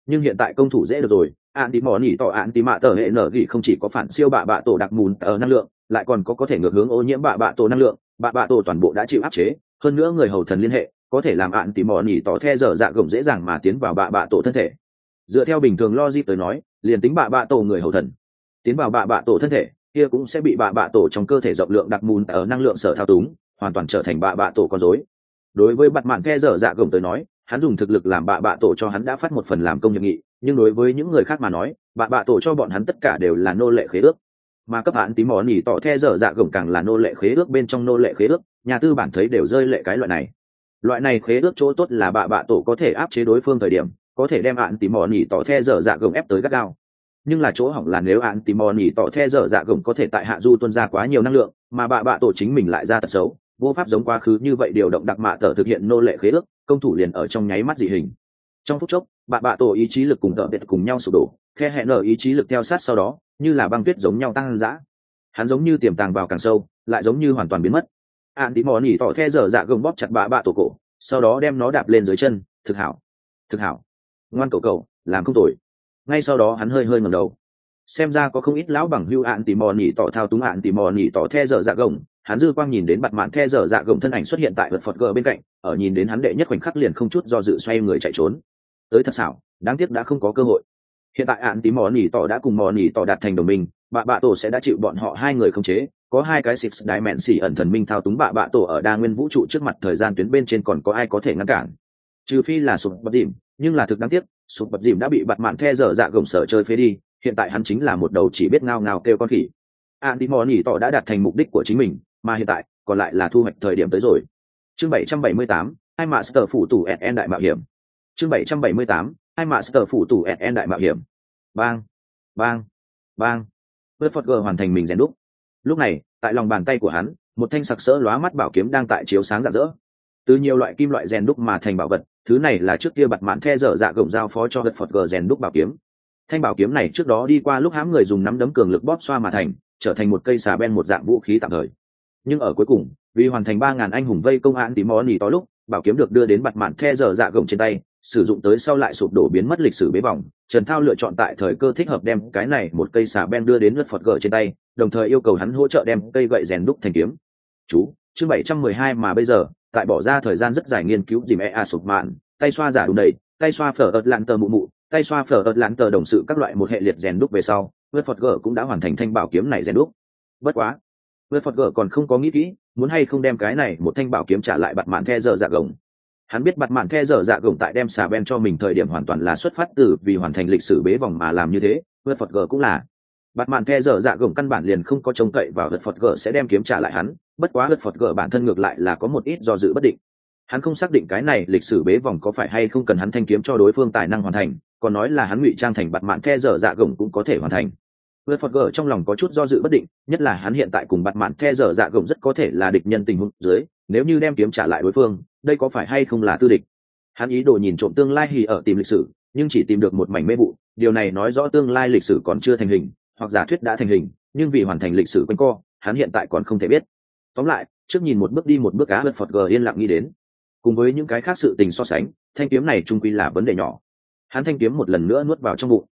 Nhưng hiện tại công thủ dễ được rồi, ạn tí mò nỉ tỏ ạn tí mạ tờ hệ nở gỉ không chỉ có phản siêu bạ bạ tổ đặc mùn tờ năng lượng, lại còn có thể ngược hướng ô nhiễm bạ bạ tổ năng lượng, bạ bạ tổ toàn bộ đã chịu áp chế, hơn nữa người hầu thần liên hệ có thể làm ạn tí mò nỉ tỏ the dở dạ gồng dễ dàng mà tiến vào bạ bạ tổ thân thể. Dựa theo bình thường logic tới nói, liền tính bạ bạ tổ người hầu thần tiến vào bạ bạ tổ thân thể, kia cũng sẽ bị bạ bạ tổ trong cơ thể rộng lượng đặc mùn ở năng lượng sở thao túng, hoàn toàn trở thành bạ bạ tổ con rối. Đối với bạt mạn the dở dạ gồng tới nói, hắn dùng thực lực làm bạ bạ tổ cho hắn đã phát một phần làm công nhiệm nghị, nhưng đối với những người khác mà nói, bạ bạ tổ cho bọn hắn tất cả đều là nô lệ khế ước. Mà cấp hạn tí mò nỉ tỏ the dở dạ gồng càng là nô lệ khế ước bên trong nô lệ khế ước, nhà tư bản thấy đều rơi lệ cái loại này khế ước chỗ tốt là bạ bạ tổ có thể áp chế đối phương thời điểm, có thể đem hạn tí mò nỉ tỏ the dở dạ gồng ép tới gắt gao. Nhưng là chỗ hỏng là nếu hạn tí mò nỉ tỏ the dở dạ gồng có thể tại hạ du tuân ra quá nhiều năng lượng, mà bạ bạ tổ chính mình lại ra tật xấu, vô pháp giống quá khứ như vậy điều động đặc mạ tờ thực hiện nô lệ khế ước, công thủ liền ở trong nháy mắt dị hình. Trong phút chốc, bạ bạ tổ ý chí lực cùng tờ biệt cùng nhau sụp đổ, the hẹn ở ý chí lực theo sát sau đó, như là băng tuyết giống nhau tăng dã. Hắn giống như tiềm tàng vào càng sâu, lại giống như hoàn toàn biến mất. Ạn tí mò nỉ tỏ the dở dạ gồng bóp chặt bạ bạ tổ cổ, sau đó đem nó đạp lên dưới chân. Thực hảo, ngoan cậu, làm không tồi. Ngay sau đó hắn hơi ngẩng đầu. Xem ra có không ít lão bằng hưu ạn tí mò nỉ tỏ thao túng ạn tí mò nỉ tỏ the dở dạ gồng. Hắn dư quang nhìn đến bạt mạn the dở dạ gồng thân ảnh xuất hiện tại vật phật gờ bên cạnh, ở nhìn đến hắn đệ nhất khoảnh khắc liền không chút do dự xoay người chạy trốn. Tới thật xảo, đáng tiếc đã không có cơ hội. Hiện tại ạn tí mò nỉ tỏ đã cùng mò nỉ tỏ đạt thành đồng minh, bạ bạ tổ sẽ đã chịu bọn họ hai người khống chế, có hai cái six đái mẹn xỉ ẩn thần minh thao túng bạ bạ tổ ở đa nguyên vũ trụ trước mặt thời gian tuyến bên trên, còn có ai có thể ngăn cản? Trừ phi là sụp bật dìm, nhưng là thực đáng tiếc, sụp bật dìm đã bị bạt mạn the dở dạ gồng sở chơi phế đi, hiện tại hắn chính là một đầu chỉ biết ngao ngao kêu con khỉ. Ạn tí mò nỉ tỏ đã đạt thành mục đích của chính mình, mà hiện tại còn lại là thu hoạch thời điểm tới rồi. Chương 778, hai master phủ tủ SN đại mạo hiểm. Chương 778, hai master phủ tủ SN đại mạo hiểm. Bang, bang, bang. Wolfgang hoàn thành mình rèn đúc. Lúc này, tại lòng bàn tay của hắn, một thanh sặc sỡ lóa mắt bảo kiếm đang tại chiếu sáng rạng rỡ. Từ nhiều loại kim loại rèn đúc mà thành bảo vật, thứ này là trước kia bạt mạn the dở dạ gồng giao phó cho Wolfgang rèn đúc bảo kiếm. Thanh bảo kiếm này trước đó đi qua lúc hãm người dùng nắm đấm cường lực bóp xoa mà thành, trở thành một cây xà beng một dạng vũ khí tạm thời. Nhưng ở cuối cùng, vì hoàn thành 3000 anh hùng vây công án tí mò nỉ to lúc, bảo kiếm được đưa đến bạt mạn the dở dạ gồng trên tay, sử dụng tới sau lại sụp đổ biến mất lịch sử bế vòng. Trần Thao lựa chọn tại thời cơ thích hợp đem cái này một cây xà beng đưa đến lật phật gở trên tay, đồng thời yêu cầu hắn hỗ trợ đem cây gậy rèn đúc thành kiếm. Chương 712 mà bây giờ, tại bỏ ra thời gian rất dài nghiên cứu dìm sụp mạn, tay xoa giả đùn đầy, tay xoa phở ợt lạn tờ mụ mụ, tay xoa phở ợt lạn tờ đồng sự các loại một hệ liệt rèn đúc về sau, lật phật gở cũng đã hoàn thành thanh bảo kiếm này rèn đúc. Bất quá, lật phật gở còn không có nghĩ kỹ muốn hay không đem cái này một thanh bảo kiếm trả lại bạt mạn the dở dạ gồng. Hắn biết bạt mạn the dở dạ gồng tại đem xà ben cho mình thời điểm hoàn toàn là xuất phát từ vì hoàn thành lịch sử bế vòng mà làm như thế, lật phật gở cũng là. Bạt mạn the dở dạ gồng căn bản liền không có trông cậy vào lật phật gở sẽ đem kiếm trả lại hắn, bất quá lật phật gở bản thân ngược lại là có một ít do dự bất định. Hắn không xác định cái này lịch sử bế vòng có phải hay không cần hắn thanh kiếm cho đối phương tài năng hoàn thành, còn nói là hắn ngụy trang thành bạt mạn the dở dạ gồng cũng có thể hoàn thành. Lật phật gở trong lòng có chút do dự bất định, nhất là hắn hiện tại cùng bạt mạn the dở dạ gồng rất có thể là địch nhân tình huống dưới, nếu như đem kiếm trả lại đối phương, đây có phải hay không là tư địch. Hắn ý đồ nhìn trộm tương lai hì ở tìm lịch sử, nhưng chỉ tìm được một mảnh mê vụ, điều này nói rõ tương lai lịch sử còn chưa thành hình, hoặc giả thuyết đã thành hình, nhưng vì hoàn thành lịch sử quanh co, hắn hiện tại còn không thể biết. Tóm lại, trước nhìn một bước đi một bước cá, lật phật gở yên lặng nghĩ đến. Cùng với những cái khác sự tình so sánh, thanh kiếm này chung quy là vấn đề nhỏ. Hắn thanh kiếm một lần nữa nuốt vào trong bụng.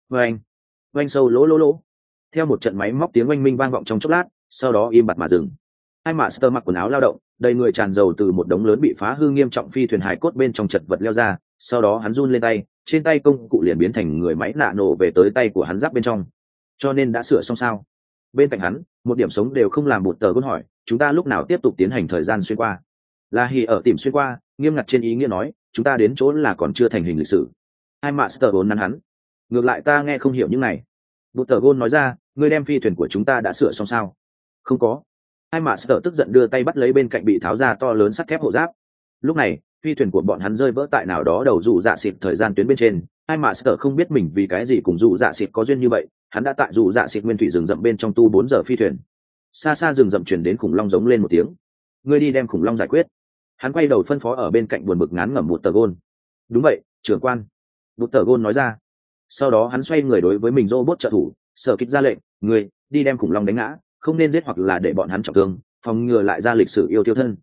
Oanh sâu lỗ. Theo một trận máy móc tiếng oanh minh vang vọng trong chốc lát, sau đó im bặt mà dừng. Hai master mặc quần áo lao động, đầy người tràn dầu từ một đống lớn bị phá hư nghiêm trọng phi thuyền hải cốt bên trong chật vật leo ra, sau đó hắn run lên tay, trên tay công cụ liền biến thành người máy nạ nổ về tới tay của hắn giáp bên trong. Cho nên đã sửa xong sao? Bên cạnh hắn, một điểm sống đều không làm một tờ gôn hỏi, chúng ta lúc nào tiếp tục tiến hành thời gian xuyên qua? Là hì ở tìm xuyên qua, nghiêm ngặt trên ý nghĩa nói, chúng ta đến chỗ là còn chưa thành hình lịch sử. Hai master vốn nắn hắn. Ngược lại ta nghe không hiểu những này. Một tờ gôn nói ra, ngươi đem phi thuyền của chúng ta đã sửa xong sao? Không có. Hai master tức giận đưa tay bắt lấy bên cạnh bị tháo ra to lớn sắt thép hộ giáp. Lúc này, phi thuyền của bọn hắn rơi vỡ tại nào đó đầu dụ dạ xịt thời gian tuyến bên trên. Hai master không biết mình vì cái gì cùng dụ dạ xịt có duyên như vậy, hắn đã tại dụ dạ xịt nguyên thủy rừng rậm bên trong tu 4 giờ phi thuyền. Xa xa rừng rậm chuyển đến khủng long giống lên một tiếng. Ngươi đi đem khủng long giải quyết. Hắn quay đầu phân phó ở bên cạnh buồn bực ngán ngẩm một tờ gôn. Đúng vậy, trưởng quan. Một tờ gôn nói ra. Sau đó hắn xoay người đối với mình robot trợ thủ, sở kích ra lệnh, người đi đem khủng long đánh ngã, không nên giết hoặc là để bọn hắn trọng thương, phòng ngừa lại ra lịch sử yêu tiêu thân.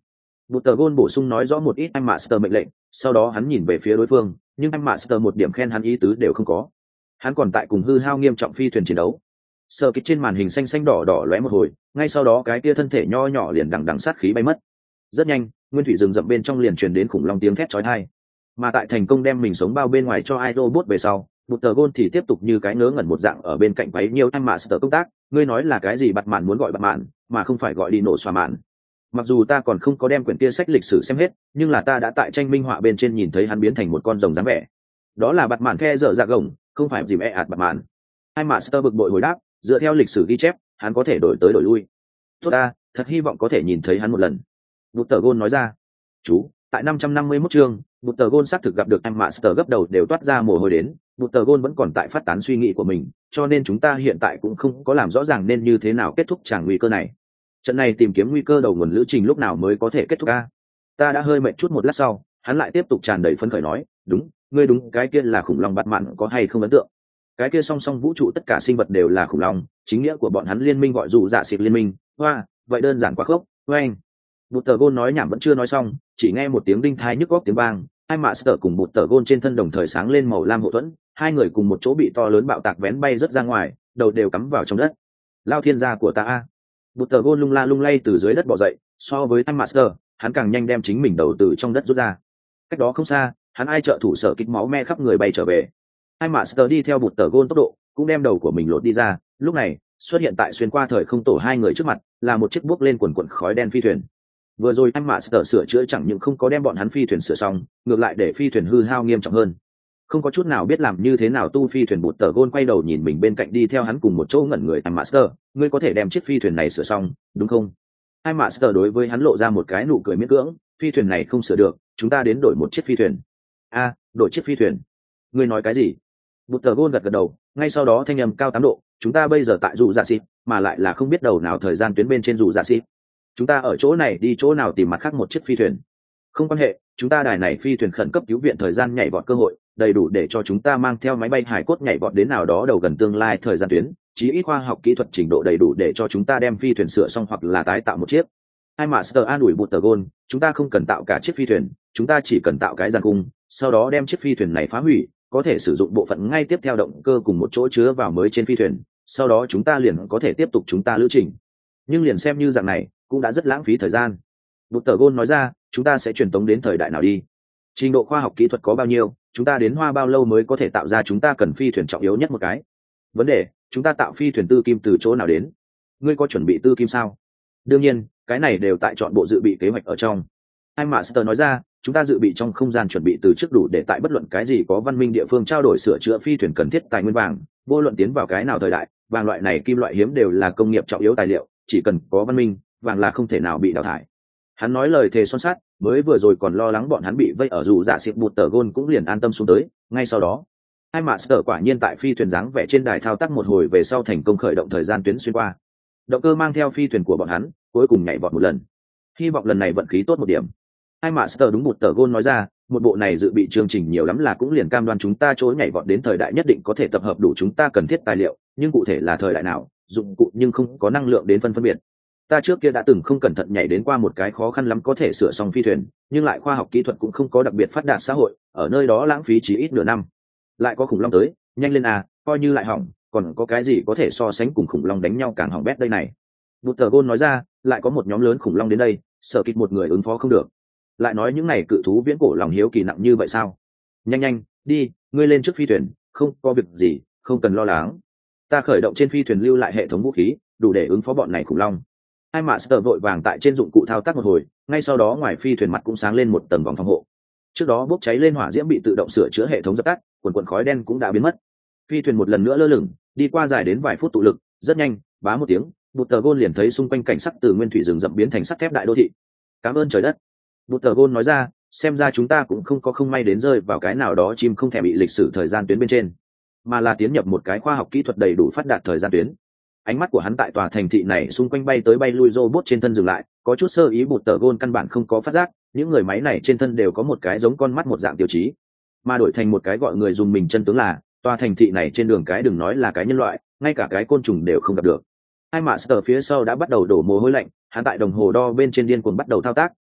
Buttergon bổ sung nói rõ một ít anh Master mệnh lệnh, sau đó hắn nhìn về phía đối phương, nhưng anh Master một điểm khen hắn ý tứ đều không có. Hắn còn tại cùng hư hao nghiêm trọng phi thuyền chiến đấu. Sở kịch trên màn hình xanh xanh đỏ đỏ lóe một hồi, ngay sau đó cái kia thân thể nho nhỏ liền đằng đằng sát khí bay mất. Rất nhanh, nguyên thủy rừng rậm bên trong liền truyền đến khủng long tiếng thét chói tai. Mà tại thành công đem mình sống bao bên ngoài cho iRobot về sau, Buttergon thì tiếp tục như cái ngớ ngẩn một dạng ở bên cạnh váy nhiều anh Master công tác, ngươi nói là cái gì bặt mạn muốn gọi bặt mạn, mà không phải gọi đi nổ xoa mạn. Mặc dù ta còn không có đem quyển kia sách lịch sử xem hết, nhưng là ta đã tại tranh minh họa bên trên nhìn thấy hắn biến thành một con rồng dáng vẻ. Đó là bặt mạn the dở dạ gồng, không phải dìm ạt bặt mạn. Hai Master bực bội hồi đáp, dựa theo lịch sử ghi chép, hắn có thể đổi tới đổi lui. Tốt ta, thật hy vọng có thể nhìn thấy hắn một lần. Buttergon nói ra. Chú, tại 551 chương, Buttergon xác thực gặp được anh Master gấp đầu đều toát ra mồ hôi đến. Buttergon vẫn còn tại phát tán suy nghĩ của mình, cho nên chúng ta hiện tại cũng không có làm rõ ràng nên như thế nào kết thúc tràng nguy cơ này. Trận này tìm kiếm nguy cơ đầu nguồn lữ trình lúc nào mới có thể kết thúc a? Ta đã hơi mệt chút một lát sau, hắn lại tiếp tục tràn đầy phấn khởi nói, đúng, ngươi đúng, cái kia là khủng long bạt mạn có hay không ấn tượng? Cái kia song song vũ trụ tất cả sinh vật đều là khủng long, chính nghĩa của bọn hắn liên minh gọi dù dạ xịt liên minh. Hoa, vậy đơn giản quá khốc. Oanh. Buttergon nói nhảm vẫn chưa nói xong, chỉ nghe một tiếng đinh thai nhức góc tiếng vang, hai Master cùng Buttergon trên thân đồng thời sáng lên màu lam hộ thuẫn, hai người cùng một chỗ bị to lớn bạo tạc vén bay rất ra ngoài, đầu đều cắm vào trong đất. Lao thiên gia của ta a! Buttergon lung la lung lay từ dưới đất bò dậy, so với anh Master, hắn càng nhanh đem chính mình đầu từ trong đất rút ra. Cách đó không xa, hắn ai trợ thủ sở kích máu me khắp người bay trở về. Hai Master đi theo Buttergon tốc độ, cũng đem đầu của mình lột đi ra, lúc này, xuất hiện tại xuyên qua thời không tổ hai người trước mặt, là một chiếc bước lên quần quần khói đen phi thuyền. Vừa rồi anh Master sửa chữa chẳng những không có đem bọn hắn phi thuyền sửa xong, ngược lại để phi thuyền hư hao nghiêm trọng hơn. Không có chút nào biết làm như thế nào tu phi thuyền Buttergon quay đầu nhìn mình bên cạnh đi theo hắn cùng một chỗ ngẩn người anh Master, ngươi có thể đem chiếc phi thuyền này sửa xong, đúng không? Anh Master đối với hắn lộ ra một cái nụ cười miễn cưỡng, phi thuyền này không sửa được, chúng ta đến đổi một chiếc phi thuyền. A, đổi chiếc phi thuyền? Ngươi nói cái gì? Buttergon gật gật đầu, ngay sau đó thanh âm cao 8 độ, chúng ta bây giờ tại dù dạ xịt, mà lại là không biết đầu nào thời gian tuyến bên trên dù dạ xịt. Chúng ta ở chỗ này đi chỗ nào tìm mặt khác một chiếc phi thuyền? Không quan hệ, chúng ta đài này phi thuyền khẩn cấp cứu viện thời gian nhảy vọt cơ hội, đầy đủ để cho chúng ta mang theo máy bay hải cốt nhảy vọt đến nào đó đầu gần tương lai thời gian tuyến, chí ít khoa học kỹ thuật trình độ đầy đủ để cho chúng ta đem phi thuyền sửa xong hoặc là tái tạo một chiếc. Hai Master an ủi Buttergon, chúng ta không cần tạo cả chiếc phi thuyền, chúng ta chỉ cần tạo cái giàn cung, sau đó đem chiếc phi thuyền này phá hủy, có thể sử dụng bộ phận ngay tiếp theo động cơ cùng một chỗ chứa vào mới trên phi thuyền, sau đó chúng ta liền có thể tiếp tục chúng ta lữ trình. Nhưng liền xem như dạng này, cũng đã rất lãng phí thời gian. Buttergon nói ra, chúng ta sẽ truyền tống đến thời đại nào đi? Trình độ khoa học kỹ thuật có bao nhiêu, chúng ta đến hoa bao lâu mới có thể tạo ra chúng ta cần phi thuyền trọng yếu nhất một cái? Vấn đề, chúng ta tạo phi thuyền tư kim từ chỗ nào đến? Ngươi có chuẩn bị tư kim sao? Đương nhiên, cái này đều tại chọn bộ dự bị kế hoạch ở trong. Anh Master nói ra, chúng ta dự bị trong không gian chuẩn bị từ trước đủ để tại bất luận cái gì có văn minh địa phương trao đổi sửa chữa phi thuyền cần thiết tài nguyên vàng, vô luận tiến vào cái nào thời đại, vàng loại này kim loại hiếm đều là công nghiệp trọng yếu tài liệu, chỉ cần có văn minh, vàng là không thể nào bị đào thải. Hắn nói lời thề son sắt, mới vừa rồi còn lo lắng bọn hắn bị vây ở dù dạ xịt, Buttergon cũng liền an tâm xuống tới. Ngay sau đó, hai Master quả nhiên tại phi thuyền dáng vẻ trên đài thao tác một hồi về sau thành công khởi động thời gian tuyến xuyên qua. Động cơ mang theo phi thuyền của bọn hắn, cuối cùng nhảy vọt một lần. Hy vọng lần này vận khí tốt một điểm. Hai Master đúng Buttergon nói ra, một bộ này dự bị chương trình nhiều lắm là cũng liền cam đoan chúng ta chối nhảy vọt đến thời đại nhất định có thể tập hợp đủ chúng ta cần thiết tài liệu, nhưng cụ thể là thời đại nào, dụng cụ nhưng không có năng lượng đến phân biệt. Ta trước kia đã từng không cẩn thận nhảy đến qua một cái khó khăn lắm có thể sửa xong phi thuyền, nhưng lại khoa học kỹ thuật cũng không có đặc biệt phát đạt xã hội, ở nơi đó lãng phí chỉ ít nửa năm. Lại có khủng long tới, nhanh lên à, coi như lại hỏng, còn có cái gì có thể so sánh cùng khủng long đánh nhau càng hỏng bét đây này. Buttergon nói ra, lại có một nhóm lớn khủng long đến đây, sở kịch một người ứng phó không được. Lại nói những này cự thú viễn cổ lòng hiếu kỳ nặng như vậy sao? Nhanh nhanh, đi, ngươi lên trước phi thuyền, không có việc gì, không cần lo lắng. Ta khởi động trên phi thuyền lưu lại hệ thống vũ khí, đủ để ứng phó bọn này khủng long. Hai Master vội vàng tại trên dụng cụ thao tác một hồi, ngay sau đó ngoài phi thuyền mặt cũng sáng lên một tầng vòng phòng hộ. Trước đó bốc cháy lên hỏa diễm bị tự động sửa chữa hệ thống dập tắt, quần khói đen cũng đã biến mất. Phi thuyền một lần nữa lơ lửng, đi qua dài đến vài phút tụ lực, rất nhanh, bá một tiếng, Buttergon liền thấy xung quanh cảnh sắc từ nguyên thủy rừng rậm biến thành sắt thép đại đô thị. Cảm ơn trời đất. Buttergon nói ra, xem ra chúng ta cũng không có không may đến rơi vào cái nào đó chim không thể bị lịch sử thời gian tuyến bên trên, mà là tiến nhập một cái khoa học kỹ thuật đầy đủ phát đạt thời gian tuyến. Ánh mắt của hắn tại tòa thành thị này xung quanh bay tới bay lui robot trên thân dừng lại, có chút sơ ý Buttergon căn bản không có phát giác, những người máy này trên thân đều có một cái giống con mắt một dạng tiêu chí, mà đổi thành một cái gọi người dùng mình chân tướng là, tòa thành thị này trên đường cái đừng nói là cái nhân loại, ngay cả cái côn trùng đều không gặp được. Hai Master phía sau đã bắt đầu đổ mồ hôi lạnh, hắn tại đồng hồ đo bên trên điên cuồng bắt đầu thao tác,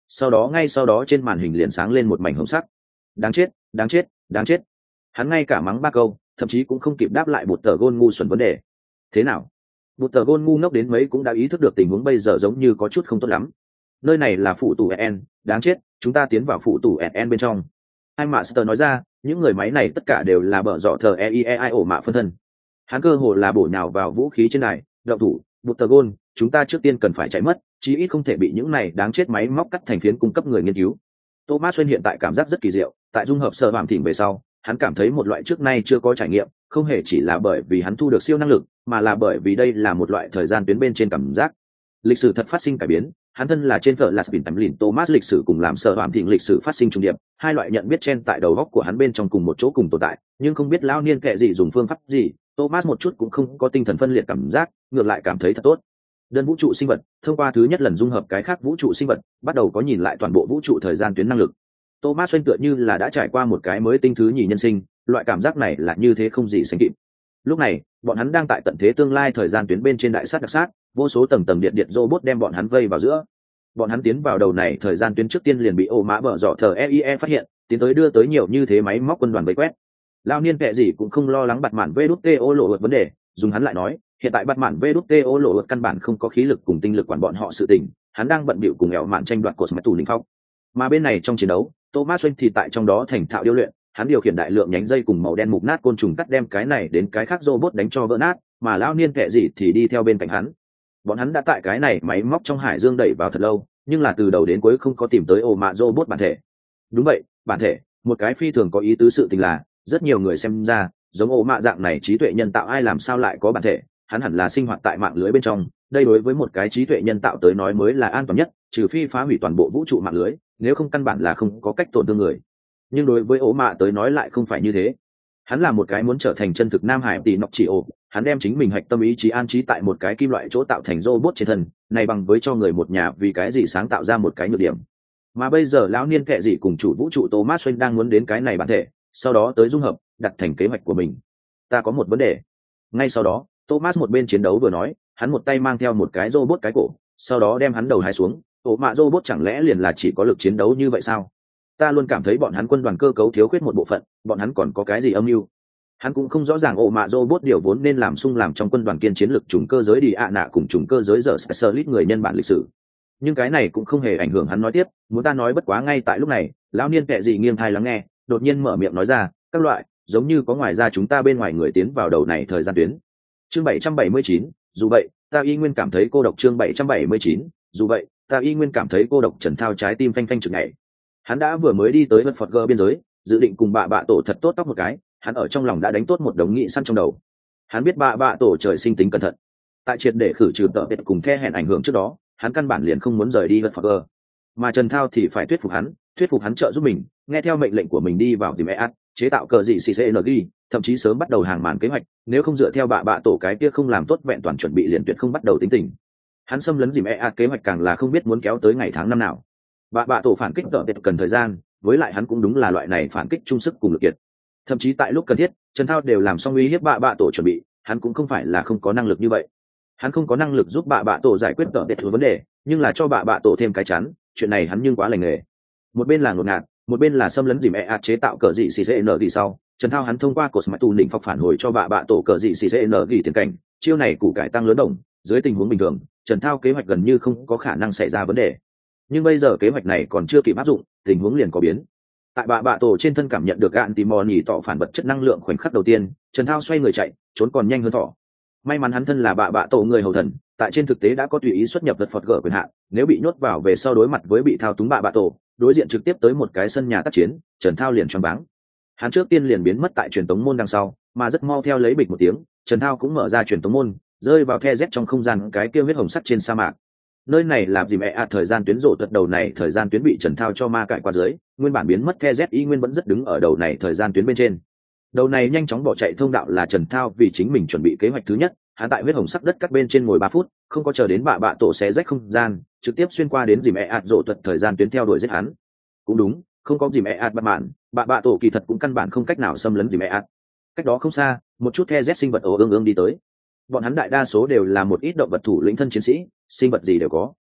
ngay sau đó trên màn hình liền sáng lên một mảnh hồng sắc. Đáng chết, đáng chết, đáng chết. Hắn ngay cả mắng 3 câu, thậm chí cũng không kịp đáp lại bột tờ gôn ngu xuẩn vấn đề. Thế nào? Bột tờ gôn ngu ngốc đến mấy cũng đã ý thức được tình huống bây giờ giống như có chút không tốt lắm. Nơi này là phụ tủ EN, đáng chết, chúng ta tiến vào phụ tủ EN bên trong. Hai Master nói ra, những người máy này tất cả đều là bở dọ thờ EIEI ổ mạ phân thân. Hắn cơ hồ là bổ nhào vào vũ khí trên này, động thủ, bột tờ gôn, chúng ta trước tiên cần phải chạy mất, chí ít không thể bị những này đáng chết máy móc cắt thành phiến cung cấp người nghiên cứu. Thomas Wayne hiện tại cảm giác rất kỳ diệu, tại dung hợp sở hàm thỉnh về sau, hắn cảm thấy một loại trước nay chưa có trải nghiệm, không hề chỉ là bởi vì hắn thu được siêu năng lực, mà là bởi vì đây là một loại thời gian tuyến bên trên cảm giác. Lịch sử thật phát sinh cải biến, hắn thân là trên vợ là Spin Tầm Lìn Thomas lịch sử cùng làm sở hàm thỉnh lịch sử phát sinh trùng điệp, hai loại nhận biết trên tại đầu góc của hắn bên trong cùng một chỗ cùng tồn tại, nhưng không biết lão niên kệ gì dùng phương pháp gì, Thomas một chút cũng không có tinh thần phân liệt cảm giác, ngược lại cảm thấy thật tốt. Đơn vũ trụ sinh vật thông qua thứ nhất lần dung hợp cái khác vũ trụ sinh vật bắt đầu có nhìn lại toàn bộ vũ trụ thời gian tuyến năng lực. Thomas Wayne tựa như là đã trải qua một cái mới tinh thứ nhì nhân sinh, loại cảm giác này là như thế không gì sánh kịp. Lúc này bọn hắn đang tại tận thế tương lai thời gian tuyến bên trên đại sát đặc sát, vô số tầng tầng điện robot đem bọn hắn vây vào giữa. Bọn hắn tiến vào đầu này thời gian tuyến trước tiên liền bị ổ mã bở dọ thờ EIE phát hiện, tiến tới đưa tới nhiều như thế máy móc quân đoàn vây quét. Lao niên kệ gì cũng không lo lắng bạt mạn VĐTO lộ vượt vấn đề, dùng hắn lại nói, hiện tại bạt mạn VĐTO lộ vượt căn bản không có khí lực cùng tinh lực quản bọn họ sự tình, hắn đang bận bịu cùng ẻo mạn tranh đoạt cột mạch tù linh phong. Mà bên này trong chiến đấu, Thomas Wayne thì tại trong đó thành thạo điêu luyện, hắn điều khiển đại lượng nhánh dây cùng màu đen mục nát côn trùng cắt đem cái này đến cái khác robot đánh cho vỡ nát, mà lão niên kệ gì thì đi theo bên cạnh hắn. Bọn hắn đã tại cái này máy móc trong hải dương đẩy vào thật lâu, nhưng là từ đầu đến cuối không có tìm tới ổ mạ robot bản thể. Đúng vậy, bản thể, một cái phi thường có ý tứ sự tình là, rất nhiều người xem ra, giống ổ mạ dạng này trí tuệ nhân tạo ai làm sao lại có bản thể, hắn hẳn là sinh hoạt tại mạng lưới bên trong, đây đối với một cái trí tuệ nhân tạo tới nói mới là an toàn nhất, trừ phi phá hủy toàn bộ vũ trụ mạng lưới, nếu không căn bản là không có cách tổn thương người. Nhưng đối với ổ mạ tới nói lại không phải như thế. Hắn là một cái muốn trở thành chân thực Nam Hải tỷ nọc chỉ ổ, hắn đem chính mình hạch tâm ý chí an trí tại một cái kim loại chỗ tạo thành robot trên thân, này bằng với cho người một nhà vì cái gì sáng tạo ra một cái nhược điểm. Mà bây giờ lão niên kệ gì cùng chủ vũ trụ Thomas Wayne đang muốn đến cái này bản thể, sau đó tới dung hợp, đặt thành kế hoạch của mình. Ta có một vấn đề. Ngay sau đó, Thomas một bên chiến đấu vừa nói, hắn một tay mang theo một cái robot cái cổ, sau đó đem hắn đầu hai xuống. Ổ mạ robot chẳng lẽ liền là chỉ có lực chiến đấu như vậy sao? Ta luôn cảm thấy bọn hắn quân đoàn cơ cấu thiếu khuyết một bộ phận, bọn hắn còn có cái gì âm mưu? Hắn cũng không rõ ràng ổ mạ robot điều vốn nên làm sung làm trong quân đoàn kiên chiến lực trùng cơ giới đi ạ nạ cùng trùng cơ giới giờ specialist người nhân bản lịch sử. Nhưng cái này cũng không hề ảnh hưởng hắn nói tiếp, muốn ta nói bất quá ngay tại lúc này, lão niên kệ gì nghiêng thai lắng nghe, đột nhiên mở miệng nói ra, các loại, giống như có ngoài ra chúng ta bên ngoài người tiến vào đầu này thời gian tuyến. Chương 779, dù vậy, ta y nguyên cảm thấy cô độc. Chương 779, dù vậy, ta y nguyên cảm thấy cô độc. Trần Thao trái tim phanh phanh chực nhảy. Hắn đã vừa mới đi tới vật Phật gơ biên giới, dự định cùng bạ tổ thật tốt tóc một cái, hắn ở trong lòng đã đánh tốt một đống nghị săn trong đầu. Hắn biết bạ tổ trời sinh tính cẩn thận, tại triệt để khử trừ tợ biệt cùng the hẹn ảnh hưởng trước đó, hắn căn bản liền không muốn rời đi vật Phật gơ. Mà Trần Thao thì phải thuyết phục hắn trợ giúp mình, nghe theo mệnh lệnh của mình đi vào tìm EAT, chế tạo cờ dị CCNG, thậm chí sớm bắt đầu hàng màn kế hoạch, nếu không dựa theo bạ tổ cái kia không làm tốt vẹn toàn chuẩn bị liền tuyệt không bắt đầu tính tình. Hắn xâm lấn dìm EAT kế hoạch càng là không biết muốn kéo tới ngày tháng năm nào. Bạ tổ phản kích tợ biệt cần thời gian, với lại hắn cũng đúng là loại này phản kích trung sức cùng lực kiệt. Thậm chí tại lúc cần thiết, Trần Thao đều làm xong uy hiếp bạ tổ chuẩn bị, hắn cũng không phải là không có năng lực như vậy. Hắn không có năng lực giúp bạ tổ giải quyết tợ biệt vấn đề, nhưng là cho bạ tổ thêm cái chắn, chuyện này hắn nhưng quá lành nghề. Một bên là ngột ngạt, một bên là xâm lấn dìm EAT chế tạo cờ dị CCN thì sau, Trần Thao hắn thông qua cột mạch tù định phọc phản hồi cho bạ tổ cờ dị CCN ghi tiền cảnh, chiêu này củ cải tăng lớn đồng, dưới tình huống bình thường, Trần Thao kế hoạch gần như không có khả năng xảy ra vấn đề. Nhưng bây giờ kế hoạch này còn chưa kịp áp dụng, tình huống liền có biến. Tại bạ tổ trên thân cảm nhận được gạn tìm mò nhì tọ phản vật chất năng lượng khoảnh khắc đầu tiên, Trần Thao xoay người chạy, trốn còn nhanh hơn thỏ. May mắn hắn thân là bạ tổ người hầu thần, tại trên thực tế đã có tùy ý xuất nhập vật Phật gỡ quyền hạn, nếu bị nhốt vào về sau đối mặt với bị thao túng bạ tổ, đối diện trực tiếp tới một cái sân nhà tác chiến, Trần Thao liền choáng váng. Hắn trước tiên liền biến mất tại truyền tống môn đằng sau, mà rất mau theo lấy bịch một tiếng, Trần Thao cũng mở ra truyền tống môn, rơi vào the z trong không gian cái kia huyết hồng sắt trên sa mạc. Nơi này là dìm thời gian tuyến rộ tuật đầu này thời gian tuyến bị Trần Thao cho ma cải qua dưới, nguyên bản biến mất the z y nguyên vẫn rất đứng ở đầu này thời gian tuyến bên trên. Đầu này nhanh chóng bỏ chạy thông đạo là Trần Thao vì chính mình chuẩn bị kế hoạch thứ nhất, hắn tại huyết hồng sắc đất cắt bên trên ngồi 3 phút, không có chờ đến bạ tổ xé rách không gian, trực tiếp xuyên qua đến dìm rộ tuật thời gian tuyến theo đuổi giết hắn. Cũng đúng, không có dìm bắt mạn, bạ tổ kỳ thật cũng căn bản không cách nào xâm lấn dìm cách đó không xa, một chút the z sinh vật ương đi tới. Bọn hắn đại đa số đều là một ít động vật thủ lĩnh thân chiến sĩ, sinh vật gì đều có.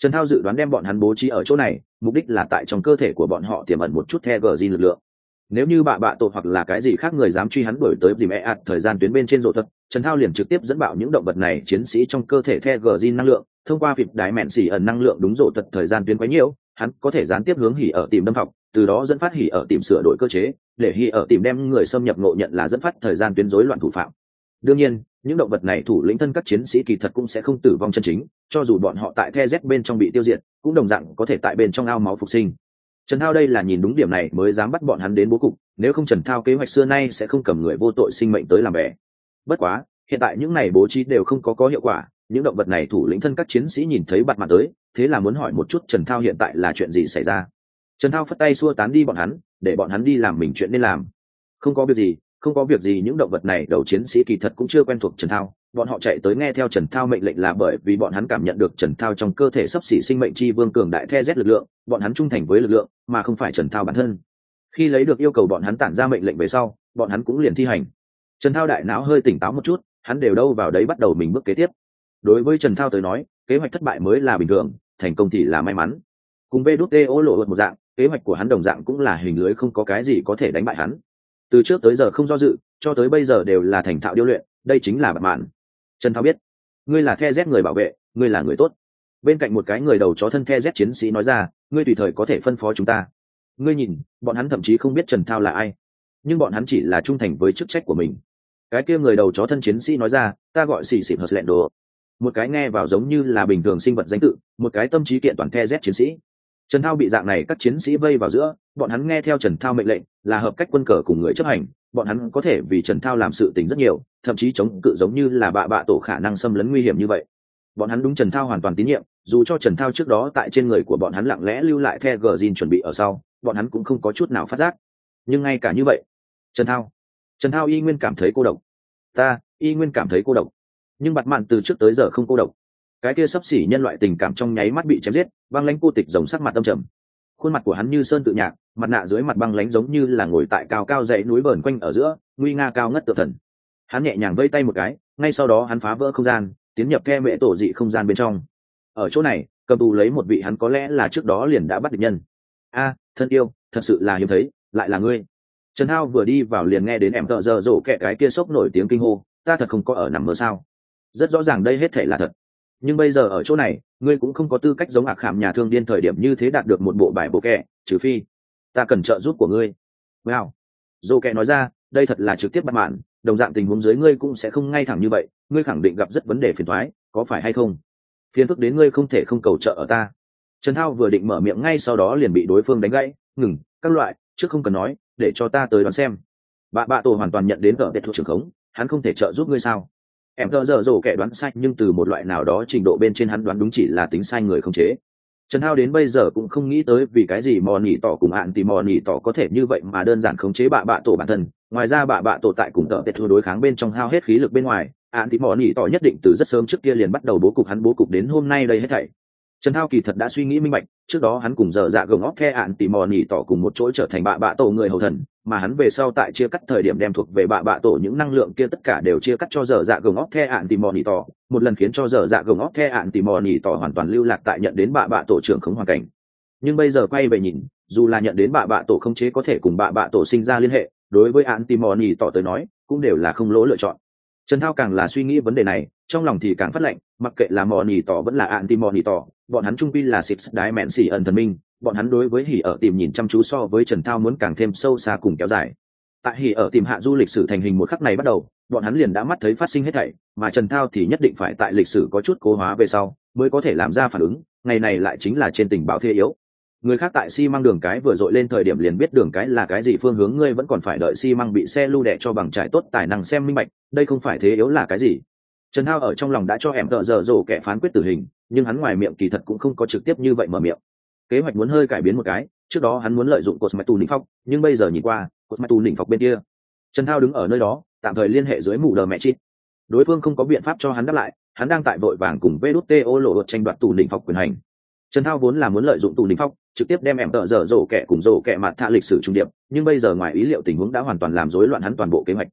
Trần Thao dự đoán đem bọn hắn bố trí ở chỗ này, mục đích là tại trong cơ thể của bọn họ tiềm ẩn một chút the gờ lực lượng. Nếu như bạ tổ hoặc là cái gì khác người dám truy hắn đuổi tới dìm thời gian tuyến bên trên rộ thuật, Trần Thao liền trực tiếp dẫn bạo những động vật này chiến sĩ trong cơ thể the gờ năng lượng, thông qua phịp đái mẹn xỉ ẩn năng lượng đúng rộ thuật thời gian tuyến quá nhiều, hắn có thể gián tiếp hướng hỉ ở tìm đâm phọc, từ đó dẫn phát hỉ ở tìm sửa đổi cơ chế, để hỉ ở tìm đem người xâm nhập ngộ nhận là dẫn phát thời gian tuyến rối loạn thủ phạm. Đương nhiên, những động vật này thủ lĩnh thân các chiến sĩ kỳ thật cũng sẽ không tử vong chân chính, cho dù bọn họ tại the Z bên trong bị tiêu diệt, cũng đồng dạng có thể tại bên trong ao máu phục sinh. Trần Thao đây là nhìn đúng điểm này mới dám bắt bọn hắn đến bố cục, nếu không Trần Thao kế hoạch xưa nay sẽ không cầm người vô tội sinh mệnh tới làm bè. Bất quá, hiện tại những này bố trí đều không có hiệu quả, những động vật này thủ lĩnh thân các chiến sĩ nhìn thấy bạt mặt tới, thế là muốn hỏi một chút Trần Thao hiện tại là chuyện gì xảy ra. Trần Thao phất tay xua tán đi bọn hắn, để bọn hắn đi làm mình chuyện nên làm. Không có việc gì, những động vật này đầu chiến sĩ kỳ thật cũng chưa quen thuộc Trần Thao, bọn họ chạy tới nghe theo Trần Thao mệnh lệnh là bởi vì bọn hắn cảm nhận được Trần Thao trong cơ thể sắp xỉ sinh mệnh chi vương cường đại the Z lực lượng, bọn hắn trung thành với lực lượng, mà không phải Trần Thao bản thân. Khi lấy được yêu cầu bọn hắn tản ra mệnh lệnh về sau, bọn hắn cũng liền thi hành. Trần Thao đại não hơi tỉnh táo một chút, hắn đều đâu vào đấy bắt đầu mình bước kế tiếp. Đối với Trần Thao tới nói, kế hoạch thất bại mới là bình thường, thành công thì là may mắn. Cùng VĐTO lộ một dạng, kế hoạch của hắn đồng dạng cũng là hình lưới, không có cái gì có thể đánh bại hắn. Từ trước tới giờ không do dự, cho tới bây giờ đều là thành thạo điêu luyện, đây chính là bản mạn. Trần Thao biết, ngươi là the Z người bảo vệ, ngươi là người tốt. Bên cạnh một cái người đầu chó thân the Z chiến sĩ nói ra, ngươi tùy thời có thể phân phó chúng ta. Ngươi nhìn, bọn hắn thậm chí không biết Trần Thao là ai, nhưng bọn hắn chỉ là trung thành với chức trách của mình. Cái kia người đầu chó thân chiến sĩ nói ra, ta gọi xì xịp hợp lẹn đồ. Một cái nghe vào giống như là bình thường sinh vật danh tự, một cái tâm trí kiện toàn the Z chiến sĩ. Trần Thao bị dạng này các chiến sĩ vây vào giữa, bọn hắn nghe theo Trần Thao mệnh lệnh, là hợp cách quân cờ cùng người chấp hành, bọn hắn có thể vì Trần Thao làm sự tình rất nhiều, thậm chí chống cự giống như là bạ tổ khả năng xâm lấn nguy hiểm như vậy. Bọn hắn đúng Trần Thao hoàn toàn tín nhiệm, dù cho Trần Thao trước đó tại trên người của bọn hắn lặng lẽ lưu lại the gin chuẩn bị ở sau, bọn hắn cũng không có chút nào phát giác. Nhưng ngay cả như vậy, Trần Thao y nguyên cảm thấy cô độc. Ta y nguyên cảm thấy cô độc. Nhưng bạt mạn từ trước tới giờ không cô độc. Cái kia sắp xỉ nhân loại tình cảm trong nháy mắt bị chém giết, băng lãnh cô tịch rồng sắc mặt âm trầm. Khuôn mặt của hắn như sơn tự nhạc, mặt nạ dưới mặt băng lãnh giống như là ngồi tại cao cao dãy núi vờn quanh ở giữa, nguy nga cao ngất tự thần. Hắn nhẹ nhàng vây tay một cái, ngay sau đó hắn phá vỡ không gian, tiến nhập the mẹ tổ dị không gian bên trong. Ở chỗ này, cầm tù lấy một vị hắn có lẽ là trước đó liền đã bắt địch nhân. A, thân yêu, thật sự là hiếm thấy, lại là ngươi. Trần Thao vừa đi vào liền nghe đến em tợ giờ rổ kẹ cái kia sốc nổi tiếng kinh hô, ta thật không có ở nằm mơ sao? Rất rõ ràng đây hết thể là thật. Nhưng bây giờ ở chỗ này, ngươi cũng không có tư cách giống ạc khảm nhà thương điên thời điểm như thế đạt được một bộ bài bộ kẹ, trừ phi ta cần trợ giúp của ngươi. Wow. Rổ kẹ nói ra, đây thật là trực tiếp bắt mạn, đồng dạng tình huống dưới ngươi cũng sẽ không ngay thẳng như vậy, ngươi khẳng định gặp rất vấn đề phiền toái, có phải hay không? Phiền phức đến ngươi không thể không cầu trợ ở ta. Trần Thao vừa định mở miệng ngay sau đó liền bị đối phương đánh gãy, ngừng, các loại, trước không cần nói, để cho ta tới đoán xem. Bạ tổ hoàn toàn nhận đến cờ biệt thuộc trường khống, hắn không thể trợ giúp ngươi sao? Em tờ giờ rổ kẻ đoán sai, nhưng từ một loại nào đó trình độ bên trên hắn đoán đúng chỉ là tính sai người không chế. Trần Thao đến bây giờ cũng không nghĩ tới vì cái gì mò nỉ tỏ cùng ạn thì mò nỉ tỏ có thể như vậy mà đơn giản khống chế bạ tổ bản thân. Ngoài ra bạ tổ tại cùng tờ biệt thuộc đối kháng bên trong hao hết khí lực bên ngoài, ạn thì mò nỉ tỏ nhất định từ rất sớm trước kia liền bắt đầu bố cục, hắn bố cục đến hôm nay đây hết thảy. Trần Thao kỳ thật đã suy nghĩ minh bạch, trước đó hắn cùng dở dạ gồng óc the ạn tỉ mò nỉ tỏ cùng một chỗ trở thành bạ tổ người hầu thần, mà hắn về sau tại chia cắt thời điểm đem thuộc về bạ tổ những năng lượng kia tất cả đều chia cắt cho dở dạ gồng óc the ạn tỉ mò nỉ tỏ, một lần khiến cho dở dạ gồng óc the ạn tỉ mò nỉ tỏ hoàn toàn lưu lạc tại nhận đến bạ tổ trưởng khống hoàn cảnh. Nhưng bây giờ quay về nhìn, dù là nhận đến bạ tổ khống chế có thể cùng bạ tổ sinh ra liên hệ, đối với ạn tỉ mò nỉ tỏ tới nói, cũng đều là không lỗ lựa chọn. Trần Thao càng là suy nghĩ vấn đề này, trong lòng thì càng phát lạnh, mặc kệ là mò nỉ tỏ vẫn là ạn tỉ mò nỉ tỏ, bọn hắn trung quy là xịt đái mẹn xỉ ẩn thần minh, bọn hắn đối với hỉ ở tìm nhìn chăm chú so với Trần Thao muốn càng thêm sâu xa cùng kéo dài. Tại hỉ ở tìm hạ du lịch sử thành hình một khắc này bắt đầu, bọn hắn liền đã mắt thấy phát sinh hết thảy, mà Trần Thao thì nhất định phải tại lịch sử có chút cố hóa về sau mới có thể làm ra phản ứng, ngày này lại chính là trên tình báo thế yếu. Người khác tại xi măng đường cái vừa dội lên thời điểm liền biết đường cái là cái gì phương hướng, ngươi vẫn còn phải đợi xi măng bị xe lưu đè cho bằng trải tốt tài năng xem minh bạch, đây không phải thế yếu là cái gì. Trần Thao ở trong lòng đã cho em tợ giờ rổ kẻ phán quyết tử hình, nhưng hắn ngoài miệng kỳ thật cũng không có trực tiếp như vậy mở miệng. Kế hoạch muốn hơi cải biến một cái, trước đó hắn muốn lợi dụng cột mạch tù nịnh phóc, nhưng bây giờ nhìn qua cột mạch tù nịnh phóc bên kia. Trần Thao đứng ở nơi đó, tạm thời liên hệ dưới mù đờ mẹ chít. Đối phương không có biện pháp cho hắn đáp lại, hắn đang tại vội vàng cùng VĐTO lộ tranh đoạt tù nịnh phóc quyền hành. Trần Thao vốn là muốn lợi dụng tù nịnh phóc, trực tiếp đem em tợ giờ rổ kẻ cùng rổ kẻ mặt thạ lịch sử trung điệp, nhưng bây giờ ngoài ý liệu tình huống đã hoàn toàn làm rối loạn hắn toàn bộ kế hoạch.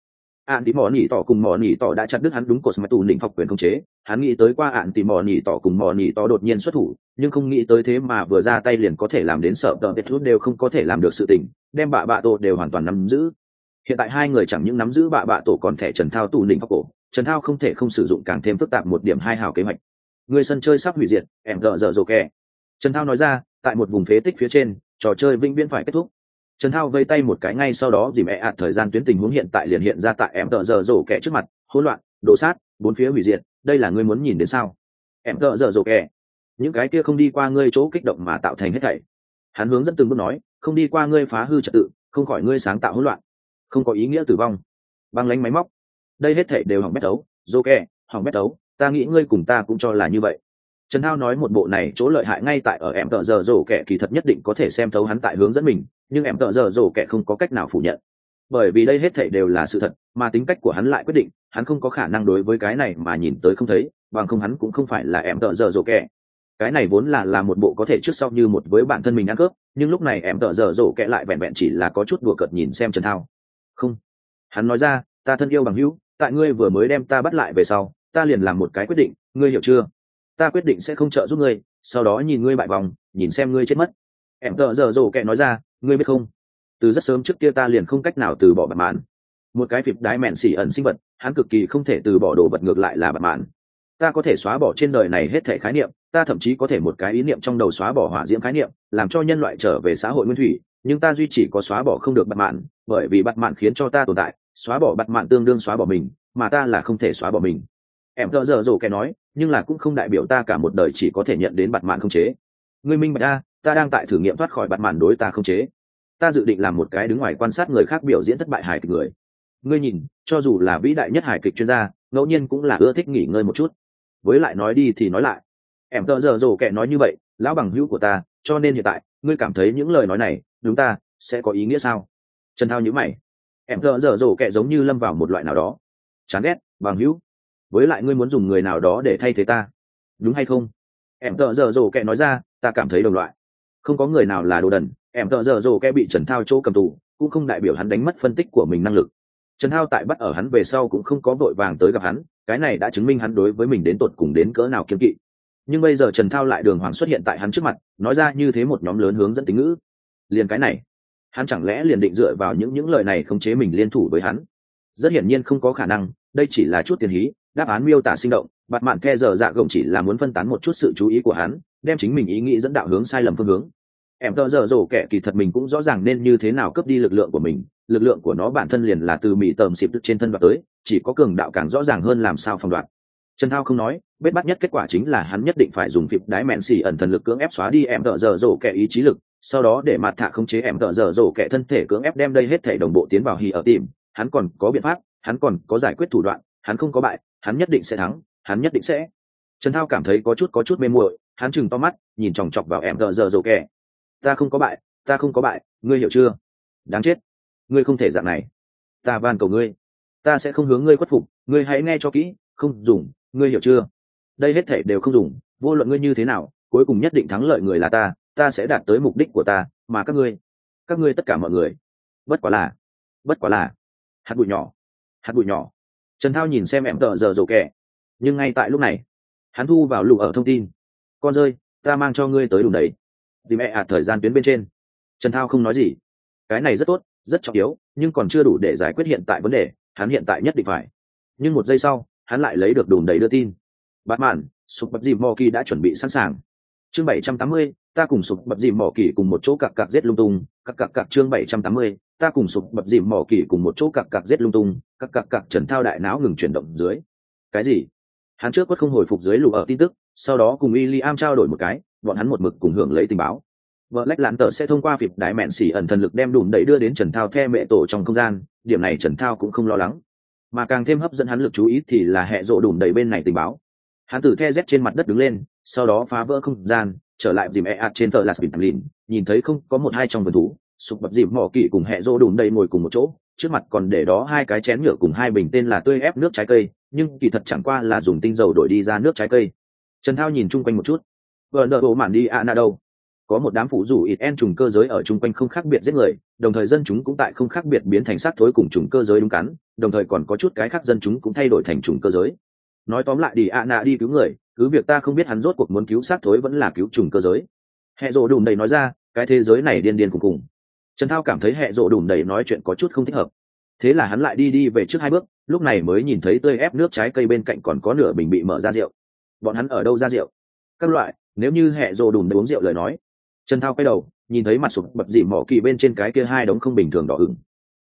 ạn tí mò nỉ tỏ cùng mò nỉ tỏ đã chặt đứt hắn đúng cột mặt tù đỉnh phọc quyền khống chế. Hắn nghĩ tới qua ạn tí mò nỉ tỏ cùng mò nỉ tỏ đột nhiên xuất thủ, nhưng không nghĩ tới thế mà vừa ra tay liền có thể làm đến sợ tờ tết rút đều không có thể làm được sự tình, đem bạ tổ đều hoàn toàn nắm giữ. Hiện tại hai người chẳng những nắm giữ bạ tổ còn thẻ Trần Thao tù đỉnh phọc cổ, Trần Thao không thể không sử dụng càng thêm phức tạp một điểm hai hào kế hoạch. Người sân chơi sắp hủy diệt, em gờ giờ rồ kẹ. Trần Thao nói ra, tại một vùng phế tích phía trên, trò chơi vĩnh viễn phải kết thúc. Trần Thao vây tay một cái ngay sau đó dìm thời gian tuyến tình huống hiện tại liền hiện ra tại em tợ giờ rổ kẹ trước mặt, hỗn loạn, đổ sát, bốn phía hủy diệt, đây là ngươi muốn nhìn đến sao? Em tợ giờ rổ kẹ, những cái kia không đi qua ngươi chỗ kích động mà tạo thành hết thảy. Hắn hướng dẫn từng bước nói, không đi qua ngươi phá hư trật tự, không khỏi ngươi sáng tạo hỗn loạn, không có ý nghĩa tử vong. Băng lánh máy móc, đây hết thảy đều hỏng bét đấu, rổ kẹ, hỏng bét đấu, ta nghĩ ngươi cùng ta cũng cho là như vậy. Trần Thao nói một bộ này chỗ lợi hại ngay tại ở em tợ giờ rổ kẹ kỳ thật nhất định có thể xem thấu hắn tại hướng dẫn mình, nhưng em tợ giờ rổ kẹ không có cách nào phủ nhận, bởi vì đây hết thảy đều là sự thật, mà tính cách của hắn lại quyết định, hắn không có khả năng đối với cái này mà nhìn tới không thấy, bằng không hắn cũng không phải là em tợ giờ rổ kẹ. Cái này vốn là một bộ có thể trước sau như một với bản thân mình ăn cướp, nhưng lúc này em tợ giờ rổ kẹ lại vẹn vẹn chỉ là có chút đùa cợt nhìn xem Trần Thao. Không, hắn nói ra, ta thân yêu bằng hữu, tại ngươi vừa mới đem ta bắt lại về sau, ta liền làm một cái quyết định, ngươi hiểu chưa? Ta quyết định sẽ không trợ giúp ngươi, sau đó nhìn ngươi bại vòng, nhìn xem ngươi chết mất. Em tợ giờ rổ kẹ nói ra, ngươi biết không, từ rất sớm trước kia ta liền không cách nào từ bỏ Bạt Mạn. Một cái phịp đái mẹn xỉ ẩn sinh vật, hắn cực kỳ không thể từ bỏ đồ vật, ngược lại là Bạt Mạn. Ta có thể xóa bỏ trên đời này hết thảy khái niệm, ta thậm chí có thể một cái ý niệm trong đầu xóa bỏ hỏa diễm khái niệm, làm cho nhân loại trở về xã hội nguyên thủy, nhưng ta duy chỉ có xóa bỏ không được Bạt Mạn, bởi vì Bạt Mạn khiến cho ta tồn tại, xóa bỏ Bạt Mạn tương đương xóa bỏ mình, mà ta là không thể xóa bỏ mình. Em tợ giờ rổ kẹ nói, nhưng là cũng không đại biểu ta cả một đời chỉ có thể nhận đến Bạt Mạn không chế. Ngươi minh bạch ta đang tại thử nghiệm thoát khỏi Bạt Mạn đối ta không chế. Ta dự định làm một cái đứng ngoài quan sát người khác biểu diễn thất bại hài kịch người. Ngươi nhìn, cho dù là vĩ đại nhất hài kịch chuyên gia, ngẫu nhiên cũng là ưa thích nghỉ ngơi một chút. Với lại nói đi thì nói lại, em tợ giờ rổ kẹ nói như vậy, lão bằng hữu của ta, cho nên hiện tại ngươi cảm thấy những lời nói này đúng ta sẽ có ý nghĩa sao? Trần Thao nhíu mày. Em tợ giờ rổ kẹ giống như lâm vào một loại nào đó chán ghét. Bằng hữu, với lại ngươi muốn dùng người nào đó để thay thế ta, đúng hay không? Em tợ giờ rổ kẹ nói ra, ta cảm thấy đồng loại. Không có người nào là đồ đần. Em tợ giờ rổ kẹ bị Trần Thao chỗ cầm tù, cũng không đại biểu hắn đánh mất phân tích của mình năng lực. Trần Thao tại bắt ở hắn về sau cũng không có vội vàng tới gặp hắn, cái này đã chứng minh hắn đối với mình đến tột cùng đến cỡ nào kiêng kỵ. Nhưng bây giờ Trần Thao lại đường hoàng xuất hiện tại hắn trước mặt, nói ra như thế một nhóm lớn hướng dẫn tính ngữ. Liền cái này, hắn chẳng lẽ liền định dựa vào những lời này khống chế mình liên thủ với hắn? Rất hiển nhiên không có khả năng, đây chỉ là chút tiền hí, đáp án miêu tả sinh động, Bạt Mạn The giờ dạ gồng chỉ là muốn phân tán một chút sự chú ý của hắn, đem chính mình ý nghĩ dẫn đạo hướng sai lầm phương hướng. Em tợ giờ rổ kẻ kỳ thật mình cũng rõ ràng nên như thế nào cướp đi lực lượng của mình, lực lượng của nó bản thân liền là từ mỹ tầm xịp trên thân đoạt tới, chỉ có cường đạo càng rõ ràng hơn làm sao phòng đoạt. Trần Thao không nói, bết bắt nhất kết quả chính là hắn nhất định phải dùng phịp đái mẹn xỉ ẩn thần lực cưỡng ép xóa đi em tợ giờ rổ kẻ ý chí lực, sau đó để mặt thạ khống chế em tợ giờ rổ kẻ thân thể cưỡng ép đem đây hết thể đồng bộ tiến vào hì ở tìm. Hắn còn có biện pháp, hắn còn có giải quyết thủ đoạn, hắn không có bại, hắn nhất định sẽ thắng, hắn nhất định sẽ. Trần Thao cảm thấy có chút mê muội, hắn chừng to mắt, nhìn chòng chọc vào em tợ giờ rổ kẻ. Ta không có bại, ta không có bại, ngươi hiểu chưa? Đáng chết, ngươi không thể dạng này. Ta van cầu ngươi, ta sẽ không hướng ngươi khuất phục, ngươi hãy nghe cho kỹ, không dùng, ngươi hiểu chưa? Đây hết thể đều không dùng, vô luận ngươi như thế nào, cuối cùng nhất định thắng lợi người là ta sẽ đạt tới mục đích của ta, mà các ngươi tất cả mọi người, bất quá là hạt bụi nhỏ. Trần Thao nhìn xem em tợ giờ rổ kẻ, nhưng ngay tại lúc này, hắn thu vào lục ở thông tin. Con rơi, ta mang cho ngươi tới đùng đấy. Thì mẹ thời gian tuyến bên trên. Trần Thao không nói gì. Cái này rất tốt, rất trọng yếu, nhưng còn chưa đủ để giải quyết hiện tại vấn đề, hắn hiện tại nhất định phải. Nhưng một giây sau, hắn lại lấy được đùm đầy đưa tin. Bạt Mạn, sụp bập dìm mò kỳ đã chuẩn bị sẵn sàng. Chương 780, ta cùng sụp bập dìm mò kỳ cùng một chỗ cặc giết lung tung, cặc chương 780, ta cùng sụp bập dìm mò kỳ cùng một chỗ cặc giết lung tung, cặc Trần Thao đại não ngừng chuyển động dưới. Cái gì? Hắn trước quất không hồi phục dưới lục ở tin tức, sau đó cùng William trao đổi một cái, bọn hắn một mực cùng hưởng lấy tình báo. Vợ lách lán tờ sẽ thông qua việc đái mẹn xỉ ẩn thần lực đem đùm đẩy đưa đến Trần Thao the mẹ tổ trong không gian, điểm này Trần Thao cũng không lo lắng, mà càng thêm hấp dẫn hắn lực chú ý thì là hệ rộ đùm đẩy bên này tình báo. Hắn từ the z trên mặt đất đứng lên, sau đó phá vỡ không gian, trở lại dìm trên tờ Las Bình, nhìn thấy không có một hai trong vườn thú, sụp bập dìm mỏ kỵ cùng hệ rộ đùm đẩy ngồi cùng một chỗ, trước mặt còn để đó hai cái chén nhựa cùng hai bình tên là tươi ép nước trái cây, nhưng kỳ thật chẳng qua là dùng tinh dầu đổi đi ra nước trái cây. Trần Thao nhìn chung quanh một chút, vợ nợ bộ mạn đi ạ na đâu? có một đám phụ rủ ít en trùng cơ giới ở chung quanh không khác biệt giết người, đồng thời dân chúng cũng tại không khác biệt biến thành xác thối cùng trùng cơ giới đúng cắn, đồng thời còn có chút cái khác dân chúng cũng thay đổi thành trùng cơ giới. Nói tóm lại đi ạ nạ đi cứu người, cứ việc ta không biết hắn rốt cuộc muốn cứu xác thối vẫn là cứu trùng cơ giới. Hệ rộ đùm đầy nói ra, cái thế giới này điên điên cùng cùng. Trần Thao cảm thấy hệ rộ đùm đầy nói chuyện có chút không thích hợp, thế là hắn lại đi về trước 2 bước, lúc này mới nhìn thấy tươi ép nước trái cây bên cạnh còn có nửa bình bị mở ra rượu. Bọn hắn ở đâu ra rượu? Các loại, nếu như hệ rộ đùm đầy uống rượu lời nói. Trần Thao quay đầu, nhìn thấy mặt sụp bập dìm mỏ kỳ bên trên cái kia 2 đống không bình thường đỏ ửng.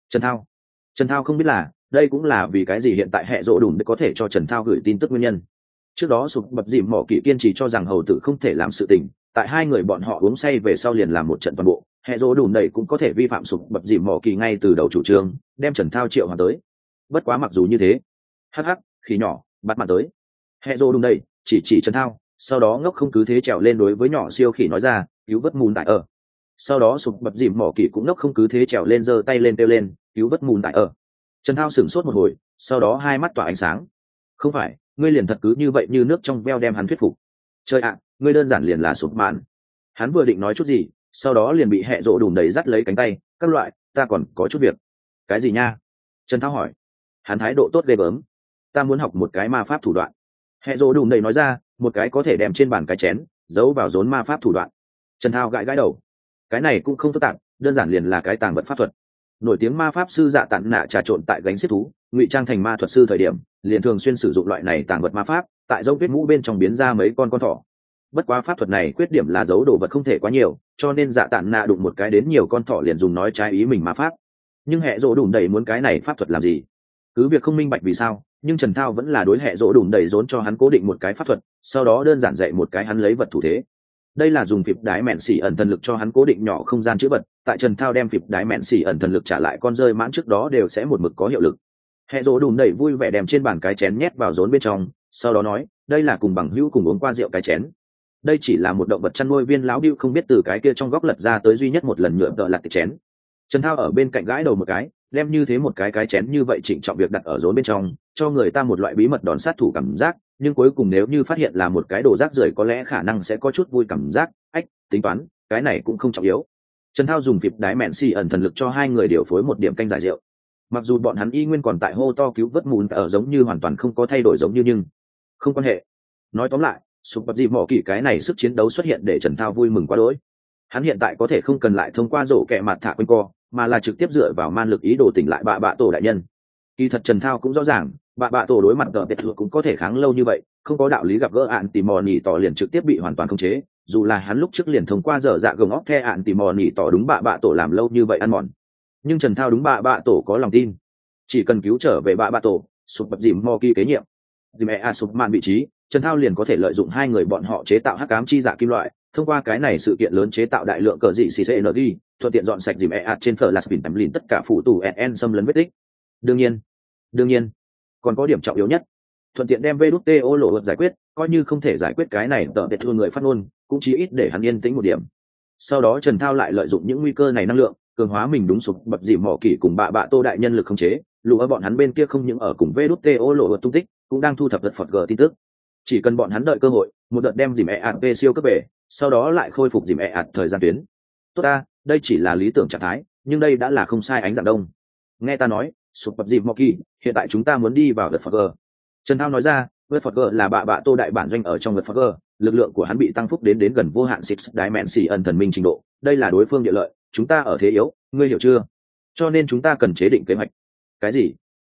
Trần Thao không biết là đây cũng là vì cái gì hiện tại hệ rộ đùm có thể cho Trần Thao gửi tin tức nguyên nhân. Trước đó sụp bập dìm mỏ kỳ kiên trì cho rằng hầu tử không thể làm sự tình, tại 2 người bọn họ uống say về sau liền làm một trận toàn bộ, hệ rộ đùm đầy cũng có thể vi phạm sụp bập dìm mỏ kỳ ngay từ đầu chủ trương, đem Trần Thao triệu hoàn tới. Bất quá mặc dù như thế, hắc khí nhỏ bắt mặt tới, hệ rộ đùm đầy chỉ Trần Thao, sau đó ngốc không cứ thế trèo lên đối với nhỏ siêu khỉ nói ra, cứu vớt mùn tại ở. Sau đó sụp bập dìm mỏ kỳ cũng ngốc không cứ thế trèo lên giơ tay lên kêu lên, cứu vớt mùn tại ở. Trần Thao sửng sốt một hồi, sau đó 2 mắt tỏa ánh sáng. Không phải, ngươi liền thật cứ như vậy như nước trong veo đem hắn thuyết phục. Trời ạ, ngươi đơn giản liền là sụp mạn. Hắn vừa định nói chút gì, sau đó liền bị hệ rộ đùm đầy dắt lấy cánh tay, các loại, ta còn có chút việc. Cái gì nha? Trần Thao hỏi. Hắn thái độ tốt ghê gớm. Ta muốn học một cái ma pháp thủ đoạn. Hệ rộ đùm đầy nói ra, một cái có thể đem trên bàn cái chén giấu vào rốn ma pháp thủ đoạn. Trần Thao gãi đầu. Cái này cũng không phức tạp, đơn giản liền là cái tàng vật pháp thuật. Nổi tiếng ma pháp sư Dạ Tản Nạ trà trộn tại gánh xiết thú, ngụy trang thành ma thuật sư thời điểm, liền thường xuyên sử dụng loại này tàng vật ma pháp, tại dấu tuyết mũ bên trong biến ra mấy con thỏ. Bất quá pháp thuật này khuyết điểm là giấu đồ vật không thể quá nhiều, cho nên Dạ Tản Nạ đụng một cái đến nhiều con thỏ liền dùng nói trái ý mình ma pháp. Nhưng hệ rộ đùm đầy muốn cái này pháp thuật làm gì? Cứ việc không minh bạch vì sao, nhưng Trần Thao vẫn là đối hệ rộ đùm đầy rốn cho hắn cố định một cái pháp thuật, sau đó đơn giản dạy một cái hắn lấy vật thủ thế. Đây là dùng phịp đái mẹn xỉ ẩn thần lực cho hắn cố định nhỏ không gian chữ vật, tại Trần Thao đem phịp đái mẹn xỉ ẩn thần lực trả lại con rơi mãn trước đó đều sẽ một mực có hiệu lực. Hệ rộ đùm đầy vui vẻ đem trên bàn cái chén nhét vào rốn bên trong, sau đó nói, đây là cùng bằng hữu cùng uống qua rượu cái chén. Đây chỉ là một động vật chăn nuôi viên lão điêu không biết từ cái kia trong góc lật ra tới duy nhất một lần nhựa tợ lặt cái chén. Trần Thao ở bên cạnh gãi đầu một cái, đem như thế một cái chén như vậy trịnh trọng việc đặt ở rốn bên trong, cho người ta một loại bí mật đòn sát thủ cảm giác, nhưng cuối cùng nếu như phát hiện là một cái đồ rác rưởi có lẽ khả năng sẽ có chút vui cảm giác, tính toán, cái này cũng không trọng yếu. Trần Thao dùng phịp đái mẹn xì ẩn thần lực cho 2 người điều phối một điểm canh giải rượu. Mặc dù bọn hắn y nguyên còn tại hô to cứu vớt mùn ở giống như hoàn toàn không có thay đổi giống như nhưng không quan hệ. Nói tóm lại, sụp bập dìm mỏ kỳ cái này sức chiến đấu xuất hiện để Trần Thao vui mừng quá đỗi. Hắn hiện tại có thể không cần lại thông qua rổ kẹ mặt thả quanh co, mà là trực tiếp dựa vào man lực ý đồ tỉnh lại bạ tổ đại nhân. Kỳ thật Trần Thao cũng rõ ràng, bạ tổ đối mặt tờ biệt thự cũng có thể kháng lâu như vậy, không có đạo lý gặp gỡ ạn tỉ mò nỉ tỏ liền trực tiếp bị hoàn toàn khống chế, dù là hắn lúc trước liền thông qua dở dạ gồng óc the ạn tỉ mò nỉ tỏ đúng bạ tổ làm lâu như vậy ăn mòn. Nhưng Trần Thao đúng bạ tổ có lòng tin, chỉ cần cứu trở về bạ tổ, sụp bập dìm mò kỳ kế nhiệm dìm sụp mạn vị trí, Trần Thao liền có thể lợi dụng 2 người bọn họ chế tạo hắc ám chi dạ kim loại, thông qua cái này sự kiện lớn chế tạo đại lượng cờ dị CCNG, thuận tiện dọn sạch dìm trên Flash tầm lìn tất cả phụ tù NN xâm lấn vết tích. Đương nhiên, còn có điểm trọng yếu nhất, thuận tiện đem VĐTO lộ vật giải quyết, coi như không thể giải quyết cái này tờ biệt thương người phát ngôn, cũng chí ít để hắn yên tĩnh một điểm. Sau đó Trần Thao lại lợi dụng những nguy cơ này năng lượng, cường hóa mình đúng sụp bập dìm mỏ kỳ cùng bạ tô đại nhân lực khống chế, lũ ở bọn hắn bên kia không những ở cùng VĐTO lộ vật tung tích, cũng đang thu thập vật phật g tin tức. Chỉ cần bọn hắn đợi cơ hội, một đợt đem dìm siêu cấp về, sau đó lại khôi phục dìm thời gian tuyến. Tốt ta, đây chỉ là lý tưởng trạng thái, nhưng đây đã là không sai ánh dạng đông. Nghe ta nói, sụp bập dìm mỏ kỳ, hiện tại chúng ta muốn đi vào vật phật g. Trần Thao nói ra, vật phật g là bạ tô đại bản doanh ở trong vật phật g, lực lượng của hắn bị tăng phúc đến gần vô hạn six dimension thần minh trình độ, đây là đối phương địa lợi, chúng ta ở thế yếu, ngươi hiểu chưa? Cho nên chúng ta cần chế định kế hoạch. Cái gì?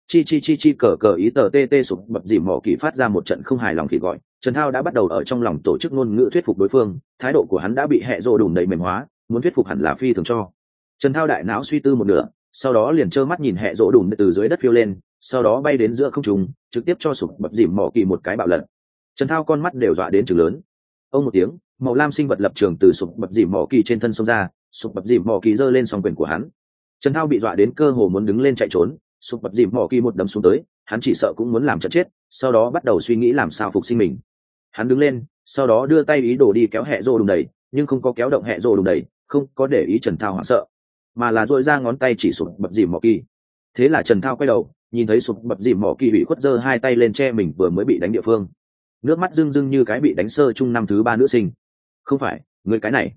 Chi cờ ý tờ tê sụp bập dìm mỏ kỳ phát ra một trận không hài lòng thì gọi. Trần Thao đã bắt đầu ở trong lòng tổ chức ngôn ngữ thuyết phục đối phương, thái độ của hắn đã bị hệ rộ đùm đầy mềm hóa, muốn thuyết phục hẳn là phi thường cho. Trần Thao đại não suy tư một nửa, sau đó liền trơ mắt nhìn hệ rộ đùm từ dưới đất phiêu lên, sau đó bay đến giữa không trung, trực tiếp cho sụp bập dìm mỏ kỳ một cái bạo lật. Trần Thao con mắt đều dọa đến trừng lớn. Ông một tiếng, màu lam sinh vật lập trường từ sụp bập dìm mỏ kỳ trên thân xông ra, sụp bập dìm mỏ kỳ giơ lên song quyền của hắn. Trần Thao bị dọa đến cơ hồ muốn đứng lên chạy trốn, sụp bập dìm mỏ kỳ một đấm xuống tới, hắn chỉ sợ cũng muốn làm trận chết, sau đó bắt đầu suy nghĩ làm sao phục sinh mình. Hắn đứng lên, sau đó đưa tay ý đồ đi kéo hệ rộ đùm đầy, nhưng không có kéo động hệ rộ đùm đầy, không có để ý Trần Thao hoảng sợ, mà là duỗi ra ngón tay chỉ sụp bập dìm mỏ kỳ. Thế là Trần Thao quay đầu, nhìn thấy sụp bập dìm mỏ kỳ bị khuất giơ 2 tay lên che mình vừa mới bị đánh địa phương, nước mắt rưng rưng như cái bị đánh sơ chung năm thứ 3 nữ sinh. Không phải, người cái này,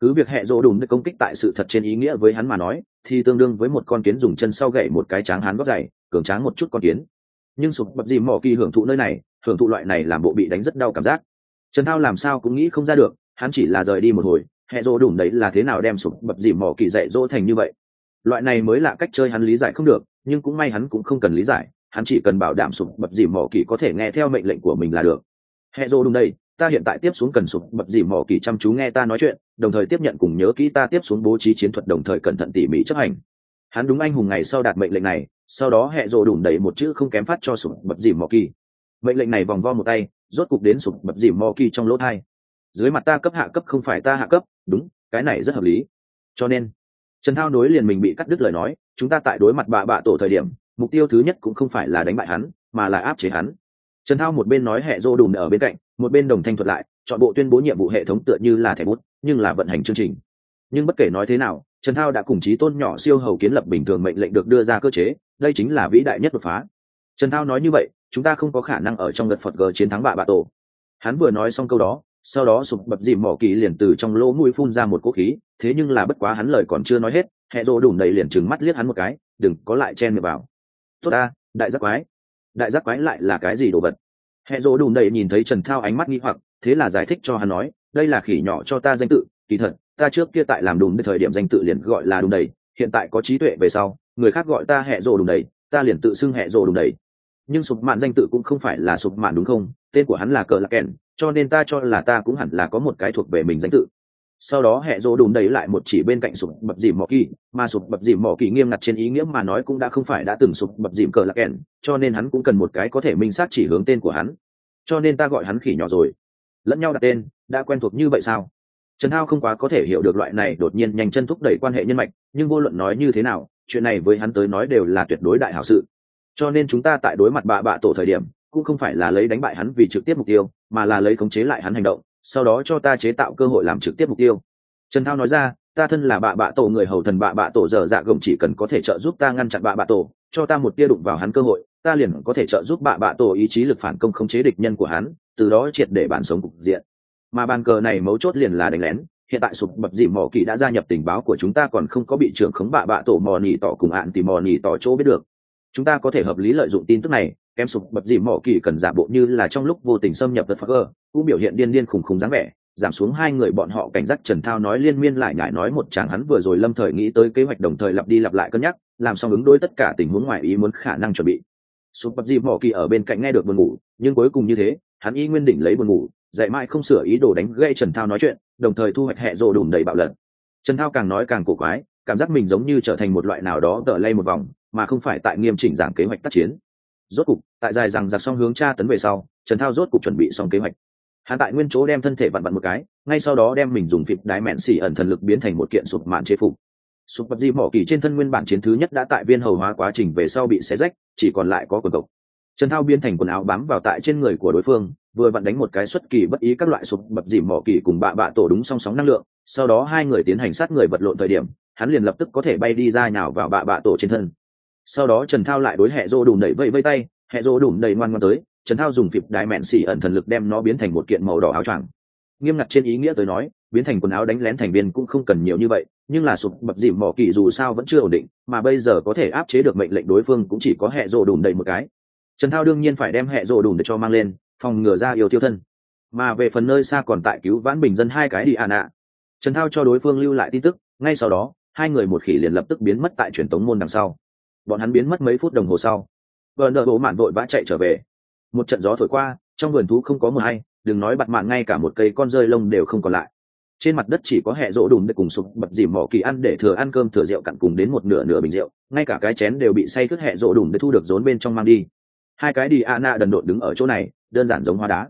cứ việc hệ rộ đùm để công kích tại sự thật trên ý nghĩa với hắn mà nói thì tương đương với một con kiến dùng chân sau gậy một cái tráng hán gót dày cường tráng một chút con kiến, nhưng sụp bập dìm mỏ kỳ hưởng thụ nơi này, hưởng thụ loại này làm bộ bị đánh rất đau cảm giác. Trần Thao làm sao cũng nghĩ không ra được, hắn chỉ là rời đi một hồi, hệ rộ đùm đấy là thế nào đem sụp bập dìm mỏ kỳ dạy dỗ thành như vậy. Loại này mới là cách chơi hắn lý giải không được, nhưng cũng may hắn cũng không cần lý giải, hắn chỉ cần bảo đảm sụp bập dìm mỏ kỳ có thể nghe theo mệnh lệnh của mình là được. Hệ rộ đùm đây, ta hiện tại tiếp xuống cần sụp bập dìm mỏ kỳ chăm chú nghe ta nói chuyện, đồng thời tiếp nhận cùng nhớ kỹ ta tiếp xuống bố trí chiến thuật, đồng thời cẩn thận tỉ mỉ chấp hành. Hắn đúng anh hùng ngày sau đạt mệnh lệnh này, sau đó hệ rộ đùm đầy một chữ không kém phát cho sụp bập dìm mỏ kỳ. Mệnh lệnh này vòng vo một tay, rốt cục đến sụp bập dìm mỏ kỳ trong lỗ tai. Dưới mặt ta cấp hạ cấp không phải ta hạ cấp, đúng, cái này rất hợp lý. Cho nên Trần Thao nối liền mình bị cắt đứt lời nói, chúng ta tại đối mặt bạ tổ thời điểm, mục tiêu thứ nhất cũng không phải là đánh bại hắn, mà là áp chế hắn. Trần Thao một bên nói hệ rô đùm ở bên cạnh, một bên đồng thanh thuật lại, chọn bộ tuyên bố nhiệm vụ hệ thống tựa như là thẻ bút, nhưng là vận hành chương trình. Nhưng bất kể nói thế nào, Trần Thao đã cùng chí tôn nhỏ siêu hầu kiến lập bình thường mệnh lệnh được đưa ra cơ chế, đây chính là vĩ đại nhất đột phá. Trần Thao nói như vậy, chúng ta không có khả năng ở trong đợt Phật G chiến thắng bạ tổ. Hắn vừa nói xong câu đó, sau đó sụp bập dìm mỏ kỳ liền từ trong lỗ mũi phun ra một cỗ khí, thế nhưng là bất quá hắn lời còn chưa nói hết, hệ rô đùm đầy liền trừng mắt liếc hắn một cái, đừng có lại chen miệng vào. Tốt ta, đại giác quái. Đại giác quái lại là cái gì đồ vật? Hệ rô đùm đầy nhìn thấy Trần Thao ánh mắt nghi hoặc, thế là giải thích cho hắn nói, đây là khỉ nhỏ cho ta danh tự, kỳ thật ta trước kia tại làm đùm thời điểm danh tự liền gọi là đùm đầy, hiện tại có trí tuệ về sau, người khác gọi ta hệ rô đùm đầy, ta liền tự xưng hệ rô đùm đầy. Nhưng sụp mạn danh tự cũng không phải là sụp mạn đúng không? Tên của hắn là cờ lạc kèn, cho nên ta cho là ta cũng hẳn là có một cái thuộc về mình danh tự. Sau đó hệ rô đùm đầy lại một chỉ bên cạnh sụp bập dìm mỏ kỳ, mà sụp bập dìm mỏ kỳ nghiêm ngặt trên ý nghĩa mà nói cũng đã không phải đã từng sụp bập dìm cờ lạc kèn, cho nên hắn cũng cần một cái có thể minh xác chỉ hướng tên của hắn, cho nên ta gọi hắn khỉ nhỏ rồi. Lẫn nhau đặt tên đã quen thuộc như vậy sao? Trần Thao không quá có thể hiểu được loại này đột nhiên nhanh chân thúc đẩy quan hệ nhân mạch, nhưng vô luận nói như thế nào, chuyện này với hắn tới nói đều là tuyệt đối đại hảo sự. Cho nên chúng ta tại đối mặt bạ tổ thời điểm, cũng không phải là lấy đánh bại hắn vì trực tiếp mục tiêu, mà là lấy khống chế lại hắn hành động, sau đó cho ta chế tạo cơ hội làm trực tiếp mục tiêu. Trần Thao nói ra, ta thân là bạ tổ người hầu thần bạ tổ dở dạ gồng, chỉ cần có thể trợ giúp ta ngăn chặn bạ tổ, cho ta một tia đụng vào hắn cơ hội, ta liền có thể trợ giúp bạ tổ ý chí lực phản công khống chế địch nhân của hắn, từ đó triệt để bản sống cục diện. Mà bàn cờ này mấu chốt liền là đánh lén, hiện tại sụp bập dìm mỏ kỳ đã gia nhập tình báo của chúng ta, còn không có bị trưởng khống bạ tổ mò nỉ tỏ cùng ạn tìm mò nỉ tỏ chỗ biết được. Chúng ta có thể hợp lý lợi dụng tin tức này, em sụp bập dìm mỏ kỳ cần giả bộ như là trong lúc vô tình xâm nhập vật Phật, cũng biểu hiện điên điên khùng khùng dáng vẻ, giảm xuống hai người bọn họ cảnh giác. Trần Thao nói liên miên lại nhải nói một tràng hắn vừa rồi lâm thời nghĩ tới kế hoạch, đồng thời lặp đi lặp lại cân nhắc, làm xong ứng đối tất cả tình huống ngoài ý muốn khả năng chuẩn bị. Sụp bập dìm mỏ kỳ ở bên cạnh nghe được buồn ngủ, nhưng cuối cùng như thế, hắn y nguyên đỉnh lấy buồn ngủ, dậy mãi không sửa ý đồ đánh gây Trần Thao nói chuyện, đồng thời thu hoạch hệ rồ đùm đầy bạo lận. Trần Thao càng nói càng cổ quái, cảm giác mình giống như trở thành một loại nào đó tờ lay một vòng, mà không phải tại nghiêm chỉnh giảng kế hoạch tác chiến. Rốt cục, tại dài rằng giặc xong hướng tra tấn về sau, Trần Thao rốt cục chuẩn bị xong kế hoạch. Hắn tại nguyên chỗ đem thân thể vặn vặn một cái, ngay sau đó đem mình dùng phịp đái mẹn xỉ ẩn thần lực biến thành một kiện sụp mạn chế phục. Sụp bập di mỏ kỳ trên thân nguyên bản chiến thứ nhất đã tại viên hầu hóa quá trình về sau bị xé rách, chỉ còn lại có quần cộc. Trần Thao biến thành quần áo bám vào tại trên người của đối phương, vừa vặn đánh một cái xuất kỳ bất ý các loại sụp bập dìm mỏ kỳ cùng bạ tổ đúng song sóng năng lượng, sau đó hai người tiến hành sát người vật lộn thời điểm, hắn liền lập tức có thể bay đi ra nhào vào bạ tổ trên thân. Sau đó Trần Thao lại đối hệ rô đùm đẩy vây tay, hệ rô đùm đẩy ngoan ngoãn tới, Trần Thao dùng phịp đái mẹn xỉ ẩn thần lực đem nó biến thành một kiện màu đỏ áo choàng. Nghiêm ngặt trên ý nghĩa tới nói, biến thành quần áo đánh lén thành viên cũng không cần nhiều như vậy, nhưng là sụp bập dìm mỏ kỳ dù sao vẫn chưa ổn định, mà bây giờ có thể áp chế được mệnh lệnh đối phương cũng chỉ có hệ rô đùm đẩy một cái. Trần Thao đương nhiên phải đem hệ rô đùm để cho mang lên, phòng ngừa ra yêu tiêu thân. Mà về phần nơi xa còn tại cứu vãn bình dân hai cái đi ạ. Trần Thao cho đối phương lưu lại tin tức, ngay sau đó hai người một khỉ liền lập tức biến mất tại truyền tống môn đằng sau. Bọn hắn biến mất mấy phút đồng hồ sau, vợ nợ bộ mạn vội vã chạy trở về. Một trận gió thổi qua, trong vườn thú không có mưa hay, đừng nói bặt mạn, ngay cả một cây con rơi lông đều không còn lại. Trên mặt đất chỉ có hệ rỗ đùm để cùng sụp bập dìm mỏ kỳ ăn để thừa ăn cơm thừa rượu cặn cùng đến một nửa bình rượu, ngay cả cái chén đều bị say khướt hệ rỗ đùm để thu được rốn bên trong mang đi. Hai cái đi ana đần độn đứng ở chỗ này, đơn giản giống hóa đá.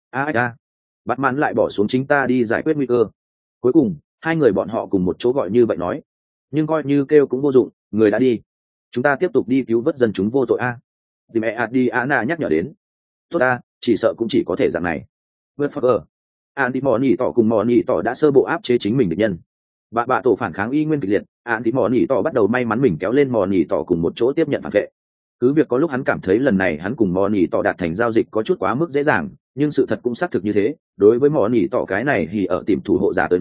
Bặt mạn lại bỏ xuống chính ta đi giải quyết nguy cơ. Cuối cùng hai người bọn họ cùng một chỗ gọi như vậy nói, nhưng coi như kêu cũng vô dụng, người đã đi, chúng ta tiếp tục đi cứu vớt dân chúng vô tội a. Thì mẹ đi ana nhắc nhở đến. Tốt ta, chỉ sợ cũng chỉ có thể dạng này. Vượt phật Andy mò nhỉ tỏ cùng mò nhỉ tỏ đã sơ bộ áp chế chính mình địch nhân. Bạ tổ phản kháng y nguyên kịch liệt, Andy mò nhỉ tỏ bắt đầu may mắn mình kéo lên mò nhỉ tỏ cùng một chỗ tiếp nhận phản vệ. Cứ việc có lúc hắn cảm thấy lần này hắn cùng mò nhỉ tỏ đạt thành giao dịch có chút quá mức dễ dàng, nhưng sự thật cũng xác thực như thế. Đối với mò nhỉ tỏ cái này thì ở tìm thủ hộ giả tới nói,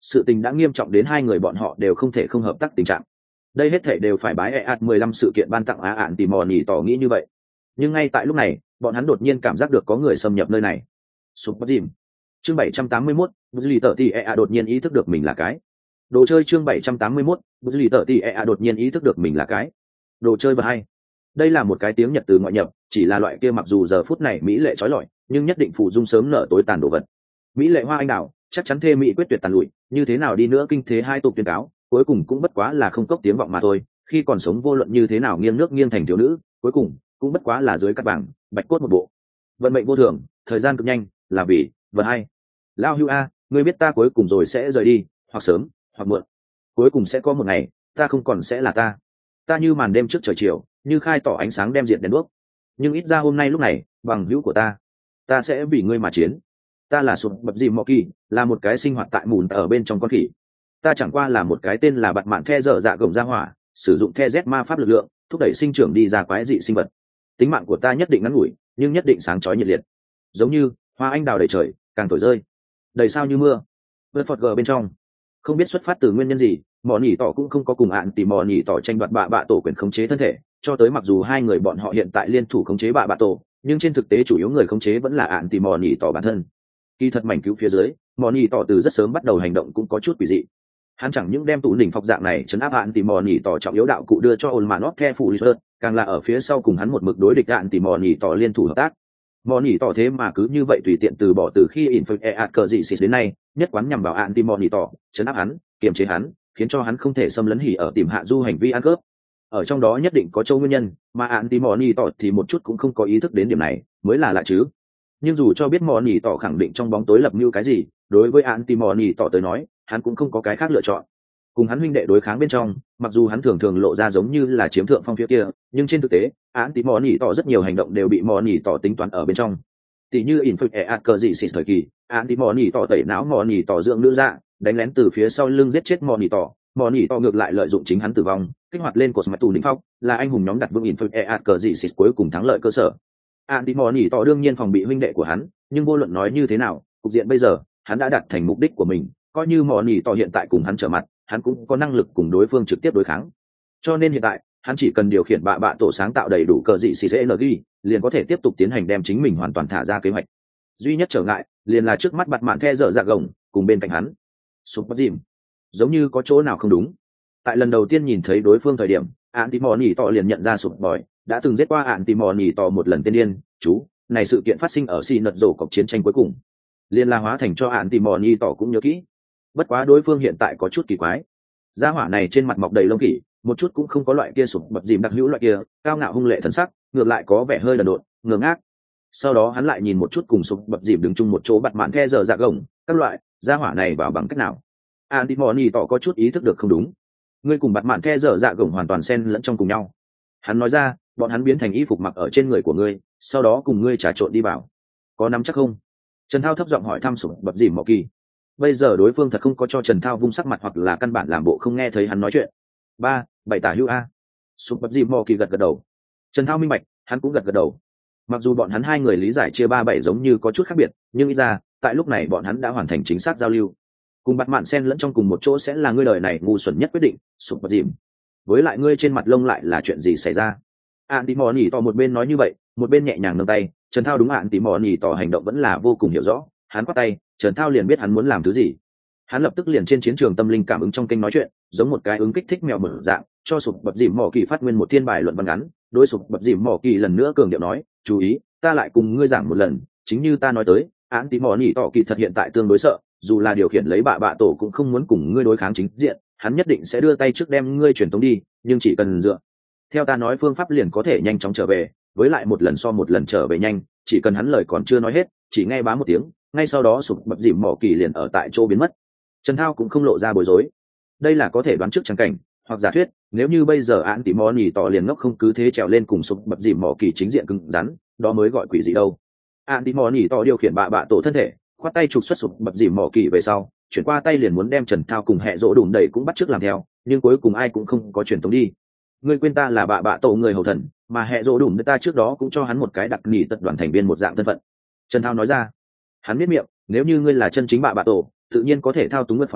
sự tình đã nghiêm trọng đến hai người bọn họ đều không thể không hợp tác tình trạng. Đây hết thể đều phải bái EAT 15 sự kiện ban tặng á ạn tìm mò nhỉ tỏ nghĩ như vậy. Nhưng ngay tại lúc này, bọn hắn đột nhiên cảm giác được có người xâm nhập nơi này. Sụp bất dìm. Chương 781, Buzz tở thì EA đột nhiên ý thức được mình là cái. Đồ chơi chương 781, Buzz tở thì EA đột nhiên ý thức được mình là cái. Đồ chơi và hay. Đây là một cái tiếng Nhật từ ngoại nhập, chỉ là loại kia mặc dù giờ phút này mỹ lệ trói lọi, nhưng nhất định phụ dung sớm nở tối tàn đồ vật. Mỹ lệ hoa anh đào, chắc chắn thê mỹ quyết tuyệt tàn lụi, như thế nào đi nữa kinh thế hai tục tuyên cáo, cuối cùng cũng bất quá là không cốc tiếng vọng mà thôi. Khi còn sống vô luận như thế nào nghiêng nước nghiêng thành thiếu nữ, cuối cùng cũng bất quá là dưới cát bảng bạch cốt một bộ. Vận mệnh vô thường, thời gian cực nhanh, là vì vật hay. Lao Hưu a, ngươi biết ta cuối cùng rồi sẽ rời đi, hoặc sớm hoặc muộn, cuối cùng sẽ có một ngày ta không còn sẽ là ta như màn đêm trước trời chiều, như khai tỏ ánh sáng đem diệt đèn đuốc. Nhưng ít ra hôm nay lúc này, bằng hữu của ta sẽ vì ngươi mà chiến. Ta là sụp bập dìm mò kỳ, là một cái sinh hoạt tại mùn ở bên trong con khỉ. Ta chẳng qua là một cái tên là bạt mạn the dở dạ gồng ra hỏa, sử dụng the z ma pháp lực lượng thúc đẩy sinh trưởng đi ra quái dị sinh vật. Tính mạng của ta nhất định ngắn ngủi, nhưng nhất định sáng chói nhiệt liệt, giống như hoa anh đào đầy trời càng thổi rơi đầy sao như mưa. Vượt phọt gờ bên trong không biết xuất phát từ nguyên nhân gì, mò nhỉ tỏ cũng không có cùng ạn tìm mò nhỉ tỏ tranh đoạt bạ tổ quyền khống chế thân thể, cho tới mặc dù hai người bọn họ hiện tại liên thủ khống chế bạ tổ, nhưng trên thực tế chủ yếu người khống chế vẫn là ạn tìm mò nhỉ tỏ bản thân. Kỳ thật mảnh cứu phía dưới, mò nhỉ tỏ từ rất sớm bắt đầu hành động cũng có chút quỷ dị. Hắn chẳng những đem tụ đỉnh phọc dạng này chấn áp ạn tìm mò nhỉ tỏ trọng yếu đạo cụ đưa cho ôn mà nót the phụ lý, càng là ở phía sau cùng hắn một mực đối địch ạn tìm mò nhỉ tỏ liên thủ hợp tác. Mò nhỉ tỏ thế mà cứ như vậy tùy tiện từ bỏ từ khi Infect EAT cờ dị xịt đến nay, nhất quán nhằm vào ạn tìm mò nhỉ tỏ, chấn áp hắn, kiềm chế hắn, khiến cho hắn không thể xâm lấn hỉ ở tìm hạ du hành vi ăn cướp. Ở trong đó nhất định có châu nguyên nhân, mà ạn tìm mò nhỉ tỏ thì một chút cũng không có ý thức đến điểm này, mới là lạ chứ. Nhưng dù cho biết mò nhỉ tỏ khẳng định trong bóng tối lập mưu cái gì, đối với ạn tìm mò nhỉ tỏ tới nói, hắn cũng không có cái khác lựa chọn. Cùng hắn huynh đệ đối kháng bên trong, mặc dù hắn thường thường lộ ra giống như là chiếm thượng phong phía kia, nhưng trên thực tế án tí mò nỉ tỏ rất nhiều hành động đều bị mò nỉ tỏ tính toán ở bên trong. Tỷ như Infect EAT cờ dị xịt thời kỳ, án tí mò nỉ tỏ tẩy não mò nỉ tỏ dưỡng nữ dạ, đánh lén từ phía sau lưng giết chết mò nỉ tỏ ngược lại lợi dụng chính hắn tử vong, kích hoạt lên cột smart tù đỉnh phong, là anh hùng nhóm đặt vững Infect EAT cờ dị xịt cuối cùng thắng lợi cơ sở. Án tí mò nỉ tỏ đương nhiên phòng bị huynh đệ của hắn, nhưng vô luận nói như thế nào, cục diện bây giờ hắn đã đạt thành mục đích của mình, coi như mò nỉ tỏ hiện tại cùng hắn trở mặt, hắn cũng có năng lực cùng đối phương trực tiếp đối kháng. Cho nên hiện tại hắn chỉ cần điều khiển bạ tổ sáng tạo đầy đủ cờ dị CCNG, liền có thể tiếp tục tiến hành đem chính mình hoàn toàn thả ra kế hoạch. Duy nhất trở ngại liền là trước mắt bạt mạn the dở dạ gồng cùng bên cạnh hắn sụp bất dìm, giống như có chỗ nào không đúng. Tại lần đầu tiên nhìn thấy đối phương thời điểm, Antimony tỏ liền nhận ra sụp bòi đã từng giết qua Antimony tỏ một lần tiên điên chú này. Sự kiện phát sinh ở xì nật rổ cọc chiến tranh cuối cùng, liên la hóa thành cho Antimony tỏ cũng nhớ kỹ. Bất quá đối phương hiện tại có chút kỳ quái, gia hỏa này trên mặt mọc đầy lông khỉ, một chút cũng không có loại kia sụp bập dìm đặc hữu loại kia cao ngạo hung lệ thần sắc, ngược lại có vẻ hơi đần độn ngơ ngác. Sau đó hắn lại nhìn một chút cùng sụp bập dìm đứng chung một chỗ bặt mạn the giờ dạ gồng các loại, gia hỏa này vào bằng cách nào? Antimony tỏ có chút ý thức được không đúng. Ngươi cùng bặt mạn the giờ dạ gồng hoàn toàn xen lẫn trong cùng nhau. Hắn nói ra, bọn hắn biến thành y phục mặc ở trên người của ngươi, sau đó cùng ngươi trà trộn đi vào, có nắm chắc không? Trần Thao thấp giọng hỏi thăm sụp bập dìm mọ kỳ. Bây giờ đối phương thật không có cho Trần Thao vung sắc mặt, hoặc là căn bản làm bộ không nghe thấy hắn nói chuyện. Bảy tả hữu a. Sụp bập dìm mò kỳ gật gật đầu. Trần Thao minh bạch, hắn cũng gật gật đầu. Mặc dù bọn hắn hai người lý giải chia 3-7 giống như có chút khác biệt, nhưng ít ra tại lúc này bọn hắn đã hoàn thành chính xác giao lưu. Cùng bắt mạn xen lẫn trong cùng một chỗ sẽ là ngươi đời này ngu xuẩn nhất quyết định, sụp bập dìm. Với lại ngươi trên mặt lông lại là chuyện gì xảy ra? Antimony tỏ một bên nói như vậy, một bên nhẹ nhàng nâng tay. Trần Thao đúng Antimony tỏ hành động vẫn là vô cùng hiểu rõ, hắn quát tay, Trần Thao liền biết hắn muốn làm thứ gì. Hắn lập tức liền trên chiến trường tâm linh cảm ứng trong kênh nói chuyện, giống một cái ứng kích thích mèo mở dạng, cho sụp bập dìm mỏ kỳ phát nguyên một thiên bài luận văn ngắn. Đối sụp bập dìm mỏ kỳ lần nữa cường điệu nói, chú ý, ta lại cùng ngươi giảng một lần, chính như ta nói tới, Antimony tỏ kỳ thật hiện tại tương đối sợ, dù là điều khiển lấy bạ tổ cũng không muốn cùng ngươi đối kháng chính diện, hắn nhất định sẽ đưa tay trước đem ngươi truyền tống đi, nhưng chỉ cần dựa theo ta nói phương pháp liền có thể nhanh chóng trở về, với lại một lần so một lần trở về nhanh, chỉ cần hắn lời còn chưa nói hết, chỉ nghe bá một tiếng, ngay sau đó sụp bập dìm mỏ kỳ liền ở tại chỗ biến mất. Trần Thao cũng không lộ ra bối rối, đây là có thể đoán trước chẳng cảnh hoặc giả thuyết, nếu như bây giờ Antimony tỏ liền ngốc không cứ thế trèo lên cùng sụp bập dìm mỏ kỳ chính diện cứng rắn, đó mới gọi quỷ gì đâu. Antimony tỏ điều khiển bạ tổ thân thể, khoát tay trục xuất sụp bập dìm mỏ kỳ về sau, chuyển qua tay liền muốn đem Trần Thao cùng hệ rỗ đùn đẩy cũng bắt trước làm theo, nhưng cuối cùng ai cũng không có truyền tống đi. Ngươi quên ta là bạ tổ người hầu thần, mà hệ rỗ đùn ta trước đó cũng cho hắn một cái đặc nỉ tật đoàn thành viên một dạng thân phận. Trần Thao nói ra. Hắn biết miệng, nếu như ngươi là chân chính bạ tổ, tự nhiên có thể thao túng Westford,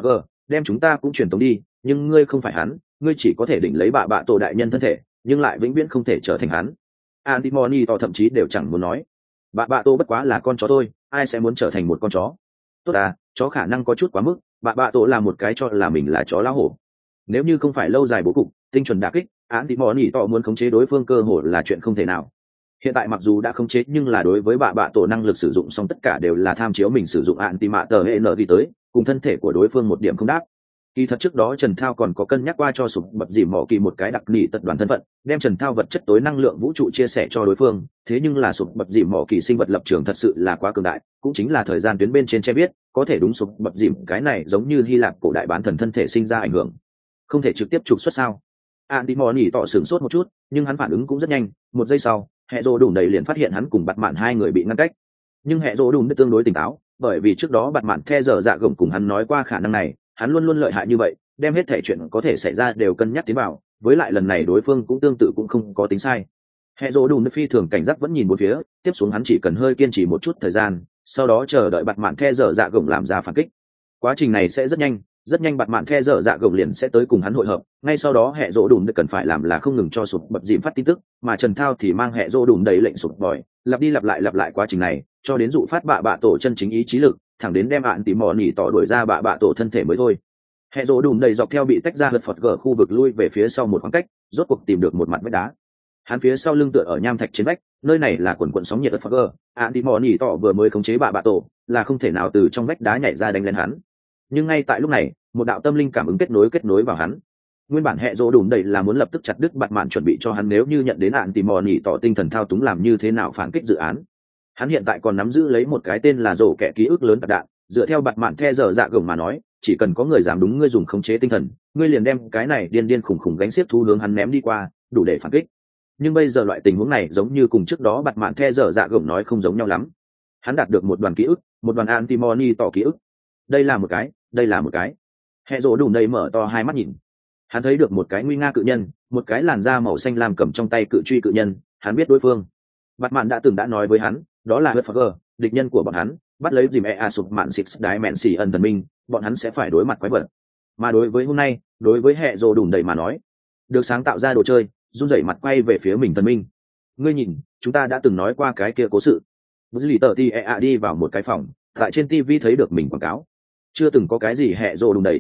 đem chúng ta cũng truyền tống đi, nhưng ngươi không phải hắn, ngươi chỉ có thể đỉnh lấy bạ bạ tổ đại nhân thân thể, nhưng lại vĩnh viễn không thể trở thành hắn. Antimony tỏ thậm chí đều chẳng muốn nói, bạ bạ tổ bất quá là con chó thôi, ai sẽ muốn trở thành một con chó. Tốt à, chó khả năng có chút quá mức, bạ bạ tổ là một cái cho là mình là chó lão hổ. Nếu như không phải lâu dài bố cục tinh chuẩn đả kích, Antimony tỏ muốn khống chế đối phương cơ hội là chuyện không thể nào. Hiện tại mặc dù đã khống chế nhưng là đối với bạ bạ tổ năng lực sử dụng xong tất cả đều là tham chiếu mình sử dụng antimatter energy tới, cùng thân thể của đối phương một điểm không đáp. Kỳ thật trước đó Trần Thao còn có cân nhắc qua cho sụp bập dìm mỏ kỳ một cái đặc nỉ tật đoàn thân phận, đem Trần Thao vật chất tối năng lượng vũ trụ chia sẻ cho đối phương, thế nhưng là sụp bập dìm mỏ kỳ sinh vật lập trường thật sự là quá cường đại, cũng chính là thời gian tuyến bên trên che biết, có thể đúng sụp bập dìm cái này giống như Hy Lạp cổ đại bán thần thân thể sinh ra ảnh hưởng, không thể trực tiếp trục xuất sao? Antimony tỏ sửng sốt một chút, nhưng hắn phản ứng cũng rất nhanh, một giây sau, hệ rồ đùn đầy liền phát hiện hắn cùng bạt mạn hai người bị ngăn cách, nhưng hệ rồ đùn tương đối tỉnh táo, bởi vì trước đó bạt mạn the giờ dạ gồng cùng hắn nói qua khả năng này, hắn luôn luôn lợi hại như vậy, đem hết thể chuyện có thể xảy ra đều cân nhắc tiến vào, với lại lần này đối phương cũng tương tự cũng không có tính sai. Hệ rồ đùn phi thường cảnh giác vẫn nhìn một phía, tiếp xuống hắn chỉ cần hơi kiên trì một chút thời gian, sau đó chờ đợi bạt mạn the giờ dạ gồng làm ra phản kích. Quá trình này sẽ rất nhanh bạt mạn the dở dạ gồng liền sẽ tới cùng hắn hội hợp, ngay sau đó hệ rỗ đùn cần phải làm là không ngừng cho sụp bập dìm phát tin tức, mà Trần Thao thì mang hệ rỗ đùn đầy lệnh sụp bòi lặp đi lặp lại quá trình này cho đến dụ phát bạ bạ tổ chân chính ý chí lực, thẳng đến đem ạn tìm mò nỉ tỏ đuổi ra bạ bạ tổ thân thể mới thôi. Hệ rỗ đùn đầy dọc theo bị tách ra hật phật gở khu vực lui về phía sau một khoảng cách, rốt cuộc tìm được một mặt vách đá. Hắn phía sau lưng tựa ở nham thạch trên vách, nơi này là quần sóng nhiệt hật phật gở, ạn tìm mò nỉ tỏ vừa mới khống chế bạ bạ tổ, là không thể nào từ trong vách đá nhảy ra đánh lên hắn. Nhưng ngay tại lúc này, một đạo tâm linh cảm ứng kết nối vào hắn. Nguyên bản hệ rỗ đùn đầy là muốn lập tức chặt đứt bạt mạn chuẩn bị cho hắn nếu như nhận đến ạn tìm mò nỉ tỏ tinh thần thao túng làm như thế nào phản kích dự án. Hắn hiện tại còn nắm giữ lấy một cái tên là rổ kẻ ký ức lớn tạc đạn, dựa theo bạt mạn the giờ dạ gồng mà nói, chỉ cần có người dám đúng ngươi dùng khống chế tinh thần, ngươi liền đem cái này điên khủng gánh xiếc thú hướng hắn ném đi qua, đủ để phản kích. Nhưng bây giờ loại tình huống này giống như cùng trước đó bạt mạn the giờ dạ gồng nói không giống nhau lắm. Hắn đạt được một đoàn ký ức, một đoàn antimony tỏ ký ức. Đây là một cái hệ rỗ đùn đầy mở to hai mắt nhìn, hắn thấy được một cái nguy nga cự nhân, một cái làn da màu xanh lam cầm trong tay cự truy cự nhân. Hắn biết đối phương bạt mạn đã từng đã nói với hắn, đó là Hutfager, địch nhân của bọn hắn, bắt lấy dìm sụp mạn six đái mẹn xì ẩn thần minh, bọn hắn sẽ phải đối mặt quái vật. Mà đối với hôm nay, đối với hệ rỗ đùn đầy mà nói, được sáng tạo ra đồ chơi run rẩy mặt quay về phía mình thần minh. Ngươi nhìn, chúng ta đã từng nói qua cái kia cố sự. Bút lì tờ ti đi vào một cái phòng, tại trên TV thấy được mình quảng cáo. Chưa từng có cái gì hệ rồ đùng đầy,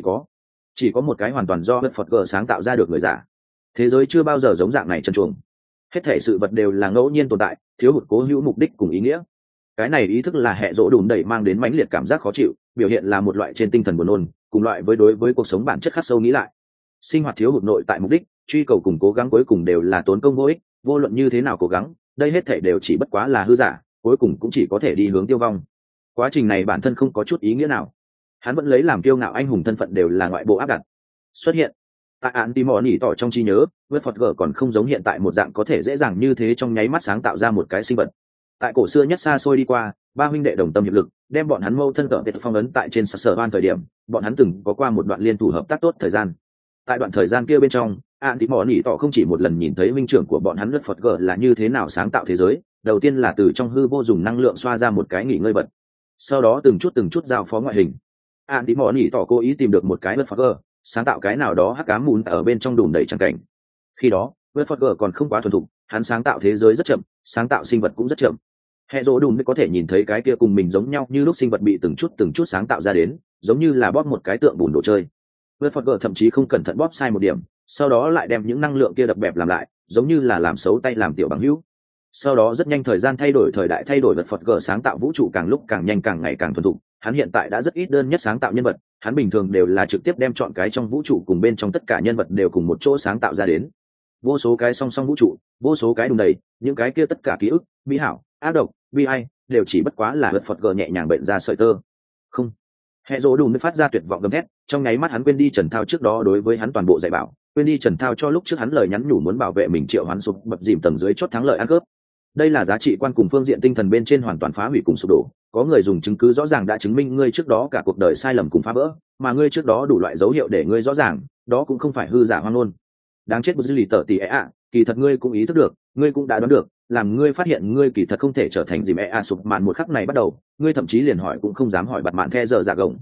chỉ có một cái hoàn toàn do Phật gờ sáng tạo ra được người giả. Thế giới chưa bao giờ giống dạng này trần truồng. Hết thể sự vật đều là ngẫu nhiên tồn tại, thiếu hụt cố hữu mục đích cùng ý nghĩa. Cái này ý thức là hệ rỗ đùn đẩy mang đến mãnh liệt cảm giác khó chịu, biểu hiện là một loại trên tinh thần buồn nôn, cùng loại với đối với cuộc sống bản chất khắc sâu nghĩ lại. Sinh hoạt thiếu hụt nội tại mục đích, truy cầu cùng cố gắng cuối cùng đều là tốn công vô ích, vô luận như thế nào cố gắng, đây hết thể đều chỉ bất quá là hư giả, cuối cùng cũng chỉ có thể đi hướng tiêu vong. Quá trình này bản thân không có chút ý nghĩa nào. Hắn vẫn lấy làm kiêu ngạo anh hùng thân phận đều là ngoại bộ áp đặt. Xuất hiện tại án tí mò nỉ tỏ trong trí nhớ, vết phật gở còn không giống hiện tại một dạng có thể dễ dàng như thế trong nháy mắt sáng tạo ra một cái sinh vật. Tại cổ xưa nhất xa xôi đi qua, ba huynh đệ đồng tâm hiệp lực đem bọn hắn mâu thân cỡ phong ấn tại trên sở van thời điểm, bọn hắn từng có qua một đoạn liên thủ hợp tác tốt thời gian. Tại đoạn thời gian kia bên trong, án tí mò nỉ tỏ không chỉ một lần nhìn thấy minh trưởng của bọn hắn vết phật gở là như thế nào sáng tạo thế giới. Đầu tiên là từ trong hư vô dùng năng lượng xoa ra một cái nghỉ ngơi vật, sau đó từng chút giao phó ngoại hình. Andy mò nỉ tỏ cố ý tìm được một cái Westfogger, sáng tạo cái nào đó hắc ám mùn ở bên trong đùn đầy trang cảnh. Khi đó, Westfogger còn không quá thuần thục, hắn sáng tạo thế giới rất chậm, sáng tạo sinh vật cũng rất chậm. Hệ rỗ đùn mới có thể nhìn thấy cái kia cùng mình giống nhau như lúc sinh vật bị từng chút sáng tạo ra đến, giống như là bóp một cái tượng bùn đồ chơi. Westfogger thậm chí không cẩn thận bóp sai một điểm, sau đó lại đem những năng lượng kia đập bẹp làm lại, giống như là làm xấu tay làm tiểu bằng hữu. Sau đó rất nhanh thời gian thay đổi, thời đại thay đổi, vật Phật gở sáng tạo vũ trụ càng lúc càng nhanh, càng ngày càng thuần thục. Hắn hiện tại đã rất ít đơn nhất sáng tạo nhân vật, hắn bình thường đều là trực tiếp đem chọn cái trong vũ trụ cùng bên trong tất cả nhân vật đều cùng một chỗ sáng tạo ra đến. Vô số cái song song vũ trụ, vô số cái đùng đầy, những cái kia tất cả ký ức, mỹ hảo, ác độc, bi ai, đều chỉ bất quá là vật Phật gở nhẹ nhàng bệnh ra sợi tơ. Không. Hệ rỗ đùn mới phát ra tuyệt vọng gầm thét, trong nháy mắt hắn quên đi Trần Thao trước đó đối với hắn toàn bộ dạy bảo, quên đi Trần Thao cho lúc trước hắn lời nhắn nhủ muốn bảo vệ mình triệu hoán sụp bập dìm tầng dưới chót thắng lợi ăn cướp. Đây là giá trị quan cùng phương diện tinh thần bên trên hoàn toàn phá hủy cùng sụp đổ. Có người dùng chứng cứ rõ ràng đã chứng minh ngươi trước đó cả cuộc đời sai lầm cùng phá vỡ, mà ngươi trước đó đủ loại dấu hiệu để ngươi rõ ràng, đó cũng không phải hư giả hoang ngôn. Đáng chết bút lì tờ tì kỳ thật ngươi cũng ý thức được, ngươi cũng đã đoán được, làm ngươi phát hiện ngươi kỳ thật không thể trở thành dìm sụp mạn một khắc này bắt đầu, ngươi thậm chí liền hỏi cũng không dám hỏi bạt mạn the giờ dạ gồng.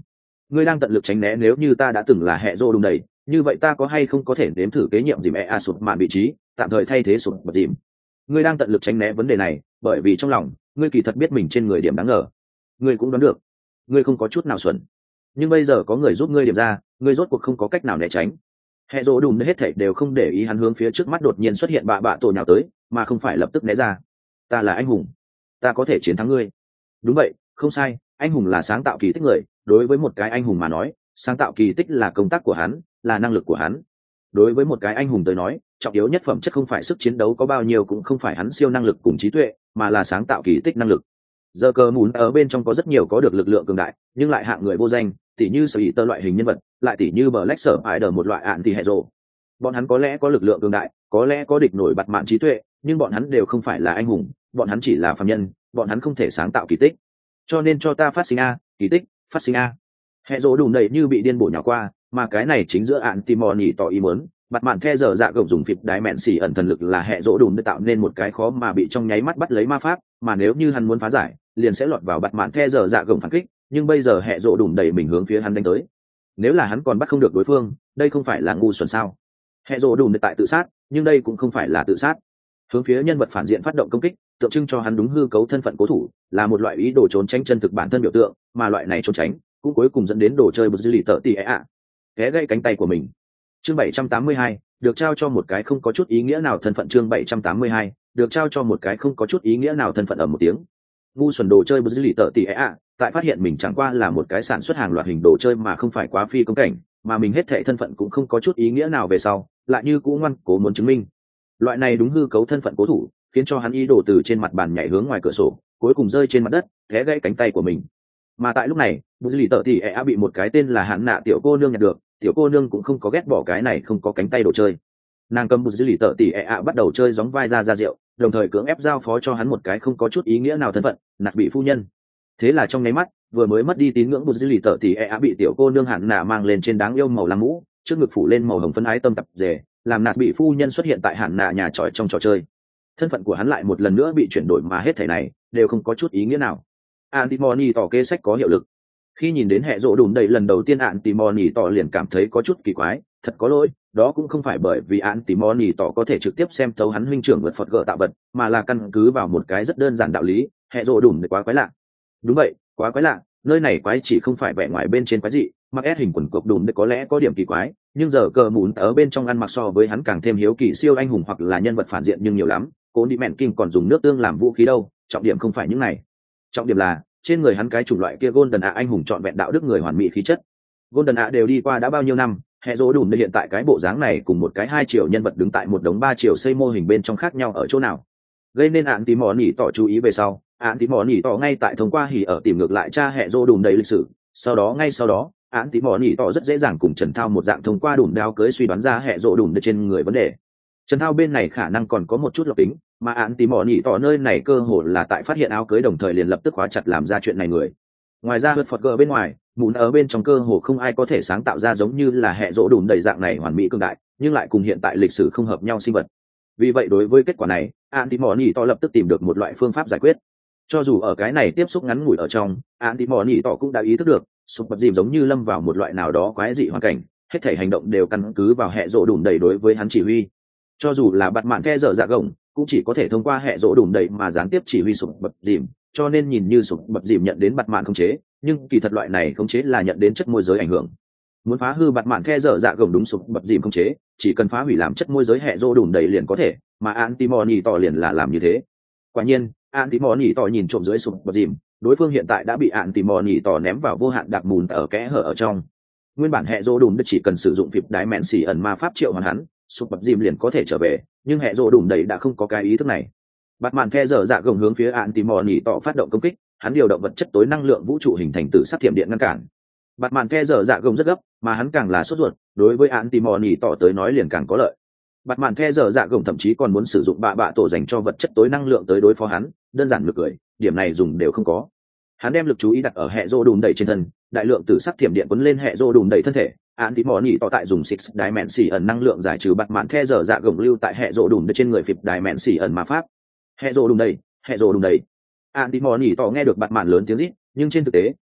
Ngươi đang tận lực tránh né, nếu như ta đã từng là hệ rô đùng đầy, như vậy ta có hay không có thể nếm thử kế nhiệm dìm sụp mạn vị trí, tạm thời thay thế sụp bật dìm. Ngươi đang tận lực tránh né vấn đề này, bởi vì trong lòng ngươi kỳ thật biết mình trên người điểm đáng ngờ. Ngươi cũng đoán được, ngươi không có chút nào xuẩn, nhưng bây giờ có người giúp ngươi điểm ra, ngươi rốt cuộc không có cách nào né tránh. Hệ rô đùm hết thảy đều không để ý hắn, hướng phía trước mắt đột nhiên xuất hiện bạ tổ nhào tới, mà không phải lập tức né ra. Ta là anh hùng, ta có thể chiến thắng ngươi. Đúng vậy, không sai, anh hùng là sáng tạo kỳ tích người. Đối với một cái anh hùng mà nói, sáng tạo kỳ tích là công tác của hắn, là năng lực của hắn. Đối với một cái anh hùng tới nói, trọng yếu nhất phẩm chất không phải sức chiến đấu có bao nhiêu, cũng không phải hắn siêu năng lực cùng trí tuệ, mà là sáng tạo kỳ tích năng lực. Giờ cờ mún ở bên trong có rất nhiều có được lực lượng cường đại, nhưng lại hạng người vô danh, tỉ như sở ý tơ loại hình nhân vật, lại tỉ như Black Spider một loại ạn thì hệ rồ. Bọn hắn có lẽ có lực lượng cường đại, có lẽ có địch nổi bạt mạn trí tuệ, nhưng bọn hắn đều không phải là anh hùng, bọn hắn chỉ là phàm nhân, bọn hắn không thể sáng tạo kỳ tích. Cho nên cho ta phát sinh a, kỳ tích, phát sinh a. Hệ rồ đùm đầy như bị điên bổ nhào qua, mà cái này chính giữa ạn Timor nhỉ tỏ ý muốn, bạt mạn the giờ dạ gồng dùng phịp đái mẹn xỉ ẩn thần lực là hệ rỗ đùm để tạo nên một cái khó mà bị trong nháy mắt bắt lấy ma pháp, mà nếu như hắn muốn phá giải, liền sẽ lọt vào bạt mạn the giờ dạ gồng phản kích, nhưng bây giờ hệ rỗ đùm đầy mình hướng phía hắn đánh tới. Nếu là hắn còn bắt không được đối phương, đây không phải là ngu xuẩn sao? Hệ rỗ đùm để tại tự sát, nhưng đây cũng không phải là tự sát. Hướng phía nhân vật phản diện phát động công kích, tượng trưng cho hắn đúng hư cấu thân phận cố thủ, là một loại ý đồ trốn tránh chân thực bản thân biểu tượng, mà loại này trốn tránh cũng cuối cùng dẫn đến đồ chơi bật dư lì tợ tỉ ạ ghé gãy cánh tay của mình. Chương 782, được trao cho một cái không có chút ý nghĩa nào thân phận. Chương 782, được trao cho một cái không có chút ý nghĩa nào thân phận. Ở một tiếng ngu xuẩn đồ chơi bật dư lì tợ tỉ ạ tại phát hiện mình chẳng qua là một cái sản xuất hàng loạt hình đồ chơi mà không phải quá phi công cảnh, mà mình hết thệ thân phận cũng không có chút ý nghĩa nào về sau, lại như cũ ngoan cố muốn chứng minh loại này đúng hư cấu thân phận cố thủ, khiến cho hắn ý đồ từ trên mặt bàn nhảy hướng ngoài cửa sổ, cuối cùng rơi trên mặt đất, ghé gãy cánh tay của mình. Mà tại lúc này, bút lì tợ tỉ ẹ bị một cái tên là hạn nạ tiểu cô nương nhặt được. Tiểu cô nương cũng không có ghét bỏ cái này không có cánh tay đồ chơi, nàng cầm bút lì tợ tỉ ẹ bắt đầu chơi gióng vai ra rượu, đồng thời cưỡng ép giao phó cho hắn một cái không có chút ý nghĩa nào thân phận, nạt bị phu nhân. Thế là trong nháy mắt, vừa mới mất đi tín ngưỡng bút lì tợ tỉ ẹ bị tiểu cô nương hạn nạ mang lên trên đáng yêu màu lam mũ, trước ngực phủ lên màu hồng phấn ái tâm tập rể, làm nạt bị phu nhân xuất hiện tại hạn nạ nhà tròi trong trò chơi. Thân phận của hắn lại một lần nữa bị chuyển đổi, mà hết thảy này đều không có chút ý nghĩa nào. Antimony tỏ kế sách có hiệu lực. Khi nhìn đến hệ rỗ đùm đầy lần đầu tiên Antimony tỏ liền cảm thấy có chút kỳ quái, thật có lỗi, đó cũng không phải bởi vì Antimony tỏ có thể trực tiếp xem thấu hắn huynh trưởng vượt phật gỡ tạo vật, mà là căn cứ vào một cái rất đơn giản đạo lý, hệ rỗ đùm đầy quá quái lạ. Đúng vậy, quá quái lạ, nơi này quái chỉ không phải vẻ ngoài bên trên quái dị, mặc ép hình quần cộc đùm đầy có lẽ có điểm kỳ quái, nhưng giờ cờ mún ở bên trong ăn mặc so với hắn càng thêm hiếu kỳ siêu anh hùng hoặc là nhân vật phản diện nhưng nhiều lắm. Cố đi mẹn kinh còn dùng nước tương làm vũ khí đâu, trọng điểm không phải những này, trọng điểm là trên người hắn cái chủng loại kia Golden ạ anh hùng trọn vẹn đạo đức người hoàn mỹ khí chất. Golden ạ đều đi qua đã bao nhiêu năm, hệ rỗ đùm hiện tại cái bộ dáng này cùng một cái 2 triệu nhân vật đứng tại một đống 3 triệu xây mô hình bên trong khác nhau ở chỗ nào, gây nên ạn tí mò nỉ tỏ chú ý về sau. Ạn tí mò nỉ tỏ ngay tại thông qua hỉ ở tìm ngược lại cha hệ rỗ đùm đầy lịch sử, ngay sau đó ạn tí mò nỉ tỏ rất dễ dàng cùng Trần Thao một dạng thông qua đùm đao cưới suy đoán ra hệ rỗ đùm trên người vấn đề. Trần Thao bên này khả năng còn có một chút lộc tính, mà án tí mỏ nhị tỏ nơi này cơ hồ là tại phát hiện áo cưới đồng thời liền lập tức khóa chặt làm ra chuyện này người. Ngoài ra vượt phật gờ bên ngoài, mụn ở bên trong cơ hồ không ai có thể sáng tạo ra giống như là hệ rỗ đùm đầy dạng này hoàn mỹ cương đại, nhưng lại cùng hiện tại lịch sử không hợp nhau sinh vật. Vì vậy đối với kết quả này, án tí mỏ nhị tỏ lập tức tìm được một loại phương pháp giải quyết. Cho dù ở cái này tiếp xúc ngắn ngủi ở trong, án tí mỏ nhị tỏ cũng đã ý thức được, sụp bật dìm giống như lâm vào một loại nào đó quái dị hoàn cảnh, hết thể hành động đều căn cứ vào hệ rỗ đùm đầy đối với hắn chỉ huy. Cho dù là bạt mạn the dở dạ gồng cũng chỉ có thể thông qua hệ rỗ đùm đầy mà gián tiếp chỉ huy sụp bật dìm, cho nên nhìn như sụp bật dìm nhận đến bạt mạn khống chế, nhưng kỳ thật loại này khống chế là nhận đến chất môi giới ảnh hưởng. Muốn phá hư bạt mạn the dở dạ gồng đúng sụp bật dìm khống chế, chỉ cần phá hủy làm chất môi giới hệ rỗ đùm đầy liền có thể, mà Antimony tỏ liền là làm như thế. Quả nhiên Antimony tỏ nhìn trộm dưới sụp bật dìm, đối phương hiện tại đã bị Antimony tỏ ném vào vô hạn đặc mùn ở kẽ hở ở trong. Nguyên bản hệ rỗ đùm chỉ cần sử dụng phịp đái mẹn xỉ ẩn ma pháp triệu hoàn hắn, sụp bật dìm liền có thể trở về, nhưng hệ rỗ đùm đầy đã không có cái ý thức này. Bạt mạn the dở dạ gồng hướng phía Antimony tỏ phát động công kích, hắn điều động vật chất tối năng lượng vũ trụ hình thành tử sắc thiểm điện ngăn cản. Bạt mạn the dở dạ gồng rất gấp, mà hắn càng là sốt ruột, đối với Antimony tỏ tới nói liền càng có lợi. Bạt mạn the dở dạ gồng thậm chí còn muốn sử dụng bạ tổ dành cho vật chất tối năng lượng tới đối phó hắn, đơn giản ngược cười, điểm này dùng đều không có. Hắn đem lực chú ý đặt ở hệ rỗ đùm đầy trên thân, đại lượng tử sắc thiểm điện quấn lên hệ rỗ đùm đầy thân thể. Antimony tỏ tại dùng six dimension năng lượng giải trừ bạt mạn the dở dạ gồng lưu tại hệ rỗ đùm đầy trên người phịp dimension ma pháp. Hệ rỗ đùm đầy, hệ rỗ đùm đầy. Antimony tỏ nghe được bạt mạn lớn tiếng rít, nhưng trên thực tế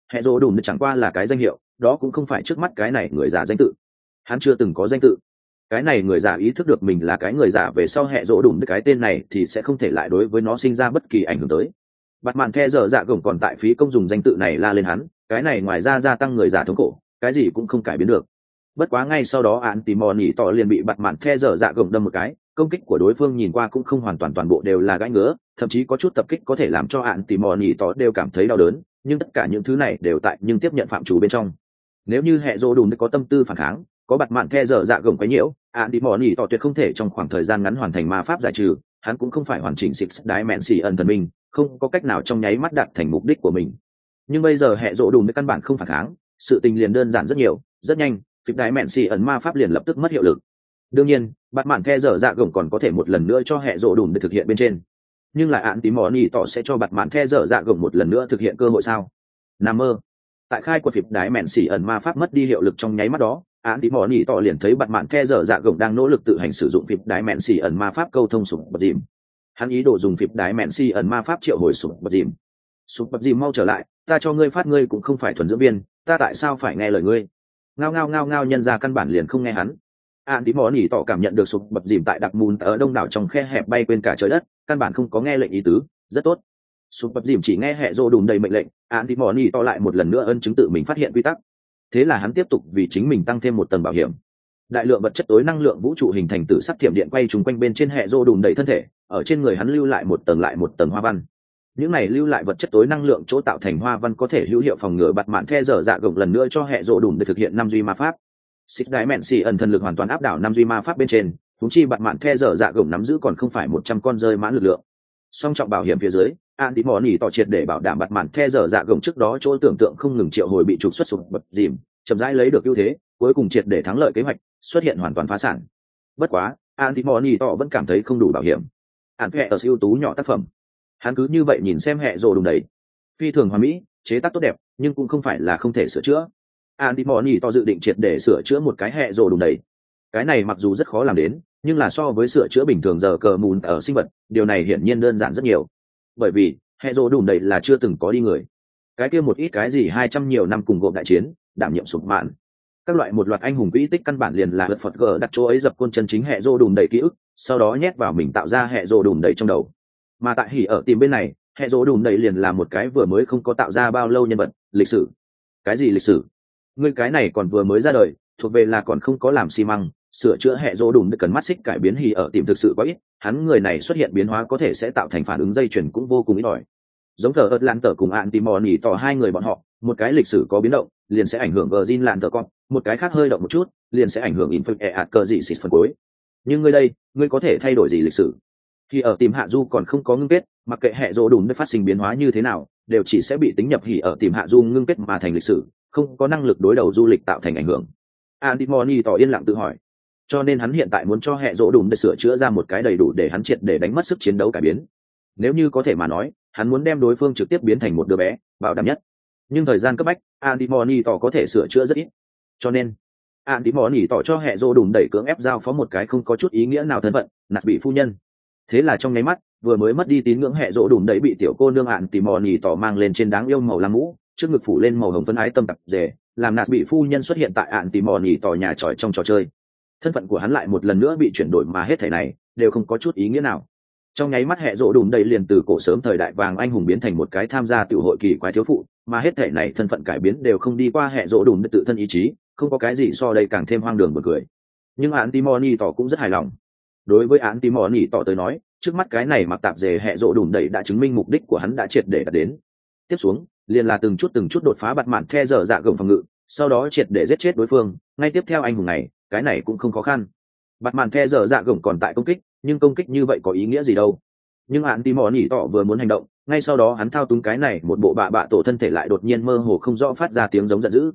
hệ rỗ đùm chẳng qua là cái danh hiệu, đó cũng không phải trước mắt cái này người giả danh tự. Hắn chưa từng có danh tự. Cái này người giả ý thức được mình là cái người giả về sau hệ rỗ đùm cái tên này thì sẽ không thể lại đối với nó sinh ra bất kỳ ảnh hưởng tới. Bạt mạn the giờ dạ gồng còn tại phí công dùng danh tự này la lên hắn, cái này ngoài ra gia tăng người giả thống khổ, cái gì cũng không cải biến được. Bất quá ngay sau đó án tỉ mò nỉ tỏ liền bị bạt mạn the giờ dạ gồng đâm một cái, công kích của đối phương nhìn qua cũng không hoàn toàn toàn bộ đều là gãi ngứa, thậm chí có chút tập kích có thể làm cho án tỉ mò nỉ tỏ đều cảm thấy đau đớn, nhưng tất cả những thứ này đều tại nhưng tiếp nhận phạm chủ bên trong. Nếu như hệ rỗ đùm có tâm tư phản kháng, có bạt mạn the giờ dạ gồng quấy nhiễu, án tỉ mò nỉ tỏ tuyệt không thể trong khoảng thời gian ngắn hoàn thành ma pháp giải trừ, hắn cũng không phải hoàn chỉnh xịt đái mẹn xì ẩn thần minh, không có cách nào trong nháy mắt đạt thành mục đích của mình. Nhưng bây giờ hệ rỗ đùm căn bản không phản kháng, sự tình liền đơn giản rất nhiều, rất nhanh phịp đái mẹn xì ẩn ma pháp liền lập tức mất hiệu lực. Đương nhiên bạt mạn the giờ dạ gồng còn có thể một lần nữa cho hệ rỗ đùm để thực hiện bên trên, nhưng lại án tí mò nỉ tỏ sẽ cho bạt mạn the giờ dạ gồng một lần nữa thực hiện cơ hội sao? Nằm mơ. Tại khai của phịp đái mẹn xì ẩn ma pháp mất đi hiệu lực trong nháy mắt đó, án tí mò nỉ tỏ liền thấy bạt mạn the giờ dạ gồng đang nỗ lực tự hành sử dụng phịp đái mẹn xì ẩn ma pháp câu thông sụp bật dìm. Hắn ý đồ dùng phịp đái mẹn xì ẩn ma pháp triệu hồi sụp bật dìm. Sụp bật dìm mau trở lại, ta cho ngươi phát, ngươi cũng không phải thuần dưỡng viên, ta tại sao phải nghe lời ngươi? Ngao ngao ngao ngao, nhân ra căn bản liền không nghe hắn. Án tí mò nỉ tỏ cảm nhận được sụp bật dìm tại đặc mùn ở đông đảo trong khe hẹp bay quên cả trời đất, căn bản không có nghe lệnh ý tứ. Rất tốt. Sụp bật dìm chỉ nghe hệ rỗ đùm đầy mệnh lệnh, án tí mò nỉ tỏ lại một lần nữa ân chứng tự mình phát hiện quy tắc. Thế là hắn tiếp tục vì chính mình tăng thêm một tầng bảo hiểm. Đại lượng vật chất tối năng lượng vũ trụ hình thành tử sắc thiểm điện quay trùng quanh bên trên hệ rỗ đùm đầy thân thể, ở trên người hắn lưu lại một tầng hoa văn. Những này lưu lại vật chất tối năng lượng chỗ tạo thành hoa văn có thể hữu hiệu phòng ngừa bạt mạn the giờ dạ gồng lần nữa cho hệ rỗ đùm để thực hiện 5 duy ma pháp. Xích đái mẹn xì ẩn thần lực hoàn toàn áp đảo 5 duy ma pháp bên trên, thúng chi bạt mạn the giờ dạ gồng nắm giữ còn không phải 100 con rơi mãn lực lượng. Song trọng bảo hiểm phía dưới, an tí mò nỉ tỏ triệt để bảo đảm bạt mạn the giờ dạ gồng trước đó chỗ tưởng tượng không ngừng triệu hồi bị trục xuất sụp bật dìm, chậm rãi lấy được ưu thế, cuối cùng triệt để thắng lợi kế hoạch xuất hiện hoàn toàn phá sản. Bất quá an tí mò nỉ tỏ vẫn cảm thấy không đủ bảo hiểm. Án hệ ở siêu tú nhỏ tác phẩm, hắn cứ như vậy nhìn xem hệ rồ đùm đầy phi thường hoàn mỹ, chế tác tốt đẹp, nhưng cũng không phải là không thể sửa chữa. Andy Moni to dự định triệt để sửa chữa một cái hệ rồ đùm đầy. Cái này mặc dù rất khó làm đến, nhưng là so với sửa chữa bình thường giờ cờ mùn ở sinh vật, điều này hiển nhiên đơn giản rất nhiều. Bởi vì hệ rồ đùm đầy là chưa từng có đi người. Cái kia một ít cái gì 200 nhiều năm cùng gộp đại chiến, đảm nhiệm sụp mạn, các loại một loạt anh hùng quỹ tích căn bản liền là vật Phật gờ đặt chỗ ấy dập côn chân chính hệ rồ đùm đầy ký ức, sau đó nhét vào mình tạo ra hệ rồ đùm đầy trong đầu. Mà tại hỉ ở tìm bên này, hệ rỗ đùm đầy liền là một cái vừa mới không có tạo ra bao lâu nhân vật lịch sử. Cái gì lịch sử? Ngươi cái này còn vừa mới ra đời, thuộc về là còn không có làm xi măng, sửa chữa hệ rỗ đùm cần mắt xích cải biến hỉ ở tìm thực sự quá ít, hắn người này xuất hiện biến hóa có thể sẽ tạo thành phản ứng dây chuyền cũng vô cùng ít ỏi. Giống thờ ớt lan tờ cùng ạn tìm mò nỉ tỏ hai người bọn họ, một cái lịch sử có biến động liền sẽ ảnh hưởng Virgin lan tờ con, một cái khác hơi động một chút liền sẽ ảnh hưởng Infect cờ dị xịt phần cuối. Nhưng ngươi đây, ngươi có thể thay đổi gì lịch sử? Khi ở tìm hạ du còn không có ngưng kết, mặc kệ hệ rỗ đùm phát sinh biến hóa như thế nào, đều chỉ sẽ bị tính nhập hỉ ở tìm hạ du ngưng kết mà thành lịch sử, không có năng lực đối đầu du lịch tạo thành ảnh hưởng. Andy Moni tỏ yên lặng tự hỏi, cho nên hắn hiện tại muốn cho hệ rỗ đùm để sửa chữa ra một cái đầy đủ để hắn triệt để đánh mất sức chiến đấu cải biến. Nếu như có thể mà nói, hắn muốn đem đối phương trực tiếp biến thành một đứa bé, bảo đảm nhất. Nhưng thời gian cấp bách, Andy Moni tỏ có thể sửa chữa rất ít, cho nên Andy Moni tỏ cho hệ rỗ đùm đẩy cưỡng ép giao phó một cái không có chút ý nghĩa nào thân phận, nạt bị phu nhân. Thế là trong nháy mắt, vừa mới mất đi tín ngưỡng hệ rỗ đùm đẩy bị tiểu cô nương ạn tỉ mò nỉ tỏ mang lên trên đáng yêu màu lam mũ, trước ngực phủ lên màu hồng phấn ái tâm tập rể, làm nạt bị phu nhân xuất hiện tại ạn tỉ mò nỉ tỏ nhà tròi trong trò chơi. Thân phận của hắn lại một lần nữa bị chuyển đổi, mà hết thảy này đều không có chút ý nghĩa nào. Trong nháy mắt hệ rỗ đùm đẩy liền từ cổ sớm thời đại vàng anh hùng biến thành một cái tham gia tiểu hội kỳ quái thiếu phụ, mà hết thảy này thân phận cải biến đều không đi qua hệ rỗ đùm tự thân ý chí, không có cái gì so đây càng thêm hoang đường buồn cười. Nhưng ạn tỉ mò nỉ tỏ cũng rất hài lòng. Đối với án tí mò nỉ tỏ tới nói, trước mắt cái này mặc tạp dề hệ rỗ đùm đẩy đã chứng minh mục đích của hắn đã triệt để đạt đến. Tiếp xuống liền là từng chút đột phá bạt mạn the giờ dạ gồng phòng ngự, sau đó triệt để giết chết đối phương. Ngay tiếp theo anh hùng này, cái này cũng không khó khăn. Bạt mạn the giờ dạ gồng còn tại công kích, nhưng công kích như vậy có ý nghĩa gì đâu. Nhưng án tí mò nỉ tỏ vừa muốn hành động, ngay sau đó hắn thao túng cái này một bộ bạ tổ thân thể lại đột nhiên mơ hồ không rõ phát ra tiếng giống giận dữ.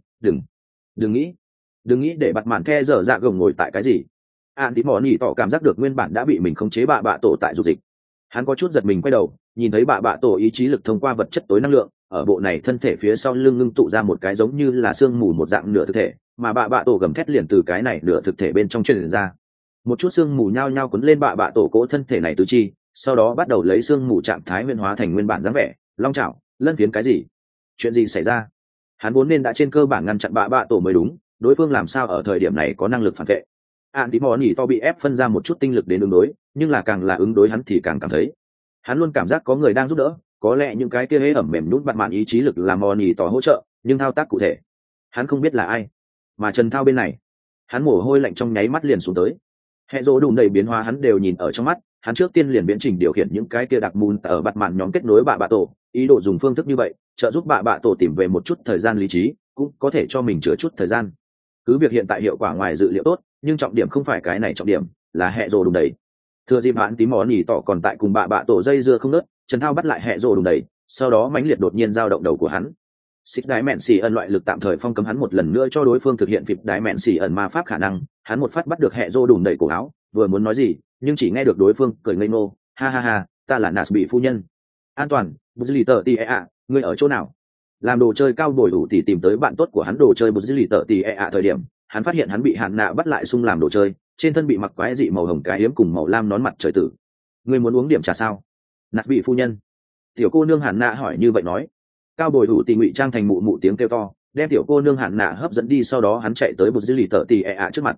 Đừng nghĩ để bạt mạn the giờ dạ gồng ngồi tại cái gì. An tí mò nỉ tỏ cảm giác được nguyên bản đã bị mình khống chế bạ tổ tại dục dịch. Hắn có chút giật mình quay đầu, nhìn thấy bạ tổ ý chí lực thông qua vật chất tối năng lượng ở bộ này thân thể phía sau lưng ngưng tụ ra một cái giống như là xương mù một dạng nửa thực thể, mà bạ tổ gầm thét liền từ cái này nửa thực thể bên trong truyền ra. Một chút xương mù nhao nhao cuốn lên bạ tổ cỗ thân thể này tứ chi, sau đó bắt đầu lấy xương mù trạng thái nguyên hóa thành nguyên bản dáng vẻ, long chảo, lân phiến cái gì? Chuyện gì xảy ra? Hắn vốn nên đã trên cơ bản ngăn chặn bạ tổ mới đúng, đối phương làm sao ở thời điểm này có năng lực phản vệ. Antimony to bị ép phân ra một chút tinh lực đến ứng đối, nhưng là càng là ứng đối hắn thì càng cảm thấy hắn luôn cảm giác có người đang giúp đỡ, có lẽ những cái kia hễ ẩm mềm nhún bặt mạn ý chí lực làm Moni tỏ hỗ trợ, nhưng thao tác cụ thể hắn không biết là ai. Mà Trần Thao bên này, hắn mồ hôi lạnh trong nháy mắt liền xuống tới. Hệ rỗ đùm đầy biến hóa hắn đều nhìn ở trong mắt, hắn trước tiên liền biến trình điều khiển những cái kia đặc mùn ở bặt mạn nhóm kết nối bạ tổ, ý đồ dùng phương thức như vậy trợ giúp bạ tổ tìm về một chút thời gian lý trí, cũng có thể cho mình chữa chút thời gian. Cứ việc hiện tại hiệu quả ngoài dự liệu tốt, nhưng trọng điểm không phải cái này, trọng điểm là hệ rỗ đùm đầy. Thừa dịp hắn tím món nhỉ tỏ còn tại cùng bạ tổ dây dưa không nớt, Trần Thao bắt lại hệ rỗ đùm đầy, sau đó mãnh liệt đột nhiên dao động đầu của hắn. Xích đái mẹn xì ẩn loại lực tạm thời phong cấm hắn một lần nữa cho đối phương thực hiện phịp đái mẹn xì ẩn ma pháp khả năng, hắn một phát bắt được hệ rỗ đùm đầy cổ áo, vừa muốn nói gì nhưng chỉ nghe được đối phương cười ngây ngô, ha ha ha, ta là Nas bị phu nhân. An toàn, Buzli tờ tì ạ, ngươi ở chỗ nào? Làm đồ chơi cao bồi đủ tỉ tìm tới bạn tốt của hắn đồ chơi Buzli tờ tì ạ thời điểm, hắn phát hiện hắn bị hạn nạ bắt lại xung làm đồ chơi, trên thân bị mặc quái dị màu hồng cái yếm cùng màu lam nón mặt trời tử. Ngươi muốn uống điểm trà sao? Nas bị phu nhân. Tiểu cô nương hạn nạ hỏi như vậy nói. Cao bồi đủ tỉ ngụy trang thành mụ mụ tiếng kêu to, đem tiểu cô nương hạn nạ hấp dẫn đi, sau đó hắn chạy tới Buzli tờ tì ạ trước mặt.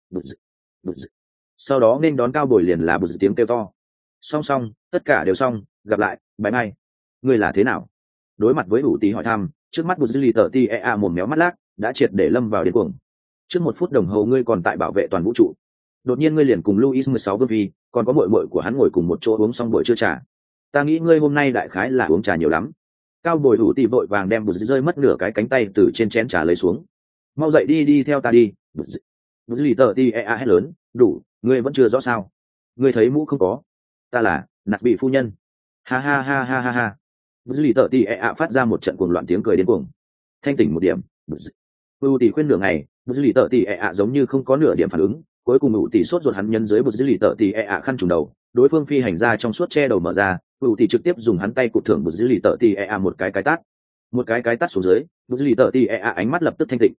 Buzz. Sau đó nên đón cao bồi liền là Buzz tiếng kêu to. Xong, tất cả đều xong, gặp lại, bye bye. Ngươi là thế nào? Đối mặt với ủ tí hỏi thăm, trước mắt Buzz tờ tì ạ mồm méo mắt lác, đã triệt để lâm vào điên cuồng. Trước 1 phút đồng hồ ngươi còn tại bảo vệ toàn vũ trụ, đột nhiên ngươi liền cùng Louis 16 vương phi, còn có muội của hắn ngồi cùng một chỗ uống xong buổi trưa trà. Ta nghĩ ngươi hôm nay đại khái là uống trà nhiều lắm. Cao bồi ủ tỉ vội vàng đem Buzz rơi mất nửa cái cánh tay từ trên chén trà lấy xuống. Mau dậy đi theo ta đi. Buzz tờ tì ạ hét lớn, đủ, ngươi vẫn chưa rõ sao? Ngươi thấy mũ không có? Ta là Nạt bị phu nhân. Ha ha ha ha ha ha. Buzz tờ tì ạ phát ra một trận cuồng loạn tiếng cười điên cuồng. Thanh tỉnh một điểm. Buzz tỉ khuyên nửa ngày, Buzz tờ tì ạ giống như không có nửa điểm phản ứng, cuối cùng ủ tỉ sốt ruột hắn nhân dưới Buzz tờ tì ạ khăn trùm đầu, đối phương phi hành ra trong suốt che đầu mở ra, ủ tỉ trực tiếp dùng hắn tay cụt thưởng Buzz tờ tì ạ một cái tát. Một cái tát xuống dưới, Buzz tờ tì ạ ánh mắt lập tức thanh tịnh.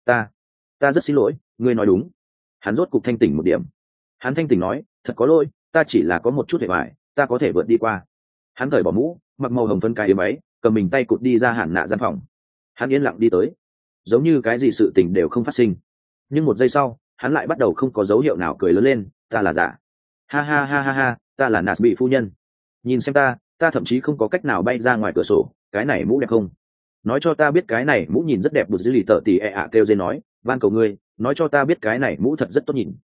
Ta rất xin lỗi, ngươi nói đúng. Hắn rốt cục thanh tỉnh một điểm. Hắn thanh tỉnh nói, thật có lỗi, ta chỉ là có một chút hệ hoại, ta có thể vượt đi qua. Hắn cởi bỏ mũ, mặc màu hồng phân cái yếm váy, cầm mình tay cụt đi ra hạn nạ gian phòng. Hắn yên lặng đi tới, giống như cái gì sự tình đều không phát sinh. Nhưng 1 giây sau, hắn lại bắt đầu không có dấu hiệu nào cười lớn lên, ta là giả. Ha ha ha ha ha, ta là Nas bị phu nhân. Nhìn xem ta thậm chí không có cách nào bay ra ngoài cửa sổ, cái này mũ đẹp không? Nói cho ta biết cái này mũ nhìn rất đẹp. Buzz tờ tì ạ kêu dên nói, van cầu ngươi, nói cho ta biết cái này mũ thật rất tốt nhìn.